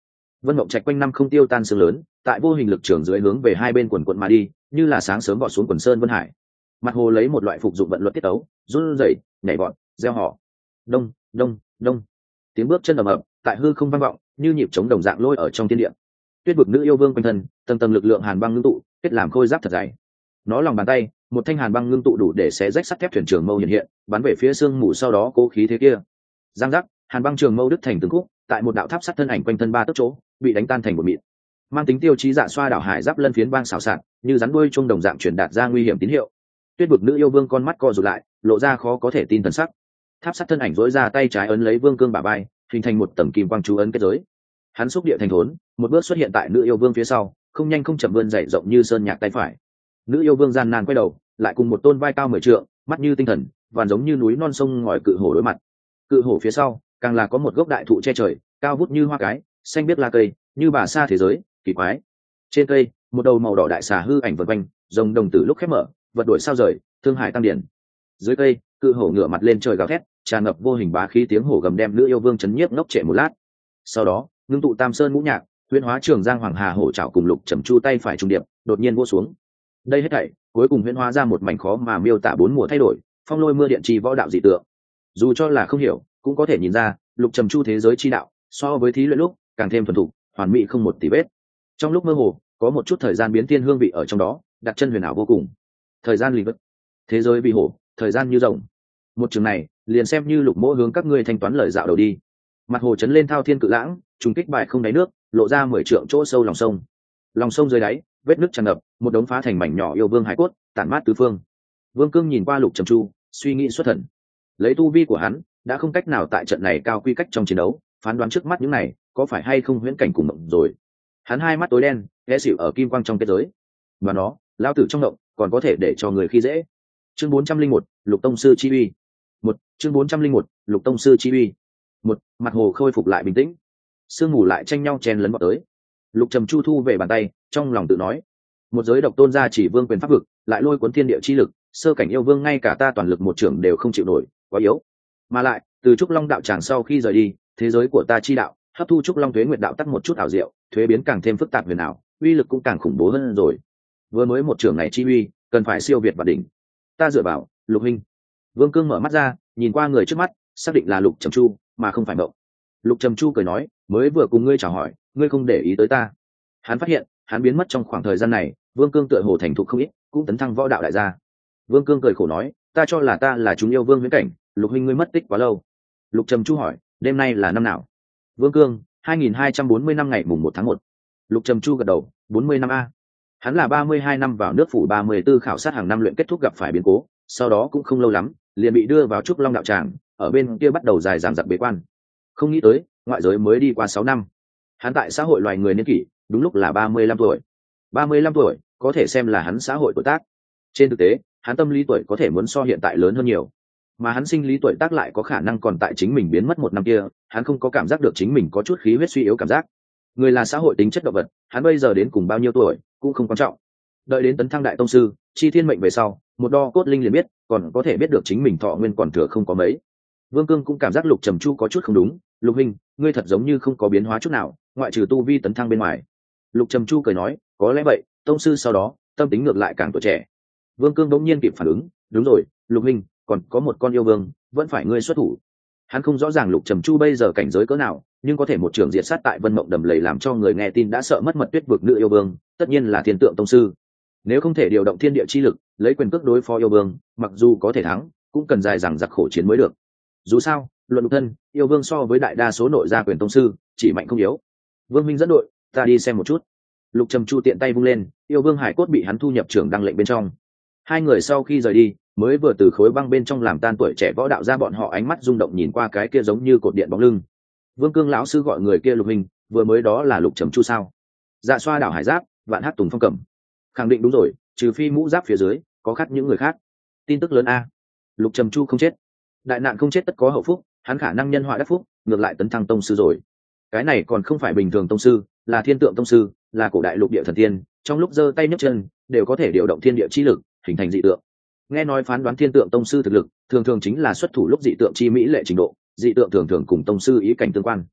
Vân Mộng Trạch quanh năm không tiêu tan sương lớn, tại vô hình lực trường dưới hướng về hai bên quần quận mà đi, như là sáng sớm vọt xuống quần sơn vân hải. Mặt hồ lấy một loại phục dụng vận luật tiết tấu, run rẩy, nhảy vọt, reo hò. Đông, đông, đông. Tiếng bước chân ầm ầm, tại hư không vang vọng, như nhịp trống đồng dạng lôi ở trong thiên địa. Tuyết vực nữ yêu vương quanh thân, tầng tầng lực lượng hàn băng ngưng tụ, kết làm khôi giáp thật dày. Nó lòng bàn tay, một thanh hàn băng ngưng tụ đủ để xé rách sắt thép thuyền trường mâu hiện hiện, bắn về phía xương mù sau đó cố khí thế kia. Giang giác, hàn băng trường mâu đứt thành từng khúc, tại một đạo tháp sắt thân ảnh quanh thân ba tấc chỗ, bị đánh tan thành một mịn. Mang tính tiêu chí dạ xoa đảo hải giáp lân phiến bang xào xạc, như rắn đuôi chuông đồng dạng truyền đạt ra nguy hiểm tín hiệu. Tuyết vực nữ yêu vương con mắt co rụt lại, lộ ra khó có thể tin thần sắc. Tháp sắt thân ảnh dỗi ra tay trái ấn lấy vương cương bả vai, hình thành một tầng kim quang chú ấn kết giới. Hắn xúc địa thành thốn, một bước xuất hiện tại nữ yêu vương phía sau, không nhanh không chậm vươn dày rộng như sơn nhạc tay phải. Nữ yêu vương gian nan quay đầu, lại cùng một tôn vai cao mười trượng, mắt như tinh thần, vằn giống như núi non sông ngòi cự hổ đối mặt. Cự hổ phía sau, càng là có một gốc đại thụ che trời, cao vút như hoa cái, xanh biếc la cây, như bà sa thế giới, kỳ quái. Trên cây, một đầu màu đỏ đại xà hư ảnh vần quanh, rồng đồng tử lúc khép mở, vật đuổi sao rời, thương hải tăng điển. Dưới cây, cự hổ ngửa mặt lên trời gào thét, tràn ngập vô hình bá khí tiếng hổ gầm đem nữ yêu vương chấn nhiếp ngốc trệ một lát. Sau đó, ngưng tụ tam sơn ngũ nhạc, huyễn hóa trường giang hoàng hà hổ trảo cùng lục trầm chu tay phải trung điệp, đột nhiên vỗ xuống. Đây hết thảy, cuối cùng huyễn hóa ra một mảnh khó mà miêu tả bốn mùa thay đổi, phong lôi mưa điện trì võ đạo dị tượng. Dù cho là không hiểu, cũng có thể nhìn ra, lục trầm chu thế giới chi đạo, so với thí luyện lúc, càng thêm thuần thục, hoàn mỹ không một tì vết. Trong lúc mơ hồ, có một chút thời gian biến tiên hương vị ở trong đó, đặt chân huyền ảo vô cùng. Thời gian lì vất, thế giới vì hổ, thời gian như rồng. Một trường này, liền xem như lục mỗ hướng các ngươi thanh toán lời dạo đầu đi. Mặt hồ chấn lên thao thiên cự lãng, trùng kích bại không đáy nước, lộ ra mười trượng chỗ sâu lòng sông. Lòng sông dưới đáy, vết nước tràn ngập, một đống phá thành mảnh nhỏ yêu vương hải cốt, tản mát tứ phương. Vương Cương nhìn qua Lục Trầm Chu, suy nghĩ xuất thần. Lấy tu vi của hắn, đã không cách nào tại trận này cao quy cách trong chiến đấu, phán đoán trước mắt những này, có phải hay không huyễn cảnh cùng mộng rồi. Hắn hai mắt tối đen, ghé xỉu ở kim quang trong kết giới. Và nó, lao tử trong động, còn có thể để cho người khi dễ. Chương bốn trăm linh một, Lục Tông sư chi uy. Một, chương bốn trăm linh một, Lục Tông sư chi uy. Một, mặt hồ khôi phục lại bình tĩnh. Sương mù lại tranh nhau chen lấn vào tới. Lục Trầm Chu thu về bàn tay, trong lòng tự nói: một giới độc tôn gia chỉ vương quyền pháp vực, lại lôi cuốn thiên địa chi lực, sơ cảnh yêu vương ngay cả ta toàn lực một trưởng đều không chịu nổi, quá yếu. Mà lại, từ trúc long đạo tràng sau khi rời đi, thế giới của ta chi đạo, hấp thu trúc long thuế nguyệt đạo tắt một chút ảo diệu, thuế biến càng thêm phức tạp huyền ảo, uy lực cũng càng khủng bố hơn rồi. Vừa mới một trưởng này chi uy, cần phải siêu việt và đỉnh. Ta dựa vào, Lục huynh. Vương Cương mở mắt ra, nhìn qua người trước mắt, xác định là Lục Trầm Chu, mà không phải mộng. Lục Trầm Chu cười nói: mới vừa cùng ngươi chào hỏi, ngươi không để ý tới ta. Hắn phát hiện, hắn biến mất trong khoảng thời gian này, Vương Cương tựa hồ thành thục không ít, cũng tấn thăng võ đạo đại gia. Vương Cương cười khổ nói: ta cho là ta là chúng yêu vương huyễn cảnh, Lục huynh ngươi mất tích quá lâu. Lục Trầm Chu hỏi: đêm nay là năm nào? Vương Cương: hai nghìn hai trăm bốn mươi năm ngày mùng một tháng một. Lục Trầm Chu gật đầu: bốn mươi năm a. Hắn là ba mươi hai năm vào nước phủ ba mươi tư khảo sát hàng năm luyện kết thúc gặp phải biến cố, sau đó cũng không lâu lắm, liền bị đưa vào trúc long đạo tràng, ở bên kia bắt đầu dài dằng dặc bế quan. Không nghĩ tới, ngoại giới mới đi qua sáu năm. Hắn tại xã hội loài người niên kỷ, đúng lúc là ba mươi lăm tuổi. ba mươi lăm tuổi, có thể xem là hắn xã hội tuổi tác. Trên thực tế, hắn tâm lý tuổi có thể muốn so hiện tại lớn hơn nhiều. Mà hắn sinh lý tuổi tác lại có khả năng còn tại chính mình biến mất một năm kia, hắn không có cảm giác được chính mình có chút khí huyết suy yếu cảm giác. Người là xã hội tính chất động vật, hắn bây giờ đến cùng bao nhiêu tuổi, cũng không quan trọng. Đợi đến tấn thăng đại tông sư, chi thiên mệnh về sau, một đo cốt linh liền biết, còn có thể biết được chính mình thọ nguyên còn thừa không có mấy. Vương Cương cũng cảm giác Lục Trầm Chu có chút không đúng. Lục huynh, ngươi thật giống như không có biến hóa chút nào, ngoại trừ tu vi tấn thăng bên ngoài. Lục Trầm Chu cười nói: có lẽ vậy, tông sư sau đó, tâm tính ngược lại càng tuổi trẻ. Vương Cương đống nhiên kịp phản ứng: đúng rồi, Lục huynh, còn có một con yêu vương, vẫn phải ngươi xuất thủ. Hắn không rõ ràng Lục Trầm Chu bây giờ cảnh giới cỡ nào, nhưng có thể một trường diệt sát tại Vân Mộng Đầm Lầy làm cho người nghe tin đã sợ mất mật tuyết vực nữ yêu vương, tất nhiên là thiên tượng tông sư. Nếu không thể điều động thiên địa chi lực, lấy quyền cước đối phó yêu vương, mặc dù có thể thắng, cũng cần dài dằng dặc khổ chiến mới được. Dù sao, luận lục thân, yêu vương so với đại đa số nội gia quyền tông sư, chỉ mạnh không yếu. Vương minh dẫn đội, ta đi xem một chút. Lục Trầm Chu tiện tay vung lên, yêu vương hải cốt bị hắn thu nhập trưởng đăng lệnh bên trong. Hai người sau khi rời đi, mới vừa từ khối băng bên trong làm tan tuổi trẻ võ đạo ra, bọn họ ánh mắt rung động nhìn qua cái kia giống như cột điện bóng lưng. Vương Cương lão sư gọi người kia Lục Minh, vừa mới đó là Lục Trầm Chu sao? Dạ xoa đảo hải giáp, vạn hát tùng phong cẩm. Khẳng định đúng rồi, trừ phi mũ giáp phía dưới, có khác những người khác. Tin tức lớn a. Lục Trầm Chu không chết. Đại nạn không chết tất có hậu phúc, hắn khả năng nhân họa đắc phúc, ngược lại tấn thăng tông sư rồi. Cái này còn không phải bình thường tông sư, là thiên tượng tông sư, là cổ đại lục địa thần tiên, trong lúc giơ tay nhấc chân đều có thể điều động thiên địa chi lực, hình thành dị tượng. Nghe nói phán đoán thiên tượng tông sư thực lực, thường thường chính là xuất thủ lúc dị tượng chi mỹ lệ trình độ, dị tượng thường thường cùng tông sư ý cảnh tương quan.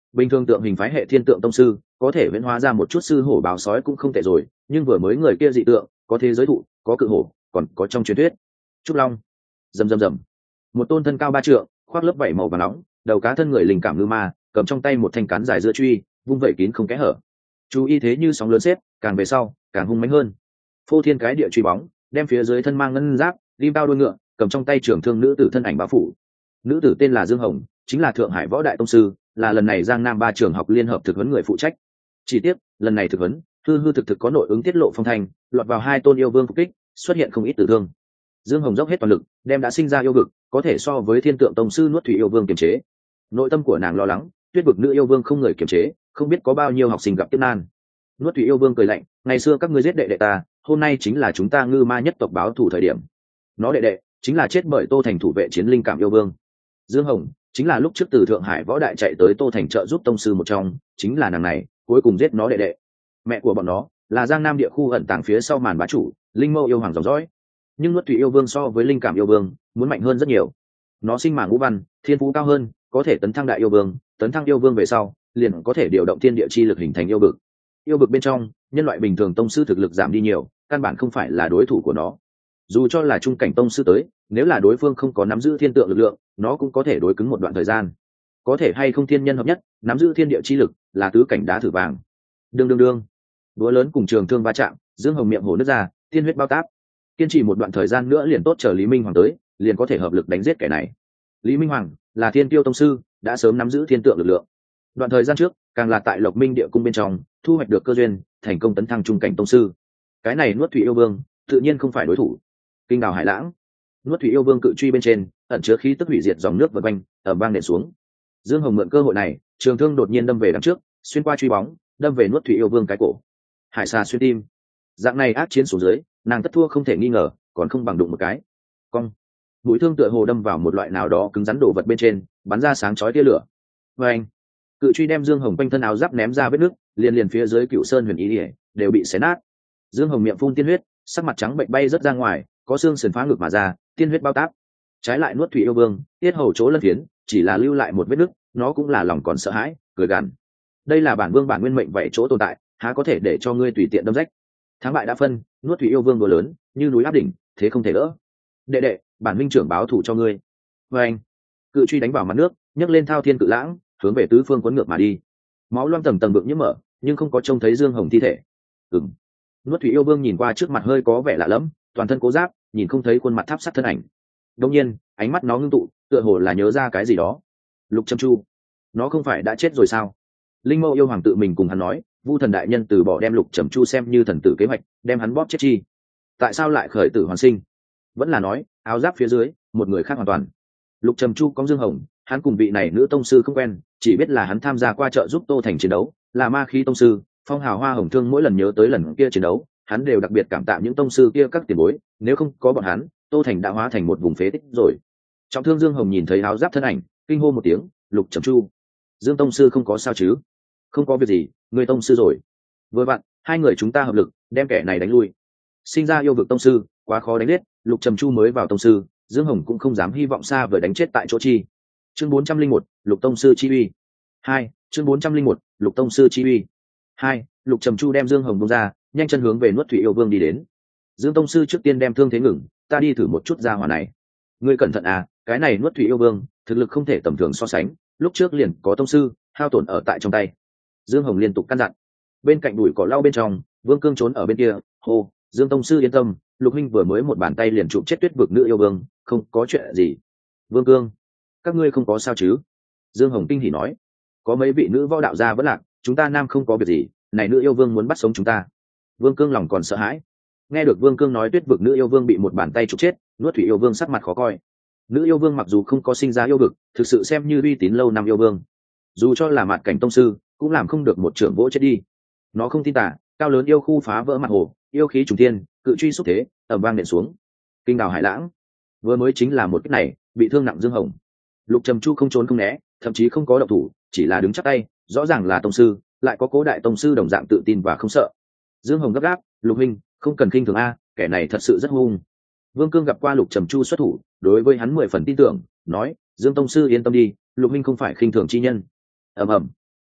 bình thường tượng hình phái hệ thiên tượng tông sư có thể viễn hóa ra một chút sư hổ báo sói cũng không tệ rồi, nhưng vừa mới người kia dị tượng có thế giới thụ, có cự hổ, còn có trong truyền thuyết trúc long. Rầm rầm rầm, một tôn thân cao ba trượng, khoác lớp vảy màu vàng nóng, đầu cá thân người linh cảm ngư ma, cầm trong tay một thanh cán dài giữa truy, vung vẩy kín không kẽ hở. Chú ý thế như sóng lớn xếp, càng về sau càng hung mãnh hơn. Phô thiên cái địa truy bóng, đem phía dưới thân mang ngân giáp, lim bao đuôi ngựa, cầm trong tay trường thương nữ tử thân ảnh bao phủ. Nữ tử tên là Dương Hồng, chính là Thượng Hải Võ Đại tông sư, là lần này Giang Nam ba trường học liên hợp thực huấn người phụ trách. Chỉ tiếc, lần này thực huấn, hư hư thực thực có nội ứng tiết lộ phong thành, lọt vào hai tôn yêu vương phục kích, xuất hiện không ít tử thương. Dương Hồng dốc hết toàn lực, đem đã sinh ra yêu vực, có thể so với Thiên Tượng tông sư Nuốt Thủy yêu vương kiềm chế. Nội tâm của nàng lo lắng, Tuyết vực nữ yêu vương không người kiềm chế, không biết có bao nhiêu học sinh gặp kiếp nan. Nuốt Thủy yêu vương cười lạnh, ngày xưa các ngươi giết đệ đệ ta, hôm nay chính là chúng ta Ngư Ma nhất tộc báo thù thời điểm. Nó đệ đệ chính là chết bởi Tô Thành thủ vệ chiến linh cảm yêu vương. Dương Hồng chính là lúc trước từ Thượng Hải Võ Đại chạy tới Tô Thành trợ giúp tông sư một trong, chính là nàng này cuối cùng giết nó đệ đệ. Mẹ của bọn nó là Giang Nam địa khu ẩn tàng phía sau màn bá chủ, Linh Mâu yêu hoàng dòng dõi. Nhưng Nuốt Thủy yêu vương so với linh cảm yêu vương muốn mạnh hơn rất nhiều. Nó sinh mà ngũ văn, thiên phú cao hơn, có thể tấn thăng đại yêu vương, tấn thăng yêu vương về sau liền có thể điều động thiên địa chi lực hình thành yêu vực. Yêu vực bên trong, nhân loại bình thường tông sư thực lực giảm đi nhiều, căn bản không phải là đối thủ của nó. Dù cho là trung cảnh tông sư tới, nếu là đối phương không có nắm giữ thiên tượng lực lượng, nó cũng có thể đối cứng một đoạn thời gian. Có thể hay không thiên nhân hợp nhất, nắm giữ thiên địa chi lực, là tứ cảnh đá thử vàng. Đương đương đương, đũa lớn cùng trường thương va chạm, Dương Hồng miệng hổ nứt ra, tiên huyết bao táp. Kiên trì một đoạn thời gian nữa liền tốt, chờ Lý Minh Hoàng tới, liền có thể hợp lực đánh giết kẻ này. Lý Minh Hoàng là thiên tiêu tông sư, đã sớm nắm giữ thiên tượng lực lượng. Đoạn thời gian trước, càng là tại Lộc Minh địa cung bên trong, thu hoạch được cơ duyên, thành công tấn thăng trung cảnh tông sư. Cái này Nuốt Thủy yêu vương, tự nhiên không phải đối thủ. Kinh đào hải lãng, Nuốt Thủy yêu vương cự truy bên trên ẩn chứa khí tức hủy diệt, dòng nước vần quanh ẩm vang nện xuống. Dương Hồng mượn cơ hội này, trường thương đột nhiên đâm về đằng trước, xuyên qua truy bóng, đâm về Nuốt Thủy yêu vương cái cổ. Hải xà xuyên tim. Dạng này ác chiến xuống dưới, nàng tất thua không thể nghi ngờ, còn không bằng đụng một cái. Cong. Mũi thương tựa hồ đâm vào một loại nào đó cứng rắn đồ vật bên trên, bắn ra sáng chói tia lửa. Và anh, cự truy đem Dương Hồng quanh thân áo giáp ném ra vết nước, liền liền phía dưới Cựu Sơn Huyền Ý Điệp đều bị xé nát. Dương Hồng miệng phun tiên huyết, sắc mặt trắng bệnh bay rất ra ngoài, có xương sườn phá ngực mà ra, tiên huyết bao táp. Trái lại Nuốt Thủy yêu vương, tiết hầu chỗ lân phiến, chỉ là lưu lại một vết nứt, nó cũng là lòng còn sợ hãi, cười gằn. Đây là bản vương bản nguyên mệnh vậy chỗ tồn tại, há có thể để cho ngươi tùy tiện đâm rách. Thắng bại đã phân, Nuốt Thủy yêu vương đùa lớn, như núi áp đỉnh, thế không thể đỡ. Đệ đệ, bản minh trưởng báo thù cho ngươi. Và anh, cự truy đánh vào mặt nước, nhấc lên thao thiên cự lãng, hướng về tứ phương cuốn ngược mà đi. Máu loang tầng tầng bực nhiễm mở, nhưng không có trông thấy Dương Hồng thi thể. Ừm. Nuốt Thủy yêu vương nhìn qua trước mặt hơi có vẻ lạ lẫm, toàn thân cố giáp, nhìn không thấy khuôn mặt tháp sắt thân ảnh. Đương nhiên, ánh mắt nó ngưng tụ, tựa hồ là nhớ ra cái gì đó. Lục Trầm Chu, nó không phải đã chết rồi sao? Linh Mâu yêu hoàng tự mình cùng hắn nói, Vu thần đại nhân từ bỏ đem Lục Trầm Chu xem như thần tử kế hoạch, đem hắn bóp chết chi. Tại sao lại khởi tử hoàn sinh? Vẫn là nói, áo giáp phía dưới, một người khác hoàn toàn. Lục Trầm Chu có Dương Hồng, hắn cùng vị này nữ tông sư không quen, chỉ biết là hắn tham gia qua trợ giúp Tô Thành chiến đấu, là ma khí tông sư, phong hào hoa hồng thương, mỗi lần nhớ tới lần kia chiến đấu, hắn đều đặc biệt cảm tạ những tông sư kia các tiền bối, nếu không có bọn hắn, Tô Thành đã hóa thành một vùng phế tích rồi. Trọng thương Dương Hồng nhìn thấy áo giáp thân ảnh, kinh hô một tiếng, Lục Trầm Chu, Dương tông sư không có sao chứ? Không có việc gì, người tông sư rồi. Vừa vặn, hai người chúng ta hợp lực, đem kẻ này đánh lui. Sinh ra yêu vực tông sư, quá khó đánh giết, Lục Trầm Chu mới vào tông sư, Dương Hồng cũng không dám hy vọng xa vời đánh chết tại chỗ chi. Chương bốn trăm linh một, Lục tông sư chi uy. Hai, chương bốn trăm linh một, Lục tông sư chi uy. Hai, Lục Trầm Chu đem Dương Hồng buông ra, nhanh chân hướng về Nuốt Thủy yêu vương đi đến. Dương tông sư trước tiên đem thương thế ngừng, ta đi thử một chút ra hỏa này. Ngươi cẩn thận à, cái này Nuốt Thủy yêu vương, thực lực không thể tầm thường so sánh, lúc trước liền có tông sư, hao tổn ở tại trong tay. Dương Hồng liên tục căn dặn. Bên cạnh bụi cỏ lau bên trong, Vương Cương trốn ở bên kia, hô, Dương tông sư yên tâm, Lục huynh vừa mới một bàn tay liền chụp chết Tuyết vực nữ yêu vương, không có chuyện gì. Vương Cương, các ngươi không có sao chứ? Dương Hồng kinh hỉ nói, có mấy vị nữ võ đạo gia vẫn lạc, chúng ta nam không có việc gì, này nữ yêu vương muốn bắt sống chúng ta. Vương Cương lòng còn sợ hãi. Nghe được Vương Cương nói Tuyết vực nữ yêu vương bị một bàn tay chụp chết, Nuốt Thủy yêu vương sắc mặt khó coi. Nữ yêu vương mặc dù không có sinh ra yêu vực, thực sự xem như uy tín lâu năm yêu vương, dù cho là mạt cảnh tông sư cũng làm không được một trưởng vỗ chết đi. Nó không tin tả, cao lớn yêu khu phá vỡ mặt hồ, yêu khí trùng thiên, cự truy xúc thế, ầm vang nện xuống. Kinh đào hải lãng, vừa mới chính là một kích này, bị thương nặng Dương Hồng. Lục Trầm Chu không trốn không né, thậm chí không có động thủ, chỉ là đứng chắp tay, rõ ràng là tông sư, lại có cố đại tông sư đồng dạng tự tin và không sợ. Dương Hồng gấp gáp, Lục huynh, không cần khinh thường a, kẻ này thật sự rất hung. Vương Cương gặp qua Lục Trầm Chu xuất thủ, đối với hắn mười phần tin tưởng, nói, Dương tông sư yên tâm đi, Lục huynh không phải khinh thường chi nhân. Ầm ầm,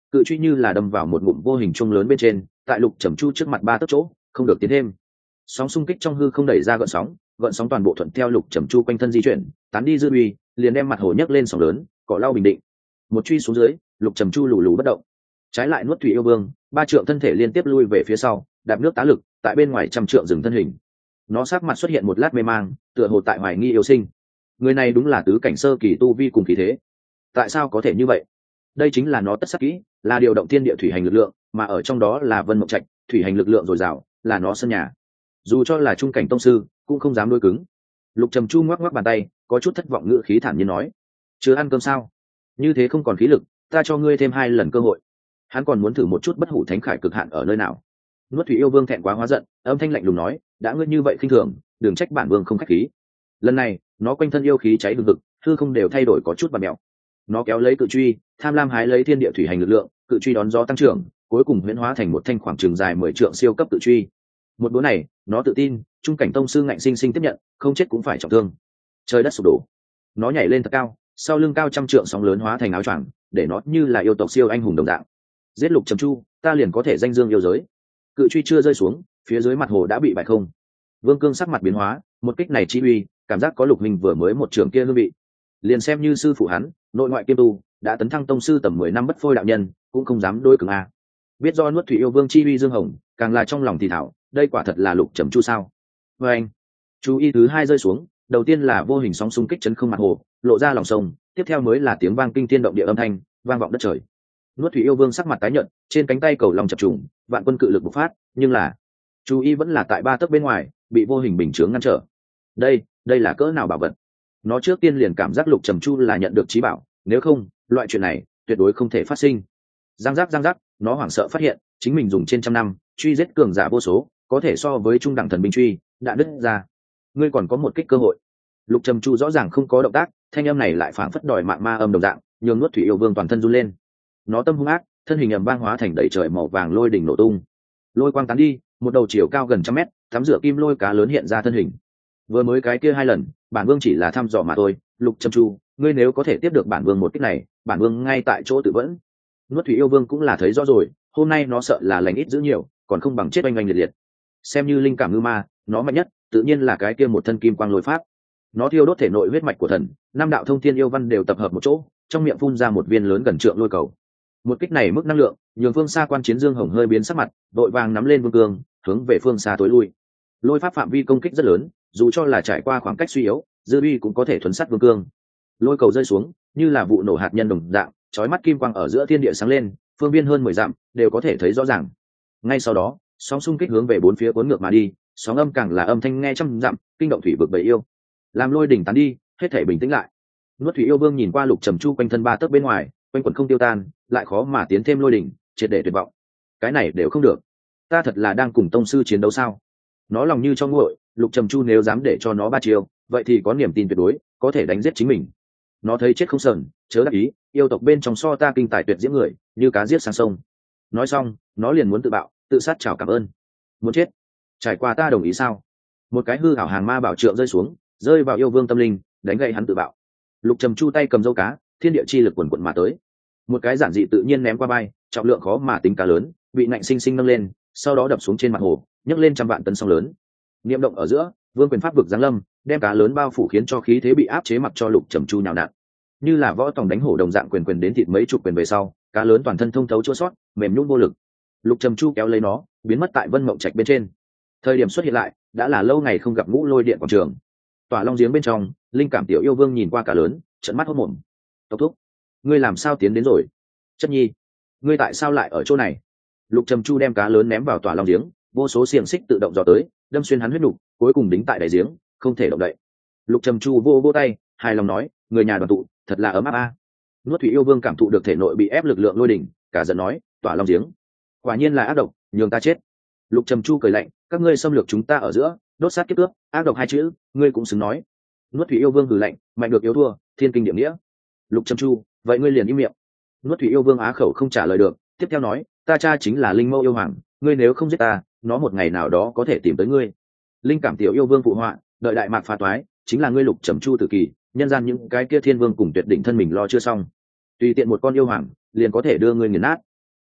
cự truy như là đâm vào một ngụm vô hình chuông lớn bên trên, tại Lục Trầm Chu trước mặt ba tấc chỗ, không được tiến thêm. Sóng xung kích trong hư không đẩy ra gợn sóng, gợn sóng toàn bộ thuận theo Lục Trầm Chu quanh thân di chuyển, tán đi dư uy, liền đem mặt hồ nhấc lên sóng lớn, cỏ lau bình định. Một truy xuống dưới, Lục Trầm Chu lù lù bất động. Trái lại Nuốt Thủy Yêu Vương, ba trượng thân thể liên tiếp lui về phía sau, đạp nước tá lực, tại bên ngoài trăm trượng dừng thân hình. Nó sắc mặt xuất hiện một lát mê mang, tựa hồ tại hoài nghi yêu sinh. Người này đúng là tứ cảnh sơ kỳ tu vi cùng khí thế. Tại sao có thể như vậy? Đây chính là nó tất sắc kỹ, là điều động thiên địa thủy hành lực lượng, mà ở trong đó là Vân Mộng Trạch, thủy hành lực lượng dồi dào, là nó sân nhà. Dù cho là trung cảnh tông sư, cũng không dám đối cứng. Lục Trầm Chu ngoắc ngoắc bàn tay, có chút thất vọng ngữ khí thản nhiên nói: "Chưa ăn cơm sao? Như thế không còn khí lực, ta cho ngươi thêm hai lần cơ hội." Hắn còn muốn thử một chút bất hủ thánh khải cực hạn ở nơi nào. Nuốt Thủy Yêu Vương thẹn quá hóa giận, âm thanh lạnh lùng nói: "Đã ngươi như vậy khinh thường, đừng trách bản vương không khách khí." Lần này, nó quanh thân yêu khí cháy hừng hực, hư không đều thay đổi có chút bặm mèo. Nó kéo lấy cự truy, tham lam hái lấy thiên địa thủy hành lực lượng, cự truy đón gió tăng trưởng, cuối cùng huyễn hóa thành một thanh khoảng trường dài mười trượng siêu cấp cự truy. Một búa này, nó tự tin, trung cảnh tông sư ngạnh sinh sinh tiếp nhận, không chết cũng phải trọng thương. Trời đất sụp đổ. Nó nhảy lên thật cao, sau lưng cao trăm trượng sóng lớn hóa thành áo choàng, để nó như là yêu tộc siêu anh hùng đồng dạng. Giết Lục Trầm Chu, ta liền có thể danh dương yêu giới. Cự truy chưa rơi xuống, phía dưới mặt hồ đã bị bại không. Vương Cương sắc mặt biến hóa, một kích này chi uy, cảm giác có Lục Minh vừa mới một trường kia hương vị. Liền xem như sư phụ hắn, nội ngoại kiêm tu, đã tấn thăng tông sư tầm mười năm bất phôi đạo nhân, cũng không dám đối cường a. Biết do Nuốt Thủy Yêu Vương chi uy dương hồng, càng là trong lòng thì thảo, đây quả thật là Lục Trầm Chu sao? Và anh, chú ý thứ hai rơi xuống, đầu tiên là vô hình sóng xung kích chấn không mặt hồ, lộ ra lòng sông, tiếp theo mới là tiếng vang kinh thiên động địa âm thanh, vang vọng đất trời. Nuốt Thủy Yêu Vương sắc mặt tái nhợt, trên cánh tay cầu lòng chập trùng, vạn quân cự lực bộc phát, nhưng là chú ý vẫn là tại ba tấc bên ngoài, bị vô hình bình chướng ngăn trở. Đây, đây là cỡ nào bảo vật? Nó trước tiên liền cảm giác Lục Trầm Chu là nhận được trí bảo, nếu không, loại chuyện này tuyệt đối không thể phát sinh. Giang giác giang giác, nó hoảng sợ phát hiện, chính mình dùng trên trăm năm, truy giết cường giả vô số, có thể so với trung đẳng thần binh truy, đã đứt ra. Ngươi còn có một kích cơ hội. Lục Trầm Chu rõ ràng không có động tác, thanh âm này lại phảng phất đòi mạng ma âm đồng dạng, nhường Nuốt Thủy Yêu Vương toàn thân run lên. Nó tâm hung ác, thân hình ầm vang hóa thành đầy trời màu vàng lôi đỉnh nổ tung. Lôi quang tán đi, một đầu chiều cao gần trăm mét, tắm rửa kim lôi cá lớn hiện ra thân hình. Vừa mới cái kia hai lần, bản vương chỉ là thăm dò mà thôi. Lục Trầm Chu, ngươi nếu có thể tiếp được bản vương một kích này, bản vương ngay tại chỗ tự vẫn. Nuốt Thủy Yêu Vương cũng là thấy rõ rồi, hôm nay nó sợ là lành ít giữ nhiều, còn không bằng chết oanh oanh liệt liệt. Xem như linh cảm ngư ma, nó mạnh nhất, tự nhiên là cái kia một thân kim quang lôi pháp. Nó thiêu đốt thể nội huyết mạch của thần, năm đạo thông thiên yêu văn đều tập hợp một chỗ, trong miệng phun ra một viên lớn gần trượng lôi cầu. Một kích này mức năng lượng, nhường phương xa quan chiến Dương Hồng hơi biến sắc mặt, đội vàng nắm lên Vương Cương, hướng về phương xa tối lui. Lôi pháp phạm vi công kích rất lớn, dù cho là trải qua khoảng cách suy yếu, dư uy cũng có thể thuấn sát Vương Cương. Lôi cầu rơi xuống, như là vụ nổ hạt nhân đồng dạng, chói mắt kim quang ở giữa thiên địa sáng lên, phương viên hơn mười dặm đều có thể thấy rõ ràng. Ngay sau đó, sóng xung kích hướng về bốn phía cuốn ngược mà đi, sóng âm càng là âm thanh nghe trăm dặm, kinh động thủy vực bầy yêu. Làm lôi đỉnh tán đi, hết thảy bình tĩnh lại. Nuốt Thủy Yêu Vương nhìn qua Lục Trầm Chu quanh thân ba tấc bên ngoài, quanh quẩn không tiêu tan, lại khó mà tiến thêm lôi đỉnh, triệt để tuyệt vọng. Cái này đều không được. Ta thật là đang cùng tông sư chiến đấu sao? Nó lòng như trong nguội, Lục Trầm Chu nếu dám để cho nó ba chiêu, vậy thì có niềm tin tuyệt đối, có thể đánh giết chính mình. Nó thấy chết không sờn, chớ đắc ý, yêu tộc bên trong so ta kinh tài tuyệt diễm người, như cá giết sang sông. Nói xong, nó liền muốn tự bạo, tự sát chào cảm ơn. Muốn chết? Trải qua ta đồng ý sao? Một cái hư ảo hàng ma bảo trượng rơi xuống, rơi vào yêu vương tâm linh, đánh gậy hắn tự bạo. Lục Trầm Chu tay cầm dâu cá, thiên địa chi lực quần quần mà tới. Một cái giản dị tự nhiên ném qua bay, trọng lượng khó mà tính cá lớn, bị nạnh sinh sinh nâng lên, sau đó đập xuống trên mặt hồ, nhấc lên trăm vạn tấn sóng lớn. Niệm động ở giữa, vương quyền pháp vực giáng lâm, đem cá lớn bao phủ khiến cho khí thế bị áp chế, mặc cho Lục Trầm Chu nhào nặn. Như là võ tòng đánh hổ đồng dạng, quyền quyền đến thịt mấy chục quyền về sau, cá lớn toàn thân thông thấu chua sót, mềm nhũn vô lực. Lục Trầm Chu kéo lấy nó, biến mất tại Vân Mộng Trạch bên trên. Thời điểm xuất hiện lại, đã là lâu ngày không gặp Ngũ Lôi Điện quảng trường. Tỏa Long giếng bên trong, linh cảm tiểu yêu vương nhìn qua cá lớn, trợn mắt hốt mồm. Tộc thúc, ngươi làm sao tiến đến rồi? Chất nhi, ngươi tại sao lại ở chỗ này? Lục Trầm Chu đem cá lớn ném vào Tỏa Long giếng, vô số xiềng xích tự động dò tới, đâm xuyên hắn huyết nục, cuối cùng đính tại đáy giếng, không thể động đậy. Lục Trầm Chu vô vô tay, hài lòng nói, người nhà đoàn tụ, thật là ấm áp a. Nuốt Thủy Yêu Vương cảm thụ được thể nội bị ép lực lượng lôi đỉnh, cả giận nói, Tỏa Long giếng, quả nhiên là ác độc, nhường ta chết. Lục Trầm Chu cười lạnh, các ngươi xâm lược chúng ta ở giữa, đốt sát kiếp cướp, ác độc hai chữ, ngươi cũng xứng nói. Nuốt Thủy Yêu Vương hừ lạnh, mạnh được yếu thua, thiên kinh địa nghĩa. Lục Trầm Chu, vậy ngươi liền im miệng. Nuốt Thủy Yêu Vương á khẩu không trả lời được, tiếp theo nói, ta cha chính là Linh Mâu yêu hoàng, ngươi nếu không giết ta, nó một ngày nào đó có thể tìm tới ngươi. Linh cảm tiểu yêu vương phụ họa, đợi đại mạc phá toái, chính là ngươi Lục Trầm Chu tử kỳ, nhân gian những cái kia thiên vương cùng tuyệt đỉnh thân mình lo chưa xong, tùy tiện một con yêu hoàng liền có thể đưa ngươi nghiền nát.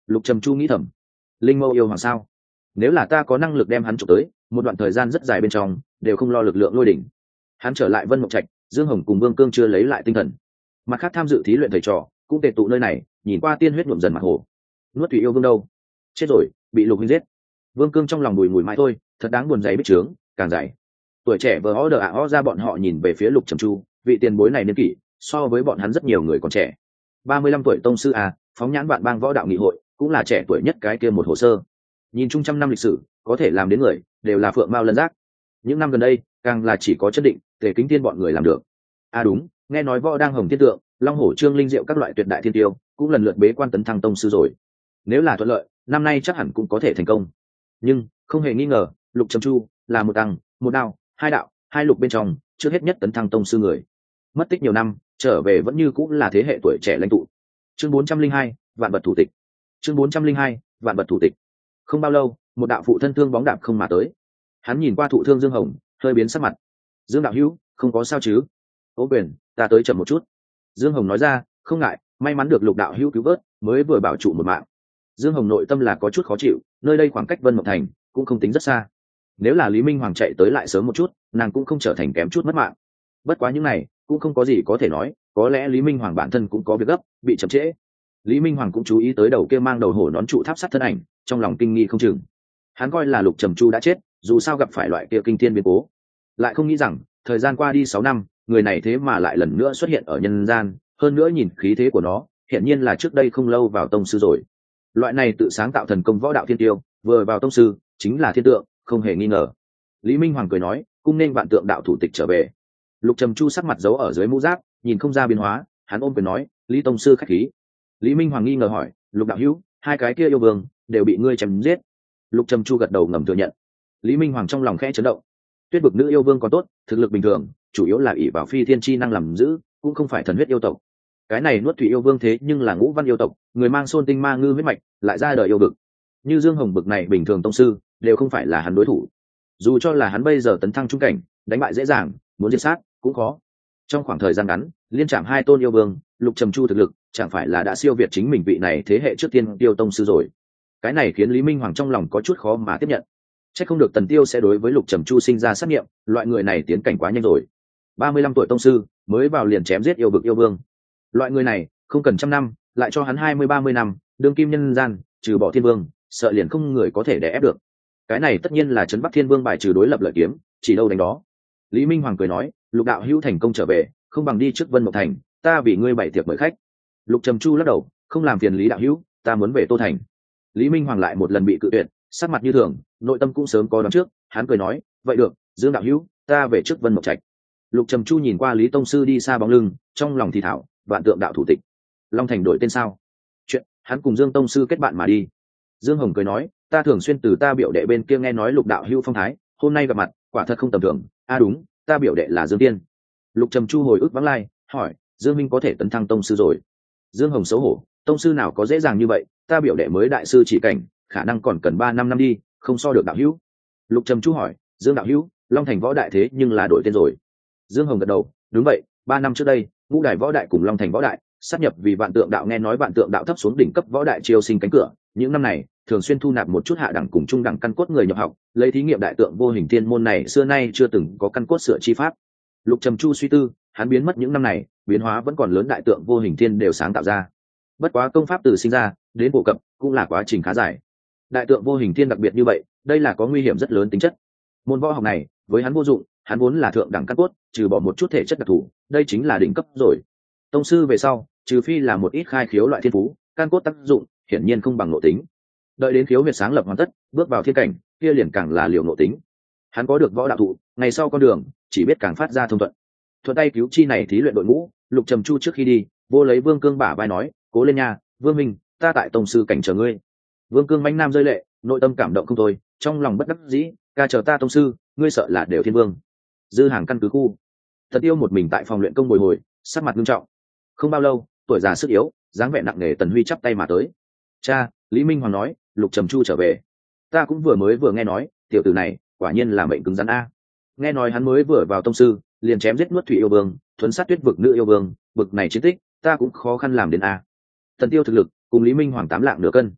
Lục Trầm Chu nghĩ thầm, linh mâu yêu hoàng sao? Nếu là ta có năng lực đem hắn chụp tới, một đoạn thời gian rất dài bên trong đều không lo lực lượng lôi đỉnh. Hắn trở lại Vân Mộng Trạch, Dương Hồng cùng Vương Cương chưa lấy lại tinh thần. Mặt khác tham dự thí luyện thầy trò cũng tề tụ nơi này, nhìn qua tiên huyết nhuộm dần mặt hồ. Nuốt thủy yêu vương đâu? Chết rồi, bị Lục huynh giết. Vương Cương trong lòng bùi ngùi mãi thôi, thật đáng buồn giấy bích trướng, càng dày. Tuổi trẻ vờ ó đờ ạ ó ra bọn họ nhìn về phía Lục Trầm Chu, vị tiền bối này niên kỷ so với bọn hắn rất nhiều người còn trẻ. ba mươi lăm tuổi tông sư à, phóng nhãn vạn bang võ đạo nghị hội, cũng là trẻ tuổi nhất cái kia một hồ sơ. Nhìn chung trăm năm lịch sử, có thể làm đến người, đều là phượng mao lân giác. Những năm gần đây, càng là chỉ có chân định, Tề Kính Tiên bọn người làm được. À đúng, nghe nói võ đang hồng thiên tượng, long hổ trương linh diệu các loại tuyệt đại thiên tiêu, cũng lần lượt bế quan tấn thăng tông sư rồi. Nếu là thuận lợi, năm nay chắc hẳn cũng có thể thành công. Nhưng không hề nghi ngờ, Lục Trầm Chu là một tăng, một đao, hai đạo, hai lục bên trong, trước hết nhất tấn thăng tông sư người. Mất tích nhiều năm, trở về vẫn như cũng là thế hệ tuổi trẻ lãnh tụ. Chương bốn trăm linh hai, vạn vật thủ tịch. Chương bốn trăm linh hai, vạn vật thủ tịch. Không bao lâu, một đạo phụ thân thương bóng đạp không mà tới. Hắn nhìn qua thụ thương Dương Hồng, hơi biến sắc mặt. Dương đạo hữu, không có sao chứ? Ô quyền, ta tới chậm một chút. Dương Hồng nói ra, không ngại, may mắn được Lục đạo hữu cứu vớt, mới vừa bảo trụ một mạng. Dương Hồng nội tâm là có chút khó chịu, nơi đây khoảng cách Vân Mộng Thành cũng không tính rất xa. Nếu là Lý Minh Hoàng chạy tới lại sớm một chút, nàng cũng không trở thành kém chút mất mạng. Bất quá những này cũng không có gì có thể nói, có lẽ Lý Minh Hoàng bản thân cũng có việc gấp, bị chậm trễ. Lý Minh Hoàng cũng chú ý tới đầu kia mang đầu hổ nón trụ tháp sắt thân ảnh, trong lòng kinh nghi không chừng. Hắn coi là Lục Trầm Chu đã chết, dù sao gặp phải loại kia kinh thiên biến cố, lại không nghĩ rằng thời gian qua đi sáu năm, người này thế mà lại lần nữa xuất hiện ở nhân gian, hơn nữa nhìn khí thế của nó, hiển nhiên là trước đây không lâu vào tông sư rồi. Loại này tự sáng tạo thần công võ đạo thiên tiêu, vừa vào tông sư, chính là thiên tượng, không hề nghi ngờ. Lý Minh Hoàng cười nói, cung nên vạn tượng đạo thủ tịch trở về. Lục Trầm Chu sắc mặt giấu ở dưới mũ giáp, nhìn không ra biến hóa, hắn ôm quyền nói, Lý tông sư khách khí. Lý Minh Hoàng nghi ngờ hỏi, Lục đạo hữu, hai cái kia yêu vương đều bị ngươi chém giết. Lục Trầm Chu gật đầu ngầm thừa nhận. Lý Minh Hoàng trong lòng khẽ chấn động. Tuyết vực nữ yêu vương còn tốt, thực lực bình thường, chủ yếu là ỷ vào phi thiên chi năng làm giữ, cũng không phải thần huyết yêu tộc. Cái này nuốt thủy yêu vương thế nhưng là ngũ văn yêu tộc, người mang xôn tinh ma ngư huyết mạch, lại ra đời yêu vực. Như Dương Hồng bực này bình thường tông sư, đều không phải là hắn đối thủ. Dù cho là hắn bây giờ tấn thăng trung cảnh, đánh bại dễ dàng, muốn diệt sát cũng khó. Trong khoảng thời gian ngắn, liên trảm hai tôn yêu vương, Lục Trầm Chu thực lực chẳng phải là đã siêu việt chính mình vị này thế hệ trước tiên tiêu tông sư rồi. Cái này khiến Lý Minh Hoàng trong lòng có chút khó mà tiếp nhận. Chắc không được Tần Tiêu sẽ đối với Lục Trầm Chu sinh ra sát nghiệm, loại người này tiến cảnh quá nhanh rồi. ba mươi lăm tuổi tông sư, mới vào liền chém giết yêu vực yêu vương. Loại người này, không cần trăm năm, lại cho hắn hai mươi ba mươi năm, đương kim nhân gian, trừ bỏ thiên vương, sợ liền không người có thể đè ép được. Cái này tất nhiên là trấn Bắc Thiên Vương bài trừ đối lập lợi kiếm, chỉ đâu đánh đó. Lý Minh Hoàng cười nói, Lục đạo hữu thành công trở về, không bằng đi trước Vân Mộng Thành, ta vì ngươi bày tiệc mời khách. Lục Trầm Chu lắc đầu, không làm phiền Lý đạo hữu, ta muốn về Tô Thành. Lý Minh Hoàng lại một lần bị cự tuyệt, sắc mặt như thường, nội tâm cũng sớm có đoán trước, hắn cười nói, vậy được, Dương đạo hữu, ta về trước Vân Mộng Trạch. Lục Trầm Chu nhìn qua Lý tông sư đi xa bóng lưng, trong lòng thì thảo, vạn tượng đạo thủ tịch, Long Thành đổi tên sao? Chuyện, hắn cùng Dương tông sư kết bạn mà đi. Dương Hồng cười nói, ta thường xuyên từ ta biểu đệ bên kia nghe nói Lục đạo hữu phong thái, hôm nay gặp mặt, quả thật không tầm thường. À đúng, ta biểu đệ là Dương Tiên. Lục Trầm Chu hồi ức vắng lai, hỏi, Dương minh có thể tấn thăng tông sư rồi? Dương Hồng xấu hổ, tông sư nào có dễ dàng như vậy, ta biểu đệ mới đại sư chỉ cảnh, khả năng còn cần ba năm năm đi, không so được đạo hữu. Lục Trầm Chu hỏi, Dương đạo hữu, Long Thành võ đại thế nhưng là đổi tên rồi. Dương Hồng gật đầu, đúng vậy, ba năm trước đây, ngũ đài võ đại cùng Long Thành võ đại sát nhập vì vạn tượng đạo, nghe nói vạn tượng đạo thấp xuống đỉnh cấp võ đại chiêu sinh cánh cửa, những năm này thường xuyên thu nạp một chút hạ đẳng cùng trung đẳng căn cốt người nhập học, lấy thí nghiệm đại tượng vô hình thiên môn này xưa nay chưa từng có căn cốt sửa chi pháp. Lục Trầm Chu suy tư, hắn biến mất những năm này, biến hóa vẫn còn lớn, đại tượng vô hình thiên đều sáng tạo ra. Bất quá công pháp từ sinh ra đến phổ cập cũng là quá trình khá dài. Đại tượng vô hình thiên đặc biệt như vậy, đây là có nguy hiểm rất lớn tính chất. Môn võ học này với hắn vô dụng, hắn vốn là thượng đẳng căn cốt, trừ bỏ một chút thể chất đặc thù, đây chính là đỉnh cấp rồi. Tông sư về sau, trừ phi là một ít khai khiếu loại thiên phú, căn cốt tác dụng hiển nhiên không bằng nội tính. Đợi đến khiếu huyệt sáng lập hoàn tất, bước vào thiên cảnh, kia liền càng là liều nội tính. Hắn có được võ đạo thụ, ngày sau con đường chỉ biết càng phát ra thông thuận. Thuận tay cứu chi này thí luyện đội ngũ, Lục Trầm Chu trước khi đi, vô lấy Vương Cương bả vai nói, cố lên nha, Vương minh, ta tại tông sư cảnh chờ ngươi. Vương Cương mãnh nam rơi lệ, nội tâm cảm động không thôi, trong lòng bất đắc dĩ, ca chờ ta tông sư, ngươi sợ là đều thiên vương. Dư hàng căn cứ khu, Thật Yêu một mình tại phòng luyện công bồi hồi, sắc mặt nghiêm trọng. Không bao lâu, tuổi già sức yếu, dáng vẻ nặng nề Tần Huy chắp tay mà tới. Cha, Lý Minh Hoàng nói, Lục Trầm Chu trở về. Ta cũng vừa mới vừa nghe nói, tiểu tử này quả nhiên là mệnh cứng rắn a. Nghe nói hắn mới vừa vào tông sư, liền chém giết nuốt thủy yêu vương, thuấn sát tuyết vực nữ yêu vương, bực này chiến tích, ta cũng khó khăn làm đến a. Thần Tiêu thực lực cùng Lý Minh Hoàng tám lạng nửa cân.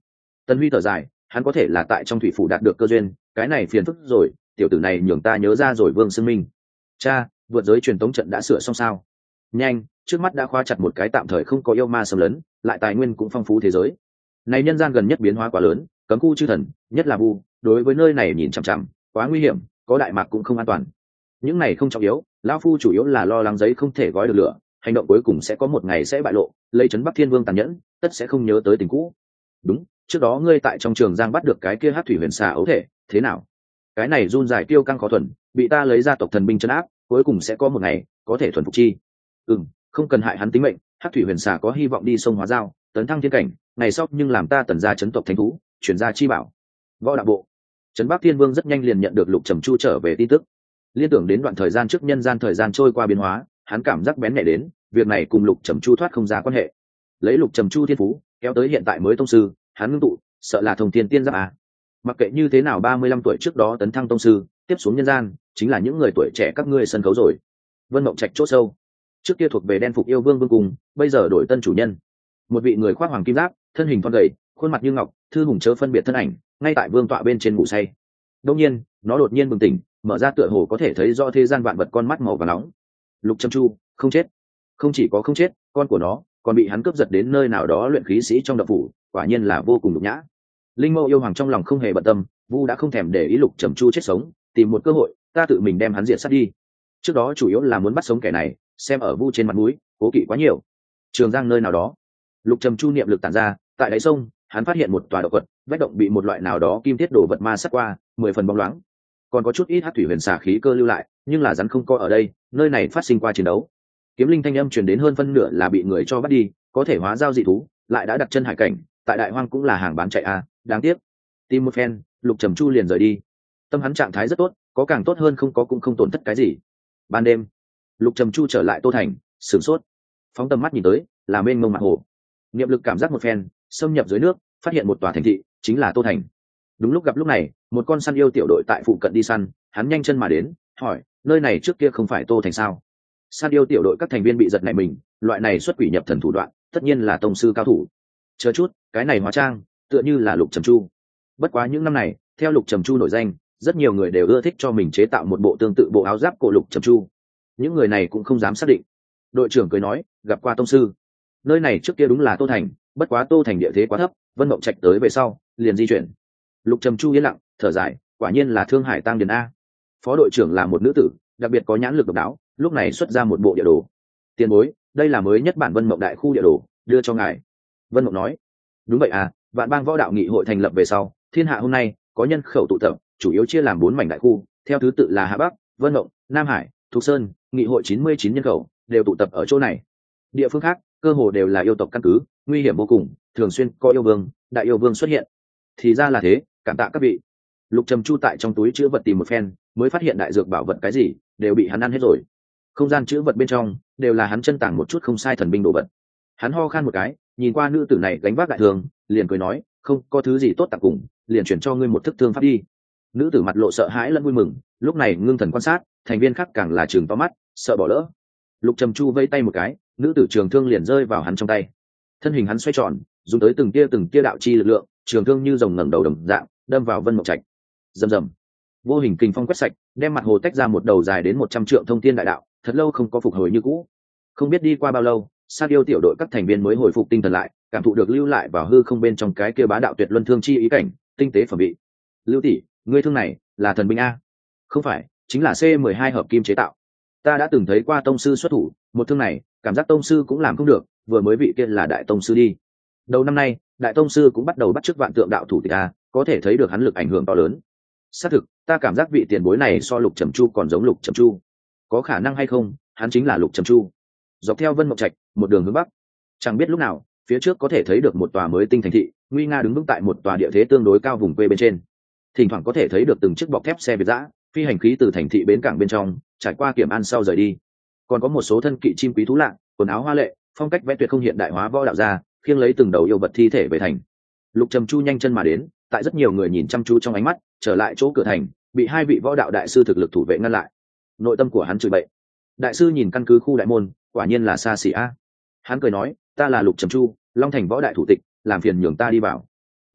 Tân Huy thở dài, hắn có thể là tại trong thủy phủ đạt được cơ duyên, cái này phiền phức rồi, tiểu tử này nhường ta nhớ ra rồi Vương Sương Minh. Cha, vượt giới truyền tống trận đã sửa xong sao? Nhanh, trước mắt đã khóa chặt một cái tạm thời không có yêu ma xâm lấn, lại tài nguyên cũng phong phú thế giới. Này nhân gian gần nhất biến hóa quá lớn, cấm khu chư thần, nhất là vu, đối với nơi này nhìn chằm chằm, quá nguy hiểm, có đại mạc cũng không an toàn. Những này không trọng yếu, lão phu chủ yếu là lo lắng giấy không thể gói được lửa, hành động cuối cùng sẽ có một ngày sẽ bại lộ, lấy trấn Bắc Thiên Vương tàn nhẫn, tất sẽ không nhớ tới tình cũ. Đúng, trước đó ngươi tại trong trường giang bắt được cái kia Hắc thủy huyền xà ấu thể, thế nào? Cái này run dài tiêu căng khó thuần, bị ta lấy ra tộc thần binh trấn áp, cuối cùng sẽ có một ngày có thể thuần phục chi. Ừm, không cần hại hắn tính mệnh, Hắc thủy huyền xà có hy vọng đi sông hóa giao, tấn thăng thiên cảnh, ngày sau nhưng làm ta tần gia chấn tộc thánh thú, chuyển gia chi bảo. Võ đạo bộ, trấn Bắc Thiên Vương rất nhanh liền nhận được Lục Trầm Chu trở về tin tức. Liên tưởng đến đoạn thời gian trước nhân gian thời gian trôi qua biến hóa, hắn cảm giác bén nhạy đến, việc này cùng Lục Trầm Chu thoát không ra quan hệ. Lấy Lục Trầm Chu thiên phú, kéo tới hiện tại mới tông sư, hắn ngưng tụ, sợ là thông thiên tiên giáp à. Mặc kệ như thế nào ba mươi lăm tuổi trước đó tấn thăng tông sư, tiếp xuống nhân gian, chính là những người tuổi trẻ các ngươi sân khấu rồi. Vân Mộng Trạch chỗ sâu, trước kia thuộc về đen phục yêu vương vương cùng, bây giờ đổi tân chủ nhân. Một vị người khoác hoàng kim giáp, thân hình thon gầy, khuôn mặt như ngọc, thư hùng chớ phân biệt thân ảnh, ngay tại vương tọa bên trên ngủ say. Đương nhiên, nó đột nhiên bừng tỉnh, mở ra tựa hồ có thể thấy rõ thế gian vạn vật con mắt màu và nóng. Lục Trầm Chu không chết, không chỉ có không chết, con của nó còn bị hắn cướp giật đến nơi nào đó luyện khí sĩ trong động phủ, quả nhiên là vô cùng nhục nhã. Linh Mâu yêu hoàng trong lòng không hề bận tâm, Vu đã không thèm để ý Lục Trầm Chu chết sống, tìm một cơ hội, ta tự mình đem hắn diệt sát đi. Trước đó chủ yếu là muốn bắt sống kẻ này, xem ở Vu trên mặt mũi, cố kỵ quá nhiều. Trường Giang nơi nào đó, Lục Trầm Chu niệm lực tản ra, tại đáy sông, hắn phát hiện một tòa động quật, vách động bị một loại nào đó kim thiết đổ vật ma sát qua, mười phần bóng loáng. Còn có chút ít Hắc thủy huyền xà khí cơ lưu lại, nhưng là rắn không có ở đây, nơi này phát sinh qua chiến đấu. Kiếm linh thanh âm truyền đến hơn phân nửa là bị người cho bắt đi, có thể hóa giao dị thú, lại đã đặt chân hải cảnh, tại đại hoang cũng là hàng bán chạy a, à, đáng tiếc. Tìm một phen, Lục Trầm Chu liền rời đi. Tâm hắn trạng thái rất tốt, có càng tốt hơn không có cũng không tổn thất cái gì. Ban đêm, Lục Trầm Chu trở lại Tô Thành, sửng sốt, phóng tầm mắt nhìn tới, là mênh mông mặt hồ. Niệm lực cảm giác một phen, xâm nhập dưới nước, phát hiện một tòa thành thị, chính là Tô Thành. Đúng lúc gặp lúc này, một con săn yêu tiểu đội tại phụ cận đi săn, hắn nhanh chân mà đến, hỏi, nơi này trước kia không phải Tô Thành sao? Săn yêu tiểu đội các thành viên bị giật nảy mình, loại này xuất quỷ nhập thần thủ đoạn, tất nhiên là tông sư cao thủ. Chờ chút, cái này hóa trang, tựa như là Lục Trầm Chu. Bất quá những năm này, theo Lục Trầm Chu nổi danh, rất nhiều người đều ưa thích cho mình chế tạo một bộ tương tự bộ áo giáp của Lục Trầm Chu. Những người này cũng không dám xác định. Đội trưởng cười nói, gặp qua tông sư. Nơi này trước kia đúng là Tô Thành, bất quá Tô Thành địa thế quá thấp, Vân Mộng Trạch tới về sau, liền di chuyển. Lục Trầm Chu yên lặng, thở dài, quả nhiên là Thương Hải Tăng Điền a. Phó đội trưởng là một nữ tử, đặc biệt có nhãn lực độc đáo, lúc này xuất ra một bộ địa đồ. Tiền bối, đây là mới nhất bản Vân Mộng đại khu địa đồ, đưa cho ngài. Vân Mộng nói, đúng vậy à, Vạn Bang Võ Đạo Nghị hội thành lập về sau, thiên hạ hôm nay có nhân khẩu tụ tập, chủ yếu chia làm bốn mảnh đại khu, theo thứ tự là Hạ Bắc, Vân Mộng, Nam Hải, Thục Sơn, nghị hội chín mươi chín nhân khẩu đều tụ tập ở chỗ này. Địa phương khác, cơ hồ đều là yêu tộc căn cứ, nguy hiểm vô cùng, thường xuyên có yêu vương, đại yêu vương xuất hiện. Thì ra là thế, cảm tạ các vị. Lục Trầm Chu tại trong túi chữ vật tìm một phen, mới phát hiện đại dược bảo vật cái gì đều bị hắn ăn hết rồi. Không gian chữ vật bên trong đều là hắn chân tàng một chút không sai thần binh đồ vật. Hắn ho khan một cái, nhìn qua nữ tử này gánh vác đại thương, liền cười nói, không có thứ gì tốt tặng cùng, liền chuyển cho ngươi một thức thương pháp đi. Nữ tử mặt lộ sợ hãi lẫn vui mừng, lúc này ngưng thần quan sát, thành viên khác càng là trừng to mắt, sợ bỏ lỡ. Lục Trầm Chu vây tay một cái, nữ tử trường thương liền rơi vào hắn trong tay. Thân hình hắn xoay tròn, dùng tới từng tia từng tia đạo chi lực lượng, trường thương như rồng ngẩng đầu đồng dạng, đâm vào Vân Mộng Trạch. Rầm rầm, vô hình kình phong quét sạch, đem mặt hồ tách ra một đầu dài đến một trăm trượng thông thiên đại đạo, thật lâu không có phục hồi như cũ. Không biết đi qua bao lâu, Sát yêu tiểu đội các thành viên mới hồi phục tinh thần lại, cảm thụ được lưu lại vào hư không bên trong cái kia bá đạo tuyệt luân thương chi ý cảnh, tinh tế phẩm vị. Lưu tỷ, ngươi thương này là thần binh a? Không phải, chính là C mười hai hợp kim chế tạo. Ta đã từng thấy qua tông sư xuất thủ, một thương này, cảm giác tông sư cũng làm không được, vừa mới vị kia là đại tông sư đi. Đầu năm nay, đại tông sư cũng bắt đầu bắt chước vạn tượng đạo thủ tịch a, có thể thấy được hắn lực ảnh hưởng to lớn. Xác thực, ta cảm giác vị tiền bối này so Lục Trầm Chu còn giống Lục Trầm Chu. Có khả năng hay không, hắn chính là Lục Trầm Chu. Dọc theo Vân Mộng Trạch, một đường hướng bắc, chẳng biết lúc nào, phía trước có thể thấy được một tòa mới tinh thành thị, nguy nga đứng vững tại một tòa địa thế tương đối cao vùng quê bên trên. Thỉnh thoảng có thể thấy được từng chiếc bọc thép xe Việt dã, phi hành khí từ thành thị bến cảng bên trong trải qua kiểm an sau rời đi. Còn có một số thân kỵ chim quý thú lạ, quần áo hoa lệ, phong cách vẽ tuyệt không hiện đại hóa võ đạo gia, khiêng lấy từng đầu yêu vật thi thể về thành. Lục Trầm Chu nhanh chân mà đến, tại rất nhiều người nhìn chăm chú trong ánh mắt, trở lại chỗ cửa thành, bị hai vị võ đạo đại sư thực lực thủ vệ ngăn lại. Nội tâm của hắn chửi bậy. Đại sư nhìn căn cứ khu đại môn, quả nhiên là xa xỉ a. Hắn cười nói, ta là Lục Trầm Chu, Long Thành võ đại thủ tịch, làm phiền nhường ta đi vào.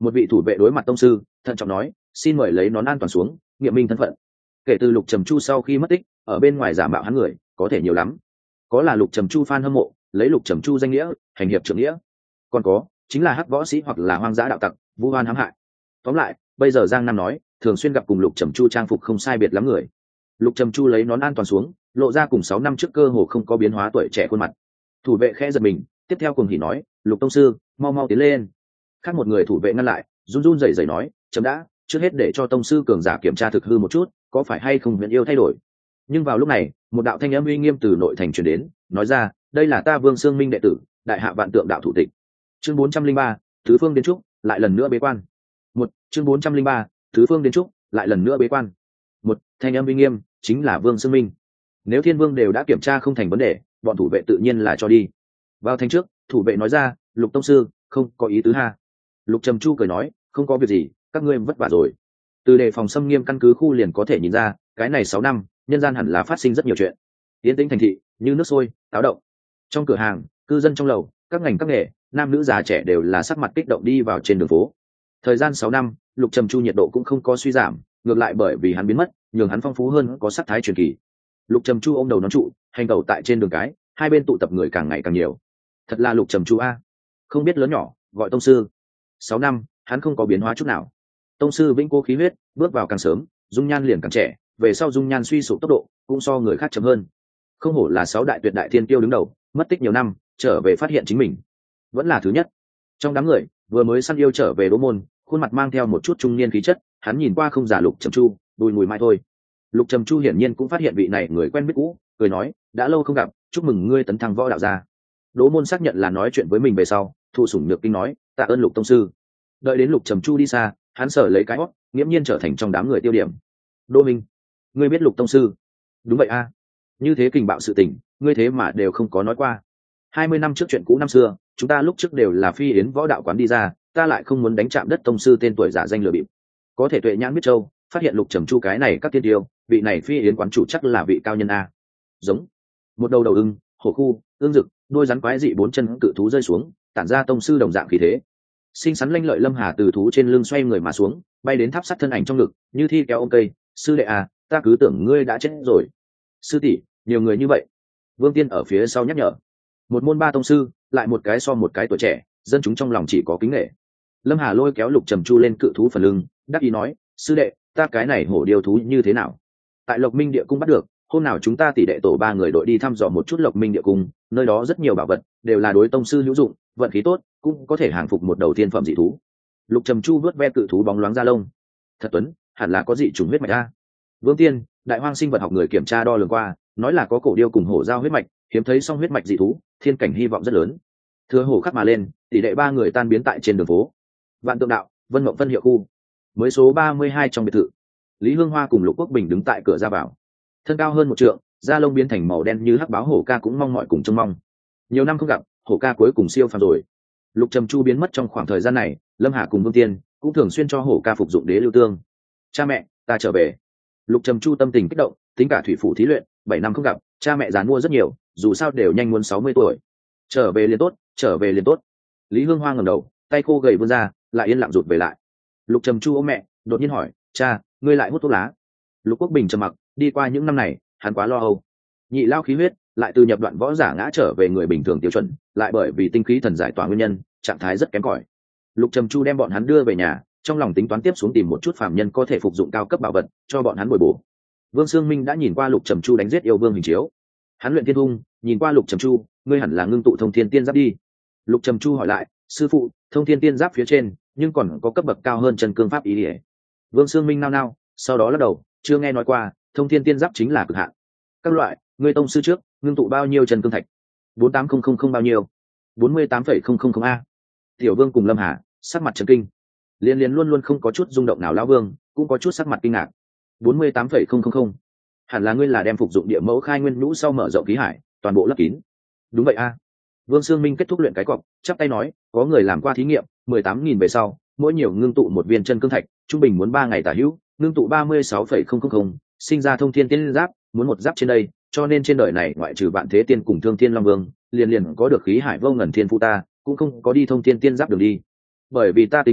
Một vị thủ vệ đối mặt tông sư thận trọng nói, xin mời lấy nón an toàn xuống, nghiệm minh thân phận. Kể từ Lục Trầm Chu sau khi mất tích, ở bên ngoài giả mạo hắn người có thể nhiều lắm. Có là Lục Trầm Chu fan hâm mộ, lấy Lục Trầm Chu danh nghĩa hành hiệp trưởng nghĩa, còn có chính là hắc võ sĩ hoặc là hoang dã đạo tặc vu oan hãm hại. Tóm lại, bây giờ Giang Nam nói thường xuyên gặp cùng Lục Trầm Chu trang phục không sai biệt lắm người. Lục Trầm Chu lấy nón an toàn xuống, lộ ra cùng sáu năm trước cơ hồ không có biến hóa tuổi trẻ khuôn mặt. Thủ vệ khẽ giật mình, tiếp theo cùng hỉ nói, Lục tông sư, mau mau tiến lên. Khác một người thủ vệ ngăn lại, run run rẩy rẩy nói, chấm đã, trước hết để cho tông sư cường giả kiểm tra thực hư một chút, có phải hay không huyền yêu thay đổi. Nhưng vào lúc này, một đạo thanh âm uy nghiêm từ nội thành truyền đến, nói ra, đây là ta Vương Xương Minh đệ tử, đại hạ vạn tượng đạo thủ tịch. Chương bốn trăm linh ba, tứ phương đến trúc, lại lần nữa bế quan. Một, chương bốn trăm linh ba, tứ phương đến trúc, lại lần nữa bế quan. Một, thanh âm uy nghiêm chính là Vương Xương Minh. Nếu Thiên Vương đều đã kiểm tra không thành vấn đề, bọn thủ vệ tự nhiên là cho đi. Vào thành trước, thủ vệ nói ra, Lục tông sư, không có ý tứ ha. Lục Trầm Chu cười nói, không có việc gì, các ngươi vất vả rồi. Từ đề phòng xâm nghiêm căn cứ khu liền có thể nhìn ra, cái này sáu năm, nhân gian hẳn là phát sinh rất nhiều chuyện. Tiến tĩnh thành thị, như nước sôi, táo động. Trong cửa hàng, cư dân trong lầu, các ngành các nghề, nam nữ già trẻ đều là sắc mặt kích động đi vào trên đường phố. Thời gian sáu năm, Lục Trầm Chu nhiệt độ cũng không có suy giảm, ngược lại bởi vì hắn biến mất, nhường hắn phong phú hơn, có sắc thái truyền kỳ. Lục Trầm Chu ôm đầu nón trụ, hành tẩu tại trên đường cái, hai bên tụ tập người càng ngày càng nhiều. Thật là Lục Trầm Chu a, không biết lớn nhỏ, gọi tông sư. Sáu năm, hắn không có biến hóa chút nào. Tông sư vĩnh cố khí huyết, bước vào càng sớm, dung nhan liền càng trẻ, về sau dung nhan suy sụp tốc độ cũng so người khác chậm hơn. Không hổ là sáu đại tuyệt đại thiên tiêu đứng đầu, mất tích nhiều năm, trở về phát hiện chính mình, vẫn là thứ nhất. Trong đám người, vừa mới săn yêu trở về Đỗ Môn, khuôn mặt mang theo một chút trung niên khí chất, hắn nhìn qua không giả Lục Trầm Chu, đùi mùi mai thôi. Lục Trầm Chu hiển nhiên cũng phát hiện vị này người quen biết cũ, cười nói, đã lâu không gặp, chúc mừng ngươi tấn thăng võ đạo gia. Đỗ Môn xác nhận là nói chuyện với mình về sau, thụ sủng nhược kinh nói, tạ ơn Lục tông sư. Đợi đến Lục Trầm Chu đi xa, hắn sở lấy cái hót, nghiễm nhiên trở thành trong đám người tiêu điểm. Đỗ Minh, ngươi biết Lục tông sư? Đúng vậy a, như thế kình bạo sự tình, ngươi thế mà đều không có nói qua. Hai mươi năm trước chuyện cũ năm xưa, chúng ta lúc trước đều là phi yến võ đạo quán đi ra, ta lại không muốn đánh chạm đất tông sư tên tuổi giả danh lừa bịp. Có thể tuệ nhãn biết châu, phát hiện Lục Trầm Chu cái này các tiên tiêu, vị này phi yến quán chủ chắc là vị cao nhân a. Giống một đầu đầu ưng, hổ khu, ương dực, đôi rắn quái dị bốn chân cự thú rơi xuống, tản ra tông sư đồng dạng khí thế. Xinh xắn lanh lợi Lâm Hà từ thú trên lưng xoay người mà xuống, bay đến tháp sắt thân ảnh trong ngực, như thi kéo ôm cây, sư đệ à, ta cứ tưởng ngươi đã chết rồi. Sư tỷ, nhiều người như vậy. Vương Tiên ở phía sau nhắc nhở. Một môn ba tông sư, lại một cái so một cái tuổi trẻ, dân chúng trong lòng chỉ có kính nể. Lâm Hà lôi kéo Lục Trầm Chu lên cự thú phần lưng, đắc ý nói, sư đệ, ta cái này hổ điêu thú như thế nào? Tại Lộc Minh địa cung bắt được, hôm nào chúng ta tỷ đệ tổ ba người đội đi thăm dò một chút Lộc Minh địa cung, nơi đó rất nhiều bảo vật, đều là đối tông sư hữu dụng, vận khí tốt, cũng có thể hàng phục một đầu tiên phẩm dị thú. Lục Trầm Chu vớt ve cự thú bóng loáng da lông. Thật tuấn, hẳn là có dị chủng huyết mạch a. Vương Tiên, đại hoang sinh vật học người kiểm tra đo lường qua, nói là có cổ điêu cùng hổ giao huyết mạch, hiếm thấy song huyết mạch dị thú, thiên cảnh hy vọng rất lớn. Thừa hổ khắc mà lên, tỷ đệ ba người tan biến tại trên đường phố. Vạn Tượng Đạo, Vân Mộng Phân hiệu khu, mới số ba mươi hai trong biệt thự. Lý Hương Hoa cùng Lục Quốc Bình đứng tại cửa ra vào. Thân cao hơn một trượng, da lông biến thành màu đen như hắc báo hổ ca cũng mong mọi cùng trông mong. Nhiều năm không gặp, hổ ca cuối cùng siêu phàm rồi. Lục Trầm Chu biến mất trong khoảng thời gian này, Lâm Hà cùng Vương Tiên cũng thường xuyên cho hổ ca phục dụng đế lưu tương. Cha mẹ, ta trở về. Lục Trầm Chu tâm tình kích động, tính cả thủy phủ thí luyện, bảy năm không gặp, cha mẹ già mua rất nhiều, dù sao đều nhanh muốn sáu mươi tuổi. Trở về liền tốt, trở về liền tốt. Lý Hương Hoa ngẩng đầu, tay khô gầy vươn ra, lại yên lặng rụt về lại. Lục Trầm Chu ôm mẹ, đột nhiên hỏi, cha, ngươi lại hút thuốc lá? Lục Quốc Bình trầm mặc, đi qua những năm này, hắn quá lo âu. Nhị lao khí huyết, lại từ nhập đoạn võ giả ngã trở về người bình thường tiêu chuẩn, lại bởi vì tinh khí thần giải tỏa nguyên nhân, trạng thái rất kém cỏi. Lục Trầm Chu đem bọn hắn đưa về nhà, trong lòng tính toán tiếp xuống tìm một chút phàm nhân có thể phục dụng cao cấp bảo vật, cho bọn hắn bồi bổ. Vương Xương Minh đã nhìn qua Lục Trầm Chu đánh giết yêu vương hình chiếu. Hắn luyện thiên hung, nhìn qua Lục Trầm Chu, ngươi hẳn là ngưng tụ thông thiên tiên giáp đi. Lục Trầm Chu hỏi lại, sư phụ, thông thiên tiên giáp phía trên, nhưng còn có cấp bậc cao hơn chân cương pháp ý ỉa. Vương Xương Minh nao nao, sau đó lắc đầu, chưa nghe nói qua, thông thiên tiên giáp chính là cực hạn. Các loại, ngươi tông sư trước, ngưng tụ bao nhiêu chân cương thạch? Bốn tám không không không bao nhiêu? Bốn mươi tám phẩy không không không a. Tiểu Vương cùng Lâm Hà, sắc mặt trấn kinh. Liên Liên luôn luôn không có chút rung động nào lão Vương, cũng có chút sắc mặt kinh ngạc. Bốn mươi tám phẩy không không không. Hẳn là ngươi là đem phục dụng địa mẫu khai nguyên nhũ sau mở rộng khí hải, toàn bộ lấp kín. Đúng vậy a. Vương Xương Minh kết thúc luyện cái cọc, chắp tay nói, có người làm qua thí nghiệm, mười tám nghìn về sau, mỗi nhiều ngưng tụ một viên chân cương thạch, trung bình muốn ba ngày tả hữu, ngưng tụ ba mươi sáu phẩy không không không, sinh ra thông thiên tiên giáp, muốn một giáp trên đây, cho nên trên đời này ngoại trừ Vạn Thế Tiên cùng Thương Thiên Long Vương, liền liền có được khí hải vô ngần thiên phụ ta, cũng không có đi thông thiên tiên giáp đường đi. Bởi vì ta tính qua,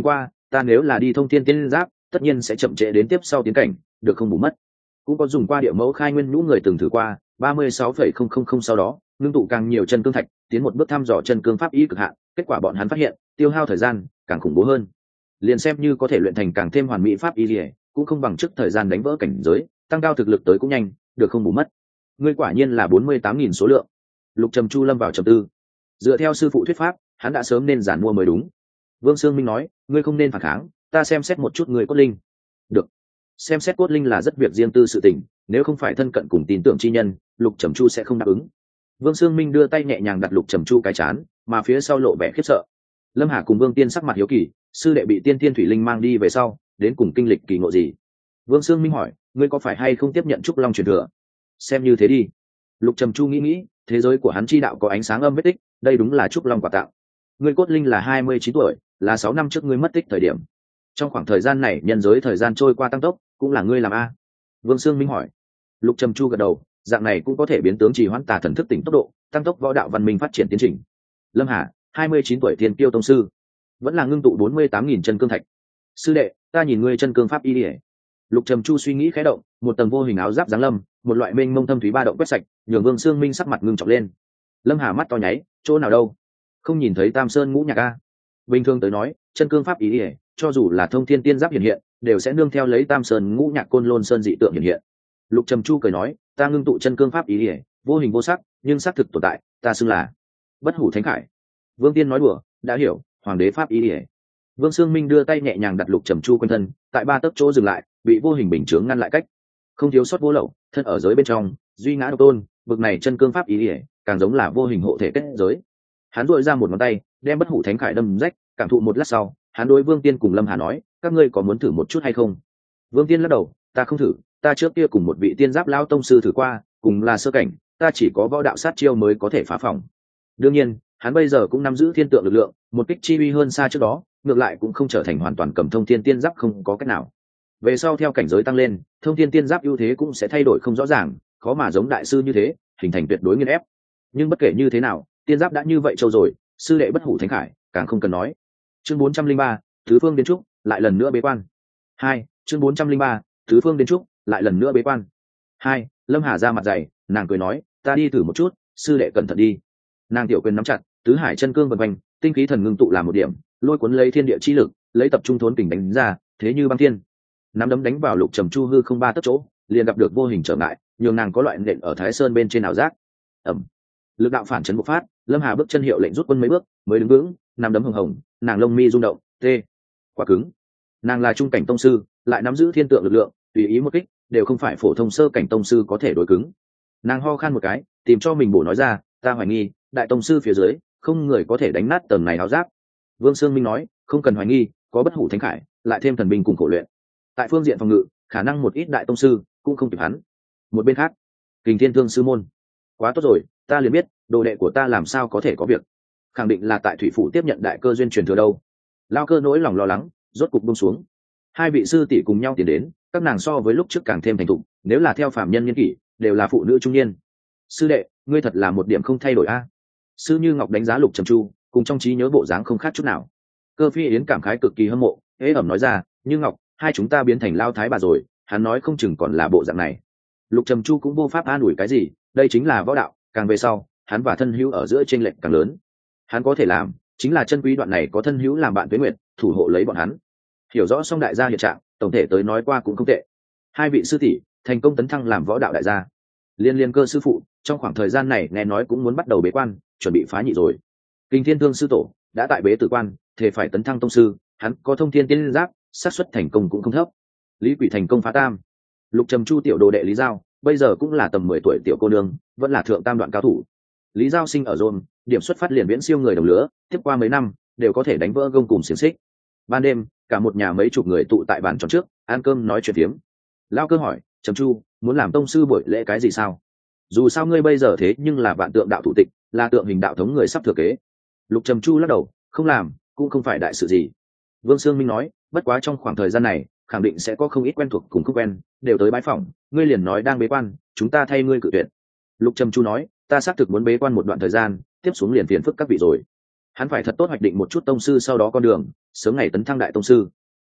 ta nếu là đi thông thiên tiên giáp tất nhiên sẽ chậm trễ đến tiếp sau tiến cảnh, được không bù mất. Cũng có dùng qua địa mẫu khai nguyên nhũ người từng thử qua ba mươi sáu phẩy không không không sau đó ngưng tụ càng nhiều chân cương thạch, tiến một bước thăm dò chân cương pháp ý cực hạn, kết quả bọn hắn phát hiện tiêu hao thời gian càng khủng bố hơn. Liền xem như có thể luyện thành càng thêm hoàn mỹ pháp y lìa, cũng không bằng trước thời gian đánh vỡ cảnh giới, tăng cao thực lực tới cũng nhanh, được không bù mất. Ngươi quả nhiên là bốn mươi tám nghìn số lượng. Lục Trầm Chu lâm vào trầm tư. Dựa theo sư phụ thuyết pháp, hắn đã sớm nên giản mua mới đúng. Vương Sương Minh nói, ngươi không nên phản kháng, ta xem xét một chút người cốt linh. Được. Xem xét cốt linh là rất việc riêng tư sự tình, nếu không phải thân cận cùng tin tưởng chi nhân, Lục Trầm Chu sẽ không đáp ứng. Vương Sương Minh đưa tay nhẹ nhàng đặt Lục Trầm Chu cái chán, mà phía sau lộ vẻ khiếp sợ. Lâm Hà cùng Vương Tiên sắc mặt hiếu kỳ, sư đệ bị Tiên Tiên Thủy Linh mang đi về sau, đến cùng kinh lịch kỳ ngộ gì? Vương Sương Minh hỏi, ngươi có phải hay không tiếp nhận trúc long truyền thừa? Xem như thế đi. Lục Trầm Chu nghĩ nghĩ, thế giới của hắn chi đạo có ánh sáng âm vết tích, đây đúng là trúc long quà tặng. Ngươi cốt linh là hai mươi chín tuổi, là sáu năm trước ngươi mất tích thời điểm. Trong khoảng thời gian này, nhân giới thời gian trôi qua tăng tốc, cũng là ngươi làm a? Vương Sương Minh hỏi. Lục Trầm Chu gật đầu, dạng này cũng có thể biến tướng trì hoãn tà thần thức tỉnh tốc độ, tăng tốc võ đạo văn minh phát triển tiến trình. Lâm Hà, hai mươi chín tuổi thiên kiêu tông sư, vẫn là ngưng tụ bốn mươi tám nghìn chân cương thạch. Sư đệ, ta nhìn ngươi chân cương pháp y điển. Lục Trầm Chu suy nghĩ khẽ động, một tầng vô hình áo giáp giáng lâm, một loại mênh mông thâm thúy ba động quét sạch, nhường Vương Sương Minh sắc mặt ngưng trọng lên. Lâm Hà mắt to nháy, chỗ nào đâu? Không nhìn thấy Tam Sơn ngũ nhạc a? Bình thường tới nói, chân cương pháp y điển, cho dù là thông thiên tiên giáp hiện hiện, đều sẽ nương theo lấy Tam Sơn ngũ nhạc côn lôn sơn dị tượng hiện hiện. Lục Trầm Chu cười nói, ta ngưng tụ chân cương pháp y điển, vô hình vô sắc, nhưng xác thực tồn tại, ta xưng là Bất Hủ Thánh Khải. Vương Tiên nói đùa, đã hiểu, hoàng đế pháp y điển. Vương Sương Minh đưa tay nhẹ nhàng đặt Lục Trầm Chu quanh thân, tại ba tấc chỗ dừng lại, bị vô hình bình chướng ngăn lại cách, không thiếu sót vô lậu, thân ở giới bên trong, duy ngã độc tôn, bực này chân cương pháp ý ỉa, càng giống là vô hình hộ thể kết giới. Hắn duỗi ra một ngón tay, đem Bất Hủ Thánh Khải đâm rách, cảm thụ một lát sau, hắn đối Vương Tiên cùng Lâm Hà nói, các ngươi có muốn thử một chút hay không? Vương Tiên lắc đầu, ta không thử, ta trước kia cùng một vị tiên giáp lão tông sư thử qua, cùng là sơ cảnh, ta chỉ có võ đạo sát chiêu mới có thể phá phòng. Đương nhiên, hắn bây giờ cũng nắm giữ thiên tượng lực lượng, một kích chi uy hơn xa trước đó, ngược lại cũng không trở thành hoàn toàn cầm thông thiên tiên giáp không có cách nào. Về sau theo cảnh giới tăng lên, thông thiên tiên giáp ưu thế cũng sẽ thay đổi không rõ ràng, khó mà giống đại sư như thế hình thành tuyệt đối nghiền ép. Nhưng bất kể như thế nào, tiên giáp đã như vậy trâu rồi, sư đệ Bất Hủ Thánh Khải càng không cần nói. Chương bốn trăm linh ba, tứ phương đến trúc lại lần nữa bế quan. Hai, chương bốn trăm linh ba, tứ phương đến trúc lại lần nữa bế quan. Hai, Lâm Hà ra mặt dày, nàng cười nói, ta đi thử một chút, sư đệ cẩn thận đi. Nàng tiểu quyền nắm chặt, tứ hải chân cương vần quanh, tinh khí thần ngưng tụ làm một điểm, lôi cuốn lấy thiên địa chi lực, lấy tập trung thốn kình đánh ra, thế như băng thiên. Nắm đấm đánh vào Lục Trầm Chu hư không ba tấc chỗ, liền gặp được vô hình trở ngại, nhường nàng có loại nện ở Thái Sơn bên trên ảo giác. Ẩm. Lực đạo phản chấn bộc phát, Lâm Hà bước chân hiệu lệnh rút quân mấy bước, mới đứng vững, nắm đấm hồng hồng, nàng lông mi rung động, tê, quá cứng. Nàng là trung cảnh tông sư, lại nắm giữ thiên tượng lực lượng, tùy ý một kích, đều không phải phổ thông sơ cảnh tông sư có thể đối cứng. Nàng ho khan một cái, tìm cho mình bổ nói ra, ta hoài nghi, đại tông sư phía dưới, không người có thể đánh nát tầng này áo giáp. Vương Sương Minh nói, không cần hoài nghi, có Bất Hủ Thánh Khải, lại thêm thần binh cùng khổ luyện. Tại phương diện phòng ngự, khả năng một ít đại tông sư cũng không kịp hắn. Một bên khác, Kình Thiên Thương sư môn, quá tốt rồi, ta liền biết, đồ đệ của ta làm sao có thể có việc, khẳng định là tại thủy phủ tiếp nhận đại cơ duyên truyền thừa đâu. Lao Cơ nỗi lòng lo lắng, rốt cục buông xuống. Hai vị sư tỷ cùng nhau tiến đến, các nàng so với lúc trước càng thêm thành thục, nếu là theo phàm nhân niên kỷ, đều là phụ nữ trung niên. Sư đệ, ngươi thật là một điểm không thay đổi a. Sư Như Ngọc đánh giá Lục Trầm Chu, cùng trong trí nhớ bộ dáng không khác chút nào. Cơ Phi Yến cảm khái cực kỳ hâm mộ, ế ẩm nói ra, Như Ngọc, hai chúng ta biến thành lao thái bà rồi, hắn nói không chừng còn là bộ dạng này. Lục Trầm Chu cũng vô pháp an ủi cái gì, đây chính là võ đạo, càng về sau, hắn và thân hữu ở giữa chênh lệch càng lớn. Hắn có thể làm, chính là chân quý đoạn này có thân hữu làm bạn tuế nguyệt, thủ hộ lấy bọn hắn. Hiểu rõ xong đại gia hiện trạng, tổng thể tới nói qua cũng không tệ. Hai vị sư tỷ thành công tấn thăng làm võ đạo đại gia. Liên Liên Cơ sư phụ, trong khoảng thời gian này nghe nói cũng muốn bắt đầu bế quan, chuẩn bị phá nhị rồi. Kình Thiên Thương sư tổ đã tại bế tử quan, thể phải tấn thăng tông sư, hắn có thông thiên tiên giáp, xác suất thành công cũng không thấp. Lý Quỷ thành công phá tam. Lục Trầm Chu tiểu đồ đệ Lý Giao, bây giờ cũng là tầm mười tuổi tiểu cô nương, vẫn là thượng tam đoạn cao thủ. Lý Giao sinh ở Rome, điểm xuất phát liền viễn siêu người đồng lứa, tiếp qua mấy năm đều có thể đánh vỡ gông cùng xiềng xích. Ban đêm, cả một nhà mấy chục người tụ tại bàn tròn trước, ăn cơm nói chuyện phiếm. Lao Cơ hỏi, Trầm Chu, muốn làm tông sư buổi lễ cái gì sao? Dù sao ngươi bây giờ thế nhưng là vạn tượng đạo thủ tịch, là tượng hình đạo thống người sắp thừa kế. Lục Trầm Chu lắc đầu, không làm, cũng không phải đại sự gì. Vương Sương Minh nói, bất quá trong khoảng thời gian này, khẳng định sẽ có không ít quen thuộc cùng không quen, đều tới bái phỏng, ngươi liền nói đang bế quan, chúng ta thay ngươi cự tuyệt. Lục Trầm Chu nói, ta xác thực muốn bế quan một đoạn thời gian, tiếp xuống liền phiền phức các vị rồi. Hắn phải thật tốt hoạch định một chút tông sư sau đó con đường, sớm ngày tấn thăng đại tông sư,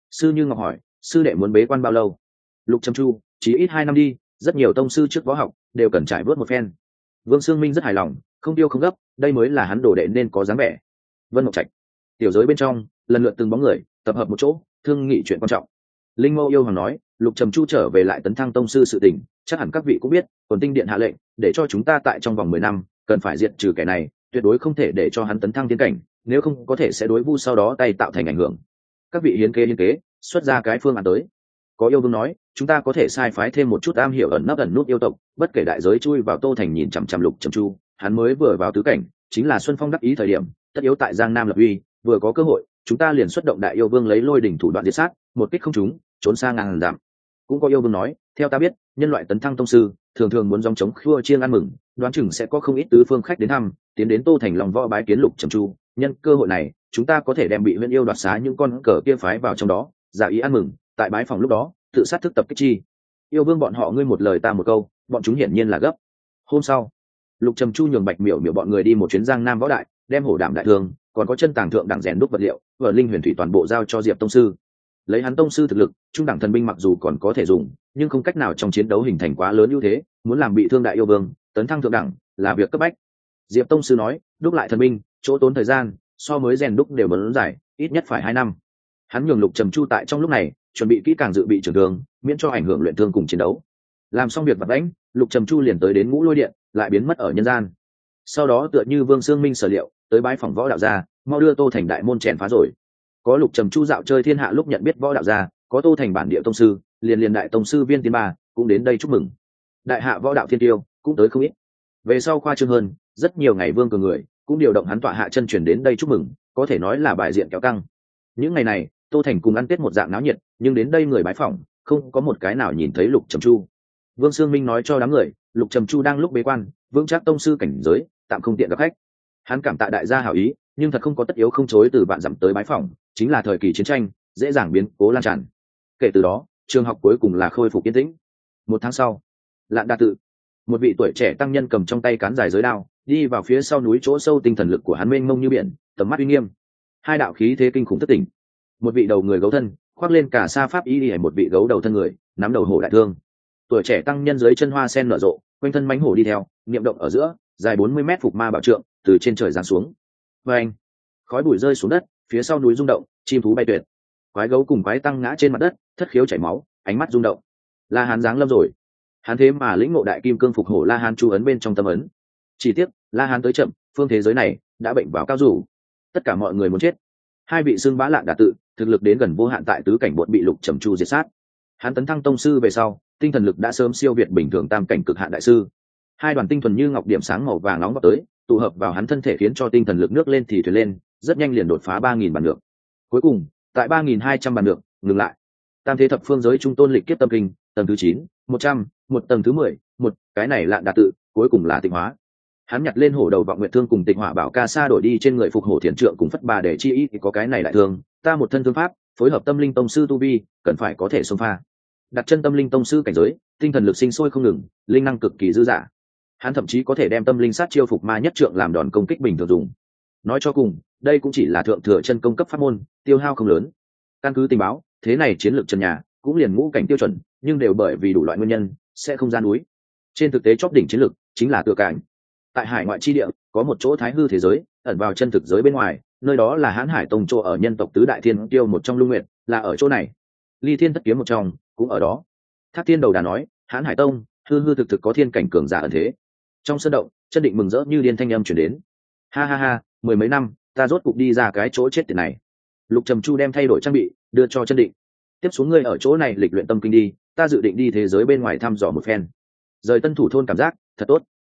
Sư Như Ngọc hỏi, sư đệ muốn bế quan bao lâu? Lục Trầm Chu, chỉ ít hai năm đi, rất nhiều tông sư trước võ học đều cần trải vớt một phen. Vương Sương Minh rất hài lòng, không tiêu không gấp, đây mới là hắn đồ đệ nên có dáng vẻ. Vân Mộng Trạch, tiểu giới bên trong, lần lượt từng bóng người tập hợp một chỗ, thương nghị chuyện quan trọng. Linh Mâu Yêu Hoàng nói, Lục Trầm Chu trở về lại tấn thăng tông sư sự tình, chắc hẳn các vị cũng biết, Quần Tinh Điện hạ lệnh, để cho chúng ta tại trong vòng mười năm, cần phải diệt trừ kẻ này, tuyệt đối không thể để cho hắn tấn thăng tiến cảnh, nếu không có thể sẽ đối vu sau đó tay tạo thành ảnh hưởng. Các vị hiến kế hiến kế, xuất ra cái phương án tới. Có Yêu Vương nói, chúng ta có thể sai phái thêm một chút am hiểu ẩn nấp ẩn nút yêu tộc, bất kể đại giới chui vào Tô Thành nhìn chằm chằm Lục Trầm Chu, hắn mới vừa vào tứ cảnh, chính là Xuân Phong đắc ý thời điểm, tất yếu tại Giang Nam lập uy, vừa có cơ hội, chúng ta liền xuất động đại yêu vương lấy lôi đỉnh thủ đoạn diệt sát, một kích không trúng, trốn sang ngàn dặm. Cũng có yêu vương nói, theo ta biết, nhân loại tấn thăng tông sư, thường thường muốn dòng chống khua chiêng ăn mừng, đoán chừng sẽ có không ít tứ phương khách đến thăm, tiến đến Tô Thành lòng võ bái kiến Lục Trầm Chu, nhân cơ hội này, chúng ta có thể đem bị Huyễn yêu đoạt xá những con cờ kia phái vào trong đó, giả ý ăn mừng, tại bái phòng lúc đó, tự sát thức tập kích chi. Yêu vương bọn họ ngươi một lời ta một câu, bọn chúng hiển nhiên là gấp. Hôm sau, Lục Trầm Chu nhường Bạch Miểu Miểu bọn người đi một chuyến Giang Nam võ đại, đem hổ đảm đại thương, còn có chân tàng thượng đẳng rèn đúc vật liệu, và linh huyền thủy toàn bộ giao cho Diệp tông sư. Lấy hắn tông sư thực lực, trung đẳng thần binh mặc dù còn có thể dùng, nhưng không cách nào trong chiến đấu hình thành quá lớn ưu thế, muốn làm bị thương đại yêu vương, tấn thăng thượng đẳng là việc cấp bách. Diệp tông sư nói, đúc lại thần binh, chỗ tốn thời gian, so mới rèn đúc đều bớn dài, ít nhất phải hai năm. Hắn nhường Lục Trầm Chu tại trong lúc này, chuẩn bị kỹ càng dự bị trường thương, miễn cho ảnh hưởng luyện thương cùng chiến đấu. Làm xong việc vặt vãnh, Lục Trầm Chu liền tới đến Ngũ Lôi Điện, lại biến mất ở nhân gian. Sau đó tựa như Vương Sương Minh sở liệu, tới bái phòng võ đạo gia, mau đưa Tô Thành đại môn chèn phá rồi. Có Lục Trầm Chu dạo chơi thiên hạ lúc nhận biết võ đạo gia, có Tô Thành bản địa tông sư, liền liền đại tông sư Viên Tiên Ba cũng đến đây chúc mừng. Đại hạ võ đạo thiên tiêu cũng tới không ít. Về sau khoa trương hơn, rất nhiều ngày vương cường người cũng điều động hắn tọa hạ chân truyền đến đây chúc mừng, có thể nói là bài diện kéo căng. Những ngày này, Tô Thành cùng ăn tết một dạng náo nhiệt, nhưng đến đây người bái phỏng, không có một cái nào nhìn thấy Lục Trầm Chu. Vương Sương Minh nói cho đám người, Lục Trầm Chu đang lúc bế quan, vững chắc tông sư cảnh giới, tạm không tiện gặp khách. Hắn cảm tạ đại gia hảo ý, nhưng thật không có tất yếu không chối từ vạn dặm tới bái phỏng, chính là thời kỳ chiến tranh, dễ dàng biến cố lan tràn. Kể từ đó, trường học cuối cùng là khôi phục yên tĩnh. Một tháng sau, Lạn Đa Tự, một vị tuổi trẻ tăng nhân cầm trong tay cán dài giới đao, đi vào phía sau núi chỗ sâu, tinh thần lực của hắn mênh mông như biển, tầm mắt uy nghiêm. Hai đạo khí thế kinh khủng thất tỉnh. Một vị đầu người gấu thân, khoác lên cả sa pháp y, một vị gấu đầu thân người, nắm đầu hổ đại thương. Tuổi trẻ tăng nhân dưới chân hoa sen nở rộ, quanh thân mãnh hổ đi theo, niệm động ở giữa, dài bốn mươi mét phục ma bảo trượng, từ trên trời giáng xuống. Và anh, khói bụi rơi xuống đất, phía sau núi rung động, chim thú bay tuyệt. Quái gấu cùng quái tăng ngã trên mặt đất, thất khiếu chảy máu, ánh mắt rung động. La Hán giáng lâm rồi. Hắn thế mà lĩnh ngộ đại kim cương phục hổ La Hán chu ấn bên trong tâm ấn. Chỉ tiếc, La Hán tới chậm, phương thế giới này đã bệnh vào cao rủ. Tất cả mọi người muốn chết. Hai vị xưng bá Lạn Đà Tự, thực lực đến gần vô hạn, tại tứ cảnh bột bị Lục Trầm Chu diệt sát. Hắn tấn thăng tông sư về sau, tinh thần lực đã sớm siêu việt bình thường tam cảnh cực hạn đại sư. Hai đoàn tinh thuần như ngọc điểm sáng màu vàng nóng vào tới, tụ hợp vào hắn thân thể, khiến cho tinh thần lực nước lên thì thuyền lên, rất nhanh liền đột phá ba nghìn bàn lượng. Cuối cùng, tại ba nghìn hai trăm bàn lượng, ngừng lại. Tam thế thập phương giới trung tôn lịch kiếp tâm kinh, tầng thứ chín, một trăm, một tầng thứ mười, một, cái này Lạn Đà Tự, cuối cùng là tịnh hóa. Hắn nhặt lên hổ đầu vọng nguyệt thương cùng tịch hỏa bảo ca sa đổi đi trên người phục hổ thiền trượng cùng phất bà để chi ý, thì có cái này đại thương, ta một thân thương pháp, phối hợp tâm linh tông sư tu vi, cần phải có thể xông pha. Đặt chân tâm linh tông sư cảnh giới, tinh thần lực sinh sôi không ngừng, linh năng cực kỳ dư dả. Hắn thậm chí có thể đem tâm linh sát chiêu phục ma nhất trượng làm đòn công kích bình thường dùng. Nói cho cùng, đây cũng chỉ là thượng thừa chân công cấp pháp môn, tiêu hao không lớn. Căn cứ tình báo, thế này chiến lược trần nhà cũng liền ngũ cảnh tiêu chuẩn, nhưng đều bởi vì đủ loại nguyên nhân sẽ không ra núi. Trên thực tế chóp đỉnh chiến lược chính là tựa cảnh. Tại hải ngoại chi địa có một chỗ thái hư thế giới, ẩn vào chân thực giới bên ngoài, nơi đó là Hán Hải Tông chỗ ở nhân tộc tứ đại thiên tiêu một trong Lưu Nguyệt, là ở chỗ này. Ly Thiên Thất Kiếm một trong cũng ở đó. Thác Thiên Đầu Đà nói, Hán Hải Tông hư hư thực thực có thiên cảnh cường giả ẩn thế. Trong sân động, chân định mừng rỡ như điên thanh âm chuyển đến. Ha ha ha, mười mấy năm, ta rốt cục đi ra cái chỗ chết tiệt này. Lục Trầm Chu đem thay đổi trang bị, đưa cho chân định. Tiếp xuống ngươi ở chỗ này lịch luyện tâm kinh đi, ta dự định đi thế giới bên ngoài thăm dò một phen. Rời Tân Thủ thôn cảm giác thật tốt.